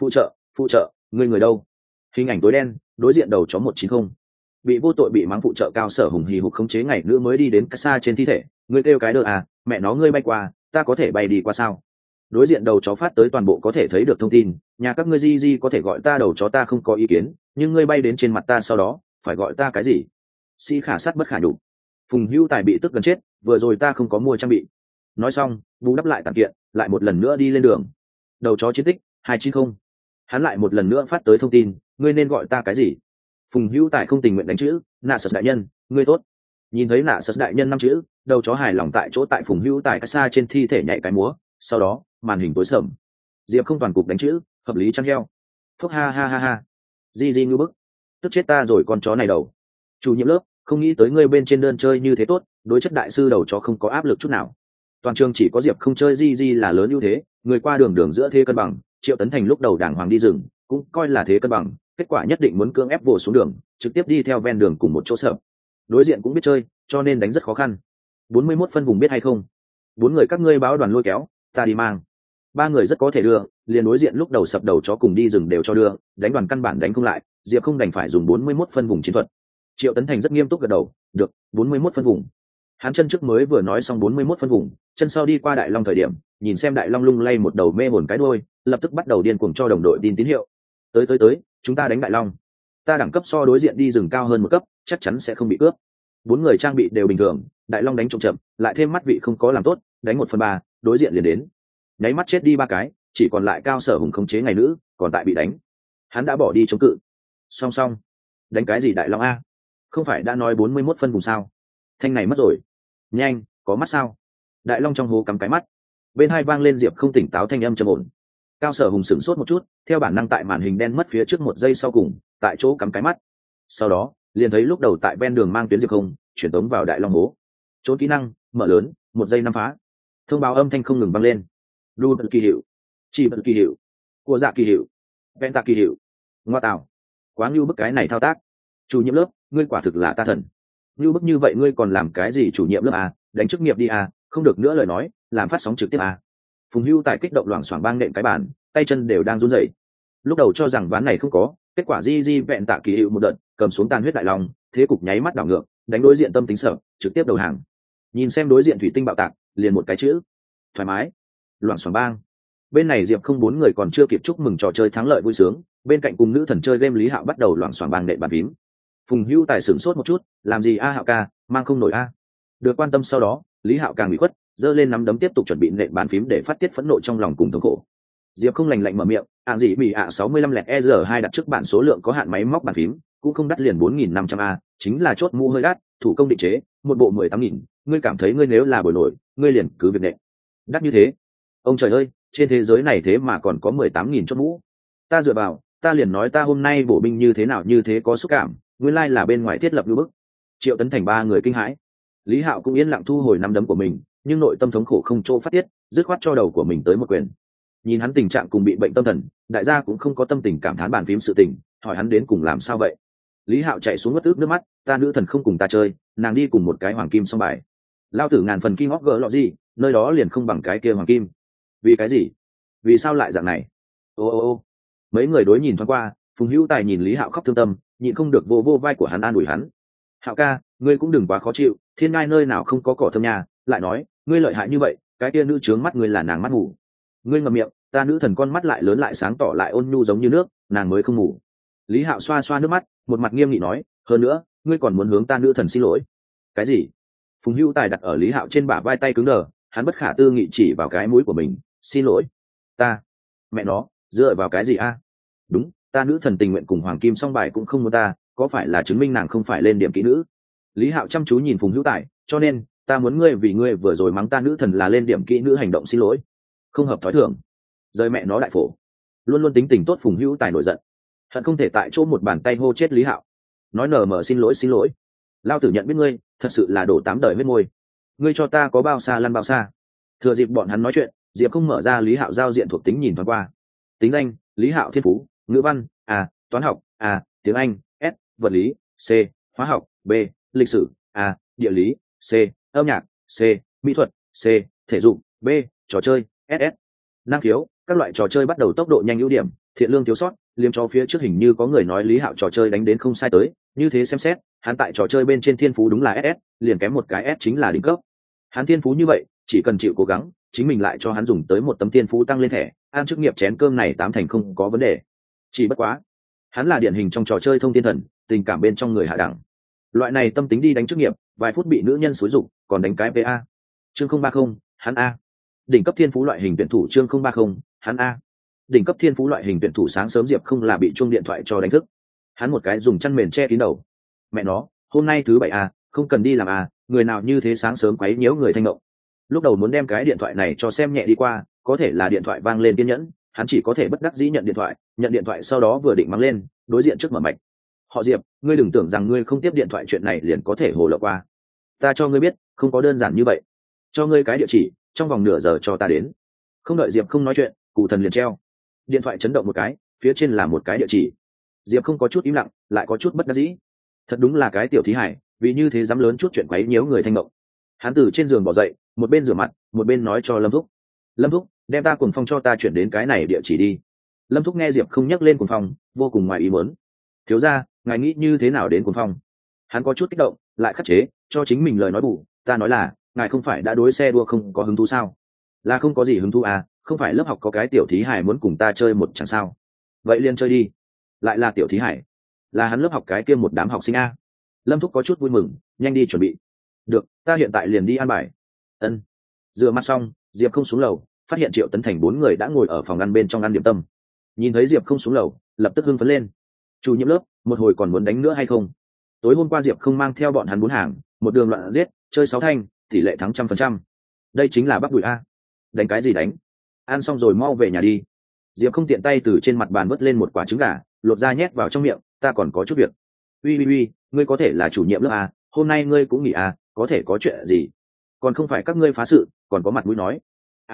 Phụ trợ, người đâu? Hình ảnh tối đen, đối diện đầu chó 190. Bị vô tội bị mắng phụ trợ Cao Sở Hùng hì hục khống chế ngày nữa mới đi đến xa trên thi thể, ngươi kêu cái đỡ à, mẹ nó ngươi bay qua, ta có thể bay đi qua sao? Đối diện đầu chó phát tới toàn bộ có thể thấy được thông tin, nhà các ngươi di có thể gọi ta đầu chó ta không có ý kiến, nhưng ngươi bay đến trên mặt ta sau đó, phải gọi ta cái gì? Si khả sát bất khả nhục. Phùng Hữu Tài bị tức gần chết, vừa rồi ta không có mua trang bị. Nói xong, bù đắp lại tàn kiện, lại một lần nữa đi lên đường. Đầu chó chiến tích 290. Hắn lại một lần nữa phát tới thông tin, ngươi nên gọi ta cái gì? Phùng Hữu Tài không tình nguyện đánh chữ, nạ sật đại nhân, ngươi tốt. Nhìn thấy nạ sật đại nhân 5 chữ, đầu chó hài lòng tại chỗ tại Phùng Hữu Tài cách xa trên thi thể nhảy cái múa, sau đó màn hình tối sầm. Diệp không toàn cục đánh chữ, hợp lý chăn heo. Phúc ha ha ha ha. Di ngư bức, tức chết ta rồi con chó này đầu. Chủ nhiệm lớp, không nghĩ tới ngươi bên trên đơn chơi như thế tốt, đối chất đại sư đầu chó không có áp lực chút nào. Toàn trường chỉ có Diệp không chơi Di là lớn ưu thế, người qua đường đường giữa thế cân bằng, Triệu Tấn Thành lúc đầu đàng hoàng đi rừng, cũng coi là thế cân bằng, kết quả nhất định muốn cưỡng ép vồ xuống đường, trực tiếp đi theo ven đường cùng một chỗ sợ. Đối diện cũng biết chơi, cho nên đánh rất khó khăn. 41 phân vùng biết hay không? 4 người các ngươi báo đoàn lôi kéo, ta đi mang. 3 người rất có thể đưa, liền đối diện lúc đầu sập đầu chó cùng đi rừng đều cho đưa, đánh đoàn căn bản đánh không lại, Diệp không đành phải dùng 41 phân vùng chiến thuật. Triệu Tấn Thành rất nghiêm túc gật đầu, được, 41 phân vùng. Hắn chân trước mới vừa nói xong 41 phân vùng, chân sau đi qua Đại Long thời điểm, nhìn xem Đại Long lung lay một đầu mê hồn cái đuôi, lập tức bắt đầu điên cuồng cho đồng đội tin tín hiệu. Tới, chúng ta đánh Đại Long. Ta đẳng cấp so đối diện đi rừng cao hơn một cấp, chắc chắn sẽ không bị cướp. 4 người trang bị đều bình thường, Đại Long đánh trộm chậm, lại thêm mắt vị không có làm tốt, đánh 1/3, đối diện liền đến. Nháy mắt chết đi 3 cái, chỉ còn lại Cao Sở Hùng khống chế ngày nữ, còn tại bị đánh. Hắn đã bỏ đi chống cự. Song, đánh cái gì Đại Long a? Không phải đã nói 41 phân vùng sao? Thanh này mất rồi. Nhanh, có mắt sao? Đại Long trong hố cắm cái mắt. Bên hai vang lên Diệp không tỉnh táo thanh âm trầm ổn. Cao Sở Hùng sửng sốt một chút, theo bản năng tại màn hình đen mất phía trước 1 giây sau cùng, tại chỗ cắm cái mắt. Sau đó, liền thấy lúc đầu tại ven đường mang tuyến Diệp không, chuyển tống vào Đại Long hố. Trốn kỹ năng, mở lớn, 1 giây 5 phá. Thông báo âm thanh không ngừng vang lên. Đu bật kỳ hiệu, chỉ bật kỳ hiệu, của dạ kỳ hiệu, ven tạ kỳ hiệu. Ngoa tạo, quá ngưu bức cái này thao tác. Chủ nhiệm lớp, ngươi quả thực là ta thần. Ngưu bức như vậy ngươi còn làm cái gì chủ nhiệm lớp à? Đánh chức nghiệp đi à? Không được nữa lời nói, làm phát sóng trực tiếp à? Phùng Hưu tại kích động loảng xoảng bang nện cái bàn, tay chân đều đang run rẩy. Lúc đầu cho rằng ván này không có, kết quả di vẹn tạ kỳ hiệu một đợt, cầm xuống tàn huyết Đại Long, thế cục nháy mắt đảo ngược, đánh đối diện tâm tính sợ, trực tiếp đầu hàng. Nhìn xem đối diện thủy tinh bạo tạc, liền một cái chữ: thoải mái. Loảng xoảng bang. Bên này Diệp không 4 người còn chưa kịp chúc mừng trò chơi thắng lợi vui sướng, bên cạnh cùng nữ thần chơi game Lý Hạo bắt đầu loảng xoảng bang nện bàn phím. Phùng Hưu tài sửng sốt một chút, làm gì a Hạo ca, mang không nổi a. Được quan tâm sau đó, Lý Hạo càng bị khuất, giơ lên nắm đấm tiếp tục chuẩn bị nện bàn phím để phát tiết phẫn nộ trong lòng cùng thống khổ. Diệp không lành lạnh mở miệng, gì bị 65 lẹt ER2 đặt trước bản số lượng có hạn máy móc bàn phím, cũng không đắt liền 4.500 a, chính là chốt mũ hơi đắt, thủ công định chế, một bộ 18.000, ngươi cảm thấy ngươi nếu là bồi nổi, ngươi liền cứ việc nện. Đắt như thế. Ông trời ơi, trên thế giới này thế mà còn có 18.000 chốt mũ. Ta dựa vào, ta liền nói ta hôm nay bổ binh như thế nào như thế có xúc cảm, nguyên lai là bên ngoài thiết lập lưu bức. Triệu Tấn Thành 3 người kinh hãi. Lý Hạo cũng yên lặng thu hồi nắm đấm của mình, nhưng nội tâm thống khổ không chỗ phát tiết, dứt khoát cho đầu của mình tới một quyền. Nhìn hắn tình trạng cùng bị bệnh tâm thần, đại gia cũng không có tâm tình cảm thán bàn phím sự tình, hỏi hắn đến cùng làm sao vậy. Lý Hạo chạy xuống ngất ức nước mắt, ta nữ thần không cùng ta chơi, nàng đi cùng một cái hoàng kim xong bài. Lao tử ngàn phần kim ngóc gỡ lọ gì, nơi đó liền không bằng cái kia hoàng kim. Vì cái gì? Vì sao lại dạng này? Ô. Mấy người đối nhìn thoáng qua, Phùng Hữu Tài nhìn Lý Hạo khóc thương tâm, nhịn không được vô vai của hắn an ủi hắn. Hạo ca, ngươi cũng đừng quá khó chịu, thiên ngai nơi nào không có cỏ thơm nhà, lại nói, ngươi lợi hại như vậy, cái kia nữ trướng mắt ngươi là nàng mắt ngủ. Ngươi ngậm miệng, ta nữ thần con mắt lại lớn lại sáng tỏ lại ôn nhu giống như nước, nàng mới không ngủ. Lý Hạo xoa xoa nước mắt, một mặt nghiêm nghị nói, hơn nữa, ngươi còn muốn hướng ta nữ thần xin lỗi. Cái gì? Phùng Hữu Tài đặt ở Lý Hạo trên bả vai tay cứng đờ, hắn bất khả tư nghị chỉ vào cái mũi của mình, xin lỗi. Ta, mẹ nó, dựa vào cái gì a? Đúng, ta nữ thần tình nguyện cùng hoàng kim song bài cũng không muốn ta, có phải là chứng minh nàng không phải lên điểm kỹ nữ? Lý Hạo chăm chú nhìn Phùng Hữu Tài, cho nên ta muốn ngươi vì ngươi vừa rồi mắng ta nữ thần là lên điểm kỹ nữ hành động xin lỗi, không hợp thói thường. Rời mẹ nó đại phổ. Luôn luôn tính tình tốt Phùng Hữu Tài nổi giận, hận không thể tại chỗ một bàn tay hô chết Lý Hạo. Nói nở mở xin lỗi. Lao tử nhận biết ngươi, thật sự là đổ 8 đời huyết môi. Ngươi cho ta có bao xa lăn bao xa. Thừa dịp bọn hắn nói chuyện, Diệp không mở ra Lý Hạo giao diện thuộc tính nhìn thoáng qua. Tính danh: Lý Hạo thiên phú, ngữ văn A, toán học A, tiếng Anh S, vật lý C, hóa học B, lịch sử A, địa lý C, âm nhạc C, mỹ thuật C, thể dục B, trò chơi SS. Năng khiếu: các loại trò chơi bắt đầu tốc độ nhanh ưu điểm, thiện lương thiếu sót, liếm cho phía trước hình như có người nói Lý Hạo trò chơi đánh đến không sai tới, như thế xem xét, hắn tại trò chơi bên trên thiên phú đúng là SS, liền kém một cái S chính là đỉnh cấp. Hắn thiên phú như vậy, chỉ cần chịu cố gắng, chính mình lại cho hắn dùng tới một tấm thiên phú tăng lên thẻ, ăn chức nghiệp chén cơm này 8 thành không có vấn đề. Chỉ bất quá, hắn là điển hình trong trò chơi thông thiên thần, tình cảm bên trong người hạ đẳng. Loại này tâm tính đi đánh chức nghiệp, vài phút bị nữ nhân xúi dục, còn đánh cái PA. Chương 030, hắn A. Đỉnh cấp thiên phú loại hình tuyển thủ chương 030, hắn A. Đỉnh cấp thiên phú loại hình tuyển thủ sáng sớm Diệp không là bị chuông điện thoại cho đánh thức. Hắn một cái dùng chăn mền che kín đầu. Mẹ nó, hôm nay thứ bảy A, không cần đi làm A, người nào như thế sáng sớm quấy nhiễu người thanh mộng. Lúc đầu muốn đem cái điện thoại này cho xem nhẹ đi qua, có thể là điện thoại vang lên kiên nhẫn, hắn chỉ có thể bất đắc dĩ nhận điện thoại sau đó vừa định mắng lên, đối diện trước mở mạch. Họ Diệp, ngươi đừng tưởng rằng ngươi không tiếp điện thoại chuyện này liền có thể hồ lộ qua. Ta cho ngươi biết, không có đơn giản như vậy. Cho ngươi cái địa chỉ, trong vòng nửa giờ cho ta đến. Không đợi Diệp không nói chuyện, Cù Thần liền treo. Điện thoại chấn động một cái, phía trên là một cái địa chỉ. Diệp không có chút im lặng, lại có chút bất đắc dĩ. Thật đúng là cái tiểu thí hải, vì như thế dám lớn chút chuyện quấy nhiễu người thanh mộng. Hắn từ trên giường bỏ dậy, một bên rửa mặt, một bên nói cho Lâm Thúc. Lâm Thúc, đem ta Cuồng Phong cho ta chuyển đến cái này địa chỉ đi. Lâm Thúc nghe Diệp không nhắc lên Cuồng Phong, vô cùng ngoài ý muốn. Thiếu gia, ngài nghĩ như thế nào đến Cuồng Phong? Hắn có chút kích động, lại khắc chế, cho chính mình lời nói bù. Ta nói là, ngài không phải đã đối xe đua không có hứng thú sao? Là không có gì hứng thú à? Không phải lớp học có cái tiểu thí hải muốn cùng ta chơi một chẳng sao? Vậy liền chơi đi. Lại là tiểu thí hải, là hắn lớp học cái kia một đám học sinh a. Lâm Thúc có chút vui mừng, nhanh đi chuẩn bị. Được, ta hiện tại liền đi ăn bài. Ân. Rửa mặt xong, Diệp không xuống lầu, phát hiện Triệu Tấn Thành 4 người đã ngồi ở phòng ăn bên trong ăn điểm tâm. Nhìn thấy Diệp không xuống lầu, lập tức hưng phấn lên. Chủ nhiệm lớp, một hồi còn muốn đánh nữa hay không? Tối hôm qua Diệp không mang theo bọn hắn 4 hàng, một đường loạn giết, chơi 6 thanh, tỷ lệ thắng 100%. Đây chính là bắp đùi a. Đánh cái gì đánh? Ăn xong rồi mau về nhà đi. Diệp không tiện tay từ trên mặt bàn vớt lên một quả trứng gà, lột ra nhét vào trong miệng, ta còn có chút việc. Uy, ngươi có thể là chủ nhiệm lớp à, hôm nay ngươi cũng nghỉ à, có thể có chuyện gì? Còn không phải các ngươi phá sự, còn có mặt mũi nói.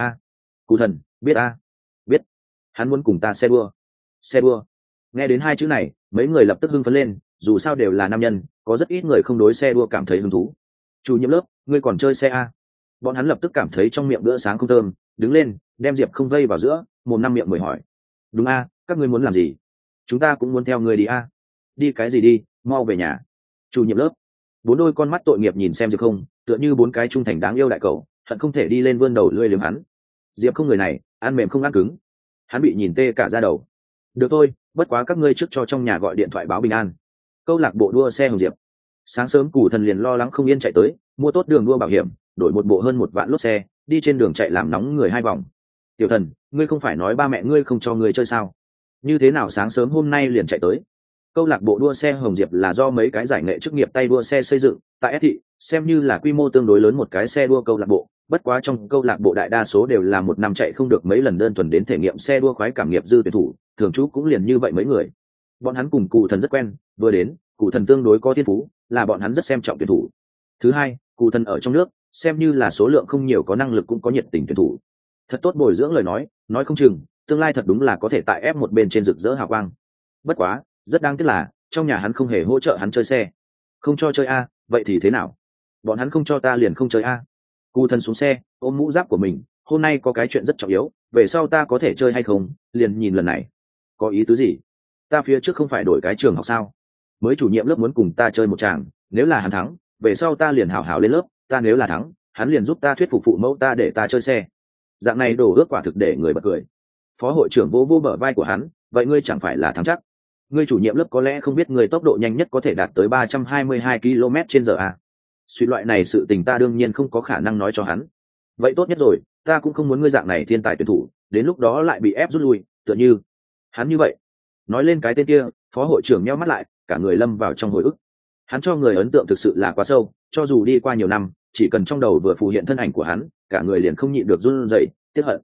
Cù Thần, biết biết. Hắn muốn cùng ta xe đua. Nghe đến hai chữ này, mấy người lập tức hưng phấn lên, dù sao đều là nam nhân, có rất ít người không đối xe đua cảm thấy hứng thú. Chủ nhiệm lớp, ngươi còn chơi xe à? Bọn hắn lập tức cảm thấy trong miệng bữa sáng không thơm, đứng lên, đem Diệp không vây vào giữa, mồm năm miệng mười hỏi. Đúng à, các ngươi muốn làm gì? Chúng ta cũng muốn theo ngươi đi à? Đi cái gì đi, mau về nhà. Chủ nhiệm lớp. 4 đôi con mắt tội nghiệp nhìn xem Diệp không, tựa như 4 cái trung thành đáng yêu đại cậu, hận không thể đi lên vươn đầu lưỡi liếm hắn. Diệp không người này, ăn mềm không ăn cứng. Hắn bị nhìn tê cả da đầu. Được thôi, bất quá các ngươi trước cho trong nhà gọi điện thoại báo bình an. Câu lạc bộ đua xe Hồng Diệp. Sáng sớm Cù Thần liền lo lắng không yên chạy tới, mua tốt đường đua bảo hiểm, đổi một bộ hơn 1 vạn lốp xe, đi trên đường chạy làm nóng người 2 vòng. Tiểu Thần, ngươi không phải nói ba mẹ ngươi không cho ngươi chơi sao? Như thế nào sáng sớm hôm nay liền chạy tới? Câu lạc bộ đua xe Hồng Diệp là do mấy cái giải nghệ chức nghiệp tay đua xe xây dựng, tại S thị, xem như là quy mô tương đối lớn một cái xe đua câu lạc bộ, bất quá trong câu lạc bộ đại đa số đều là một năm chạy không được mấy lần đơn thuần đến thể nghiệm xe đua khoái cảm nghiệp dư tuyển thủ, thường trú cũng liền như vậy mấy người. Bọn hắn cùng Cù Thần rất quen, vừa đến, Cù Thần tương đối có thiên phú, là bọn hắn rất xem trọng tuyển thủ. Thứ hai, Cù Thần ở trong nước, xem như là số lượng không nhiều có năng lực cũng có nhiệt tình tuyển thủ. Thật tốt bồi dưỡng lời nói không chừng, tương lai thật đúng là có thể tại F1 bên trên rực rỡ hào quang. Bất quá, rất đáng tiếc là trong nhà hắn không hề hỗ trợ hắn chơi xe. Không cho chơi a, vậy thì thế nào? Bọn hắn không cho ta liền không chơi a. Cù Thần xuống xe, ôm mũ giáp của mình, hôm nay có cái chuyện rất trọng yếu, về sau ta có thể chơi hay không, liền nhìn lần này. Có ý tứ gì? Ta phía trước không phải đổi cái trường học sao? Mới chủ nhiệm lớp muốn cùng ta chơi một tràng, nếu là hắn thắng, về sau ta liền hảo hảo lên lớp, ta nếu là thắng, hắn liền giúp ta thuyết phục phụ mẫu ta để ta chơi xe. Dạng này đổ ước quả thực để người bật cười. Phó hội trưởng vô bờ vai của hắn, vậy ngươi chẳng phải là thắng chắc? Ngươi chủ nhiệm lớp có lẽ không biết người tốc độ nhanh nhất có thể đạt tới 322 km/h à? Suy loại này sự tình ta đương nhiên không có khả năng nói cho hắn. Vậy tốt nhất rồi, ta cũng không muốn ngươi dạng này thiên tài tuyển thủ, đến lúc đó lại bị ép rút lui, tựa như hắn như vậy. Nói lên cái tên kia, phó hội trưởng nheo mắt lại, cả người lâm vào trong hồi ức. Hắn cho người ấn tượng thực sự là quá sâu, cho dù đi qua nhiều năm, chỉ cần trong đầu vừa phù hiện thân ảnh của hắn, cả người liền không nhịn được run rẩy, tiếc hận.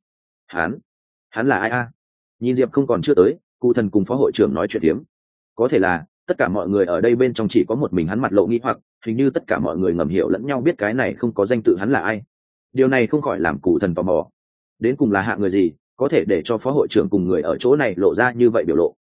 Hắn là ai a? Nhìn Diệp không còn chưa tới, Cù Thần cùng phó hội trưởng nói chuyện hiếm. Có thể là tất cả mọi người ở đây bên trong chỉ có một mình hắn mặt lộ nghi hoặc, hình như tất cả mọi người ngầm hiểu lẫn nhau biết cái này không có danh tự hắn là ai. Điều này không khỏi làm Cù Thần tò mò. Đến cùng là hạng người gì, có thể để cho phó hội trưởng cùng người ở chỗ này lộ ra như vậy biểu lộ?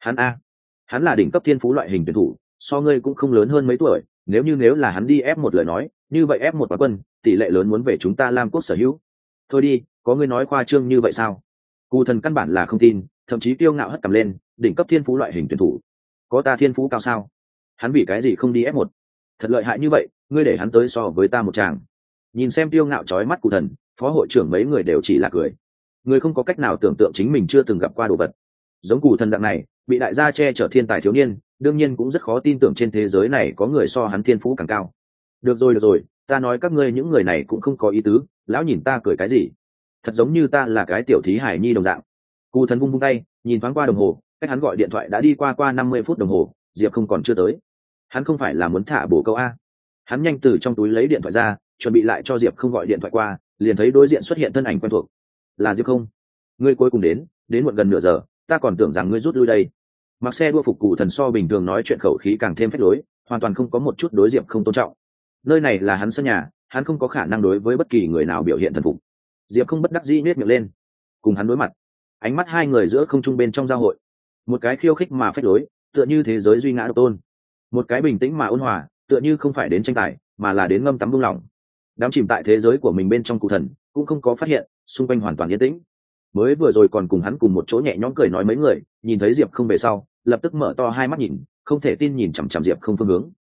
Hắn là đỉnh cấp thiên phú loại hình tuyển thủ, so ngươi cũng không lớn hơn mấy tuổi, nếu là hắn đi F1 lời nói, như vậy F1 quán quân, tỷ lệ lớn muốn về chúng ta Lam Quốc sở hữu. Thôi đi, có ngươi nói khoa trương như vậy sao? Cù thần căn bản là không tin, thậm chí kiêu ngạo hất cầm lên, đỉnh cấp thiên phú loại hình tuyển thủ. Có ta thiên phú cao sao? Hắn vì cái gì không đi F1? Thật lợi hại như vậy, ngươi để hắn tới so với ta một tràng. Nhìn xem kiêu ngạo chói mắt Cù thần, phó hội trưởng mấy người đều chỉ là cười. Người không có cách nào tưởng tượng chính mình chưa từng gặp qua đồ vật. Giống Cù thần dạng này, bị đại gia che chở thiên tài thiếu niên, đương nhiên cũng rất khó tin tưởng trên thế giới này có người so hắn thiên phú càng cao. Được rồi, ta nói các ngươi những người này cũng không có ý tứ, lão nhìn ta cười cái gì? Thật giống như ta là cái tiểu thí hải nhi đồng dạng. Cù thần vung tay, nhìn thoáng qua đồng hồ, cách hắn gọi điện thoại đã đi qua 50 phút đồng hồ, Diệp không còn chưa tới. Hắn không phải là muốn thả bổ câu a? Hắn nhanh từ trong túi lấy điện thoại ra, chuẩn bị lại cho Diệp không gọi điện thoại qua, liền thấy đối diện xuất hiện thân ảnh quen thuộc. Là Diệp không? Ngươi cuối cùng đến muộn gần nửa giờ, ta còn tưởng rằng ngươi rút lui đây. Mặc xe đua phục Cù thần so bình thường nói chuyện khẩu khí càng thêm phách lối, hoàn toàn không có một chút đối Diệp không tôn trọng. Nơi này là hắn sân nhà, hắn không có khả năng đối với bất kỳ người nào biểu hiện thần phục. Diệp không bất đắc dĩ nhếch miệng lên, cùng hắn đối mặt. Ánh mắt hai người giữa không trung bên trong giao hội, một cái khiêu khích mà phách lối, tựa như thế giới duy ngã độc tôn, một cái bình tĩnh mà ôn hòa, tựa như không phải đến tranh tài mà là đến ngâm tắm buông lỏng. Đám chìm tại thế giới của mình bên trong Cù thần cũng không có phát hiện xung quanh hoàn toàn yên tĩnh. Mới vừa rồi còn cùng hắn cùng một chỗ nhẹ nhõm cười nói mấy người, nhìn thấy Diệp không về sau lập tức mở to hai mắt nhìn, không thể tin nhìn chằm chằm Diệp không phương hướng.